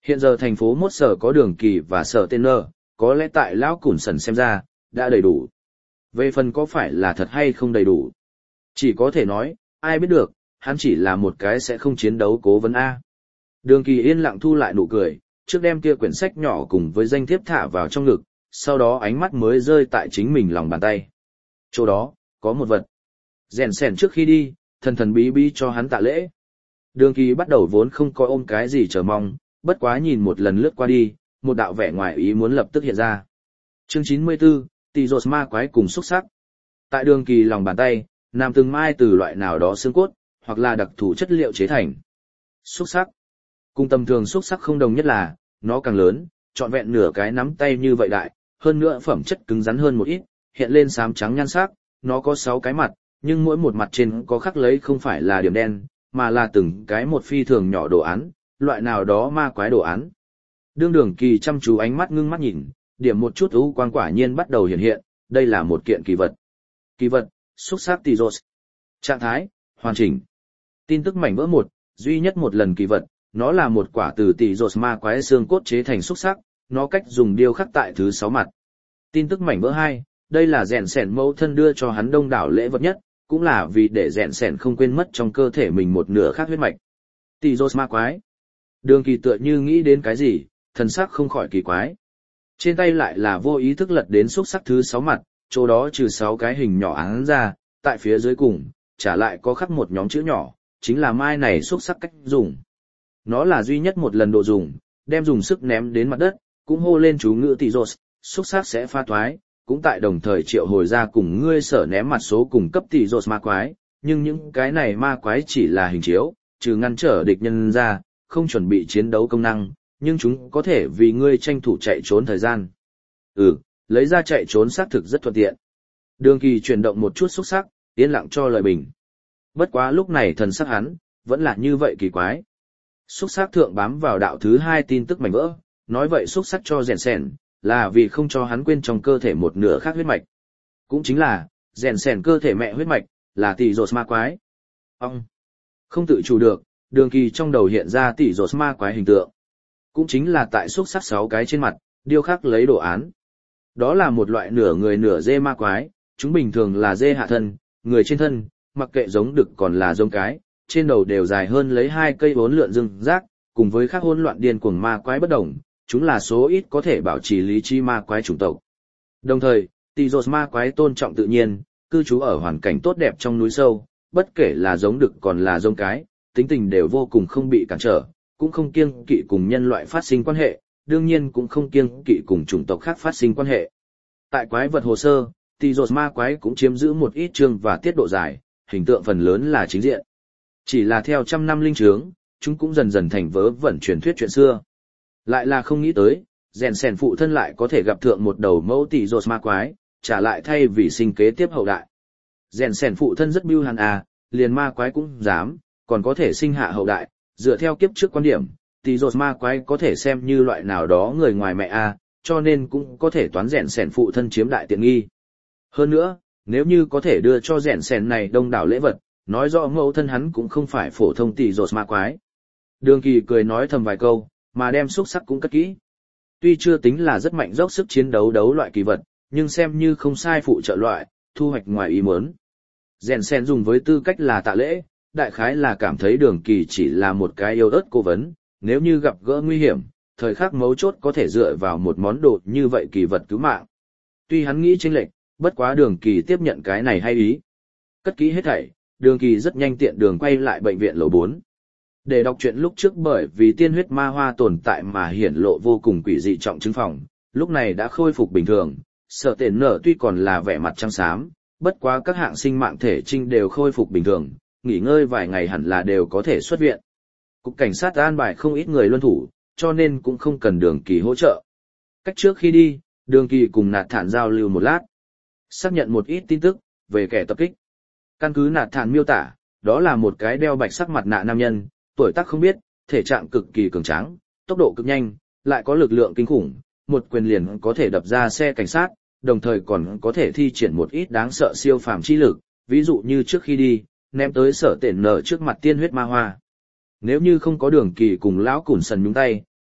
Hiện giờ thành phố Mốt Sở có đường kỳ và sở tên nơ, có lẽ tại lão Cùn Sần xem ra, đã đầy đủ. Về phần có phải là thật hay không đầy đủ? Chỉ có thể nói, ai biết được, hắn chỉ là một cái sẽ không chiến đấu cố vấn A. Đường kỳ yên lặng thu lại nụ cười, trước đem kia quyển sách nhỏ cùng với danh thiếp thả vào trong ngực, sau đó ánh mắt mới rơi tại chính mình lòng bàn tay. Chỗ đó, có một vật. Rèn sèn trước khi đi, thần thần bí bí cho hắn tạ lễ. Đường kỳ bắt đầu vốn không có ôm cái gì chờ mong, bất quá nhìn một lần lướt qua đi, một đạo vẻ ngoài ý muốn lập tức hiện ra. Chương chín mươi tư, Tỷ Rột ma quái cùng xúc sắc. Tại đường kỳ lòng bàn tay, nằm từng mai từ loại nào đó xương cốt, hoặc là đặc thù chất liệu chế thành. Xúc sắc. Cùng tầm thường xúc sắc không đồng nhất là, nó càng lớn, trọn vẹn nửa cái nắm tay như vậy đại, hơn nữa phẩm chất cứng rắn hơn một ít, hiện lên xám trắng nhan sắc, nó có sáu cái mặt, nhưng mỗi một mặt trên có khắc lấy không phải là điểm đen, mà là từng cái một phi thường nhỏ đồ án, loại nào đó ma quái đồ án. Đương Đường Kỳ chăm chú ánh mắt ngưng mắt nhìn, điểm một chút u quang quả nhiên bắt đầu hiện hiện, đây là một kiện kỳ vật. Kỳ vật, xúc sắc Tỷ Rột. Trạng thái, hoàn chỉnh. Tin tức mảnh vỡ một, duy nhất một lần kỳ vật, nó là một quả từ Tỷ Rột ma quái xương cốt chế thành xúc sắc, nó cách dùng điêu khắc tại thứ sáu mặt. Tin tức mảnh vỡ hai, đây là rèn sẻn mẫu thân đưa cho hắn đông đảo lễ vật nhất, cũng là vì để rèn sẻn không quên mất trong cơ thể mình một nửa khác huyết mạch. Tỷ Rột ma quái. Đường Kỳ tựa như nghĩ đến cái gì, thần sắc không khỏi kỳ quái. Trên tay lại là vô ý thức lật đến xúc sắc thứ sáu mặt, chỗ đó trừ sáu cái hình nhỏ án ra, tại phía dưới cùng, trả lại có khắc một nhóm chữ nhỏ, chính là mai này xúc sắc cách dùng. Nó là duy nhất một lần độ dùng, đem dùng sức ném đến mặt đất, cũng hô lên chú ngữ Tỷ Rột, xúc sắc sẽ pha thoái, cũng tại đồng thời triệu hồi ra cùng ngươi sở ném mặt số cùng cấp Tỷ Rột ma quái, nhưng những cái này ma quái chỉ là hình chiếu, trừ ngăn trở địch nhân ra, không chuẩn bị chiến đấu công năng, nhưng chúng có thể vì ngươi tranh thủ chạy trốn thời gian. Ừ, lấy ra chạy trốn xác thực rất thuận tiện. Đường Kỳ chuyển động một chút xúc sắc, yên lặng cho lời bình. Bất quá lúc này thần sắc hắn, vẫn là như vậy kỳ quái. Xúc sắc thượng bám vào đạo thứ hai tin tức mảnh vỡ, nói vậy xúc sắc cho rèn sèn, là vì không cho hắn quên trong cơ thể một nửa khác huyết mạch. Cũng chính là, rèn sèn cơ thể mẹ huyết mạch, là Tỷ Rột ma quái. Ông, không tự chủ được, Đường Kỳ trong đầu hiện ra Tỷ Rột ma quái hình tượng. Cũng chính là tại xúc sắc sáu cái trên mặt, điêu khắc lấy đồ án. Đó là một loại nửa người nửa dê ma quái, chúng bình thường là dê hạ thân, người trên thân, mặc kệ giống đực còn là giống cái, trên đầu đều dài hơn lấy hai cây bốn lượn rừng rác, cùng với các hỗn loạn điên cuồng ma quái bất đồng, chúng là số ít có thể bảo trì lý trí ma quái chủng tộc. Đồng thời, Tỷ Rột ma quái tôn trọng tự nhiên, cư trú ở hoàn cảnh tốt đẹp trong núi sâu, bất kể là giống đực còn là giống cái, tính tình đều vô cùng không bị cản trở, cũng không kiêng kỵ cùng nhân loại phát sinh quan hệ, đương nhiên cũng không kiêng kỵ cùng chủng tộc khác phát sinh quan hệ. Tại quái vật hồ sơ, Tỷ Rột ma quái cũng chiếm giữ một ít chương và tiết độ dài, hình tượng phần lớn là chính diện. Chỉ là theo trăm năm linh trướng, chúng cũng dần dần thành vớ vẩn truyền thuyết chuyện xưa. Lại là không nghĩ tới, rèn sèn phụ thân lại có thể gặp thượng một đầu mẫu Tỷ Rột ma quái, trả lại thay vì sinh kế tiếp hậu đại. Rèn sèn phụ thân rất biêu hàn à, liền ma quái cũng dám, còn có thể sinh hạ hậu đại, dựa theo kiếp trước quan điểm, Tỷ Rột ma quái có thể xem như loại nào đó người ngoài mẹ a, cho nên cũng có thể toán rèn sèn phụ thân chiếm đại tiện nghi. Hơn nữa, nếu như có thể đưa cho rèn sèn này đông đảo lễ vật, nói rõ mẫu thân hắn cũng không phải phổ thông Tỷ Rột ma quái. Đường Kỳ cười nói thầm vài câu, mà đem xúc sắc cũng cất kỹ. Tuy chưa tính là rất mạnh dốc sức chiến đấu đấu loại kỳ vật, nhưng xem như không sai phụ trợ loại, thu hoạch ngoài ý muốn. Rèn sèn dùng với tư cách là tạ lễ, đại khái là cảm thấy Đường Kỳ chỉ là một cái yêu ớt cố vấn, nếu như gặp gỡ nguy hiểm, thời khắc mấu chốt có thể dựa vào một món đồ như vậy kỳ vật cứu mạng. Tuy hắn nghĩ chênh lệch, bất quá Đường Kỳ tiếp nhận cái này hay ý. Cất kỹ hết thảy, Đường Kỳ rất nhanh tiện đường quay lại bệnh viện lầu bốn. Để đọc chuyện lúc trước bởi vì tiên huyết ma hoa tồn tại mà hiển lộ vô cùng quỷ dị trọng chứng phòng, lúc này đã khôi phục bình thường, Sở Tển Nở tuy còn là vẻ mặt trắng xám, bất quá các hạng sinh mạng thể trinh đều khôi phục bình thường, nghỉ ngơi vài ngày hẳn là đều có thể xuất viện. Cục cảnh sát an bài không ít người luân thủ, cho nên cũng không cần Đường Kỳ hỗ trợ. Cách trước khi đi, Đường Kỳ cùng Nạt Thản giao lưu một lát, xác nhận một ít tin tức về kẻ tập kích. Căn cứ Nạt Thản miêu tả, đó là một cái đeo bạch sắc mặt nạ nam nhân, tuổi tác không biết, thể trạng cực kỳ cường tráng, tốc độ cực nhanh, lại có lực lượng kinh khủng, một quyền liền có thể đập ra xe cảnh sát, đồng thời còn có thể thi triển một ít đáng sợ siêu phàm chi lực, ví dụ như trước khi đi, ném tới Sở Tển Nở trước mặt tiên huyết ma hoa. Nếu như không có Đường Kỳ cùng lão Cùn Sần nhúng tay,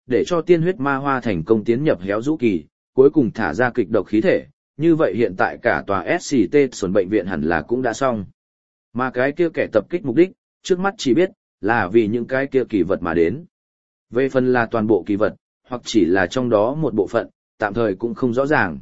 để cho tiên huyết ma hoa thành công tiến nhập héo rũ kỳ, cuối cùng thả ra kịch độc khí thể, như vậy hiện tại cả tòa ét xê tê xuẩn bệnh viện hẳn là cũng đã xong. Mà cái kia kẻ tập kích mục đích, trước mắt chỉ biết, là vì những cái kia kỳ vật mà đến. Về phần là toàn bộ kỳ vật, hoặc chỉ là trong đó một bộ phận, tạm thời cũng không rõ ràng.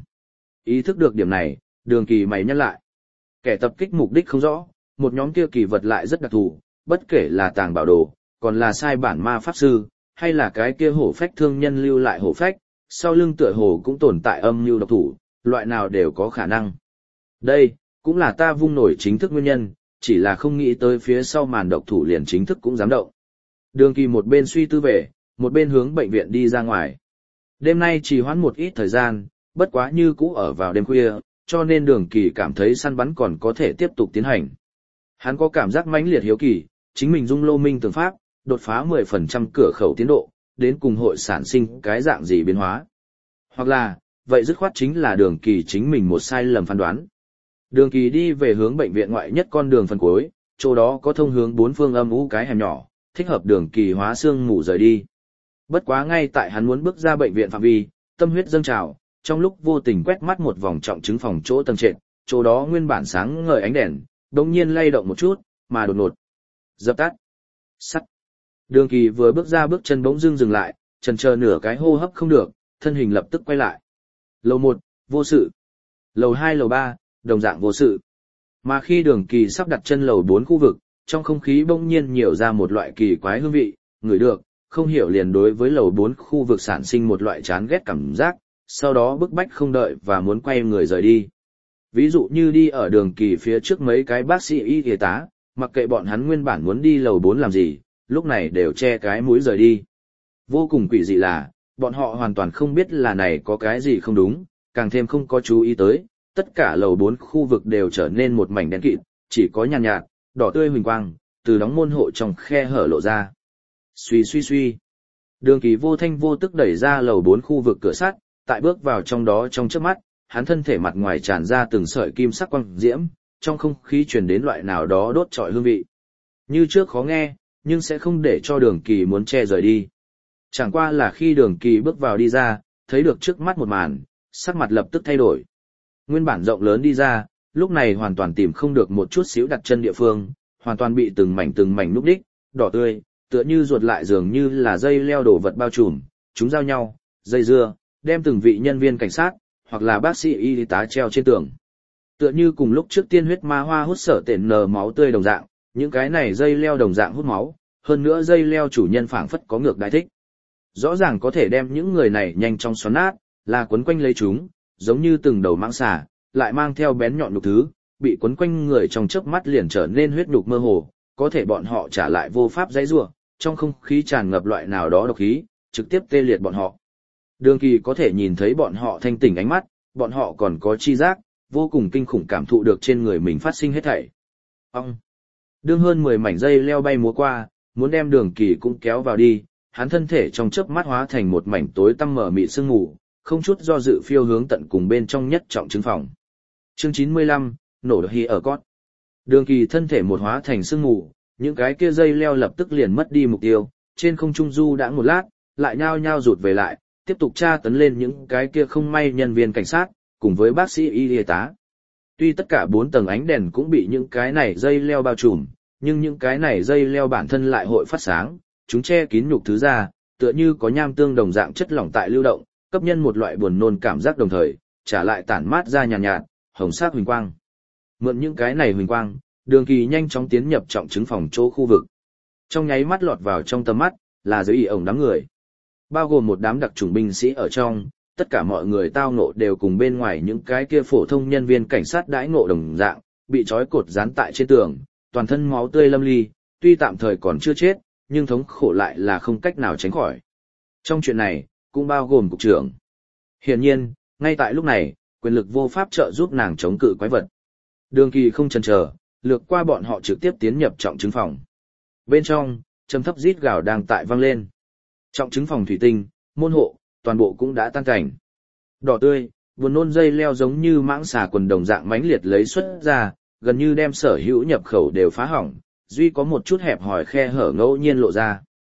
Ý thức được điểm này, Đường Kỳ mày nhắc lại. Kẻ tập kích mục đích không rõ, một nhóm kia kỳ vật lại rất đặc thù, bất kể là tàng bảo đồ, còn là sai bản ma pháp sư, hay là cái kia hổ phách thương nhân lưu lại hổ phách, sau lưng tựa hồ cũng tồn tại âm mưu độc thủ, loại nào đều có khả năng. Đây, cũng là ta vung nổi chính thức nguyên nhân, chỉ là không nghĩ tới phía sau màn độc thủ liền chính thức cũng dám động. Đường Kỳ một bên suy tư về, một bên hướng bệnh viện đi ra ngoài. Đêm nay trì hoãn một ít thời gian, bất quá như cũ ở vào đêm khuya, cho nên Đường Kỳ cảm thấy săn bắn còn có thể tiếp tục tiến hành. Hắn có cảm giác mãnh liệt hiếu kỳ, chính mình dung lô minh tường pháp, đột phá mười phần trăm cửa khẩu tiến độ, đến cùng hội sản sinh cái dạng gì biến hóa. Hoặc là, vậy dứt khoát chính là Đường Kỳ chính mình một sai lầm phán đoán. Đường Kỳ đi về hướng bệnh viện ngoại nhất con đường phần cuối, chỗ đó có thông hướng bốn phương âm u cái hẻm nhỏ, thích hợp Đường Kỳ hóa xương ngủ rời đi. Bất quá ngay tại hắn muốn bước ra bệnh viện phạm vi, tâm huyết dâng trào, trong lúc vô tình quét mắt một vòng trọng chứng phòng chỗ tầng trệt, chỗ đó nguyên bản sáng ngời ánh đèn, đột nhiên lay động một chút, mà đột ngột dập tắt. Sắt. Đường Kỳ vừa bước ra bước chân bỗng dưng dừng lại, chần chờ nửa cái hô hấp không được, thân hình lập tức quay lại. Lầu một, vô sự. Lầu hai, lầu ba, đồng dạng vô sự. Mà khi Đường Kỳ sắp đặt chân lầu bốn khu vực, trong không khí bỗng nhiên nhiều ra một loại kỳ quái hương vị, ngửi được, không hiểu liền đối với lầu bốn khu vực sản sinh một loại chán ghét cảm giác, sau đó bức bách không đợi và muốn quay người rời đi. Ví dụ như đi ở Đường Kỳ phía trước mấy cái bác sĩ y y tá, mặc kệ bọn hắn nguyên bản muốn đi lầu bốn làm gì, lúc này đều che cái mũi rời đi. Vô cùng quỷ dị là, bọn họ hoàn toàn không biết là này có cái gì không đúng, càng thêm không có chú ý tới, tất cả lầu bốn khu vực đều trở nên một mảnh đen kịt, chỉ có nhàn nhạt, nhạt, đỏ tươi huỳnh quang, từ đóng môn hộ trong khe hở lộ ra. Suy suy suy. Đường Kỳ vô thanh vô tức đẩy ra lầu bốn khu vực cửa sắt, tại bước vào trong đó trong chớp mắt, hắn thân thể mặt ngoài tràn ra từng sợi kim sắc quang diễm, trong không khí truyền đến loại nào đó đốt trọi hương vị. Như trước khó nghe, nhưng sẽ không để cho Đường Kỳ muốn che rời đi. Chẳng qua là khi Đường Kỳ bước vào đi ra, thấy được trước mắt một màn, sắc mặt lập tức thay đổi. Nguyên bản rộng lớn đi ra, lúc này hoàn toàn tìm không được một chút xíu đặt chân địa phương, hoàn toàn bị từng mảnh từng mảnh núc đích, đỏ tươi, tựa như ruột lại dường như là dây leo đổ vật bao trùm, chúng giao nhau, dây dưa, đem từng vị nhân viên cảnh sát, hoặc là bác sĩ y tá treo trên tường. Tựa như cùng lúc trước tiên huyết ma hoa hút sở tện nờ máu tươi đồng dạng, những cái này dây leo đồng dạng hút máu, hơn nữa dây leo chủ nhân phảng phất có ngược đại thích. Rõ ràng có thể đem những người này nhanh chóng xoắn nát, là quấn quanh lấy chúng, giống như từng đầu mãng xà, lại mang theo bén nhọn nhục thứ, bị quấn quanh người trong chớp mắt liền trở nên huyết nhục mơ hồ, có thể bọn họ trả lại vô pháp dãy rủa, trong không khí tràn ngập loại nào đó độc khí, trực tiếp tê liệt bọn họ. Đường Kỳ có thể nhìn thấy bọn họ thanh tỉnh ánh mắt, bọn họ còn có chi giác, vô cùng kinh khủng cảm thụ được trên người mình phát sinh hết thảy. Ông! Đương hơn mười mảnh dây leo bay múa qua, muốn đem Đường Kỳ cũng kéo vào đi, hắn thân thể trong chớp mắt hóa thành một mảnh tối tăm mở mịt sương mù, không chút do dự phiêu hướng tận cùng bên trong nhất trọng chứng phòng. Chương chín mươi lăm, nổ hi ở cốt. Đường Kỳ thân thể một hóa thành sương mù, những cái kia dây leo lập tức liền mất đi mục tiêu, trên không trung du đã một lát, lại nhao nhao rụt về lại, tiếp tục tra tấn lên những cái kia không may nhân viên cảnh sát, cùng với bác sĩ y y tá. Tuy tất cả bốn tầng ánh đèn cũng bị những cái này dây leo bao trùm, nhưng những cái này dây leo bản thân lại hội phát sáng, chúng che kín nhục thứ ra, tựa như có nham tương đồng dạng chất lỏng tại lưu động, cấp nhân một loại buồn nôn cảm giác đồng thời, trả lại tản mát ra nhàn nhạt, nhạt, hồng sắc huỳnh quang. Mượn những cái này huỳnh quang, Đường Kỳ nhanh chóng tiến nhập trọng chứng phòng chỗ khu vực. Trong nháy mắt lọt vào trong tầm mắt, là giới ỉ ổng đám người. Bao gồm một đám đặc chủng binh sĩ ở trong, tất cả mọi người tao ngộ đều cùng bên ngoài những cái kia phổ thông nhân viên cảnh sát đãi ngộ đồng dạng, bị trói cột dán tại trên tường, toàn thân máu tươi lâm ly, tuy tạm thời còn chưa chết, nhưng thống khổ lại là không cách nào tránh khỏi. Trong chuyện này, cũng bao gồm cục trưởng. Hiển nhiên, ngay tại lúc này, quyền lực vô pháp trợ giúp nàng chống cự quái vật. Đường Kỳ không chần chờ, lược qua bọn họ trực tiếp tiến nhập trọng chứng phòng. Bên trong, trầm thấp rít gào đang tại vang lên. Trọng chứng phòng thủy tinh, môn hộ, toàn bộ cũng đã tan cảnh. Đỏ tươi, buồn nôn dây leo giống như mãng xà quần đồng dạng mãnh liệt lấy xuất ra, gần như đem sở hữu nhập khẩu đều phá hỏng, duy có một chút hẹp hòi khe hở ngẫu nhiên lộ ra.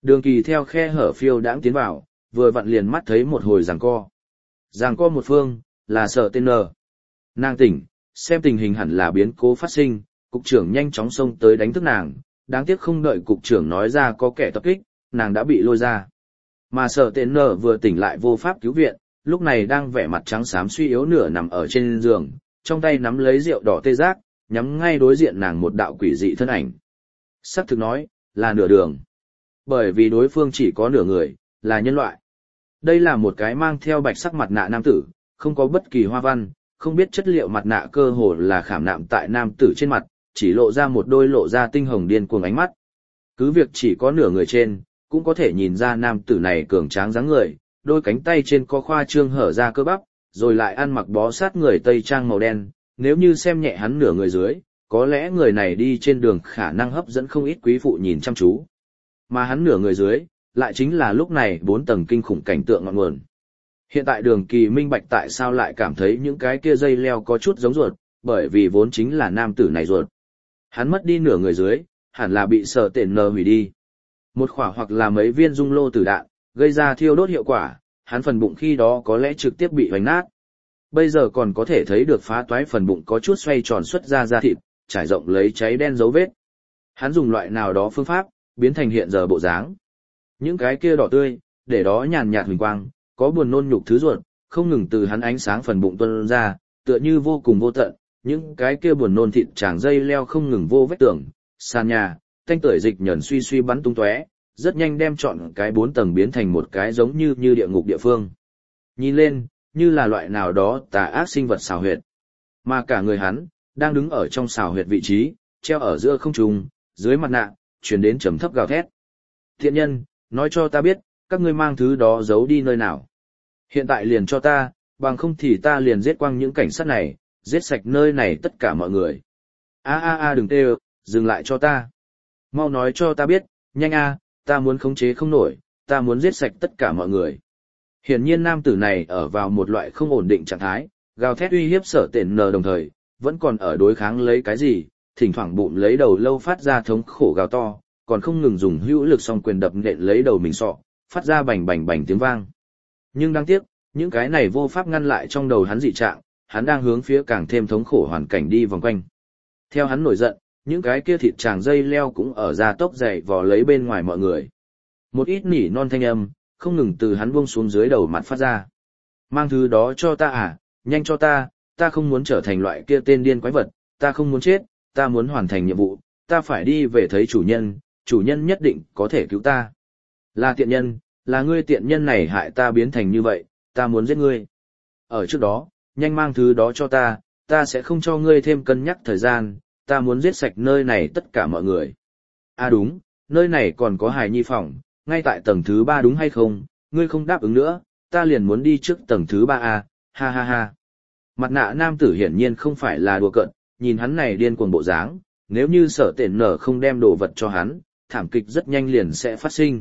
Đường Kỳ theo khe hở phiêu đãng tiến vào, vừa vặn liền mắt thấy một hồi giằng co. Giằng co một phương, là Sở Tên Nờ. Nàng tỉnh, xem tình hình hẳn là biến cố phát sinh, cục trưởng nhanh chóng xông tới đánh thức nàng, đáng tiếc không đợi cục trưởng nói ra có kẻ tập kích, nàng đã bị lôi ra. Mà Sở Tên Nờ vừa tỉnh lại vô pháp cứu viện, lúc này đang vẻ mặt trắng xám suy yếu nửa nằm ở trên giường, trong tay nắm lấy rượu đỏ tê giác, nhắm ngay đối diện nàng một đạo quỷ dị thân ảnh. Sắc thực nói, là nửa đường. Bởi vì đối phương chỉ có nửa người, là nhân loại. Đây là một cái mang theo bạch sắc mặt nạ nam tử, không có bất kỳ hoa văn, không biết chất liệu mặt nạ cơ hồ là khảm nạm tại nam tử trên mặt, chỉ lộ ra một đôi lộ ra tinh hồng điên cuồng ánh mắt. Cứ việc chỉ có nửa người trên, cũng có thể nhìn ra nam tử này cường tráng dáng người, đôi cánh tay trên có khoa trương hở ra cơ bắp, rồi lại ăn mặc bó sát người tây trang màu đen, nếu như xem nhẹ hắn nửa người dưới, có lẽ người này đi trên đường khả năng hấp dẫn không ít quý phụ nhìn chăm chú. Mà hắn nửa người dưới, lại chính là lúc này bốn tầng kinh khủng cảnh tượng ngọn nguồn. Hiện tại Đường Kỳ minh bạch tại sao lại cảm thấy những cái kia dây leo có chút giống ruột, bởi vì vốn chính là nam tử này ruột. Hắn mất đi nửa người dưới, hẳn là bị Sở Tên Nờ hủy đi. Một khỏa hoặc là mấy viên dung lô tử đạn, gây ra thiêu đốt hiệu quả, hắn phần bụng khi đó có lẽ trực tiếp bị hoành nát. Bây giờ còn có thể thấy được phá toái phần bụng có chút xoay tròn xuất ra da thịt, trải rộng lấy cháy đen dấu vết. Hắn dùng loại nào đó phương pháp, biến thành hiện giờ bộ dáng. Những cái kia đỏ tươi, để đó nhàn nhạt huỳnh quang, có buồn nôn nhục thứ ruột, không ngừng từ hắn ánh sáng phần bụng tuôn ra, tựa như vô cùng vô tận, những cái kia buồn nôn thịt tràng dây leo không ngừng vô vết tường, sàn nhà, thanh tưởi dịch nhẫn suy suy bắn tung tóe, rất nhanh đem trọn cái bốn tầng biến thành một cái giống như như địa ngục địa phương. Nhìn lên, như là loại nào đó tà ác sinh vật xào huyệt. Mà cả người hắn, đang đứng ở trong xào huyệt vị trí, treo ở giữa không trung, dưới mặt nạ, truyền đến trầm thấp gào thét. Thiện nhân, nói cho ta biết, các ngươi mang thứ đó giấu đi nơi nào. Hiện tại liền cho ta, bằng không thì ta liền giết quang những cảnh sát này, giết sạch nơi này tất cả mọi người. A a a đừng tê ơ, dừng lại cho ta. Mau nói cho ta biết, nhanh a, ta muốn khống chế không nổi, ta muốn giết sạch tất cả mọi người. Hiển nhiên nam tử này ở vào một loại không ổn định trạng thái, gào thét uy hiếp Sở Tên Nờ đồng thời, vẫn còn ở đối kháng lấy cái gì, thỉnh thoảng bụng lấy đầu lâu phát ra thống khổ gào to, còn không ngừng dùng hữu lực song quyền đập nện lấy đầu mình sọ, phát ra bành bành bành tiếng vang. Nhưng đáng tiếc, những cái này vô pháp ngăn lại trong đầu hắn dị trạng, hắn đang hướng phía càng thêm thống khổ hoàn cảnh đi vòng quanh. Theo hắn nổi giận, những cái kia thịt tràng dây leo cũng ở ra tốc dậy vò lấy bên ngoài mọi người. Một ít nỉ non thanh âm, không ngừng từ hắn buông xuống dưới đầu mặt phát ra. Mang thứ đó cho ta à, nhanh cho ta, ta không muốn trở thành loại kia tên điên quái vật, ta không muốn chết, ta muốn hoàn thành nhiệm vụ, ta phải đi về thấy chủ nhân, chủ nhân nhất định có thể cứu ta. Là tiện nhân, là ngươi tiện nhân này hại ta biến thành như vậy, ta muốn giết ngươi. Ở trước đó, nhanh mang thứ đó cho ta, ta sẽ không cho ngươi thêm cân nhắc thời gian, ta muốn giết sạch nơi này tất cả mọi người. À đúng, nơi này còn có hài nhi phòng, ngay tại tầng thứ ba đúng hay không, ngươi không đáp ứng nữa, ta liền muốn đi trước tầng thứ ba a, ha ha ha. Mặt nạ nam tử hiển nhiên không phải là đùa cợt, nhìn hắn này điên cuồng bộ dáng, nếu như Sở Tên Nờ không đem đồ vật cho hắn, thảm kịch rất nhanh liền sẽ phát sinh.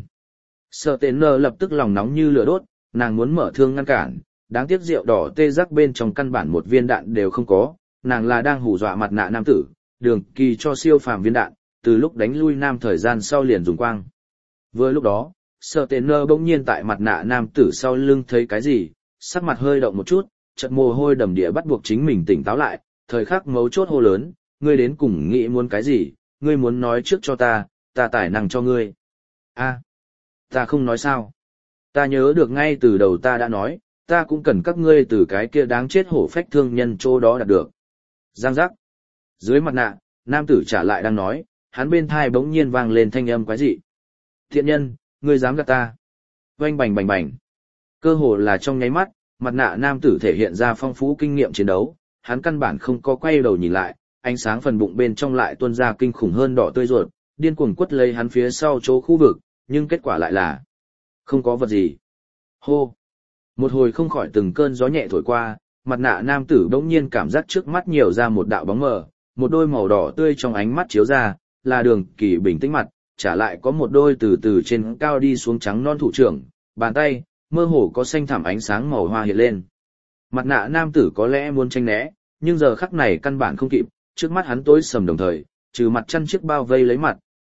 Sở Tên Nờ lập tức lòng nóng như lửa đốt, nàng muốn mở thương ngăn cản, đáng tiếc rượu đỏ tê giác bên trong căn bản một viên đạn đều không có, nàng là đang hù dọa mặt nạ nam tử, Đường Kỳ cho siêu phàm viên đạn, từ lúc đánh lui nam thời gian sau liền dùng quang. Vừa lúc đó, Sở Tên Nờ bỗng nhiên tại mặt nạ nam tử sau lưng thấy cái gì, sắc mặt hơi động một chút, chợt mồ hôi đầm địa bắt buộc chính mình tỉnh táo lại, thời khắc mấu chốt hô lớn, ngươi đến cùng nghĩ muốn cái gì, ngươi muốn nói trước cho ta, ta tài năng cho ngươi. A, ta không nói sao. Ta nhớ được ngay từ đầu ta đã nói, ta cũng cần các ngươi từ cái kia đáng chết hổ phách thương nhân chỗ đó đạt được. Giang giác. Dưới mặt nạ, nam tử trả lại đang nói, hắn bên thai bỗng nhiên vang lên thanh âm quái dị. Thiện nhân, ngươi dám gạt ta. Oanh bành bành bành. Cơ hồ là trong nháy mắt, mặt nạ nam tử thể hiện ra phong phú kinh nghiệm chiến đấu, hắn căn bản không có quay đầu nhìn lại, ánh sáng phần bụng bên trong lại tuôn ra kinh khủng hơn đỏ tươi ruột, điên cuồng quất lấy hắn phía sau chỗ khu vực, nhưng kết quả lại là không có vật gì. Hô! Một hồi không khỏi từng cơn gió nhẹ thổi qua, mặt nạ nam tử bỗng nhiên cảm giác trước mắt nhiều ra một đạo bóng mờ, một đôi màu đỏ tươi trong ánh mắt chiếu ra, là Đường Kỳ bình tĩnh mặt, trả lại có một đôi từ từ trên cao đi xuống trắng non thủ trưởng, bàn tay, mơ hồ có xanh thẳm ánh sáng màu hoa hiện lên. Mặt nạ nam tử có lẽ muốn tránh né, nhưng giờ khắc này căn bản không kịp, trước mắt hắn tối sầm đồng thời, trừ mặt chăn chiếc bao vây lấy mặt,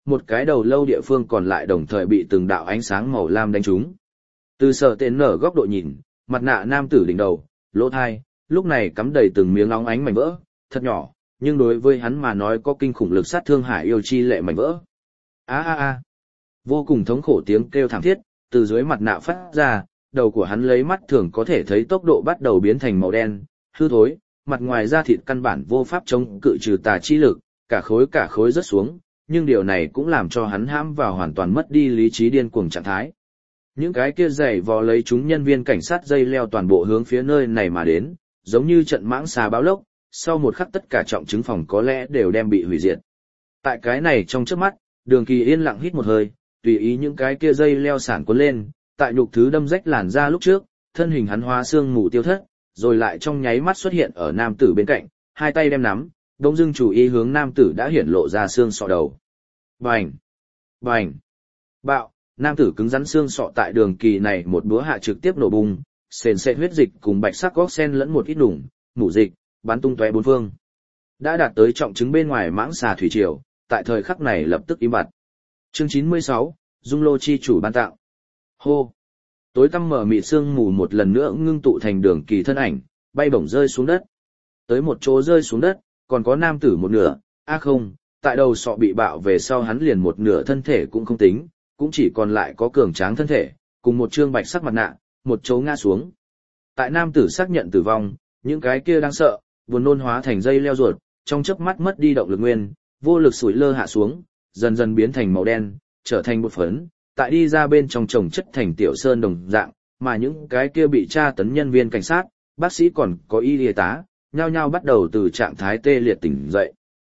một cái đầu lâu địa phương còn lại đồng thời bị từng đạo ánh sáng màu lam đánh trúng. Từ sở tên nở góc độ nhìn, mặt nạ nam tử đỉnh đầu, lỗ thai, lúc này cắm đầy từng miếng óng ánh mảnh vỡ, thật nhỏ, nhưng đối với hắn mà nói có kinh khủng lực sát thương hải yêu chi lệ mảnh vỡ. A a a. Vô cùng thống khổ tiếng kêu thảm thiết, từ dưới mặt nạ phát ra, đầu của hắn lấy mắt thường có thể thấy tốc độ bắt đầu biến thành màu đen, hư thối, mặt ngoài da thịt căn bản vô pháp chống cự trừ tà chi lực, cả khối cả khối rớt xuống, nhưng điều này cũng làm cho hắn hãm vào hoàn toàn mất đi lý trí điên cuồng trạng thái. Những cái kia giày vò lấy chúng nhân viên cảnh sát dây leo toàn bộ hướng phía nơi này mà đến, giống như trận mãng xà báo lốc, sau một khắc tất cả trọng chứng phòng có lẽ đều đem bị hủy diệt. Tại cái này trong chớp mắt, Đường Kỳ yên lặng hít một hơi, tùy ý những cái kia dây leo sản cuốn lên, tại nhục thứ đâm rách làn da lúc trước, thân hình hắn hóa xương mù tiêu thất, rồi lại trong nháy mắt xuất hiện ở nam tử bên cạnh, hai tay đem nắm, đống dưng chủ ý hướng nam tử đã hiển lộ ra xương sọ đầu. Bành! Bành! Bạo! Nam tử cứng rắn xương sọ tại Đường Kỳ này một búa hạ trực tiếp nổ bung, sền sệt huyết dịch cùng bạch sắc góc sen lẫn một ít đủng, mủ dịch, bắn tung tóe bốn phương. Đã đạt tới trọng chứng bên ngoài mãng xà thủy triều, tại thời khắc này lập tức im bặt. Chương chín mươi sáu, Dung Lô chi chủ ban tặng. Hô! Tối tăm mở mịt sương mù một lần nữa ngưng tụ thành Đường Kỳ thân ảnh, bay bổng rơi xuống đất. Tới một chỗ rơi xuống đất, còn có nam tử một nửa, a à không, tại đầu sọ bị bạo về sau hắn liền một nửa thân thể cũng không tính, cũng chỉ còn lại có cường tráng thân thể, cùng một trương bạch sắc mặt nạ, một chỗ ngã xuống. Tại nam tử xác nhận tử vong, những cái kia đang sợ, buồn nôn hóa thành dây leo ruột, trong chớp mắt mất đi động lực nguyên, vô lực sủi lơ hạ xuống, dần dần biến thành màu đen, trở thành bột phấn, tại đi ra bên trong chồng chất thành tiểu sơn đồng dạng, mà những cái kia bị tra tấn nhân viên cảnh sát, bác sĩ còn có y y tá, nhao nhao bắt đầu từ trạng thái tê liệt tỉnh dậy.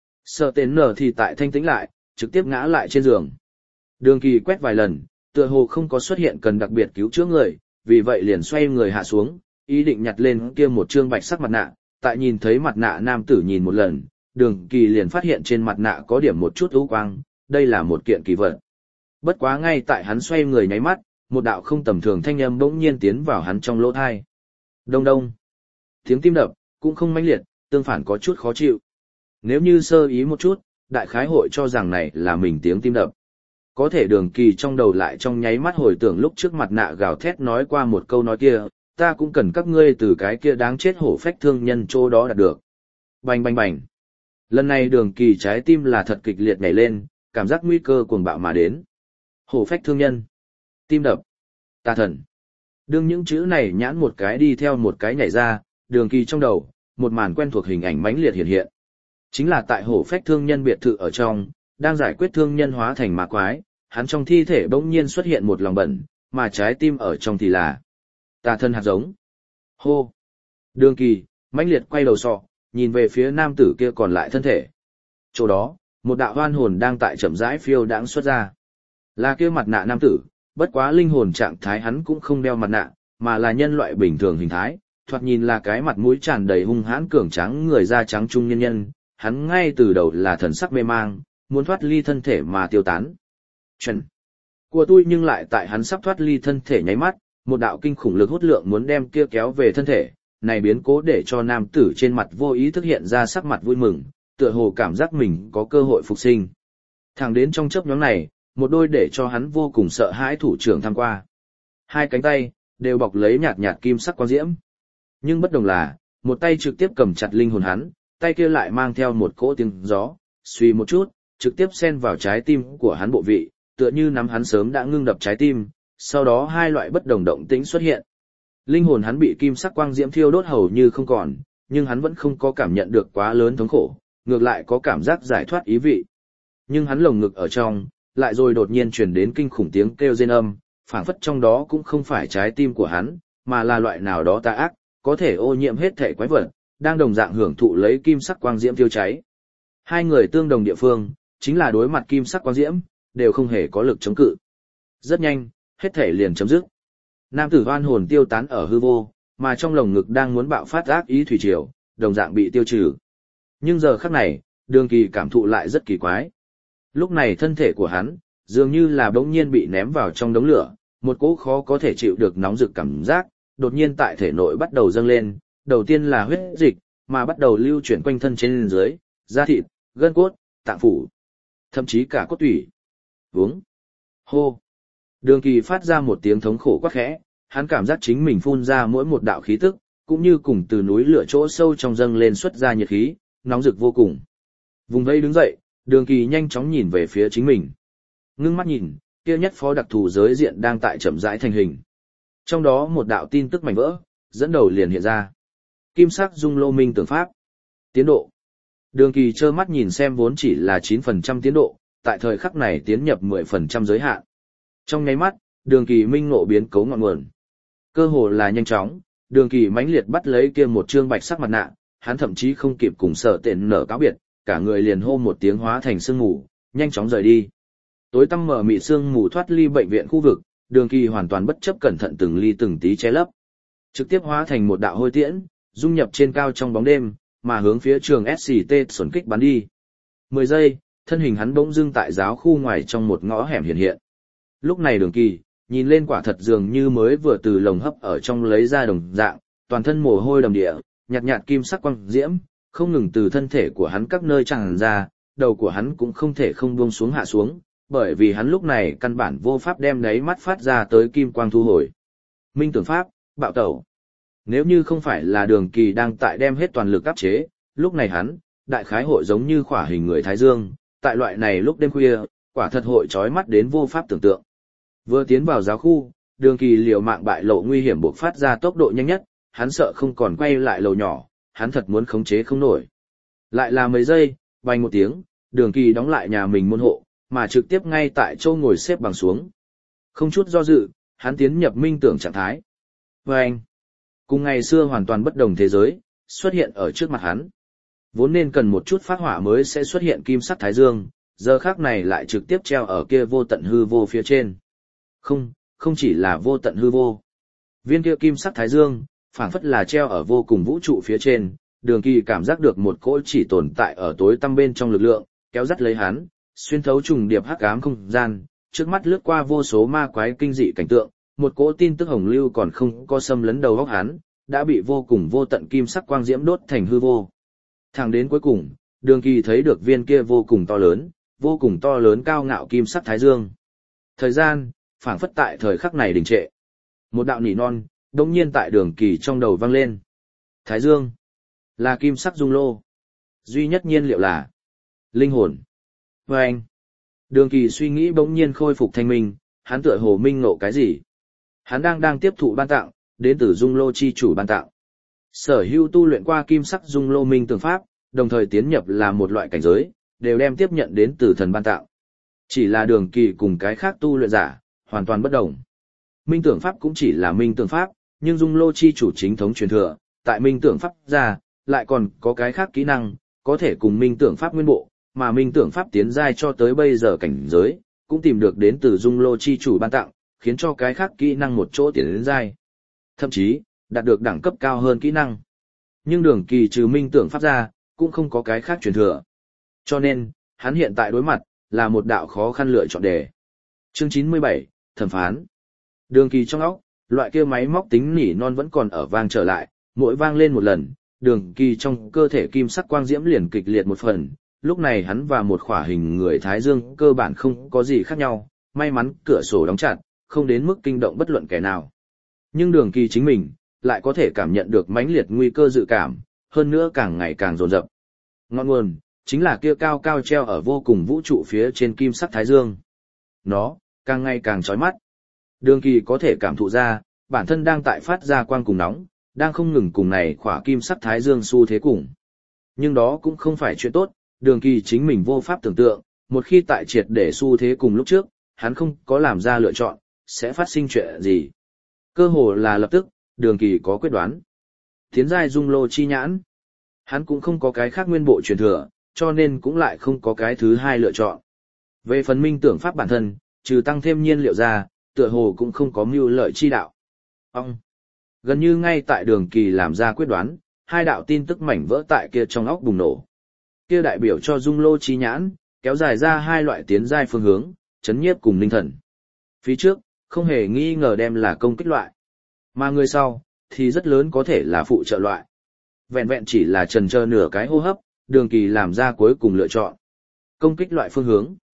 Sợ tên nở thì tại thanh tĩnh lại, trực tiếp ngã lại trên giường. Đường Kỳ quét vài lần, tựa hồ không có xuất hiện cần đặc biệt cứu chữa người, vì vậy liền xoay người hạ xuống, ý định nhặt lên kia một trương bạch sắc mặt nạ, tại nhìn thấy mặt nạ nam tử nhìn một lần, Đường Kỳ liền phát hiện trên mặt nạ có điểm một chút u quang, đây là một kiện kỳ vật. Bất quá ngay tại hắn xoay người nháy mắt, một đạo không tầm thường thanh âm bỗng nhiên tiến vào hắn trong lỗ tai. Đông đông. Tiếng tim đập cũng không mãnh liệt, tương phản có chút khó chịu. Nếu như sơ ý một chút, đại khái hội cho rằng này là mình tiếng tim đập. Có thể Đường Kỳ trong đầu lại trong nháy mắt hồi tưởng lúc trước mặt nạ gào thét nói qua một câu nói kia, ta cũng cần các ngươi từ cái kia đáng chết hổ phách thương nhân chỗ đó đạt được. Bành bành bành. Lần này Đường Kỳ trái tim là thật kịch liệt nhảy lên, cảm giác nguy cơ cuồng bạo mà đến. Hổ phách thương nhân. Tim đập. Tà thần. Đương những chữ này nhãn một cái đi theo một cái nhảy ra, Đường Kỳ trong đầu, một màn quen thuộc hình ảnh mãnh liệt hiện hiện. Chính là tại hổ phách thương nhân biệt thự ở trong, đang giải quyết thương nhân hóa thành ma quái, hắn trong thi thể bỗng nhiên xuất hiện một lòng bẩn, mà trái tim ở trong thì là tà thân hạt giống. Hô! Đường Kỳ, mãnh liệt quay đầu sọ, nhìn về phía nam tử kia còn lại thân thể. Chỗ đó, một đạo hoan hồn đang tại chậm rãi phiêu đãng xuất ra. Là kia mặt nạ nam tử, bất quá linh hồn trạng thái hắn cũng không đeo mặt nạ, mà là nhân loại bình thường hình thái, thoạt nhìn là cái mặt mũi tràn đầy hung hãn cường tráng người da trắng trung nhân nhân, hắn ngay từ đầu là thần sắc mê mang, muốn thoát ly thân thể mà tiêu tán. Chuẩn của tôi nhưng lại tại hắn sắp thoát ly thân thể nháy mắt, một đạo kinh khủng lực hút lượng muốn đem kia kéo về thân thể, này biến cố để cho nam tử trên mặt vô ý thức hiện ra sắc mặt vui mừng, tựa hồ cảm giác mình có cơ hội phục sinh. Thẳng đến trong chớp nhoáng này, một đôi để cho hắn vô cùng sợ hãi thủ trưởng tham qua. Hai cánh tay đều bọc lấy nhạt nhạt kim sắc quang diễm. Nhưng bất đồng là, một tay trực tiếp cầm chặt linh hồn hắn, tay kia lại mang theo một cỗ tiếng gió, suy một chút, trực tiếp xen vào trái tim của hắn bộ vị, tựa như nắm hắn sớm đã ngưng đập trái tim, sau đó hai loại bất đồng động tĩnh xuất hiện. Linh hồn hắn bị kim sắc quang diễm thiêu đốt hầu như không còn, nhưng hắn vẫn không có cảm nhận được quá lớn thống khổ, ngược lại có cảm giác giải thoát ý vị. Nhưng hắn lồng ngực ở trong, lại rồi đột nhiên truyền đến kinh khủng tiếng kêu rên âm, phảng phất trong đó cũng không phải trái tim của hắn, mà là loại nào đó tà ác, có thể ô nhiễm hết thể quái vật, đang đồng dạng hưởng thụ lấy kim sắc quang diễm thiêu cháy. Hai người tương đồng địa phương, chính là đối mặt kim sắc quang diễm, đều không hề có lực chống cự. Rất nhanh, hết thể liền chấm dứt. Nam tử oan hồn tiêu tán ở hư vô, mà trong lồng ngực đang muốn bạo phát ác ý thủy triều, đồng dạng bị tiêu trừ. Nhưng giờ khắc này, Đường Kỳ cảm thụ lại rất kỳ quái. Lúc này thân thể của hắn, dường như là bỗng nhiên bị ném vào trong đống lửa, một cỗ khó có thể chịu được nóng rực cảm giác, đột nhiên tại thể nội bắt đầu dâng lên, đầu tiên là huyết dịch, mà bắt đầu lưu chuyển quanh thân trên dưới, da thịt, gân cốt, tạng phủ, thậm chí cả cốt tủy. Uống. Hô. Đường Kỳ phát ra một tiếng thống khổ quát khẽ, hắn cảm giác chính mình phun ra mỗi một đạo khí tức, cũng như cùng từ núi lửa chỗ sâu trong dâng lên xuất ra nhiệt khí, nóng rực vô cùng. Vùng vây đứng dậy, Đường Kỳ nhanh chóng nhìn về phía chính mình. Ngưng mắt nhìn, kia nhất phó đặc thù giới diện đang tại chậm rãi thành hình. Trong đó một đạo tin tức mảnh vỡ, dẫn đầu liền hiện ra. Kim sắc dung lô minh tưởng pháp. Tiến độ. Đường Kỳ trơ mắt nhìn xem vốn chỉ là chín phần trăm tiến độ, tại thời khắc này tiến nhập mười phần trăm giới hạn. Trong nháy mắt, Đường Kỳ minh ngộ biến cấu ngọn nguồn. Cơ hồ là nhanh chóng, Đường Kỳ mãnh liệt bắt lấy kia một trương bạch sắc mặt nạ, hắn thậm chí không kịp cùng Sở Tiện nở cáo biệt, cả người liền hô một tiếng hóa thành sương mù, nhanh chóng rời đi. Tối tăm mở mịt sương mù thoát ly bệnh viện khu vực, Đường Kỳ hoàn toàn bất chấp cẩn thận từng ly từng tí che lấp, trực tiếp hóa thành một đạo hôi tiễn, dung nhập trên cao trong bóng đêm, mà hướng phía trường ét xê tê xuẩn kích bắn đi. Mười giây, thân hình hắn bỗng dưng tại giáo khu ngoài trong một ngõ hẻm hiện hiện. Lúc này Đường Kỳ, nhìn lên quả thật dường như mới vừa từ lồng hấp ở trong lấy ra đồng dạng, toàn thân mồ hôi đầm địa, nhạt nhạt kim sắc quang diễm, không ngừng từ thân thể của hắn các nơi tràn ra, đầu của hắn cũng không thể không buông xuống hạ xuống, bởi vì hắn lúc này căn bản vô pháp đem đáy mắt phát ra tới kim quang thu hồi. Minh tưởng pháp, bạo tẩu. Nếu như không phải là Đường Kỳ đang tại đem hết toàn lực áp chế, lúc này hắn, đại khái hội giống như khỏa hình người Thái Dương, tại loại này lúc đêm khuya, quả thật hội chói mắt đến vô pháp tưởng tượng. Vừa tiến vào giáo khu, Đường Kỳ liều mạng bại lộ nguy hiểm buộc phát ra tốc độ nhanh nhất, hắn sợ không còn quay lại lầu nhỏ, hắn thật muốn khống chế không nổi. Lại là mấy giây, bành một tiếng, Đường Kỳ đóng lại nhà mình môn hộ, mà trực tiếp ngay tại chỗ ngồi xếp bằng xuống. Không chút do dự, hắn tiến nhập minh tưởng trạng thái. Và anh, cùng ngày xưa hoàn toàn bất đồng thế giới, xuất hiện ở trước mặt hắn. Vốn nên cần một chút phát hỏa mới sẽ xuất hiện kim sắc thái dương, giờ khác này lại trực tiếp treo ở kia vô tận hư vô phía trên. Không, không chỉ là vô tận hư vô. Viên kia kim sắc thái dương, phảng phất là treo ở vô cùng vũ trụ phía trên, Đường Kỳ cảm giác được một cỗ chỉ tồn tại ở tối tăm bên trong lực lượng, kéo dắt lấy hắn, xuyên thấu trùng điệp hắc ám không gian, trước mắt lướt qua vô số ma quái kinh dị cảnh tượng, một cỗ tin tức hồng lưu còn không có xâm lấn đầu óc hắn, đã bị vô cùng vô tận kim sắc quang diễm đốt thành hư vô. Thẳng đến cuối cùng, Đường Kỳ thấy được viên kia vô cùng to lớn, vô cùng to lớn cao ngạo kim sắc thái dương. Thời gian, phảng phất tại thời khắc này đình trệ. Một đạo nỉ non, đống nhiên tại Đường Kỳ trong đầu vang lên. Thái dương, là kim sắc dung lô. Duy nhất nhiên liệu là linh hồn. Và anh, Đường Kỳ suy nghĩ bỗng nhiên khôi phục thanh minh, hắn tựa hồ minh ngộ cái gì. Hắn đang đang tiếp thụ ban tặng, đến từ dung lô chi chủ ban tặng. Sở hữu tu luyện qua kim sắc dung lô minh tưởng pháp, đồng thời tiến nhập là một loại cảnh giới, đều đem tiếp nhận đến từ thần ban tặng. Chỉ là Đường Kỳ cùng cái khác tu luyện giả, hoàn toàn bất đồng. Minh tưởng pháp cũng chỉ là minh tưởng pháp, nhưng dung lô chi chủ chính thống truyền thừa, tại minh tưởng pháp ra, lại còn có cái khác kỹ năng, có thể cùng minh tưởng pháp nguyên bộ, mà minh tưởng pháp tiến giai cho tới bây giờ cảnh giới, cũng tìm được đến từ dung lô chi chủ ban tặng, khiến cho cái khác kỹ năng một chỗ tiến đến giai. Thậm chí, đạt được đẳng cấp cao hơn kỹ năng. Nhưng Đường Kỳ trừ minh tưởng pháp ra, cũng không có cái khác truyền thừa. Cho nên, hắn hiện tại đối mặt, là một đạo khó khăn lựa chọn đề. Chương chín mươi bảy, thẩm phán. Đường Kỳ trong óc, loại kia máy móc tính nỉ non vẫn còn ở vang trở lại, mỗi vang lên một lần, Đường Kỳ trong cơ thể kim sắc quang diễm liền kịch liệt một phần, lúc này hắn và một khỏa hình người Thái Dương cơ bản không có gì khác nhau, may mắn cửa sổ đóng chặt, không đến mức kinh động bất luận kẻ nào. Nhưng Đường Kỳ chính mình, lại có thể cảm nhận được mãnh liệt nguy cơ dự cảm, hơn nữa càng ngày càng dồn dập. Ngọn nguồn, chính là kia cao cao treo ở vô cùng vũ trụ phía trên kim sắc Thái Dương. Nó, càng ngày càng chói mắt. Đường Kỳ có thể cảm thụ ra, bản thân đang tại phát ra quang cùng nóng, đang không ngừng cùng này khỏa kim sắc Thái Dương xu thế cùng. Nhưng đó cũng không phải chuyện tốt, Đường Kỳ chính mình vô pháp tưởng tượng, một khi tại triệt để xu thế cùng lúc trước, hắn không có làm ra lựa chọn, sẽ phát sinh chuyện gì. Cơ hồ là lập tức, Đường Kỳ có quyết đoán. Tiến giai dung lô chi nhãn. Hắn cũng không có cái khác nguyên bộ truyền thừa, cho nên cũng lại không có cái thứ hai lựa chọn. Về phần minh tưởng pháp bản thân, trừ tăng thêm nhiên liệu ra, tựa hồ cũng không có mưu lợi chi đạo. Ông! Gần như ngay tại Đường Kỳ làm ra quyết đoán, hai đạo tin tức mảnh vỡ tại kia trong óc bùng nổ. Kia đại biểu cho dung lô chi nhãn, kéo dài ra hai loại tiến giai phương hướng, chấn nhiếp cùng linh thần. Phía trước, không hề nghi ngờ đem là công kích loại. Mà người sau, thì rất lớn có thể là phụ trợ loại. Vẹn vẹn chỉ là chần chờ nửa cái hô hấp, Đường Kỳ làm ra cuối cùng lựa chọn. Công kích loại phương hướng.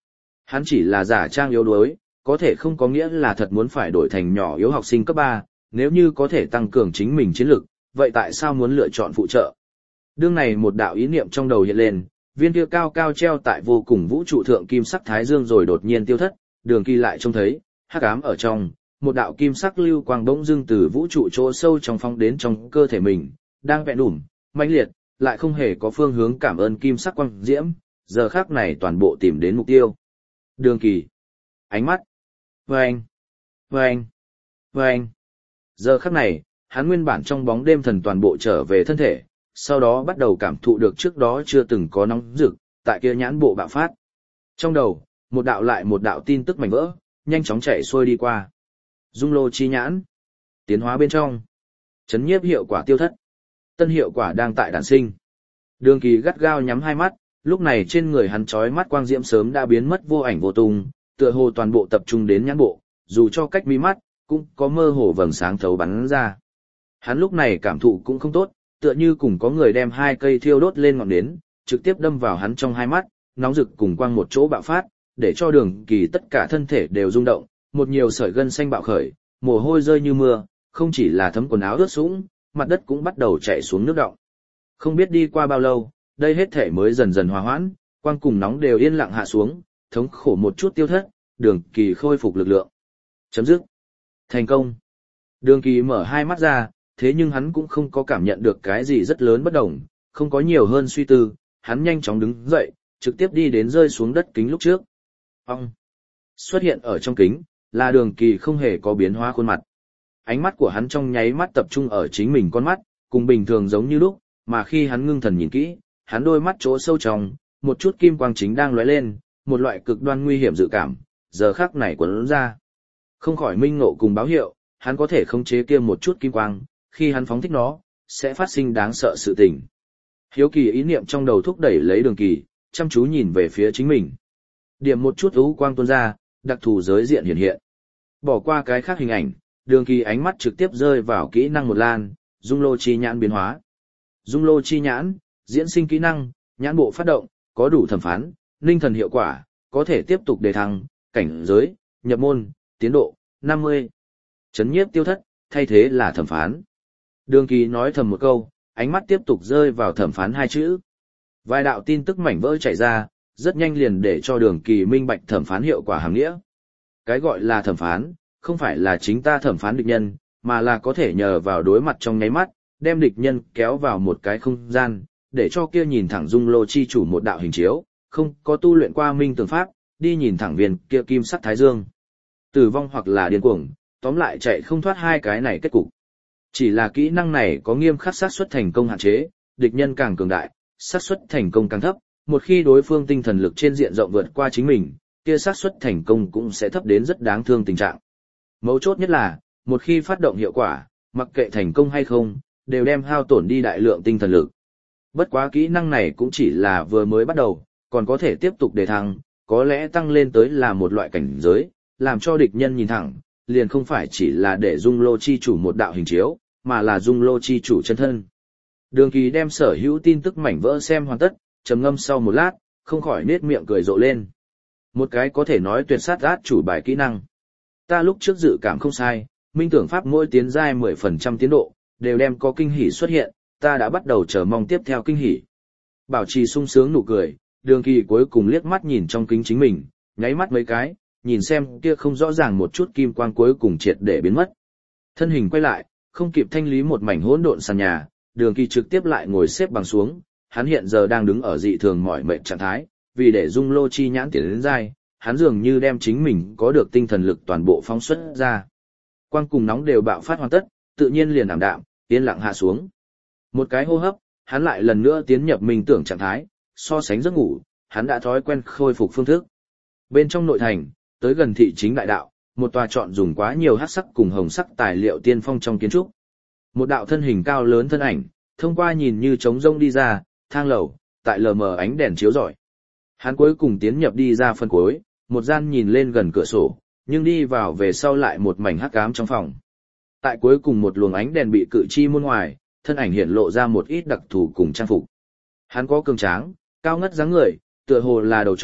Hắn chỉ là giả trang yếu đuối, có thể không có nghĩa là thật muốn phải đổi thành nhỏ yếu học sinh cấp ba, nếu như có thể tăng cường chính mình chiến lực, vậy tại sao muốn lựa chọn phụ trợ? Đương này một đạo ý niệm trong đầu hiện lên, viên kia cao cao treo tại vô cùng vũ trụ thượng kim sắc thái dương rồi đột nhiên tiêu thất, Đường Kỳ lại trông thấy, hắc ám ở trong, một đạo kim sắc lưu quang bỗng dưng từ vũ trụ chỗ sâu trong phóng đến trong cơ thể mình, đang vẹn đủm, mãnh liệt, lại không hề có phương hướng cảm ơn kim sắc quang diễm, giờ khắc này toàn bộ tìm đến mục tiêu. Đường Kỳ, ánh mắt, vâng, vâng, vâng. Giờ khắc này, hắn nguyên bản trong bóng đêm thần toàn bộ trở về thân thể, sau đó bắt đầu cảm thụ được trước đó chưa từng có nóng rực, tại kia nhãn bộ bạo phát. Trong đầu, một đạo lại một đạo tin tức mảnh vỡ, nhanh chóng chạy xuôi đi qua. Dung lô chi nhãn, tiến hóa bên trong, chấn nhiếp hiệu quả tiêu thất, tân hiệu quả đang tại đản sinh. Đường Kỳ gắt gao nhắm hai mắt, lúc này trên người hắn chói mắt quang diễm sớm đã biến mất vô ảnh vô tung, tựa hồ toàn bộ tập trung đến nhãn bộ, dù cho cách mí mắt, cũng có mơ hồ vầng sáng thấu bắn ra. Hắn lúc này cảm thụ cũng không tốt, tựa như cùng có người đem hai cây thiêu đốt lên ngọn nến, trực tiếp đâm vào hắn trong hai mắt, nóng rực cùng quang một chỗ bạo phát, để cho Đường Kỳ tất cả thân thể đều rung động, một nhiều sợi gân xanh bạo khởi, mồ hôi rơi như mưa, không chỉ là thấm quần áo ướt sũng, mặt đất cũng bắt đầu chảy xuống nước đọng. Không biết đi qua bao lâu, đây hết thể mới dần dần hòa hoãn, quang cùng nóng đều yên lặng hạ xuống, thống khổ một chút tiêu thất, Đường Kỳ khôi phục lực lượng. Chấm dứt. Thành công. Đường Kỳ mở hai mắt ra, thế nhưng hắn cũng không có cảm nhận được cái gì rất lớn bất đồng, không có nhiều hơn suy tư, hắn nhanh chóng đứng dậy, trực tiếp đi đến rơi xuống đất kính lúc trước. Ông. Xuất hiện ở trong kính, là Đường Kỳ không hề có biến hóa khuôn mặt. Ánh mắt của hắn trong nháy mắt tập trung ở chính mình con mắt, cùng bình thường giống như lúc, mà khi hắn ngưng thần nhìn kỹ, hắn đôi mắt chỗ sâu trong, một chút kim quang chính đang lóe lên, một loại cực đoan nguy hiểm dự cảm, giờ khắc này quấn ra. Không khỏi minh ngộ cùng báo hiệu, hắn có thể khống chế kia một chút kim quang, khi hắn phóng thích nó, sẽ phát sinh đáng sợ sự tình. Hiếu kỳ ý niệm trong đầu thúc đẩy lấy Đường Kỳ, chăm chú nhìn về phía chính mình. Điểm một chút u quang tuôn ra, đặc thù giới diện hiện hiện. Bỏ qua cái khác hình ảnh, Đường Kỳ ánh mắt trực tiếp rơi vào kỹ năng một lan, dung lô chi nhãn biến hóa. Dung lô chi nhãn, diễn sinh kỹ năng, nhãn bộ phát động, có đủ thẩm phán, ninh thần hiệu quả, có thể tiếp tục đề thăng, cảnh giới, nhập môn, tiến độ, năm mươi. Chấn nhiếp tiêu thất, thay thế là thẩm phán. Đường Kỳ nói thầm một câu, ánh mắt tiếp tục rơi vào thẩm phán hai chữ. Vài đạo tin tức mảnh vỡ chảy ra, rất nhanh liền để cho Đường Kỳ minh bạch thẩm phán hiệu quả hàng nghĩa. Cái gọi là thẩm phán, không phải là chính ta thẩm phán địch nhân, mà là có thể nhờ vào đối mặt trong nháy mắt, đem địch nhân kéo vào một cái không gian, để cho kia nhìn thẳng dung lô chi chủ một đạo hình chiếu, không có tu luyện qua minh tường pháp, đi nhìn thẳng viên kia kim sắc thái dương. Tử vong hoặc là điên cuồng, tóm lại chạy không thoát hai cái này kết cục. Chỉ là kỹ năng này có nghiêm khắc xác suất thành công hạn chế, địch nhân càng cường đại, xác suất thành công càng thấp, một khi đối phương tinh thần lực trên diện rộng vượt qua chính mình, kia xác suất thành công cũng sẽ thấp đến rất đáng thương tình trạng. Mấu chốt nhất là, một khi phát động hiệu quả, mặc kệ thành công hay không, đều đem hao tổn đi đại lượng tinh thần lực. Bất quá kỹ năng này cũng chỉ là vừa mới bắt đầu, còn có thể tiếp tục đề thăng, có lẽ tăng lên tới là một loại cảnh giới, làm cho địch nhân nhìn thẳng, liền không phải chỉ là để dung lô chi chủ một đạo hình chiếu, mà là dung lô chi chủ chân thân. Đường Kỳ đem sở hữu tin tức mảnh vỡ xem hoàn tất, trầm ngâm sau một lát, không khỏi nết miệng cười rộ lên. Một cái có thể nói tuyệt sát át chủ bài kỹ năng. Ta lúc trước dự cảm không sai, minh tưởng pháp mỗi tiến giai mười phần trăm tiến độ, đều đem có kinh hỉ xuất hiện, ta đã bắt đầu chờ mong tiếp theo kinh hỉ. Bảo trì sung sướng nụ cười, Đường Kỳ cuối cùng liếc mắt nhìn trong kính chính mình, nháy mắt mấy cái, nhìn xem kia không rõ ràng một chút kim quang cuối cùng triệt để biến mất. Thân hình quay lại, không kịp thanh lý một mảnh hỗn độn sàn nhà, Đường Kỳ trực tiếp lại ngồi xếp bằng xuống, hắn hiện giờ đang đứng ở dị thường mỏi mệt trạng thái, vì để dung lô chi nhãn tiến đến giai, hắn dường như đem chính mình có được tinh thần lực toàn bộ phóng xuất ra. Quang cùng nóng đều bạo phát hoàn tất, tự nhiên liền ảm đạm, yên lặng hạ xuống. Một cái hô hấp, hắn lại lần nữa tiến nhập minh tưởng trạng thái, so sánh giấc ngủ, hắn đã thói quen khôi phục phương thức. Bên trong nội thành, tới gần thị chính đại đạo, một tòa chọn dùng quá nhiều hắc sắc cùng hồng sắc tài liệu tiên phong trong kiến trúc. Một đạo thân hình cao lớn thân ảnh, thông qua nhìn như trống rông đi ra, thang lầu, tại lờ mờ ánh đèn chiếu rọi. Hắn cuối cùng tiến nhập đi ra phân cuối, một gian nhìn lên gần cửa sổ, nhưng đi vào về sau lại một mảnh hắc ám trong phòng. Tại cuối cùng một luồng ánh đèn bị cự chi muôn ngoài, thân ảnh hiện lộ ra một ít đặc thù cùng trang phục. Hắn có cường tráng, cao ngất dáng người, tựa hồ là đầu trọc,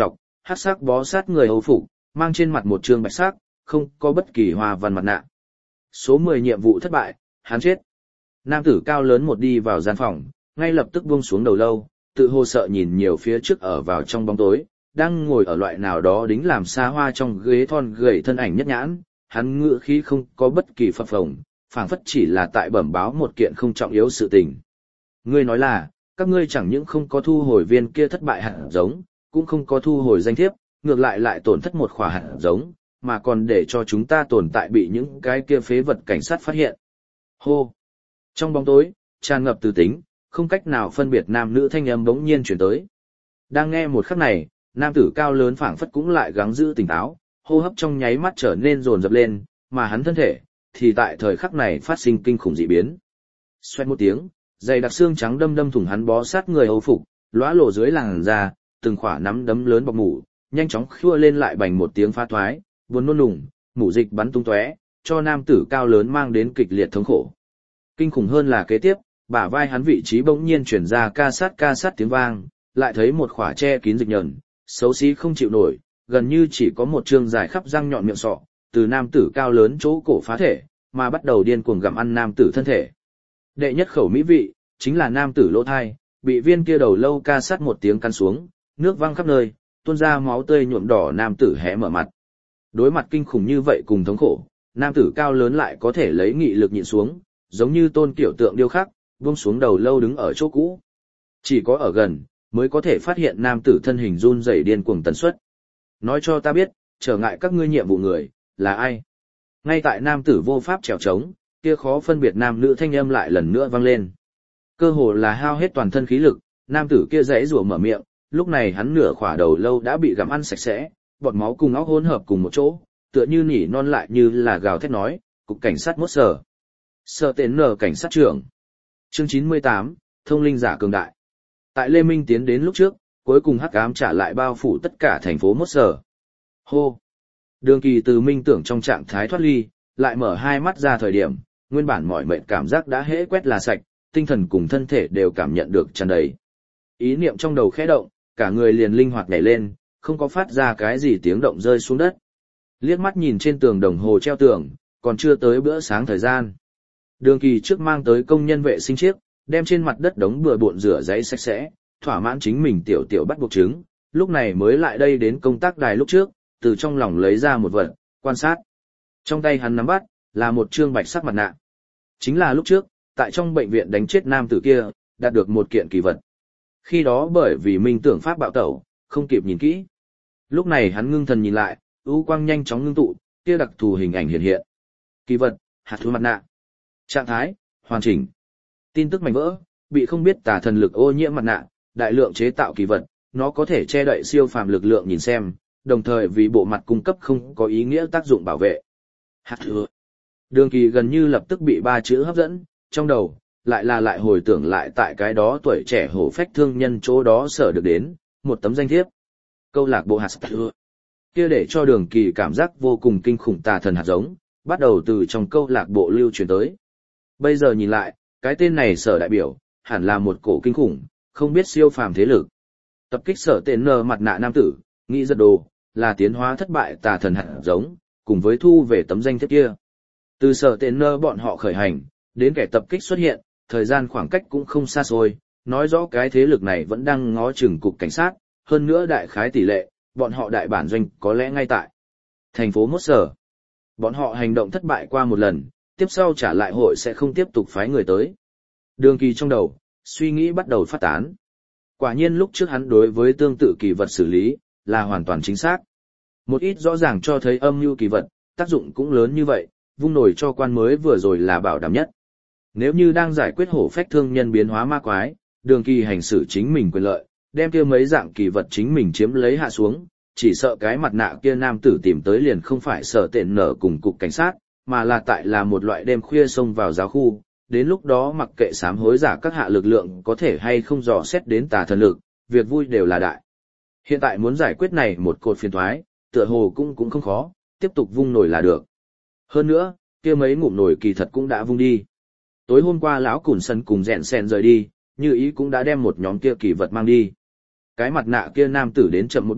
hắc sắc bó sát người hầu phục, mang trên mặt một trương bạch sắc, không có bất kỳ hoa văn mặt nạ. Số mười nhiệm vụ thất bại, hắn chết. Nam tử cao lớn một đi vào gian phòng, ngay lập tức buông xuống đầu lâu, tự hồ sợ nhìn nhiều phía trước ở vào trong bóng tối, đang ngồi ở loại nào đó đính làm xa hoa trong ghế thon gầy thân ảnh nhất nhãn, hắn ngựa khí không có bất kỳ phập phồng, phảng phất chỉ là tại bẩm báo một kiện không trọng yếu sự tình. Ngươi nói là, các ngươi chẳng những không có thu hồi viên kia thất bại hạt giống, cũng không có thu hồi danh thiếp, ngược lại lại tổn thất một khỏa hạt giống, mà còn để cho chúng ta tồn tại bị những cái kia phế vật cảnh sát phát hiện. Hô! Trong bóng tối, tràn ngập từ tính, không cách nào phân biệt nam nữ thanh âm bỗng nhiên chuyển tới. Đang nghe một khắc này, nam tử cao lớn phảng phất cũng lại gắng giữ tỉnh táo, hô hấp trong nháy mắt trở nên dồn dập lên, mà hắn thân thể thì tại thời khắc này phát sinh kinh khủng dị biến. Xoẹt một tiếng, dày đặc xương trắng đâm đâm thủng hắn bó sát người hầu phục, lóa lộ dưới làn da, từng khỏa nắm đấm lớn bọc mủ, nhanh chóng khua lên lại bành một tiếng phá thoái, buồn nôn nùng, mủ dịch bắn tung tóe, cho nam tử cao lớn mang đến kịch liệt thống khổ. Kinh khủng hơn là kế tiếp, bả vai hắn vị trí bỗng nhiên chuyển ra ca sát ca sát tiếng vang, lại thấy một khỏa che kín dịch nhờn, xấu xí không chịu nổi, gần như chỉ có một chương dài khắp răng nhọn miệng sọ, từ nam tử cao lớn chỗ cổ phá thể, mà bắt đầu điên cuồng gặm ăn nam tử thân thể. Đệ nhất khẩu mỹ vị, chính là nam tử lỗ thai, bị viên kia đầu lâu ca sát một tiếng căn xuống, nước văng khắp nơi, tuôn ra máu tươi nhuộm đỏ nam tử hé mở mặt. Đối mặt kinh khủng như vậy cùng thống khổ, nam tử cao lớn lại có thể lấy nghị lực nhịn xuống, giống như tôn kiểu tượng điêu khắc, buông xuống đầu lâu đứng ở chỗ cũ. Chỉ có ở gần, mới có thể phát hiện nam tử thân hình run rẩy điên cuồng tần suất. Nói cho ta biết, trở ngại các ngươi nhiệm vụ người, là ai? Ngay tại nam tử vô pháp trèo trống, kia khó phân biệt nam nữ thanh âm lại lần nữa vang lên. Cơ hồ là hao hết toàn thân khí lực, nam tử kia rẽ rủa mở miệng, lúc này hắn nửa khỏa đầu lâu đã bị gặm ăn sạch sẽ, bọt máu cùng óc hỗn hợp cùng một chỗ, tựa như nỉ non lại như là gào thét nói, cục cảnh sát mốt sở. Sở tên nở cảnh sát trưởng. Chương chín mươi tám, thông linh giả cường đại. Tại Lê Minh tiến đến lúc trước, cuối cùng hắc ám trả lại bao phủ tất cả thành phố mốt sở. Hô! Đường Kỳ từ minh tưởng trong trạng thái thoát ly, lại mở hai mắt ra thời điểm, nguyên bản mọi mệnh cảm giác đã hễ quét là sạch, tinh thần cùng thân thể đều cảm nhận được tràn đầy. Ý niệm trong đầu khẽ động, cả người liền linh hoạt nhảy lên, không có phát ra cái gì tiếng động rơi xuống đất. Liếc mắt nhìn trên tường đồng hồ treo tường, còn chưa tới bữa sáng thời gian. Đường Kỳ trước mang tới công nhân vệ sinh chiếc, đem trên mặt đất đống bừa bộn rửa giấy sạch sẽ, thỏa mãn chính mình tiểu tiểu bắt buộc chứng, lúc này mới lại đây đến công tác đài lúc trước, từ trong lòng lấy ra một vật, quan sát. Trong tay hắn nắm bắt, là một trương bạch sắc mặt nạ. Chính là lúc trước, tại trong bệnh viện đánh chết nam tử kia, đạt được một kiện kỳ vật. Khi đó bởi vì minh tưởng pháp bạo tẩu, không kịp nhìn kỹ. Lúc này hắn ngưng thần nhìn lại, ưu quang nhanh chóng ngưng tụ, kia đặc thù hình ảnh hiện hiện. Kỳ vật, hạt thú mặt nạ. Trạng thái, hoàn chỉnh. Tin tức mảnh vỡ, bị không biết tà thần lực ô nhiễm mặt nạ, đại lượng chế tạo kỳ vật, nó có thể che đậy siêu phàm lực lượng nhìn xem, đồng thời vì bộ mặt cung cấp không có ý nghĩa tác dụng bảo vệ. Hạt thú. Đường Kỳ gần như lập tức bị ba chữ hấp dẫn, trong đầu, lại là lại hồi tưởng lại tại cái đó tuổi trẻ hổ phách thương nhân chỗ đó sở được đến, một tấm danh thiếp. Câu lạc bộ hạt thú. Kia để cho Đường Kỳ cảm giác vô cùng kinh khủng tà thần hạt giống, bắt đầu từ trong câu lạc bộ lưu truyền tới. Bây giờ nhìn lại, cái tên này sở đại biểu, hẳn là một cổ kinh khủng, không biết siêu phàm thế lực. Tập kích sở tên nờ mặt nạ nam tử, nghĩ giật đồ, là tiến hóa thất bại tà thần hạt giống, cùng với thu về tấm danh thiếp kia. Từ sở tên nơ bọn họ khởi hành, đến kẻ tập kích xuất hiện, thời gian khoảng cách cũng không xa xôi, nói rõ cái thế lực này vẫn đang ngó chừng cục cảnh sát, hơn nữa đại khái tỷ lệ, bọn họ đại bản doanh có lẽ ngay tại thành phố Mốt Sở. Bọn họ hành động thất bại qua một lần, tiếp sau trả lại hội sẽ không tiếp tục phái người tới. Đường Kỳ trong đầu, suy nghĩ bắt đầu phát tán. Quả nhiên lúc trước hắn đối với tương tự kỳ vật xử lý, là hoàn toàn chính xác. Một ít rõ ràng cho thấy âm mưu kỳ vật, tác dụng cũng lớn như vậy, vung nổi cho quan mới vừa rồi là bảo đảm nhất. Nếu như đang giải quyết hổ phách thương nhân biến hóa ma quái, Đường Kỳ hành xử chính mình quyền lợi, đem kia mấy dạng kỳ vật chính mình chiếm lấy hạ xuống, chỉ sợ cái mặt nạ kia nam tử tìm tới liền không phải sở tiện nở cùng cục cảnh sát, mà là tại là một loại đêm khuya xông vào giáo khu, đến lúc đó mặc kệ sám hối giả các hạ lực lượng có thể hay không dò xét đến tà thần lực, việc vui đều là đại. Hiện tại muốn giải quyết này một cột phiền thoái, tựa hồ cũng cũng không khó, tiếp tục vung nổi là được. Hơn nữa, kia mấy ngụm nổi kỳ thật cũng đã vung đi. Tối hôm qua lão Cùn Sân cùng Rèn Sen rời đi, Như Ý cũng đã đem một nhóm kia kỳ vật mang đi. Cái mặt nạ kia nam tử đến chậm một bước,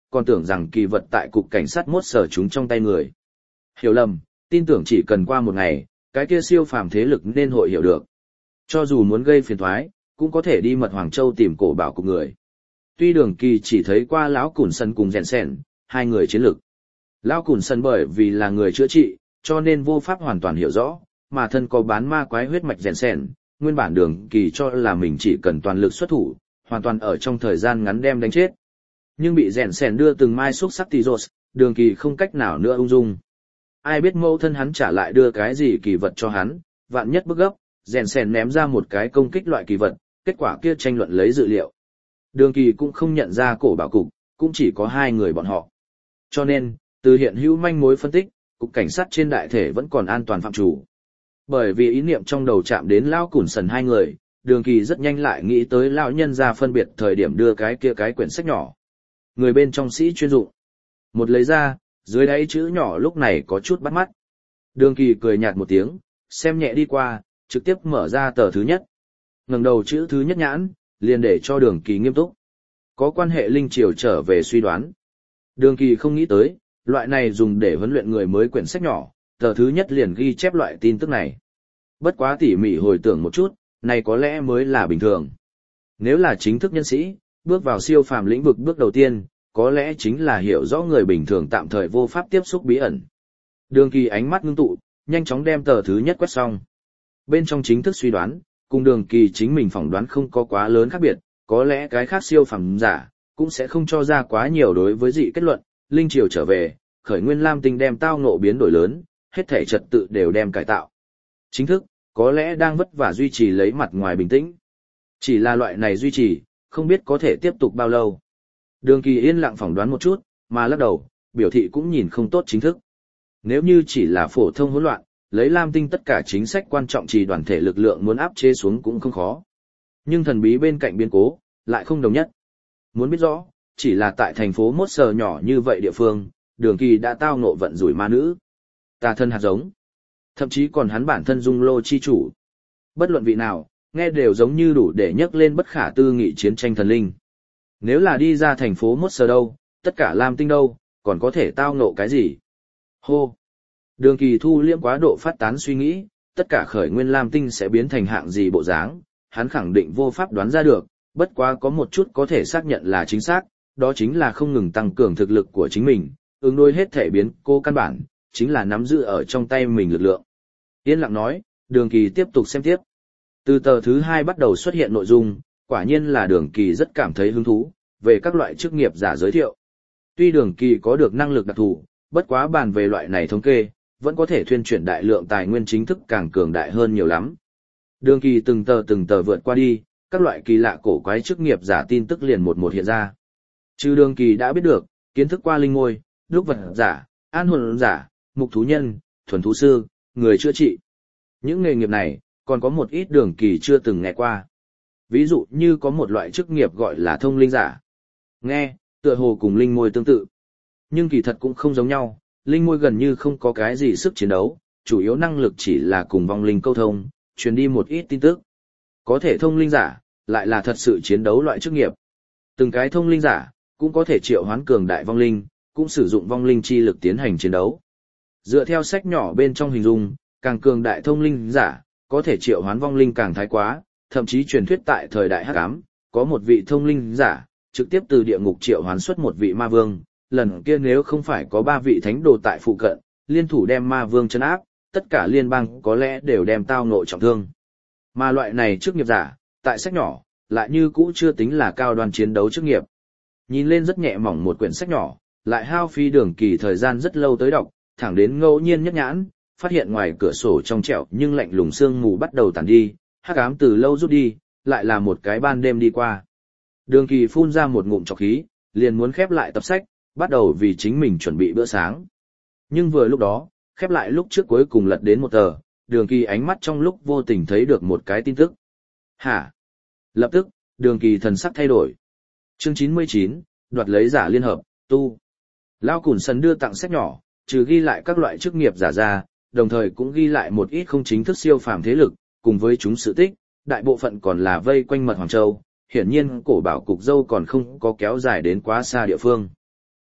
còn tưởng rằng kỳ vật tại cục cảnh sát mốt sở chúng trong tay người. Hiểu lầm, tin tưởng chỉ cần qua một ngày, cái kia siêu phàm thế lực nên hội hiểu được. Cho dù muốn gây phiền toái, cũng có thể đi mật Hoàng Châu tìm cổ bảo của người. Tuy Đường Kỳ chỉ thấy qua lão Cùn Sân cùng Rèn Sèn, hai người chiến lực. Lão Cùn Sân bởi vì là người chữa trị, cho nên vô pháp hoàn toàn hiểu rõ, mà thân có bán ma quái huyết mạch Rèn Sèn, nguyên bản Đường Kỳ cho là mình chỉ cần toàn lực xuất thủ, hoàn toàn ở trong thời gian ngắn đem đánh chết. Nhưng bị Rèn Sèn đưa từng mai xúc sắc tỷ rột, Đường Kỳ không cách nào nữa ung dung. Ai biết mẫu thân hắn trả lại đưa cái gì kỳ vật cho hắn, vạn nhất bức gấp, Rèn Sèn ném ra một cái công kích loại kỳ vật, kết quả kia tranh luận lấy dự liệu. Đường Kỳ cũng không nhận ra cổ bảo cục, cũng chỉ có hai người bọn họ. Cho nên, từ hiện hữu manh mối phân tích, cục cảnh sát trên đại thể vẫn còn an toàn phạm chủ. Bởi vì ý niệm trong đầu chạm đến lão Cùn Sần hai người, Đường Kỳ rất nhanh lại nghĩ tới lão nhân ra phân biệt thời điểm đưa cái kia cái quyển sách nhỏ. Người bên trong sĩ chuyên dụng. Một lấy ra, dưới đáy chữ nhỏ lúc này có chút bắt mắt. Đường Kỳ cười nhạt một tiếng, xem nhẹ đi qua, trực tiếp mở ra tờ thứ nhất. Ngẩng đầu chữ thứ nhất nhãn, liền để cho Đường Kỳ nghiêm túc. Có quan hệ linh triều trở về suy đoán. Đường Kỳ không nghĩ tới, loại này dùng để huấn luyện người mới quyển sách nhỏ, tờ thứ nhất liền ghi chép loại tin tức này. Bất quá tỉ mỉ hồi tưởng một chút, này có lẽ mới là bình thường. Nếu là chính thức nhân sĩ, bước vào siêu phàm lĩnh vực bước đầu tiên, có lẽ chính là hiểu rõ người bình thường tạm thời vô pháp tiếp xúc bí ẩn. Đường Kỳ ánh mắt ngưng tụ, nhanh chóng đem tờ thứ nhất quét xong. Bên trong chính thức suy đoán, cùng Đường Kỳ chính mình phỏng đoán không có quá lớn khác biệt, có lẽ cái khác siêu phàm giả cũng sẽ không cho ra quá nhiều đối với dị kết luận, linh triều trở về, khởi nguyên lam tinh đem tao ngộ biến đổi lớn, hết thảy trật tự đều đem cải tạo. Chính thức, có lẽ đang vất vả duy trì lấy mặt ngoài bình tĩnh. Chỉ là loại này duy trì, không biết có thể tiếp tục bao lâu. Đường Kỳ yên lặng phỏng đoán một chút, mà lắc đầu, biểu thị cũng nhìn không tốt chính thức. Nếu như chỉ là phổ thông hỗn loạn, lấy Lam Tinh tất cả chính sách quan trọng trì đoàn thể lực lượng muốn áp chế xuống cũng không khó. Nhưng thần bí bên cạnh biến cố, lại không đồng nhất. Muốn biết rõ, chỉ là tại thành phố mốt sờ nhỏ như vậy địa phương, Đường Kỳ đã tao ngộ vận rủi ma nữ. Tà thân hạt giống. Thậm chí còn hắn bản thân dung lô chi chủ. Bất luận vị nào, nghe đều giống như đủ để nhắc lên bất khả tư nghị chiến tranh thần linh. Nếu là đi ra thành phố mốt sờ đâu, tất cả Lam Tinh đâu, còn có thể tao ngộ cái gì? Hô! Đường Kỳ thu liễm quá độ phát tán suy nghĩ, tất cả khởi nguyên Lam Tinh sẽ biến thành hạng gì bộ dáng, hắn khẳng định vô pháp đoán ra được, bất quá có một chút có thể xác nhận là chính xác, đó chính là không ngừng tăng cường thực lực của chính mình, ứng đối hết thể biến cô căn bản, chính là nắm giữ ở trong tay mình lực lượng. Yên lặng nói, Đường Kỳ tiếp tục xem tiếp. Từ tờ thứ hai bắt đầu xuất hiện nội dung, quả nhiên là Đường Kỳ rất cảm thấy hứng thú, về các loại chức nghiệp giả giới thiệu. Tuy Đường Kỳ có được năng lực đặc thù, bất quá bàn về loại này thống kê, vẫn có thể thuyên chuyển đại lượng tài nguyên chính thức càng cường đại hơn nhiều lắm. Đường Kỳ từng tờ từng tờ vượt qua đi, các loại kỳ lạ cổ quái chức nghiệp giả tin tức liền một một hiện ra. Trừ Đường Kỳ đã biết được, kiến thức qua linh ngôi, đúc vật giả, an hồn giả, mục thú nhân, thuần thú sư, người chữa trị. Những nghề nghiệp này, còn có một ít Đường Kỳ chưa từng nghe qua. Ví dụ như có một loại chức nghiệp gọi là thông linh giả. Nghe, tựa hồ cùng linh ngôi tương tự. Nhưng kỳ thật cũng không giống nhau, linh ngôi gần như không có cái gì sức chiến đấu, chủ yếu năng lực chỉ là cùng vong linh câu thông, truyền đi một ít tin tức. Có thể thông linh giả, lại là thật sự chiến đấu loại chức nghiệp. Từng cái thông linh giả, cũng có thể triệu hoán cường đại vong linh, cũng sử dụng vong linh chi lực tiến hành chiến đấu. Dựa theo sách nhỏ bên trong hình dung, càng cường đại thông linh giả, có thể triệu hoán vong linh càng thái quá, thậm chí truyền thuyết tại thời đại hắc ám, có một vị thông linh giả, trực tiếp từ địa ngục triệu hoán xuất một vị ma vương, lần kia nếu không phải có ba vị thánh đồ tại phụ cận, liên thủ đem ma vương trấn áp, tất cả liên bang có lẽ đều đem tao ngộ trọng thương. Mà loại này chức nghiệp giả, tại sách nhỏ, lại như cũ chưa tính là cao đoan chiến đấu chức nghiệp. Nhìn lên rất nhẹ mỏng một quyển sách nhỏ, lại hao phí Đường Kỳ thời gian rất lâu tới đọc, thẳng đến ngẫu nhiên nhất nhãn, phát hiện ngoài cửa sổ trong trẻo nhưng lạnh lùng sương mù bắt đầu tàn đi, hắc ám từ lâu rút đi, lại là một cái ban đêm đi qua. Đường Kỳ phun ra một ngụm trọc khí, liền muốn khép lại tập sách, bắt đầu vì chính mình chuẩn bị bữa sáng. Nhưng vừa lúc đó, khép lại lúc trước cuối cùng lật đến một tờ, Đường Kỳ ánh mắt trong lúc vô tình thấy được một cái tin tức. Hả? Lập tức, Đường Kỳ thần sắc thay đổi. Chương chín mươi chín, đoạt lấy giả liên hợp, tu. Lao Cùn Sần đưa tặng sách nhỏ, trừ ghi lại các loại chức nghiệp giả ra, đồng thời cũng ghi lại một ít không chính thức siêu phàm thế lực, cùng với chúng sự tích, đại bộ phận còn là vây quanh mật Hoàng Châu, hiển nhiên cổ bảo cục dâu còn không có kéo dài đến quá xa địa phương.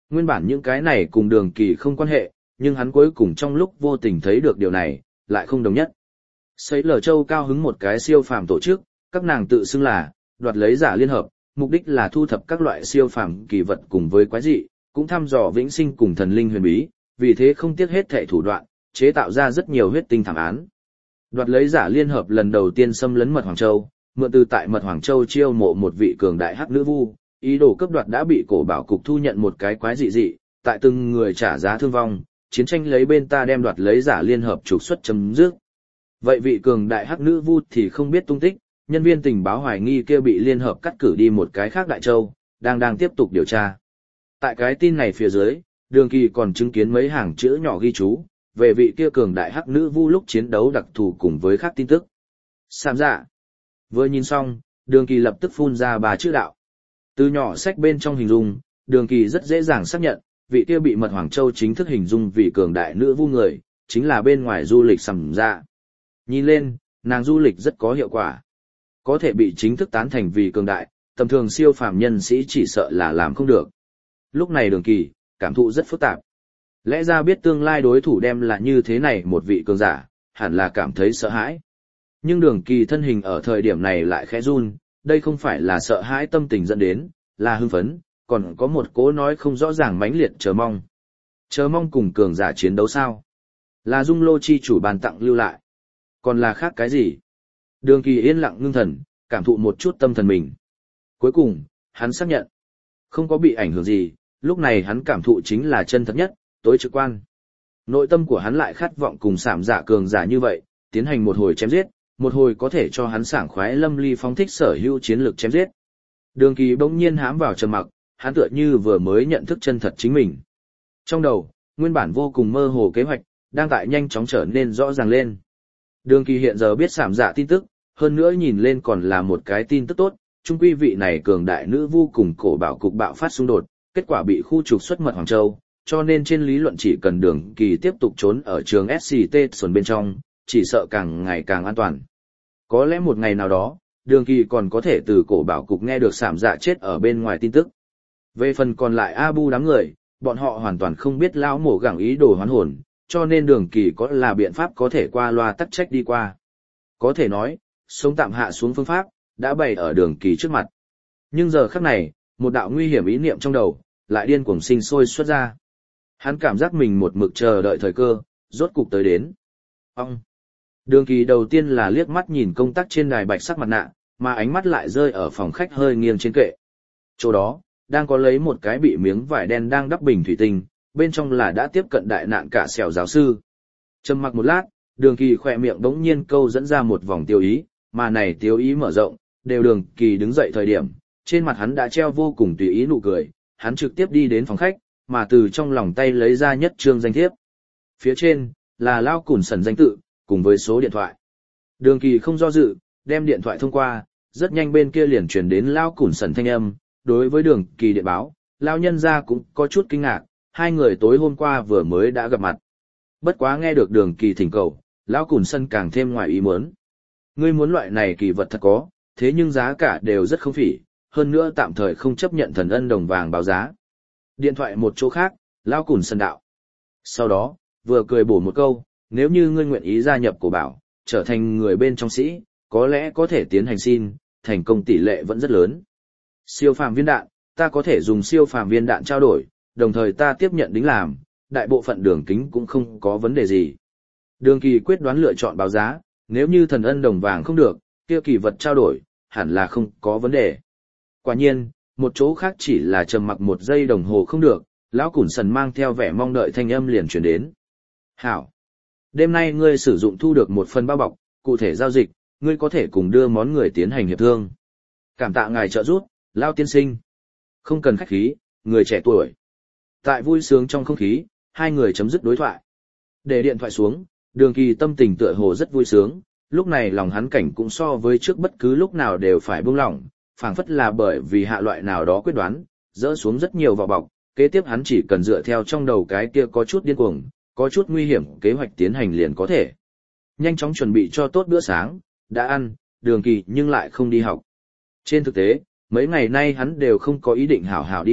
Nguyên bản những cái này cùng Đường Kỳ không quan hệ, nhưng hắn cuối cùng trong lúc vô tình thấy được điều này, lại không đồng nhất. Sấy Lở Châu cao hứng một cái siêu phàm tổ chức, các nàng tự xưng là đoạt lấy giả liên hợp, mục đích là thu thập các loại siêu phàm kỳ vật cùng với quái dị, cũng thăm dò vĩnh sinh cùng thần linh huyền bí, vì thế không tiếc hết thảy thủ đoạn, chế tạo ra rất nhiều huyết tinh thảm án. Đoạt lấy giả liên hợp lần đầu tiên xâm lấn Mật Hoàng Châu, mượn từ tại Mật Hoàng Châu chiêu mộ một vị cường đại hắc nữ vu, ý đồ cướp đoạt đã bị cổ bảo cục thu nhận một cái quái dị dị, tại từng người trả giá thương vong, chiến tranh lấy bên ta đem đoạt lấy giả liên hợp trục xuất chấm dứt. Vậy vị cường đại hắc nữ vu thì không biết tung tích, nhân viên tình báo hoài nghi kia bị liên hợp cắt cử đi một cái khác đại châu, đang đang tiếp tục điều tra. Tại cái tin này phía dưới, Đường Kỳ còn chứng kiến mấy hàng chữ nhỏ ghi chú, về vị kia cường đại hắc nữ vu lúc chiến đấu đặc thù cùng với khác tin tức. Sạm dạ. Vừa nhìn xong, Đường Kỳ lập tức phun ra ba chữ đạo. Từ nhỏ sách bên trong hình dung, Đường Kỳ rất dễ dàng xác nhận, vị kia bị Mật Hoàng Châu chính thức hình dung vì cường đại nữ vu người, chính là bên ngoài du lịch Sạm dạ. Nhìn lên, nàng du lịch rất có hiệu quả. Có thể bị chính thức tán thành vì cường đại, tầm thường siêu phàm nhân sĩ chỉ sợ là làm không được. Lúc này Đường Kỳ, cảm thụ rất phức tạp. Lẽ ra biết tương lai đối thủ đem là như thế này một vị cường giả, hẳn là cảm thấy sợ hãi. Nhưng Đường Kỳ thân hình ở thời điểm này lại khẽ run, đây không phải là sợ hãi tâm tình dẫn đến, là hưng phấn, còn có một cố nói không rõ ràng mãnh liệt chờ mong. Chờ mong cùng cường giả chiến đấu sao? Là Dung Lô chi chủ bàn tặng lưu lại. Còn là khác cái gì? Đường Kỳ yên lặng ngưng thần, cảm thụ một chút tâm thần mình. Cuối cùng, hắn xác nhận. Không có bị ảnh hưởng gì, lúc này hắn cảm thụ chính là chân thật nhất, tối trực quan. Nội tâm của hắn lại khát vọng cùng Sạm dạ cường giả như vậy, tiến hành một hồi chém giết, một hồi có thể cho hắn sảng khoái lâm ly phóng thích sở hữu chiến lược chém giết. Đường Kỳ bỗng nhiên hãm vào trầm mặc, hắn tựa như vừa mới nhận thức chân thật chính mình. Trong đầu, nguyên bản vô cùng mơ hồ kế hoạch, đang tại nhanh chóng trở nên rõ ràng lên. Đường Kỳ hiện giờ biết Sạm dạ tin tức, hơn nữa nhìn lên còn là một cái tin tức tốt, trung quy vị này cường đại nữ vu cùng cổ bảo cục bạo phát xung đột, kết quả bị khu trục xuất Mật Hoàng Châu, cho nên trên lý luận chỉ cần Đường Kỳ tiếp tục trốn ở trường ét xê tê xuân bên trong, chỉ sợ càng ngày càng an toàn. Có lẽ một ngày nào đó, Đường Kỳ còn có thể từ cổ bảo cục nghe được Sạm dạ chết ở bên ngoài tin tức. Về phần còn lại Abu đám người, bọn họ hoàn toàn không biết lão mổ gẳng ý đồ hoán hồn, cho nên Đường Kỳ có là biện pháp có thể qua loa tắc trách đi qua. Có thể nói, sống tạm hạ xuống phương pháp, đã bày ở Đường Kỳ trước mặt. Nhưng giờ khắc này, một đạo nguy hiểm ý niệm trong đầu, lại điên cuồng sinh sôi xuất ra. Hắn cảm giác mình một mực chờ đợi thời cơ, rốt cục tới đến. Ông! Đường Kỳ đầu tiên là liếc mắt nhìn công tắc trên đài bạch sắc mặt nạ, mà ánh mắt lại rơi ở phòng khách hơi nghiêng trên kệ. Chỗ đó, đang có lấy một cái bị miếng vải đen đang đắp bình thủy tinh, bên trong là đã tiếp cận đại nạn cả xẻo giáo sư. Trầm mặc một lát, Đường Kỳ khỏe miệng bỗng nhiên câu dẫn ra một vòng tiêu ý, mà này tiêu ý mở rộng, đều Đường Kỳ đứng dậy thời điểm, trên mặt hắn đã treo vô cùng tùy ý nụ cười, hắn trực tiếp đi đến phòng khách, mà từ trong lòng tay lấy ra nhất trương danh thiếp. Phía trên, là Lao Cùn Sần danh tự, cùng với số điện thoại. Đường Kỳ không do dự, đem điện thoại thông qua, rất nhanh bên kia liền truyền đến Lao Cùn Sần thanh âm, đối với Đường Kỳ điện báo, Lao nhân ra cũng có chút kinh ngạc, hai người tối hôm qua vừa mới đã gặp mặt. Bất quá nghe được Đường Kỳ thỉnh cầu, Lao Cùn Sần càng thêm ngoài ý muốn. Ngươi muốn loại này kỳ vật thật có, thế nhưng giá cả đều rất không phỉ, hơn nữa tạm thời không chấp nhận thần ân đồng vàng báo giá. Điện thoại một chỗ khác, Lao Cùn Sần đạo. Sau đó, vừa cười bổ một câu, nếu như ngươi nguyện ý gia nhập cổ bảo, trở thành người bên trong sĩ, có lẽ có thể tiến hành xin, thành công tỷ lệ vẫn rất lớn. Siêu phàm viên đạn, ta có thể dùng siêu phàm viên đạn trao đổi, đồng thời ta tiếp nhận đính làm, đại bộ phận đường kính cũng không có vấn đề gì. Đường Kỳ quyết đoán lựa chọn báo giá, nếu như thần ân đồng vàng không được, kia kỳ vật trao đổi, hẳn là không có vấn đề. Quả nhiên, một chỗ khác chỉ là trầm mặc một giây đồng hồ không được, Lão Cùn Sần mang theo vẻ mong đợi thanh âm liền truyền đến. Hảo! Đêm nay ngươi sử dụng thu được một phần bao bọc, cụ thể giao dịch, ngươi có thể cùng đưa món người tiến hành hiệp thương. Cảm tạ ngài trợ giúp, Lao tiên sinh. Không cần khách khí, người trẻ tuổi. Tại vui sướng trong không khí, hai người chấm dứt đối thoại. Để điện thoại xuống, Đường Kỳ tâm tình tựa hồ rất vui sướng, lúc này lòng hắn cảnh cũng so với trước bất cứ lúc nào đều phải buông lỏng, phảng phất là bởi vì hạ loại nào đó quyết đoán, dỡ xuống rất nhiều vỏ bọc, kế tiếp hắn chỉ cần dựa theo trong đầu cái kia có chút điên cuồng, có chút nguy hiểm kế hoạch tiến hành liền có thể. Nhanh chóng chuẩn bị cho tốt bữa sáng, đã ăn, Đường Kỳ nhưng lại không đi học. Trên thực tế, mấy ngày nay hắn đều không có ý định hảo hảo đi học,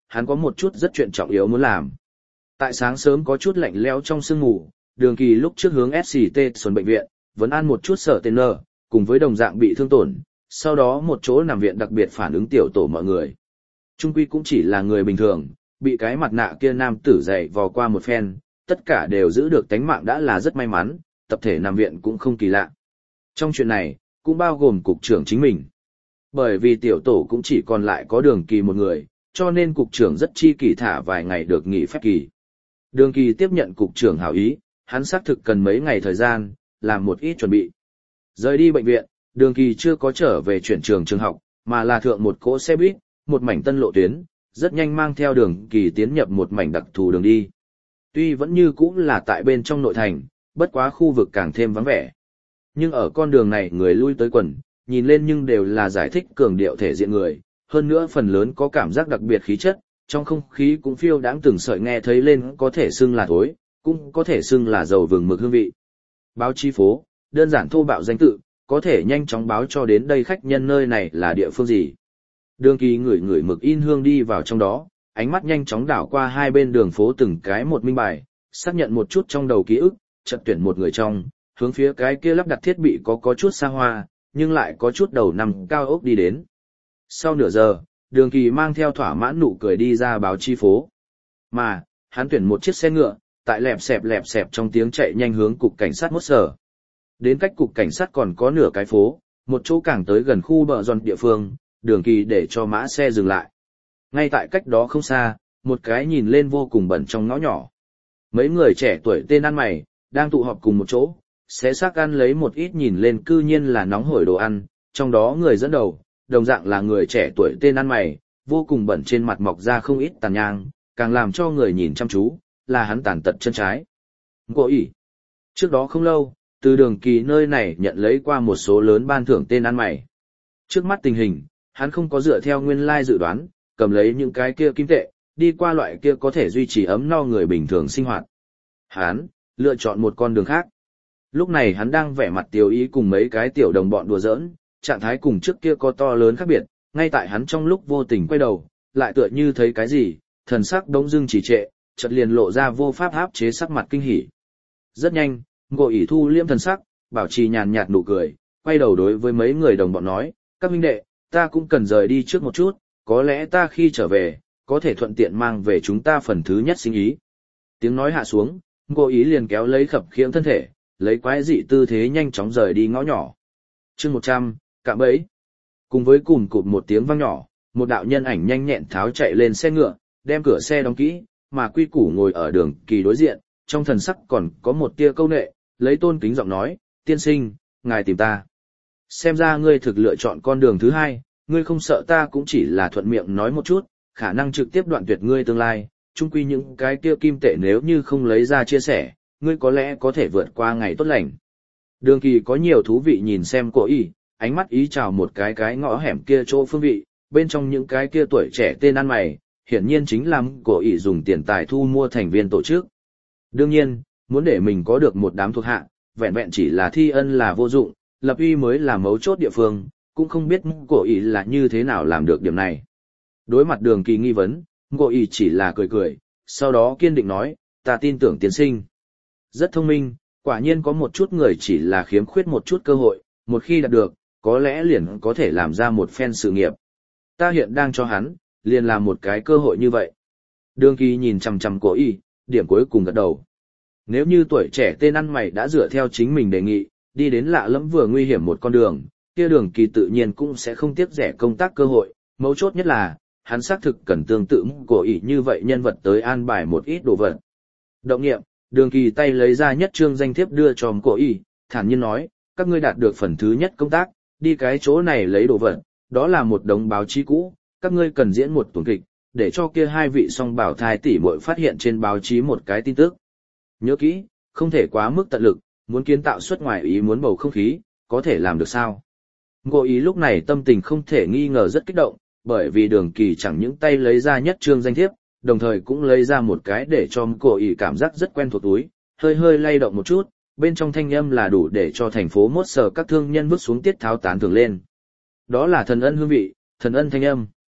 hắn có một chút rất chuyện trọng yếu muốn làm. Tại sáng sớm có chút lạnh lẽo trong sương mù, Đường Kỳ lúc trước hướng ét xê tê Xuân bệnh viện, vẫn ăn một chút sở tên nơ, cùng với đồng dạng bị thương tổn, sau đó một chỗ nằm viện đặc biệt phản ứng tiểu tổ mọi người. Trung quy cũng chỉ là người bình thường, bị cái mặt nạ kia nam tử dày vò qua một phen, tất cả đều giữ được tánh mạng đã là rất may mắn, tập thể nằm viện cũng không kỳ lạ. Trong chuyện này, cũng bao gồm cục trưởng chính mình. Bởi vì tiểu tổ cũng chỉ còn lại có Đường Kỳ một người, cho nên cục trưởng rất chi kỷ thả vài ngày được nghỉ phép kỳ. Đường Kỳ tiếp nhận cục trưởng hảo ý, hắn xác thực cần mấy ngày thời gian, làm một ít chuẩn bị. Rời đi bệnh viện, Đường Kỳ chưa có trở về chuyển trường trường học, mà là thượng một cỗ xe buýt, một mảnh tân lộ tuyến, rất nhanh mang theo Đường Kỳ tiến nhập một mảnh đặc thù đường đi. Tuy vẫn như cũ là tại bên trong nội thành, bất quá khu vực càng thêm vắng vẻ. Nhưng ở con đường này người lui tới quần, nhìn lên nhưng đều là giải thích cường điệu thể diện người, hơn nữa phần lớn có cảm giác đặc biệt khí chất, trong không khí cũng phiêu đãng từng sợi nghe thấy lên có thể xưng là thối, cũng có thể xưng là dầu vừng mực hương vị. Báo chí phố, đơn giản thô bạo danh tự, có thể nhanh chóng báo cho đến đây khách nhân nơi này là địa phương gì. Đường Kỳ ngửi ngửi mực in hương đi vào trong đó, ánh mắt nhanh chóng đảo qua hai bên đường phố từng cái một minh bài, xác nhận một chút trong đầu ký ức, chợt tuyển một người trong, hướng phía cái kia lắp đặt thiết bị có có chút xa hoa, nhưng lại có chút đầu nằm cao ốc đi đến. Sau nửa giờ, Đường Kỳ mang theo thỏa mãn nụ cười đi ra báo chi phố. Mà, hắn tuyển một chiếc xe ngựa, tại lẹp xẹp lẹp xẹp trong tiếng chạy nhanh hướng cục cảnh sát mốt sở. Đến cách cục cảnh sát còn có nửa cái phố, một chỗ càng tới gần khu bờ giòn địa phương, Đường Kỳ để cho mã xe dừng lại. Ngay tại cách đó không xa, một cái nhìn lên vô cùng bẩn trong ngõ nhỏ. Mấy người trẻ tuổi tên ăn mày, đang tụ họp cùng một chỗ, xé xác ăn lấy một ít nhìn lên cư nhiên là nóng hổi đồ ăn, trong đó người dẫn đầu, đồng dạng là người trẻ tuổi tên ăn mày, vô cùng bẩn trên mặt mọc ra không ít tàn nhang, càng làm cho người nhìn chăm chú, là hắn tàn tật chân trái. Ngộ ỉ. Trước đó không lâu, từ Đường Kỳ nơi này nhận lấy qua một số lớn ban thưởng tên ăn mày. Trước mắt tình hình, hắn không có dựa theo nguyên lai dự đoán, cầm lấy những cái kia kim tệ, đi qua loại kia có thể duy trì ấm no người bình thường sinh hoạt. Hắn, lựa chọn một con đường khác. Lúc này hắn đang vẻ mặt tiêu ý cùng mấy cái tiểu đồng bọn đùa giỡn, trạng thái cùng trước kia có to lớn khác biệt, ngay tại hắn trong lúc vô tình quay đầu, lại tựa như thấy cái gì, thần sắc đống dưng trì trệ, chợt liền lộ ra vô pháp áp chế sắc mặt kinh hỉ. Rất nhanh, Ngộ ỉ thu liêm thần sắc, bảo trì nhàn nhạt nụ cười, quay đầu đối với mấy người đồng bọn nói, các huynh đệ, ta cũng cần rời đi trước một chút, có lẽ ta khi trở về, có thể thuận tiện mang về chúng ta phần thứ nhất sinh ý. Tiếng nói hạ xuống, Ngộ ỉ liền kéo lấy khập khiễng thân thể, lấy quái dị tư thế nhanh chóng rời đi ngõ nhỏ. Chương một trăm, cạm bẫy. Cùng với cùm cụm một tiếng vang nhỏ, một đạo nhân ảnh nhanh nhẹn tháo chạy lên xe ngựa, đem cửa xe đóng kỹ, mà Quy Củ ngồi ở Đường Kỳ đối diện, trong thần sắc còn có một tia câu nệ, lấy tôn kính giọng nói, tiên sinh, ngài tìm ta. Xem ra ngươi thực lựa chọn con đường thứ hai, ngươi không sợ ta cũng chỉ là thuận miệng nói một chút, khả năng trực tiếp đoạn tuyệt ngươi tương lai, chung quy những cái kia kim tệ nếu như không lấy ra chia sẻ, ngươi có lẽ có thể vượt qua ngày tốt lành. Đường Kỳ có nhiều thú vị nhìn xem cô y, ánh mắt ý chào một cái cái ngõ hẻm kia chỗ phương vị, bên trong những cái kia tuổi trẻ tên ăn mày, hiển nhiên chính là cô y dùng tiền tài thu mua thành viên tổ chức. Đương nhiên, muốn để mình có được một đám thuộc hạ, vẹn vẹn chỉ là thi ân là vô dụng, lập uy mới là mấu chốt địa phương, cũng không biết cô y là như thế nào làm được điểm này. Đối mặt Đường Kỳ nghi vấn, cô y chỉ là cười cười, sau đó kiên định nói, ta tin tưởng tiến sinh. Rất thông minh, quả nhiên có một chút người chỉ là khiếm khuyết một chút cơ hội, một khi đạt được, có lẽ liền có thể làm ra một phen sự nghiệp. Ta hiện đang cho hắn, liền làm một cái cơ hội như vậy. Đường Kỳ nhìn chằm chằm cô y, điểm cuối cùng gật đầu. Nếu như tuổi trẻ tên ăn mày đã dựa theo chính mình đề nghị, đi đến lạ lẫm vừa nguy hiểm một con đường, kia Đường Kỳ tự nhiên cũng sẽ không tiếc rẻ công tác cơ hội, mấu chốt nhất là, hắn xác thực cần tương tự cô y như vậy nhân vật tới an bài một ít đồ vật. Động nghiệm, Đường Kỳ tay lấy ra nhất trương danh thiếp đưa cho cô y, thản nhiên nói, các ngươi đạt được phần thứ nhất công tác, đi cái chỗ này lấy đồ vật, đó là một đống báo chí cũ, các ngươi cần diễn một tuần kịch, để cho kia hai vị song bảo thai tỷ muội phát hiện trên báo chí một cái tin tức. Nhớ kỹ, không thể quá mức tận lực, muốn kiến tạo xuất ngoài ý muốn bầu không khí, có thể làm được sao? Cô ý lúc này tâm tình không thể nghi ngờ rất kích động, bởi vì Đường Kỳ chẳng những tay lấy ra nhất trương danh thiếp, đồng thời cũng lấy ra một cái để cho cô ý cảm giác rất quen thuộc túi, hơi hơi lay động một chút, bên trong thanh âm là đủ để cho thành phố mốt sở các thương nhân bước xuống tiết tháo tán thưởng lên. Đó là thần ân hương vị, thần ân thanh âm.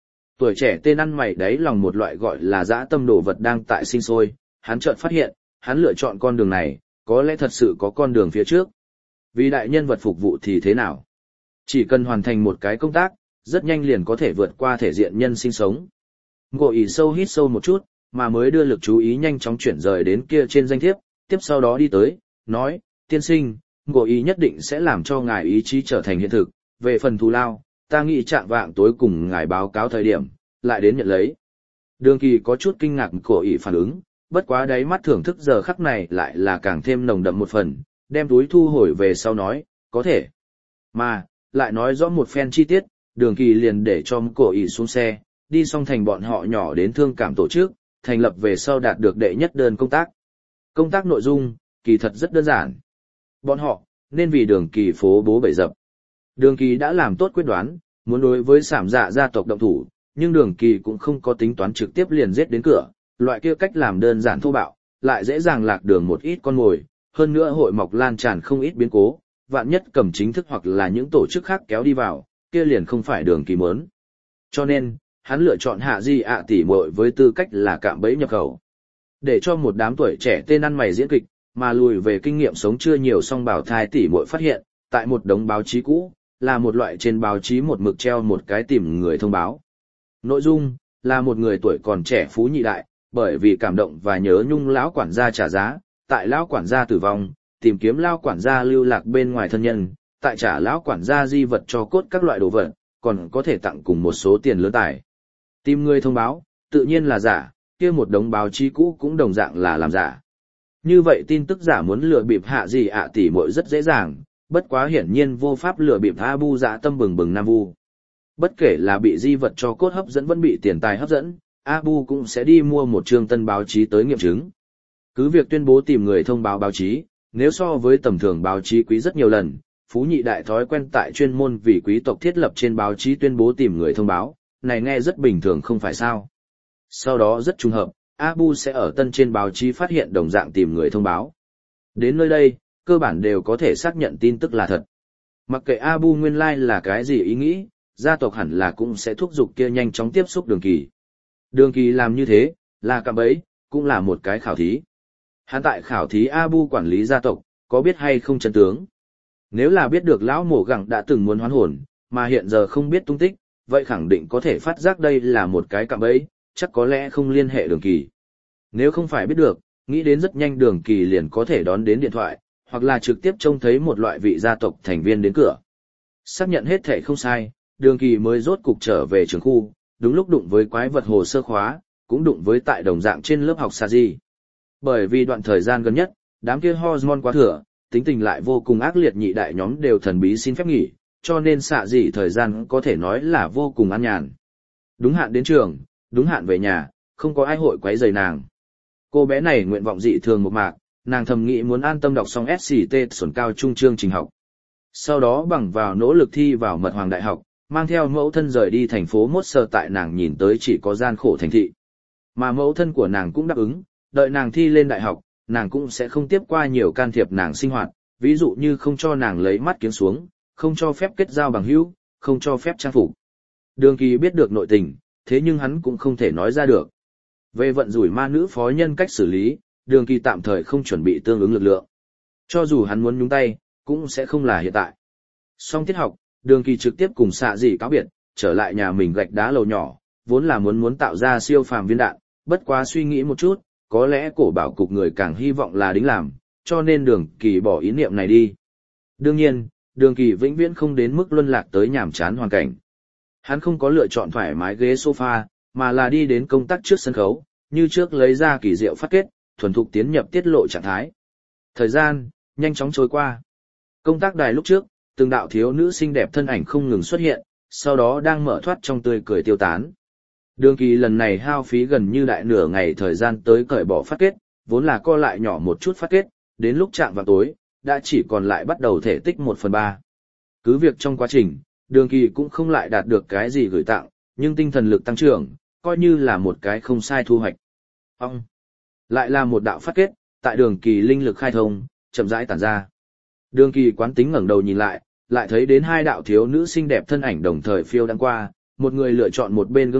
Tuổi trẻ tên ăn mày đấy lòng một loại gọi là dã tâm đồ vật đang tại sinh sôi, hắn chợt phát hiện, hắn lựa chọn con đường này, có lẽ thật sự có con đường phía trước. Vì đại nhân vật phục vụ thì thế nào? Chỉ cần hoàn thành một cái công tác, rất nhanh liền có thể vượt qua thể diện nhân sinh sống. Ngộ ý sâu hít sâu một chút, mà mới đưa lực chú ý nhanh chóng chuyển rời đến kia trên danh thiếp, tiếp sau đó đi tới, nói, tiên sinh, ngộ ý nhất định sẽ làm cho ngài ý chí trở thành hiện thực, về phần thù lao, ta nghĩ trạng vạng tối cùng ngài báo cáo thời điểm, lại đến nhận lấy. Đường Kỳ có chút kinh ngạc cổ ý phản ứng, bất quá đáy mắt thưởng thức giờ khắc này lại là càng thêm nồng đậm một phần, đem túi thu hồi về sau nói, có thể. Mà, lại nói rõ một phen chi tiết, Đường Kỳ liền để cho cổ ý xuống xe, đi xong thành bọn họ nhỏ đến thương cảm tổ chức, thành lập về sau đạt được đệ nhất đơn công tác. Công tác nội dung, kỳ thật rất đơn giản. Bọn họ, nên vì Đường Kỳ phố bố bậy dập. Đường Kỳ đã làm tốt quyết đoán, muốn đối với sảm dạ gia tộc động thủ, nhưng Đường Kỳ cũng không có tính toán trực tiếp liền giết đến cửa, loại kia cách làm đơn giản thô bạo, lại dễ dàng lạc đường một ít con mồi, hơn nữa hội mọc lan tràn không ít biến cố, vạn nhất cầm chính thức hoặc là những tổ chức khác kéo đi vào, kia liền không phải Đường Kỳ muốn. Cho nên, hắn lựa chọn Hạ Di ạ tỷ muội với tư cách là cạm bẫy nhập khẩu. Để cho một đám tuổi trẻ tên ăn mày diễn kịch, mà lùi về kinh nghiệm sống chưa nhiều song bảo thai tỷ muội phát hiện, tại một đống báo chí cũ, là một loại trên báo chí một mực treo một cái tìm người thông báo. Nội dung, là một người tuổi còn trẻ phú nhị đại, bởi vì cảm động và nhớ nhung lão quản gia trả giá, tại lão quản gia tử vong, tìm kiếm lão quản gia lưu lạc bên ngoài thân nhân, tại trả lão quản gia di vật cho cốt các loại đồ vật, còn có thể tặng cùng một số tiền lớn tài. Tìm người thông báo, tự nhiên là giả, kia một đống báo chí cũ cũng đồng dạng là làm giả. Như vậy tin tức giả muốn lừa bịp Hạ Di ạ tỷ muội rất dễ dàng, bất quá hiển nhiên vô pháp lừa bịp Abu dạ tâm bừng bừng Nam Vu. Bất kể là bị di vật cho cốt hấp dẫn vẫn bị tiền tài hấp dẫn, Abu cũng sẽ đi mua một chương tân báo chí tới nghiệm chứng. Cứ việc tuyên bố tìm người thông báo báo chí, nếu so với tầm thường báo chí quý rất nhiều lần, phú nhị đại thói quen tại chuyên môn vì quý tộc thiết lập trên báo chí tuyên bố tìm người thông báo, này nghe rất bình thường không phải sao. Sau đó rất trùng hợp, Abu sẽ ở tân trên báo chí phát hiện đồng dạng tìm người thông báo. Đến nơi đây, cơ bản đều có thể xác nhận tin tức là thật. Mặc kệ Abu nguyên lai là cái gì ý nghĩ, gia tộc hẳn là cũng sẽ thúc giục kia nhanh chóng tiếp xúc Đường Kỳ. Đường Kỳ làm như thế, là cạm bẫy, cũng là một cái khảo thí. Hắn tại khảo thí Abu quản lý gia tộc, có biết hay không chân tướng. Nếu là biết được lão mổ gặng đã từng muốn hoán hồn, mà hiện giờ không biết tung tích, vậy khẳng định có thể phát giác đây là một cái cạm bẫy, chắc có lẽ không liên hệ Đường Kỳ. Nếu không phải biết được, nghĩ đến rất nhanh Đường Kỳ liền có thể đón đến điện thoại, hoặc là trực tiếp trông thấy một loại vị gia tộc thành viên đến cửa. Xác nhận hết thể không sai, Đường Kỳ mới rốt cục trở về trường khu, đúng lúc đụng với quái vật hồ sơ khóa, cũng đụng với tại đồng dạng trên lớp học Sa Di. Bởi vì đoạn thời gian gần nhất, đám kia hormone quá thừa, tính tình lại vô cùng ác liệt nhị đại nhóm đều thần bí xin phép nghỉ, cho nên Sa Di thời gian có thể nói là vô cùng an nhàn. Đúng hạn đến trường, đúng hạn về nhà, không có ai hội quấy rầy nàng. Cô bé này nguyện vọng dị thường một mạc, nàng thầm nghĩ muốn an tâm đọc xong ét xê tê xuẩn cao trung chương trình học. Sau đó bằng vào nỗ lực thi vào mật hoàng đại học, mang theo mẫu thân rời đi thành phố Mốt Sơ tại nàng nhìn tới chỉ có gian khổ thành thị. Mà mẫu thân của nàng cũng đáp ứng, đợi nàng thi lên đại học, nàng cũng sẽ không tiếp qua nhiều can thiệp nàng sinh hoạt, ví dụ như không cho nàng lấy mắt kiếng xuống, không cho phép kết giao bằng hữu, không cho phép trang phục. Đường Kỳ biết được nội tình, thế nhưng hắn cũng không thể nói ra được. Về vận rủi ma nữ phó nhân cách xử lý, Đường Kỳ tạm thời không chuẩn bị tương ứng lực lượng. Cho dù hắn muốn nhúng tay, cũng sẽ không là hiện tại. Xong tiết học, Đường Kỳ trực tiếp cùng Xạ Dị cáo biệt, trở lại nhà mình gạch đá lầu nhỏ, vốn là muốn muốn tạo ra siêu phàm viên đạn, bất quá suy nghĩ một chút, có lẽ cổ bảo cục người càng hy vọng là đính làm, cho nên Đường Kỳ bỏ ý niệm này đi. Đương nhiên, Đường Kỳ vĩnh viễn không đến mức luân lạc tới nhàm chán hoàn cảnh. Hắn không có lựa chọn thoải mái ghế sofa, mà là đi đến công tác trước sân khấu, như trước lấy ra kỳ diệu phát kết, thuần thục tiến nhập tiết lộ trạng thái. Thời gian nhanh chóng trôi qua. Công tác đài lúc trước, từng đạo thiếu nữ xinh đẹp thân ảnh không ngừng xuất hiện, sau đó đang mở thoát trong tươi cười tiêu tán. Đường Kỳ lần này hao phí gần như đại nửa ngày thời gian tới cởi bỏ phát kết, vốn là co lại nhỏ một chút phát kết, đến lúc chạm vào tối, đã chỉ còn lại bắt đầu thể tích một phần ba. Cứ việc trong quá trình, Đường Kỳ cũng không lại đạt được cái gì gửi tặng, nhưng tinh thần lực tăng trưởng, coi như là một cái không sai thu hoạch. Ông! Lại là một đạo phát kết, tại Đường Kỳ linh lực khai thông, chậm rãi tản ra. Đường Kỳ quán tính ngẩng đầu nhìn lại, lại thấy đến hai đạo thiếu nữ xinh đẹp thân ảnh đồng thời phiêu đang qua, một người lựa chọn một bên gương mặt,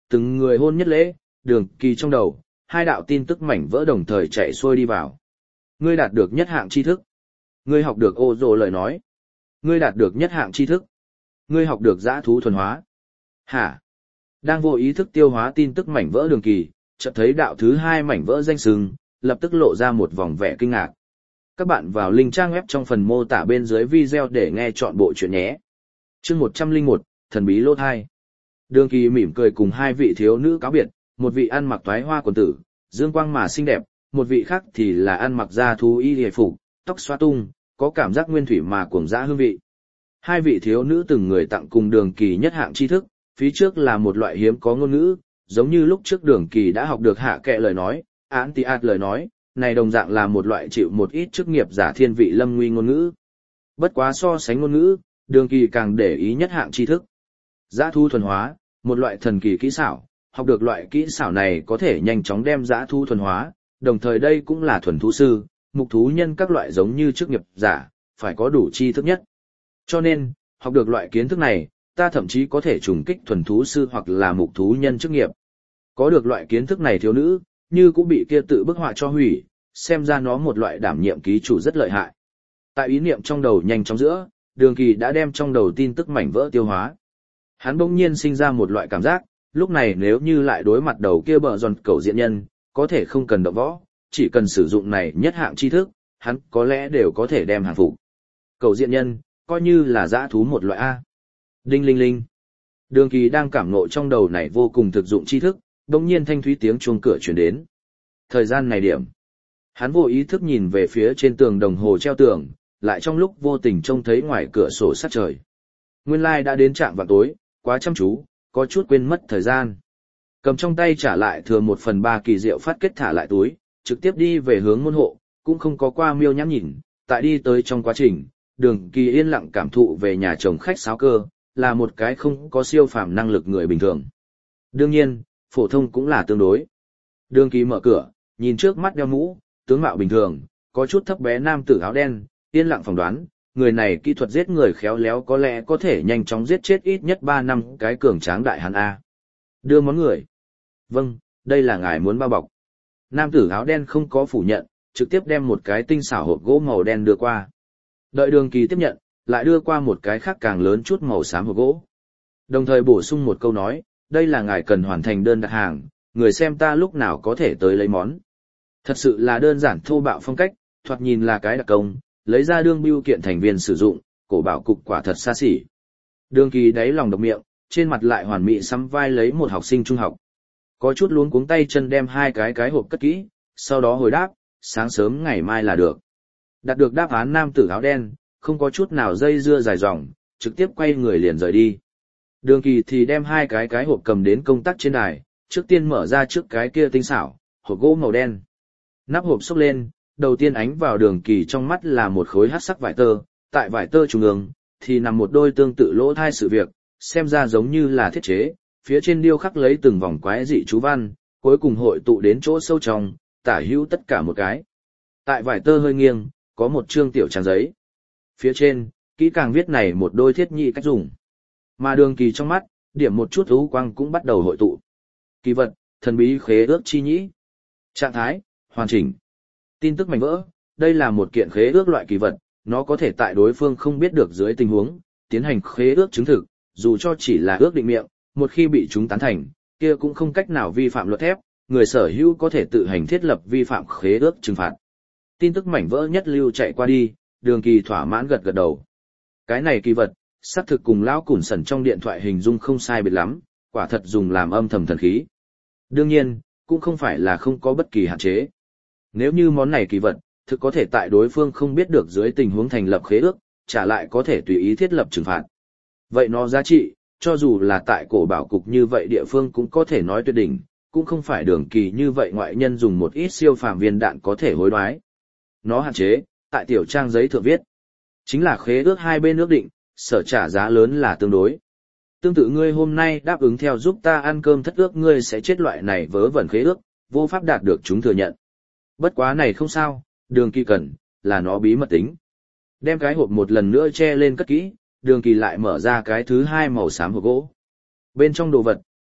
từng người hôn nhất lễ, Đường Kỳ trong đầu, hai đạo tin tức mảnh vỡ đồng thời chạy xuôi đi vào. Ngươi đạt được nhất hạng tri thức. Ngươi học được ô dồ lời nói. Ngươi đạt được nhất hạng tri thức. Ngươi học được dã thú thuần hóa. Hả? Đang vô ý thức tiêu hóa tin tức mảnh vỡ Đường Kỳ, chợt thấy đạo thứ hai mảnh vỡ danh sừng, lập tức lộ ra một vòng vẻ kinh ngạc. Các bạn vào link trang web trong phần mô tả bên dưới video để nghe chọn bộ chuyện nhé. Chương một trăm lẻ một, thần bí lô thai. Đường Kỳ mỉm cười cùng hai vị thiếu nữ cáo biệt, một vị ăn mặc toái hoa quần tử, dương quang mà xinh đẹp, một vị khác thì là ăn mặc da thú y hề phục, tóc xoa tung, có cảm giác nguyên thủy mà cuồng dã hương vị. Hai vị thiếu nữ từng người tặng cùng Đường Kỳ nhất hạng tri thức, phía trước là một loại hiếm có ngôn ngữ, giống như lúc trước Đường Kỳ đã học được hạ kệ lời nói, án tí ạt lời nói, này đồng dạng là một loại chịu một ít chức nghiệp giả thiên vị lâm nguy ngôn ngữ. Bất quá so sánh ngôn ngữ, Đường Kỳ càng để ý nhất hạng tri thức. Dã thú thuần hóa, một loại thần kỳ kỹ xảo, học được loại kỹ xảo này có thể nhanh chóng đem dã thú thuần hóa, đồng thời đây cũng là thuần thú sư, mục thú nhân các loại giống như chức nghiệp giả, phải có đủ tri thức nhất. Cho nên, học được loại kiến thức này, ta thậm chí có thể trùng kích thuần thú sư hoặc là mục thú nhân chức nghiệp. Có được loại kiến thức này thiếu nữ, như cũng bị kia tự bức họa cho hủy, xem ra nó một loại đảm nhiệm ký chủ rất lợi hại. Tại ý niệm trong đầu nhanh chóng giữa, Đường Kỳ đã đem trong đầu tin tức mảnh vỡ tiêu hóa. Hắn bỗng nhiên sinh ra một loại cảm giác, lúc này nếu như lại đối mặt đầu kia bờ giòn cầu diện nhân, có thể không cần động võ, chỉ cần sử dụng này nhất hạng tri thức, hắn có lẽ đều có thể đem hàng phục. Cầu diện nhân, coi như là dã thú một loại A. Đinh linh linh. Đường Kỳ đang cảm ngộ trong đầu này vô cùng thực dụng tri thức, bỗng nhiên thanh thúy tiếng chuông cửa truyền đến. Thời gian này điểm. Hắn vô ý thức nhìn về phía trên tường đồng hồ treo tường, lại trong lúc vô tình trông thấy ngoài cửa sổ sát trời. Nguyên lai like đã đến trạm vào tối, quá chăm chú, có chút quên mất thời gian. Cầm trong tay trả lại thừa một phần ba kỳ diệu phát kết thả lại túi, trực tiếp đi về hướng môn hộ, cũng không có qua miêu nhãn nhìn, tại đi tới trong quá trình, Đường Kỳ yên lặng cảm thụ về nhà chồng khách sáo cơ, là một cái không có siêu phàm năng lực người bình thường. Đương nhiên, phổ thông cũng là tương đối. Đường Kỳ mở cửa, nhìn trước mắt đeo mũ, tướng mạo bình thường, có chút thấp bé nam tử áo đen, yên lặng phỏng đoán, người này kỹ thuật giết người khéo léo có lẽ có thể nhanh chóng giết chết ít nhất ba năm cái cường tráng đại hán A. Đưa món người. Vâng, đây là ngài muốn bao bọc. Nam tử áo đen không có phủ nhận, trực tiếp đem một cái tinh xảo hộp gỗ màu đen đưa qua. Đợi Đường Kỳ tiếp nhận, lại đưa qua một cái khác càng lớn chút màu xám hộp gỗ. Đồng thời bổ sung một câu nói, đây là ngài cần hoàn thành đơn đặt hàng, người xem ta lúc nào có thể tới lấy món. Thật sự là đơn giản thô bạo phong cách, thoạt nhìn là cái đặc công, lấy ra đương bưu kiện thành viên sử dụng, cổ bảo cục quả thật xa xỉ. Đường Kỳ đáy lòng độc miệng, trên mặt lại hoàn mỹ sắm vai lấy một học sinh trung học. Có chút luống cuống tay chân đem hai cái cái hộp cất kỹ, sau đó hồi đáp, sáng sớm ngày mai là được. Đạt được đáp án nam tử áo đen, không có chút nào dây dưa dài dòng, trực tiếp quay người liền rời đi. Đường Kỳ thì đem hai cái cái hộp cầm đến công tắc trên đài, trước tiên mở ra trước cái kia tinh xảo, hộp gỗ màu đen. Nắp hộp xốc lên, đầu tiên ánh vào Đường Kỳ trong mắt là một khối hắc sắc vải tơ, tại vải tơ trung ương thì nằm một đôi tương tự lỗ thai sự việc, xem ra giống như là thiết chế, phía trên điêu khắc lấy từng vòng quái dị chú văn, cuối cùng hội tụ đến chỗ sâu trong, tả hữu tất cả một cái. Tại vải tơ hơi nghiêng, có một chương tiểu trang giấy. Phía trên, kỹ càng viết này một đôi thiết nhị cách dùng. Mà Đường Kỳ trong mắt, điểm một chút u quang cũng bắt đầu hội tụ. Kỳ vật, thần bí khế ước chi nhĩ. Trạng thái, hoàn chỉnh. Tin tức mảnh vỡ, đây là một kiện khế ước loại kỳ vật, nó có thể tại đối phương không biết được dưới tình huống, tiến hành khế ước chứng thực, dù cho chỉ là ước định miệng, một khi bị chúng tán thành, kia cũng không cách nào vi phạm luật thép, người sở hữu có thể tự hành thiết lập vi phạm khế ước trừng phạt. Tin tức mảnh vỡ nhất lưu chạy qua đi, Đường Kỳ thỏa mãn gật gật đầu. Cái này kỳ vật, xác thực cùng lão cùn sẩn trong điện thoại hình dung không sai biệt lắm, quả thật dùng làm âm thầm thần khí. Đương nhiên, cũng không phải là không có bất kỳ hạn chế. Nếu như món này kỳ vật, thực có thể tại đối phương không biết được dưới tình huống thành lập khế ước, trả lại có thể tùy ý thiết lập trừng phạt. Vậy nó giá trị, cho dù là tại cổ bảo cục như vậy địa phương cũng có thể nói tuyệt đỉnh, cũng không phải Đường Kỳ như vậy ngoại nhân dùng một ít siêu phàm viên đạn có thể hối đoái. Nó hạn chế, tại tiểu trang giấy thượng viết, chính là khế ước hai bên ước định, sở trả giá lớn là tương đối. Tương tự ngươi hôm nay đáp ứng theo giúp ta ăn cơm thất ước ngươi sẽ chết loại này vớ vẩn khế ước, vô pháp đạt được chúng thừa nhận. Bất quá này không sao, Đường Kỳ cần, là nó bí mật tính. Đem cái hộp một lần nữa che lên cất kỹ, Đường Kỳ lại mở ra cái thứ hai màu xám hộp gỗ. Bên trong đồ vật,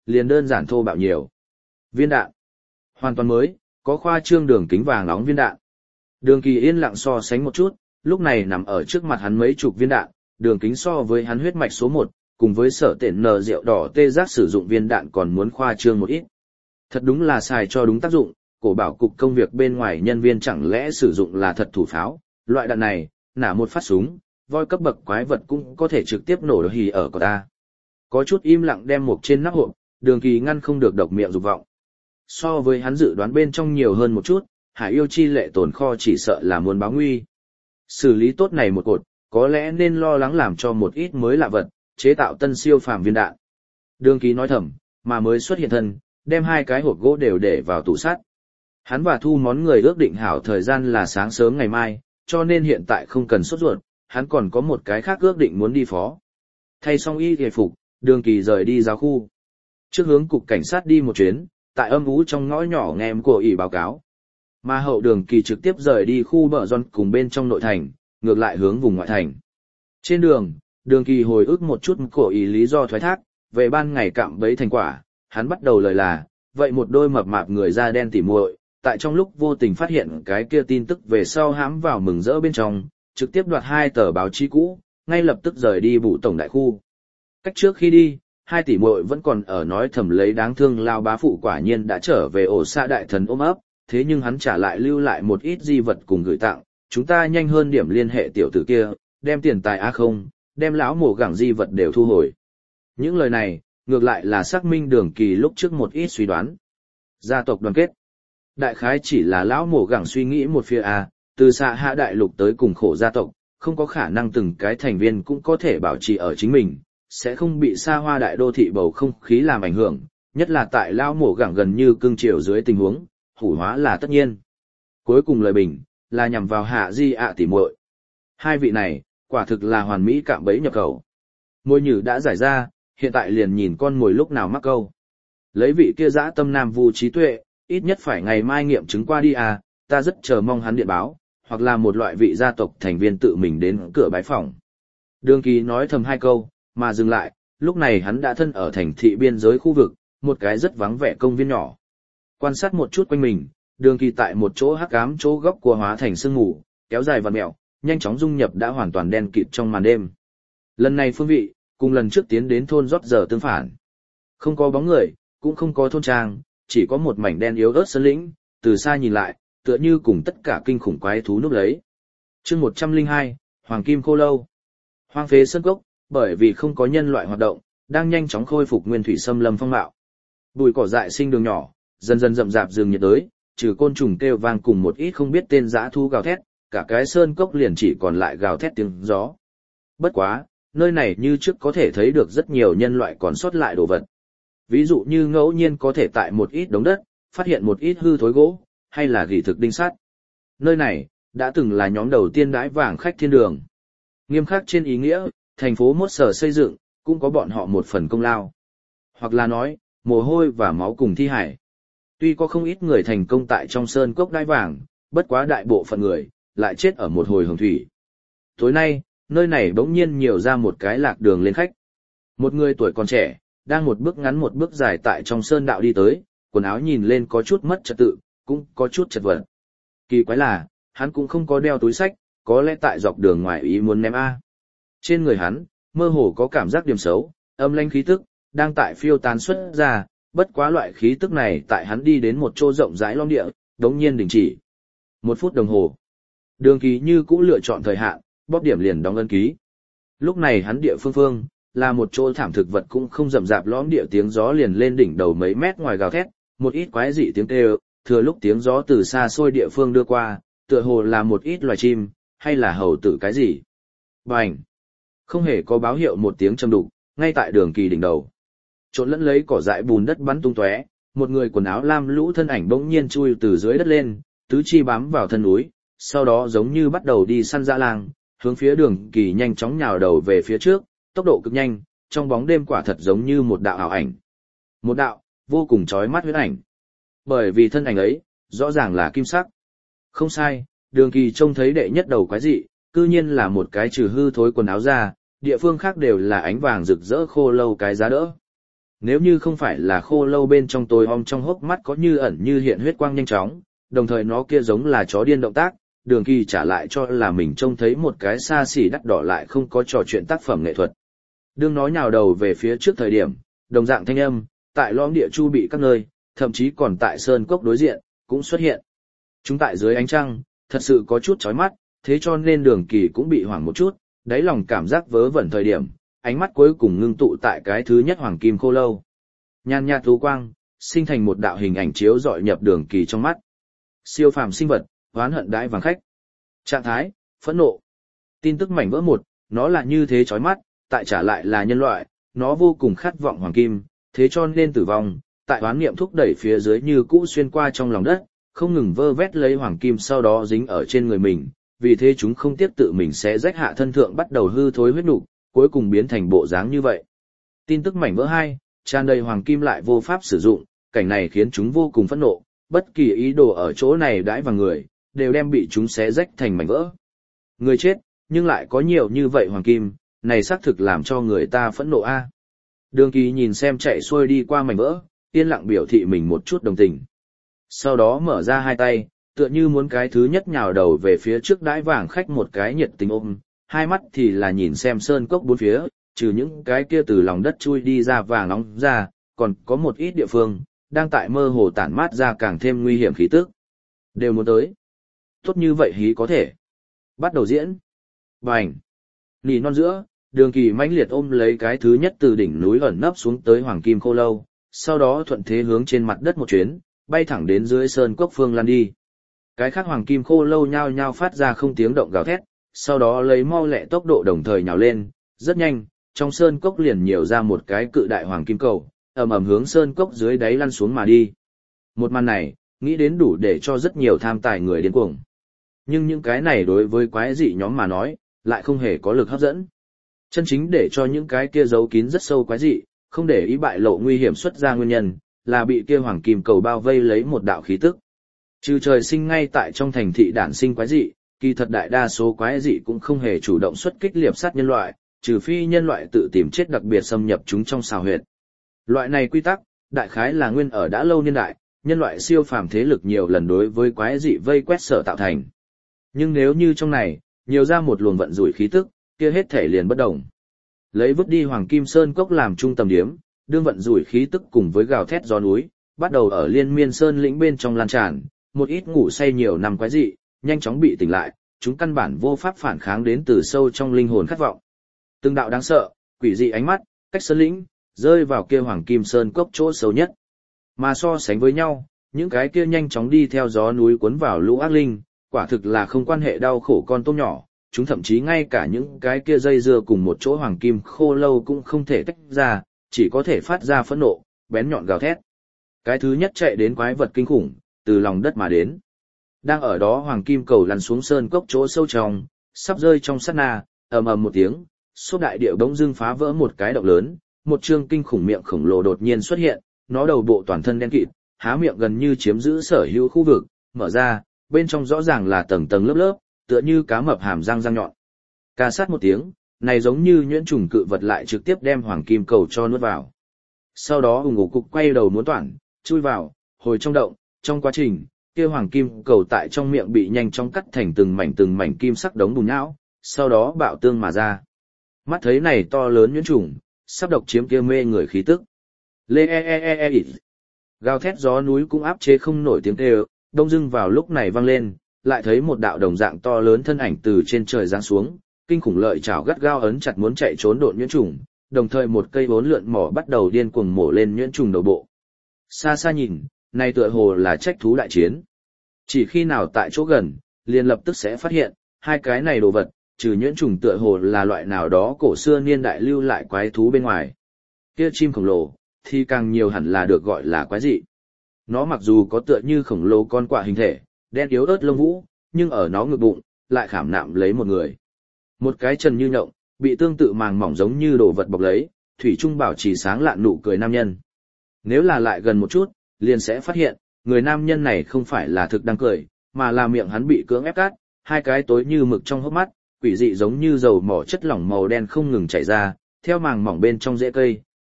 liền đơn giản thô bạo nhiều. Viên đạn. Hoàn toàn mới, có khoa trương đường kính vàng nóng viên đạn. Đường Kỳ yên lặng so sánh một chút, lúc này nằm ở trước mặt hắn mấy chục viên đạn, đường kính so với hắn huyết mạch số một, cùng với sở tiện nờ rượu đỏ tê giác sử dụng viên đạn còn muốn khoa trương một ít. Thật đúng là xài cho đúng tác dụng, cổ bảo cục công việc bên ngoài nhân viên chẳng lẽ sử dụng là thật thủ pháo, loại đạn này, nả một phát súng, voi cấp bậc quái vật cũng có thể trực tiếp nổ hì ở của ta. Có chút im lặng đem một trên nắp hộp, đường Kỳ ngăn không được độc miệng dục vọng. So với hắn dự đoán bên trong nhiều hơn một chút, hải yêu chi lệ tồn kho chỉ sợ là muốn báo nguy. Xử lý tốt này một cột, có lẽ nên lo lắng làm cho một ít mới lạ vật, chế tạo tân siêu phàm viên đạn. Đường Kỳ nói thầm, mà mới xuất hiện thân, đem hai cái hộp gỗ đều để vào tủ sắt. Hắn và Thu Món người ước định hảo thời gian là sáng sớm ngày mai, cho nên hiện tại không cần sốt ruột, hắn còn có một cái khác ước định muốn đi phó. Thay xong y hề phục, Đường Kỳ rời đi giáo khu. Trước hướng cục cảnh sát đi một chuyến, tại âm ú trong ngõ nhỏ nghe của ỷ báo cáo. Mà hậu Đường Kỳ trực tiếp rời đi khu bờ giòn cùng bên trong nội thành, ngược lại hướng vùng ngoại thành. Trên đường, Đường Kỳ hồi ức một chút của ý lý do thoái thác, về ban ngày cạm bẫy thành quả, hắn bắt đầu lời là, vậy một đôi mập mạp người da đen tỉ muội, tại trong lúc vô tình phát hiện cái kia tin tức về sau hãm vào mừng rỡ bên trong, trực tiếp đoạt hai tờ báo chí cũ, ngay lập tức rời đi bụ tổng đại khu. Cách trước khi đi, hai tỷ muội vẫn còn ở nói thầm lấy đáng thương lao bá phụ quả nhiên đã trở về ổ xa đại thần ôm ấp, thế nhưng hắn trả lại lưu lại một ít di vật cùng gửi tặng, chúng ta nhanh hơn điểm liên hệ tiểu tử kia, đem tiền tài a không, đem lão mổ gẳng di vật đều thu hồi. Những lời này, ngược lại là xác minh Đường Kỳ lúc trước một ít suy đoán. Gia tộc đoàn kết. Đại khái chỉ là lão mổ gẳng suy nghĩ một phía a, từ xạ hạ đại lục tới cùng khổ gia tộc, không có khả năng từng cái thành viên cũng có thể bảo trì ở chính mình, sẽ không bị xa hoa đại đô thị bầu không khí làm ảnh hưởng, nhất là tại lão mổ gẳng gần như cương triều dưới tình huống, hủ hóa là tất nhiên. Cuối cùng lời bình, là nhằm vào hạ di ạ tỉ muội. Hai vị này, quả thực là hoàn mỹ cạm bẫy nhập khẩu. Môi nhử đã giải ra, hiện tại liền nhìn con mồi lúc nào mắc câu. Lấy vị kia dã tâm nam vu trí tuệ, ít nhất phải ngày mai nghiệm chứng qua đi à, ta rất chờ mong hắn điện báo, hoặc là một loại vị gia tộc thành viên tự mình đến cửa bái phòng. Đường Kỳ nói thầm hai câu, mà dừng lại, lúc này hắn đã thân ở thành thị biên giới khu vực, một cái rất vắng vẻ công viên nhỏ. Quan sát một chút quanh mình, Đường Kỳ tại một chỗ hắc ám chỗ góc của hóa thành sương mù, kéo dài vặn mèo, nhanh chóng dung nhập đã hoàn toàn đen kịt trong màn đêm. Lần này phương vị, cùng lần trước tiến đến thôn rót giờ tương phản. Không có bóng người, cũng không có thôn trang, chỉ có một mảnh đen yếu ớt sơn lĩnh, từ xa nhìn lại, tựa như cùng tất cả kinh khủng quái thú núp lấy. Chương một trăm lẻ hai, Hoàng Kim Khô Lâu. Hoang phế sơn cốc, bởi vì không có nhân loại hoạt động, đang nhanh chóng khôi phục nguyên thủy xâm lâm phong mạo. Bụi cỏ dại sinh đường nhỏ, dần dần rậm rạp rừng nhiệt đới, trừ côn trùng kêu vang cùng một ít không biết tên dã thú gào thét, cả cái sơn cốc liền chỉ còn lại gào thét tiếng gió. Bất quá, nơi này như trước có thể thấy được rất nhiều nhân loại còn sót lại đồ vật. Ví dụ như ngẫu nhiên có thể tại một ít đống đất, phát hiện một ít hư thối gỗ, hay là gỉ thực đinh sắt. Nơi này, đã từng là nhóm đầu tiên đãi vàng khách thiên đường. Nghiêm khắc trên ý nghĩa, thành phố mốt sở xây dựng, cũng có bọn họ một phần công lao. Hoặc là nói, mồ hôi và máu cùng thi hải. Tuy có không ít người thành công tại trong sơn cốc đãi vàng, bất quá đại bộ phận người, lại chết ở một hồi hồng thủy. Tối nay, nơi này bỗng nhiên nhiều ra một cái lạc đường lên khách. Một người tuổi còn trẻ, đang một bước ngắn một bước dài tại trong sơn đạo đi tới, quần áo nhìn lên có chút mất trật tự, cũng có chút chật vật. Kỳ quái là, hắn cũng không có đeo túi sách, có lẽ tại dọc đường ngoài ý muốn ném A. Trên người hắn, mơ hồ có cảm giác điểm xấu, âm lãnh khí tức, đang tại phiêu tán xuất ra, bất quá loại khí tức này tại hắn đi đến một chỗ rộng rãi lõm địa, đống nhiên đình chỉ. Một phút đồng hồ. Đường Kỳ như cũ lựa chọn thời hạn, bóp điểm liền đóng ấn ký. Lúc này hắn địa phương phương, là một chỗ thảm thực vật cũng không rậm rạp lõm địa, tiếng gió liền lên đỉnh đầu mấy mét ngoài gào thét, một ít quái dị tiếng kêu, thừa lúc tiếng gió từ xa xôi địa phương đưa qua, tựa hồ là một ít loài chim, hay là hầu tử cái gì. Bành! Không hề có báo hiệu một tiếng trầm đục, ngay tại Đường Kỳ đỉnh đầu. Trộn lẫn lấy cỏ dại bùn đất bắn tung tóe, một người quần áo lam lũ thân ảnh bỗng nhiên chui từ dưới đất lên, tứ chi bám vào thân núi, sau đó giống như bắt đầu đi săn dã lang, hướng phía Đường Kỳ nhanh chóng nhào đầu về phía trước, tốc độ cực nhanh, trong bóng đêm quả thật giống như một đạo ảo ảnh. Một đạo, vô cùng chói mắt huyễn ảnh. Bởi vì thân ảnh ấy, rõ ràng là kim sắc. Không sai, Đường Kỳ trông thấy đệ nhất đầu quái dị, cư nhiên là một cái trừ hư thối quần áo ra, địa phương khác đều là ánh vàng rực rỡ khô lâu cái giá đỡ. Nếu như không phải là khô lâu bên trong tối om trong hốc mắt có như ẩn như hiện huyết quang nhanh chóng, đồng thời nó kia giống là chó điên động tác, Đường Kỳ trả lại cho là mình trông thấy một cái xa xỉ đắt đỏ lại không có trò chuyện tác phẩm nghệ thuật. Đương nó nhào đầu về phía trước thời điểm, đồng dạng thanh âm, tại lõm địa chu bị các nơi, thậm chí còn tại sơn cốc đối diện, cũng xuất hiện. Chúng tại dưới ánh trăng, thật sự có chút chói mắt, thế cho nên Đường Kỳ cũng bị hoảng một chút, đáy lòng cảm giác vớ vẩn thời điểm, ánh mắt cuối cùng ngưng tụ tại cái thứ nhất hoàng kim khô lâu. Nhan nhạt thú quang, sinh thành một đạo hình ảnh chiếu dọi nhập Đường Kỳ trong mắt. Siêu phàm sinh vật, oán hận đãi vàng khách. Trạng thái, phẫn nộ. Tin tức mảnh vỡ một, nó là như thế chói mắt, tại trả lại là nhân loại, nó vô cùng khát vọng hoàng kim, thế cho nên tử vong, tại oán niệm thúc đẩy phía dưới như cũ xuyên qua trong lòng đất, không ngừng vơ vét lấy hoàng kim sau đó dính ở trên người mình, vì thế chúng không tiếc tự mình sẽ rách hạ thân thượng bắt đầu hư thối huyết nục, cuối cùng biến thành bộ dáng như vậy. Tin tức mảnh vỡ hai, tràn đầy hoàng kim lại vô pháp sử dụng, cảnh này khiến chúng vô cùng phẫn nộ, bất kỳ ý đồ ở chỗ này đãi vào người, đều đem bị chúng xé rách thành mảnh vỡ. Người chết, nhưng lại có nhiều như vậy hoàng kim, này xác thực làm cho người ta phẫn nộ a. Đường Kỳ nhìn xem chạy xuôi đi qua mảnh vỡ, yên lặng biểu thị mình một chút đồng tình. Sau đó mở ra hai tay, tựa như muốn cái thứ nhất nhào đầu về phía trước đãi vàng khách một cái nhiệt tình ôm, hai mắt thì là nhìn xem sơn cốc bốn phía, trừ những cái kia từ lòng đất chui đi ra vàng nóng ra, còn có một ít địa phương, đang tại mơ hồ tản mát ra càng thêm nguy hiểm khí tức. Đều muốn tới. Tốt như vậy hí có thể. Bắt đầu diễn. Bành. Nỉ non giữa, Đường Kỳ mãnh liệt ôm lấy cái thứ nhất từ đỉnh núi ẩn nấp xuống tới hoàng kim khô lâu, sau đó thuận thế hướng trên mặt đất một chuyến, bay thẳng đến dưới sơn cốc phương lan đi. Cái khác hoàng kim khô lâu nhao nhao phát ra không tiếng động gào thét, sau đó lấy mau lẹ tốc độ đồng thời nhào lên, rất nhanh, trong sơn cốc liền nhiều ra một cái cự đại hoàng kim cầu, ầm ầm hướng sơn cốc dưới đáy lăn xuống mà đi. Một màn này, nghĩ đến đủ để cho rất nhiều tham tài người điên cuồng. Nhưng những cái này đối với quái dị nhóm mà nói, lại không hề có lực hấp dẫn. Chân chính để cho những cái kia giấu kín rất sâu quái dị, không để ý bại lộ nguy hiểm xuất ra nguyên nhân, là bị kia hoàng kim cầu bao vây lấy một đạo khí tức. Trừ trời sinh ngay tại trong thành thị đản sinh quái dị, kỳ thật đại đa số quái dị cũng không hề chủ động xuất kích liệp sát nhân loại, trừ phi nhân loại tự tìm chết đặc biệt xâm nhập chúng trong xào huyệt. Loại này quy tắc, đại khái là nguyên ở đã lâu niên đại, nhân loại siêu phàm thế lực nhiều lần đối với quái dị vây quét sở tạo thành. Nhưng nếu như trong này, nhiều ra một luồng vận rủi khí tức, kia hết thể liền bất động. Lấy vứt đi Hoàng Kim Sơn cốc làm trung tâm điểm, đương vận rủi khí tức cùng với gào thét gió núi, bắt đầu ở liên miên sơn lĩnh bên trong lan tràn, một ít ngủ say nhiều năm quái dị, nhanh chóng bị tỉnh lại, chúng căn bản vô pháp phản kháng đến từ sâu trong linh hồn khát vọng. Từng đạo đáng sợ, quỷ dị ánh mắt, cách sơn lĩnh, rơi vào kia Hoàng Kim Sơn cốc chỗ sâu nhất. Mà so sánh với nhau, những cái kia nhanh chóng đi theo gió núi cuốn vào lũ ác linh, quả thực là không quan hệ đau khổ con tôm nhỏ, chúng thậm chí ngay cả những cái kia dây dưa cùng một chỗ hoàng kim khô lâu cũng không thể tách ra, chỉ có thể phát ra phẫn nộ, bén nhọn gào thét. Cái thứ nhất chạy đến quái vật kinh khủng, từ lòng đất mà đến. Đang ở đó hoàng kim cầu lăn xuống sơn cốc chỗ sâu trong, sắp rơi trong sát na, ầm ầm một tiếng, xốp đại địa bỗng dưng phá vỡ một cái động lớn, một trương kinh khủng miệng khổng lồ đột nhiên xuất hiện, nó đầu bộ toàn thân đen kịt, há miệng gần như chiếm giữ sở hữu khu vực, mở ra, bên trong rõ ràng là tầng tầng lớp lớp, tựa như cá mập hàm răng răng nhọn. Ca sát một tiếng, này giống như nhuyễn trùng cự vật lại trực tiếp đem hoàng kim cầu cho nuốt vào. Sau đó ủng ủ cục quay đầu muốn toản, chui vào, hồi trong động, trong quá trình, kia hoàng kim cầu tại trong miệng bị nhanh chóng cắt thành từng mảnh từng mảnh kim sắc đống bùn nhão, sau đó bạo tương mà ra. Mắt thấy này to lớn nhuyễn trùng, sắp độc chiếm kia mê người khí tức. Lê e e e e gào thét gió núi cũng áp chế không nổi tiếng kêu, đông dưng vào lúc này vang lên, lại thấy một đạo đồng dạng to lớn thân ảnh từ trên trời giáng xuống, kinh khủng lợi chảo gắt gao ấn chặt muốn chạy trốn độn nhuyễn trùng, đồng thời một cây bốn lượn mỏ bắt đầu điên cuồng mổ lên nhuyễn trùng đầu bộ. Xa xa nhìn, này tựa hồ là trách thú đại chiến. Chỉ khi nào tại chỗ gần, liền lập tức sẽ phát hiện, hai cái này đồ vật, trừ nhuyễn trùng tựa hồ là loại nào đó cổ xưa niên đại lưu lại quái thú bên ngoài. Kia chim khổng lồ, thì càng nhiều hẳn là được gọi là quái dị. Nó mặc dù có tựa như khổng lồ con quạ hình thể, đen yếu ớt lông vũ, nhưng ở nó ngực bụng, lại khảm nạm lấy một người. Một cái trần như nhộng, bị tương tự màng mỏng giống như đồ vật bọc lấy, thủy trung bảo trì sáng lạn nụ cười nam nhân. Nếu là lại gần một chút, liền sẽ phát hiện, người nam nhân này không phải là thực đang cười, mà là miệng hắn bị cưỡng ép cắt, hai cái tối như mực trong hốc mắt, quỷ dị giống như dầu mỏ chất lỏng màu đen không ngừng chảy ra, theo màng mỏng bên trong rễ cây,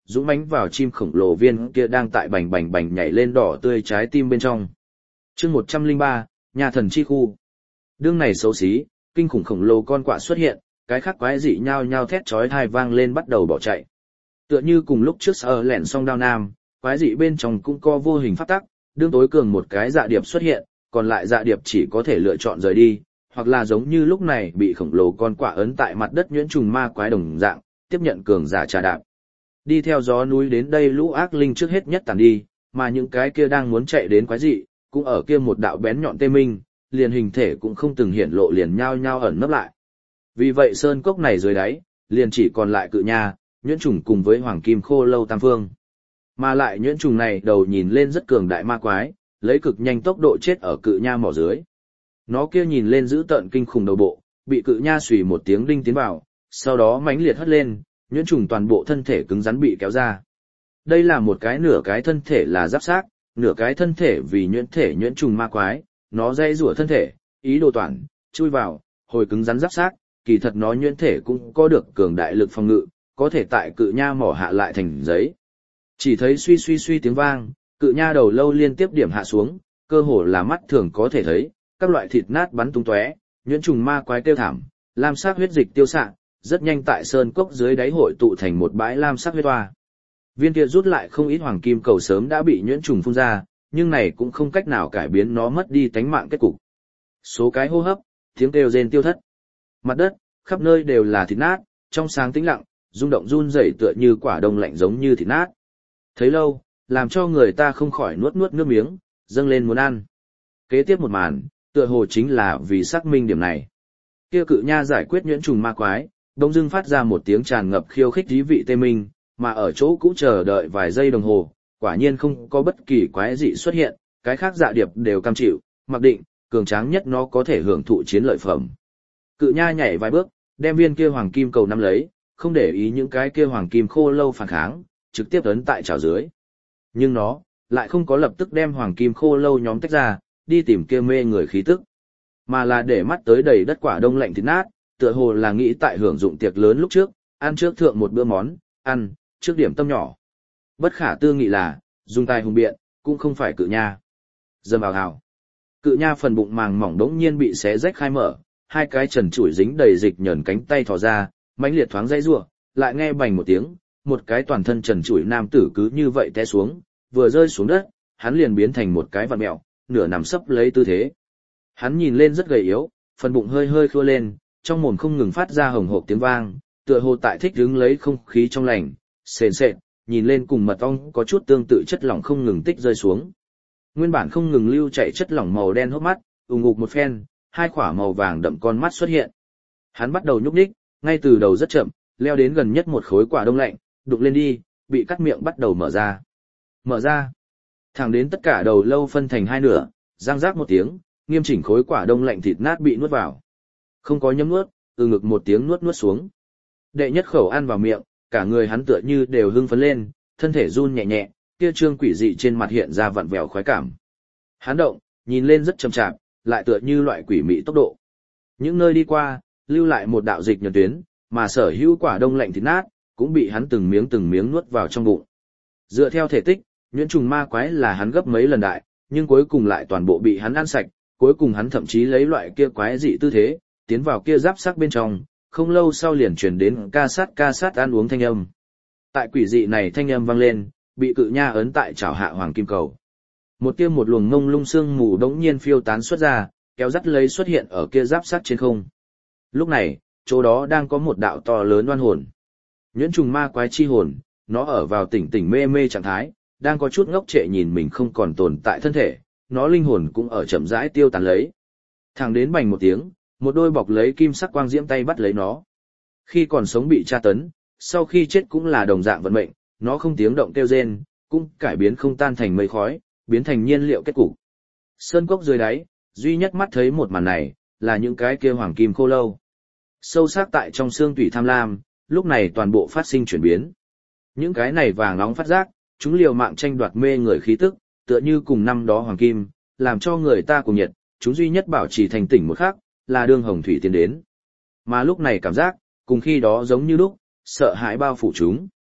dũng mãnh vào chim khổng lồ viên kia đang tại bành bành bành nhảy lên đỏ tươi trái tim bên trong. Chương một trăm lẻ ba, nhà thần chi khu. Đương này xấu xí, kinh khủng khổng lồ con quạ xuất hiện, cái khác quái dị nhao nhao thét chói tai vang lên bắt đầu bỏ chạy. Tựa như cùng lúc trước sở lẹn song đao nam, quái dị bên trong cũng có vô hình pháp tắc, đương tối cường một cái dạ điệp xuất hiện, còn lại dạ điệp chỉ có thể lựa chọn rời đi, hoặc là giống như lúc này bị khổng lồ con quạ ấn tại mặt đất nhuyễn trùng ma quái đồng dạng, tiếp nhận cường giả trà đạp. Đi theo gió núi đến đây lũ ác linh trước hết nhất tàn đi, mà những cái kia đang muốn chạy đến quái dị, cũng ở kia một đạo bén nhọn tê minh, liền hình thể cũng không từng hiện lộ liền nhao nhao ẩn nấp lại. Vì vậy sơn cốc này dưới đáy, liền chỉ còn lại cự nha, nhuyễn trùng cùng với hoàng kim khô lâu tam phương. Mà lại nhuyễn trùng này đầu nhìn lên rất cường đại ma quái, lấy cực nhanh tốc độ chết ở cự nha mỏ dưới. Nó kia nhìn lên dữ tợn kinh khủng đầu bộ, bị cự nha xùy một tiếng đinh tiến vào, sau đó mãnh liệt hất lên, nhuyễn trùng toàn bộ thân thể cứng rắn bị kéo ra. Đây là một cái nửa cái thân thể là giáp xác, nửa cái thân thể vì nhuyễn thể nhuyễn trùng ma quái, nó dây rủa thân thể, ý đồ toàn, chui vào, hồi cứng rắn giáp xác, kỳ thật nó nhuyễn thể cũng có được cường đại lực phòng ngự, có thể tại cự nha mỏ hạ lại thành giấy. Chỉ thấy suy suy suy tiếng vang, cự nha đầu lâu liên tiếp điểm hạ xuống, cơ hồ là mắt thường có thể thấy, các loại thịt nát bắn tung tóe, nhuyễn trùng ma quái kêu thảm, lam sắc huyết dịch tiêu xạ, rất nhanh tại sơn cốc dưới đáy hội tụ thành một bãi lam sắc huyết hoa. Viên kia rút lại không ít hoàng kim cầu sớm đã bị nhuyễn trùng phun ra, nhưng này cũng không cách nào cải biến nó mất đi tánh mạng kết cục. Số cái hô hấp, tiếng kêu rên tiêu thất. Mặt đất, khắp nơi đều là thịt nát, trong sáng tĩnh lặng, rung động run rẩy tựa như quả đông lạnh giống như thịt nát. Thấy lâu, làm cho người ta không khỏi nuốt nuốt nước miếng, dâng lên muốn ăn. Kế tiếp một màn, tựa hồ chính là vì xác minh điểm này. Kia cự nha giải quyết nhuyễn trùng ma quái, đông dưng phát ra một tiếng tràn ngập khiêu khích dí vị tê minh, mà ở chỗ cũ chờ đợi vài giây đồng hồ, quả nhiên không có bất kỳ quái dị xuất hiện, cái khác dạ điệp đều cam chịu, mặc định, cường tráng nhất nó có thể hưởng thụ chiến lợi phẩm. Cự nha nhảy vài bước, đem viên kia hoàng kim cầu nắm lấy, không để ý những cái kia hoàng kim khô lâu phản kháng, trực tiếp ấn tại chảo dưới. Nhưng nó, lại không có lập tức đem hoàng kim khô lâu nhóm tách ra, đi tìm kia mê người khí tức, mà là để mắt tới đầy đất quả đông lạnh thịt nát, tựa hồ là nghĩ tại hưởng dụng tiệc lớn lúc trước, ăn trước thượng một bữa món, ăn, trước điểm tâm nhỏ. Bất khả tư nghị là, dùng tay hùng biện, cũng không phải cự nha. Dâm ào hào. Cự nha phần bụng màng mỏng đống nhiên bị xé rách khai mở, hai cái trần trụi dính đầy dịch nhờn cánh tay thò ra, mãnh liệt thoáng dây rủa, lại nghe bành một tiếng, một cái toàn thân trần trụi nam tử cứ như vậy té xuống, vừa rơi xuống đất, hắn liền biến thành một cái vặn mẹo, nửa nằm sấp lấy tư thế. Hắn nhìn lên rất gầy yếu, phần bụng hơi hơi khua lên, trong mồm không ngừng phát ra hồng hộp tiếng vang, tựa hồ tại thích đứng lấy không khí trong lành, sền sệt, nhìn lên cùng mật ong có chút tương tự chất lỏng không ngừng tích rơi xuống. Nguyên bản không ngừng lưu chảy chất lỏng màu đen hốc mắt, ù ngục một phen, hai quả màu vàng đậm con mắt xuất hiện. Hắn bắt đầu nhúc nhích, ngay từ đầu rất chậm, leo đến gần nhất một khối quả đông lạnh, đụng lên đi, bị cắt miệng bắt đầu mở ra. Mở ra. Thẳng đến tất cả đầu lâu phân thành hai nửa, răng rác một tiếng, nghiêm chỉnh khối quả đông lạnh thịt nát bị nuốt vào. Không có nhấm nuốt, từ ngực một tiếng nuốt nuốt xuống. Đệ nhất khẩu ăn vào miệng, cả người hắn tựa như đều hưng phấn lên, thân thể run nhẹ nhẹ, kia trương quỷ dị trên mặt hiện ra vặn vẹo khoái cảm. Hắn động, nhìn lên rất chậm chạp, lại tựa như loại quỷ mị tốc độ. Những nơi đi qua, lưu lại một đạo dịch nhờn tuyến, mà sở hữu quả đông lạnh thịt nát, cũng bị hắn từng miếng từng miếng nuốt vào trong bụng. Dựa theo thể tích, nhuyễn trùng ma quái là hắn gấp mấy lần đại, nhưng cuối cùng lại toàn bộ bị hắn ăn sạch, cuối cùng hắn thậm chí lấy loại kia quái dị tư thế, tiến vào kia giáp sắc bên trong, không lâu sau liền truyền đến ca sát ca sát ăn uống thanh âm. Tại quỷ dị này thanh âm vang lên, bị cự nha ấn tại chảo hạ hoàng kim cầu. Một tia một luồng ngông lung sương mù đống nhiên phiêu tán xuất ra, kéo dắt lấy xuất hiện ở kia giáp sắc trên không. Lúc này, chỗ đó đang có một đạo to lớn oan hồn. Nhuyễn trùng ma quái chi hồn, nó ở vào tỉnh tỉnh mê mê trạng thái, đang có chút ngốc trệ nhìn mình không còn tồn tại thân thể, nó linh hồn cũng ở chậm rãi tiêu tán lấy. Thẳng đến bành một tiếng, một đôi bọc lấy kim sắc quang diễm tay bắt lấy nó. Khi còn sống bị tra tấn, sau khi chết cũng là đồng dạng vận mệnh, nó không tiếng động kêu rên, cũng cải biến không tan thành mây khói, biến thành nhiên liệu kết cục. Sơn cốc dưới đáy, duy nhất mắt thấy một màn này, là những cái kia hoàng kim khô lâu. Sâu sắc tại trong xương tủy tham lam, lúc này toàn bộ phát sinh chuyển biến. Những cái này vàng nóng phát giác, chúng liều mạng tranh đoạt mê người khí tức, tựa như cùng năm đó hoàng kim, làm cho người ta cùng nhiệt, chúng duy nhất bảo trì thành tỉnh một khắc, là đương hồng thủy tiến đến. Mà lúc này cảm giác, cùng khi đó giống như lúc, sợ hãi bao phủ chúng.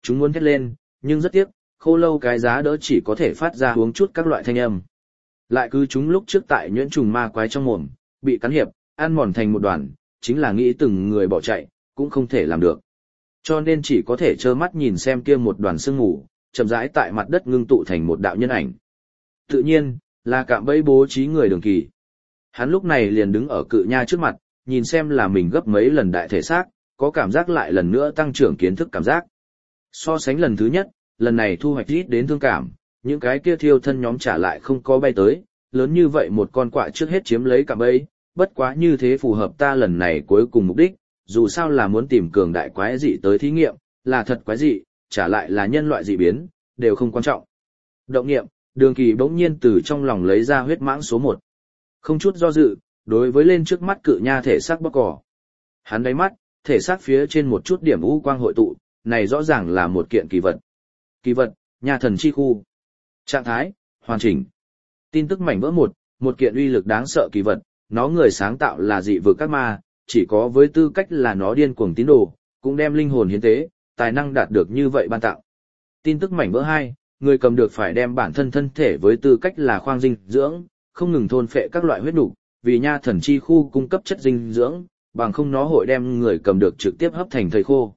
Chúng muốn thét lên, nhưng rất tiếc, khô lâu cái giá đỡ chỉ có thể phát ra uống chút các loại thanh âm. Lại cứ chúng lúc trước tại nhuyễn trùng ma quái trong mồm, bị cắn hiệp, ăn mòn thành một đoàn, chính là nghĩ từng người bỏ chạy, cũng không thể làm được. Cho nên chỉ có thể trơ mắt nhìn xem kia một đoàn sương mù, chậm rãi tại mặt đất ngưng tụ thành một đạo nhân ảnh. Tự nhiên, là cạm bẫy bố trí người Đường Kỳ. Hắn lúc này liền đứng ở cự nha trước mặt, nhìn xem là mình gấp mấy lần đại thể xác, có cảm giác lại lần nữa tăng trưởng kiến thức cảm giác. So sánh lần thứ nhất, lần này thu hoạch ít đến thương cảm, những cái kia thiêu thân nhóm trả lại không có bay tới, lớn như vậy một con quạ trước hết chiếm lấy cạm bẫy, bất quá như thế phù hợp ta lần này cuối cùng mục đích, dù sao là muốn tìm cường đại quái dị tới thí nghiệm, là thật quái dị, trả lại là nhân loại dị biến, đều không quan trọng. Động nghiệm, Đường Kỳ bỗng nhiên từ trong lòng lấy ra huyết mãng số một. Không chút do dự, đối với lên trước mắt cự nha thể xác bóc cỏ. Hắn đáy mắt, thể xác phía trên một chút điểm u quang hội tụ, này rõ ràng là một kiện kỳ vật. Kỳ vật, nha thần chi khu. Trạng thái, hoàn chỉnh. Tin tức mảnh vỡ một, một kiện uy lực đáng sợ kỳ vật, nó người sáng tạo là dị vực các ma, chỉ có với tư cách là nó điên cuồng tín đồ, cũng đem linh hồn hiến tế, tài năng đạt được như vậy ban tặng. Tin tức mảnh vỡ hai, người cầm được phải đem bản thân thân thể với tư cách là khoang dinh dưỡng, không ngừng thôn phệ các loại huyết nục, vì nha thần chi khu cung cấp chất dinh dưỡng, bằng không nó hội đem người cầm được trực tiếp hấp thành thây khô.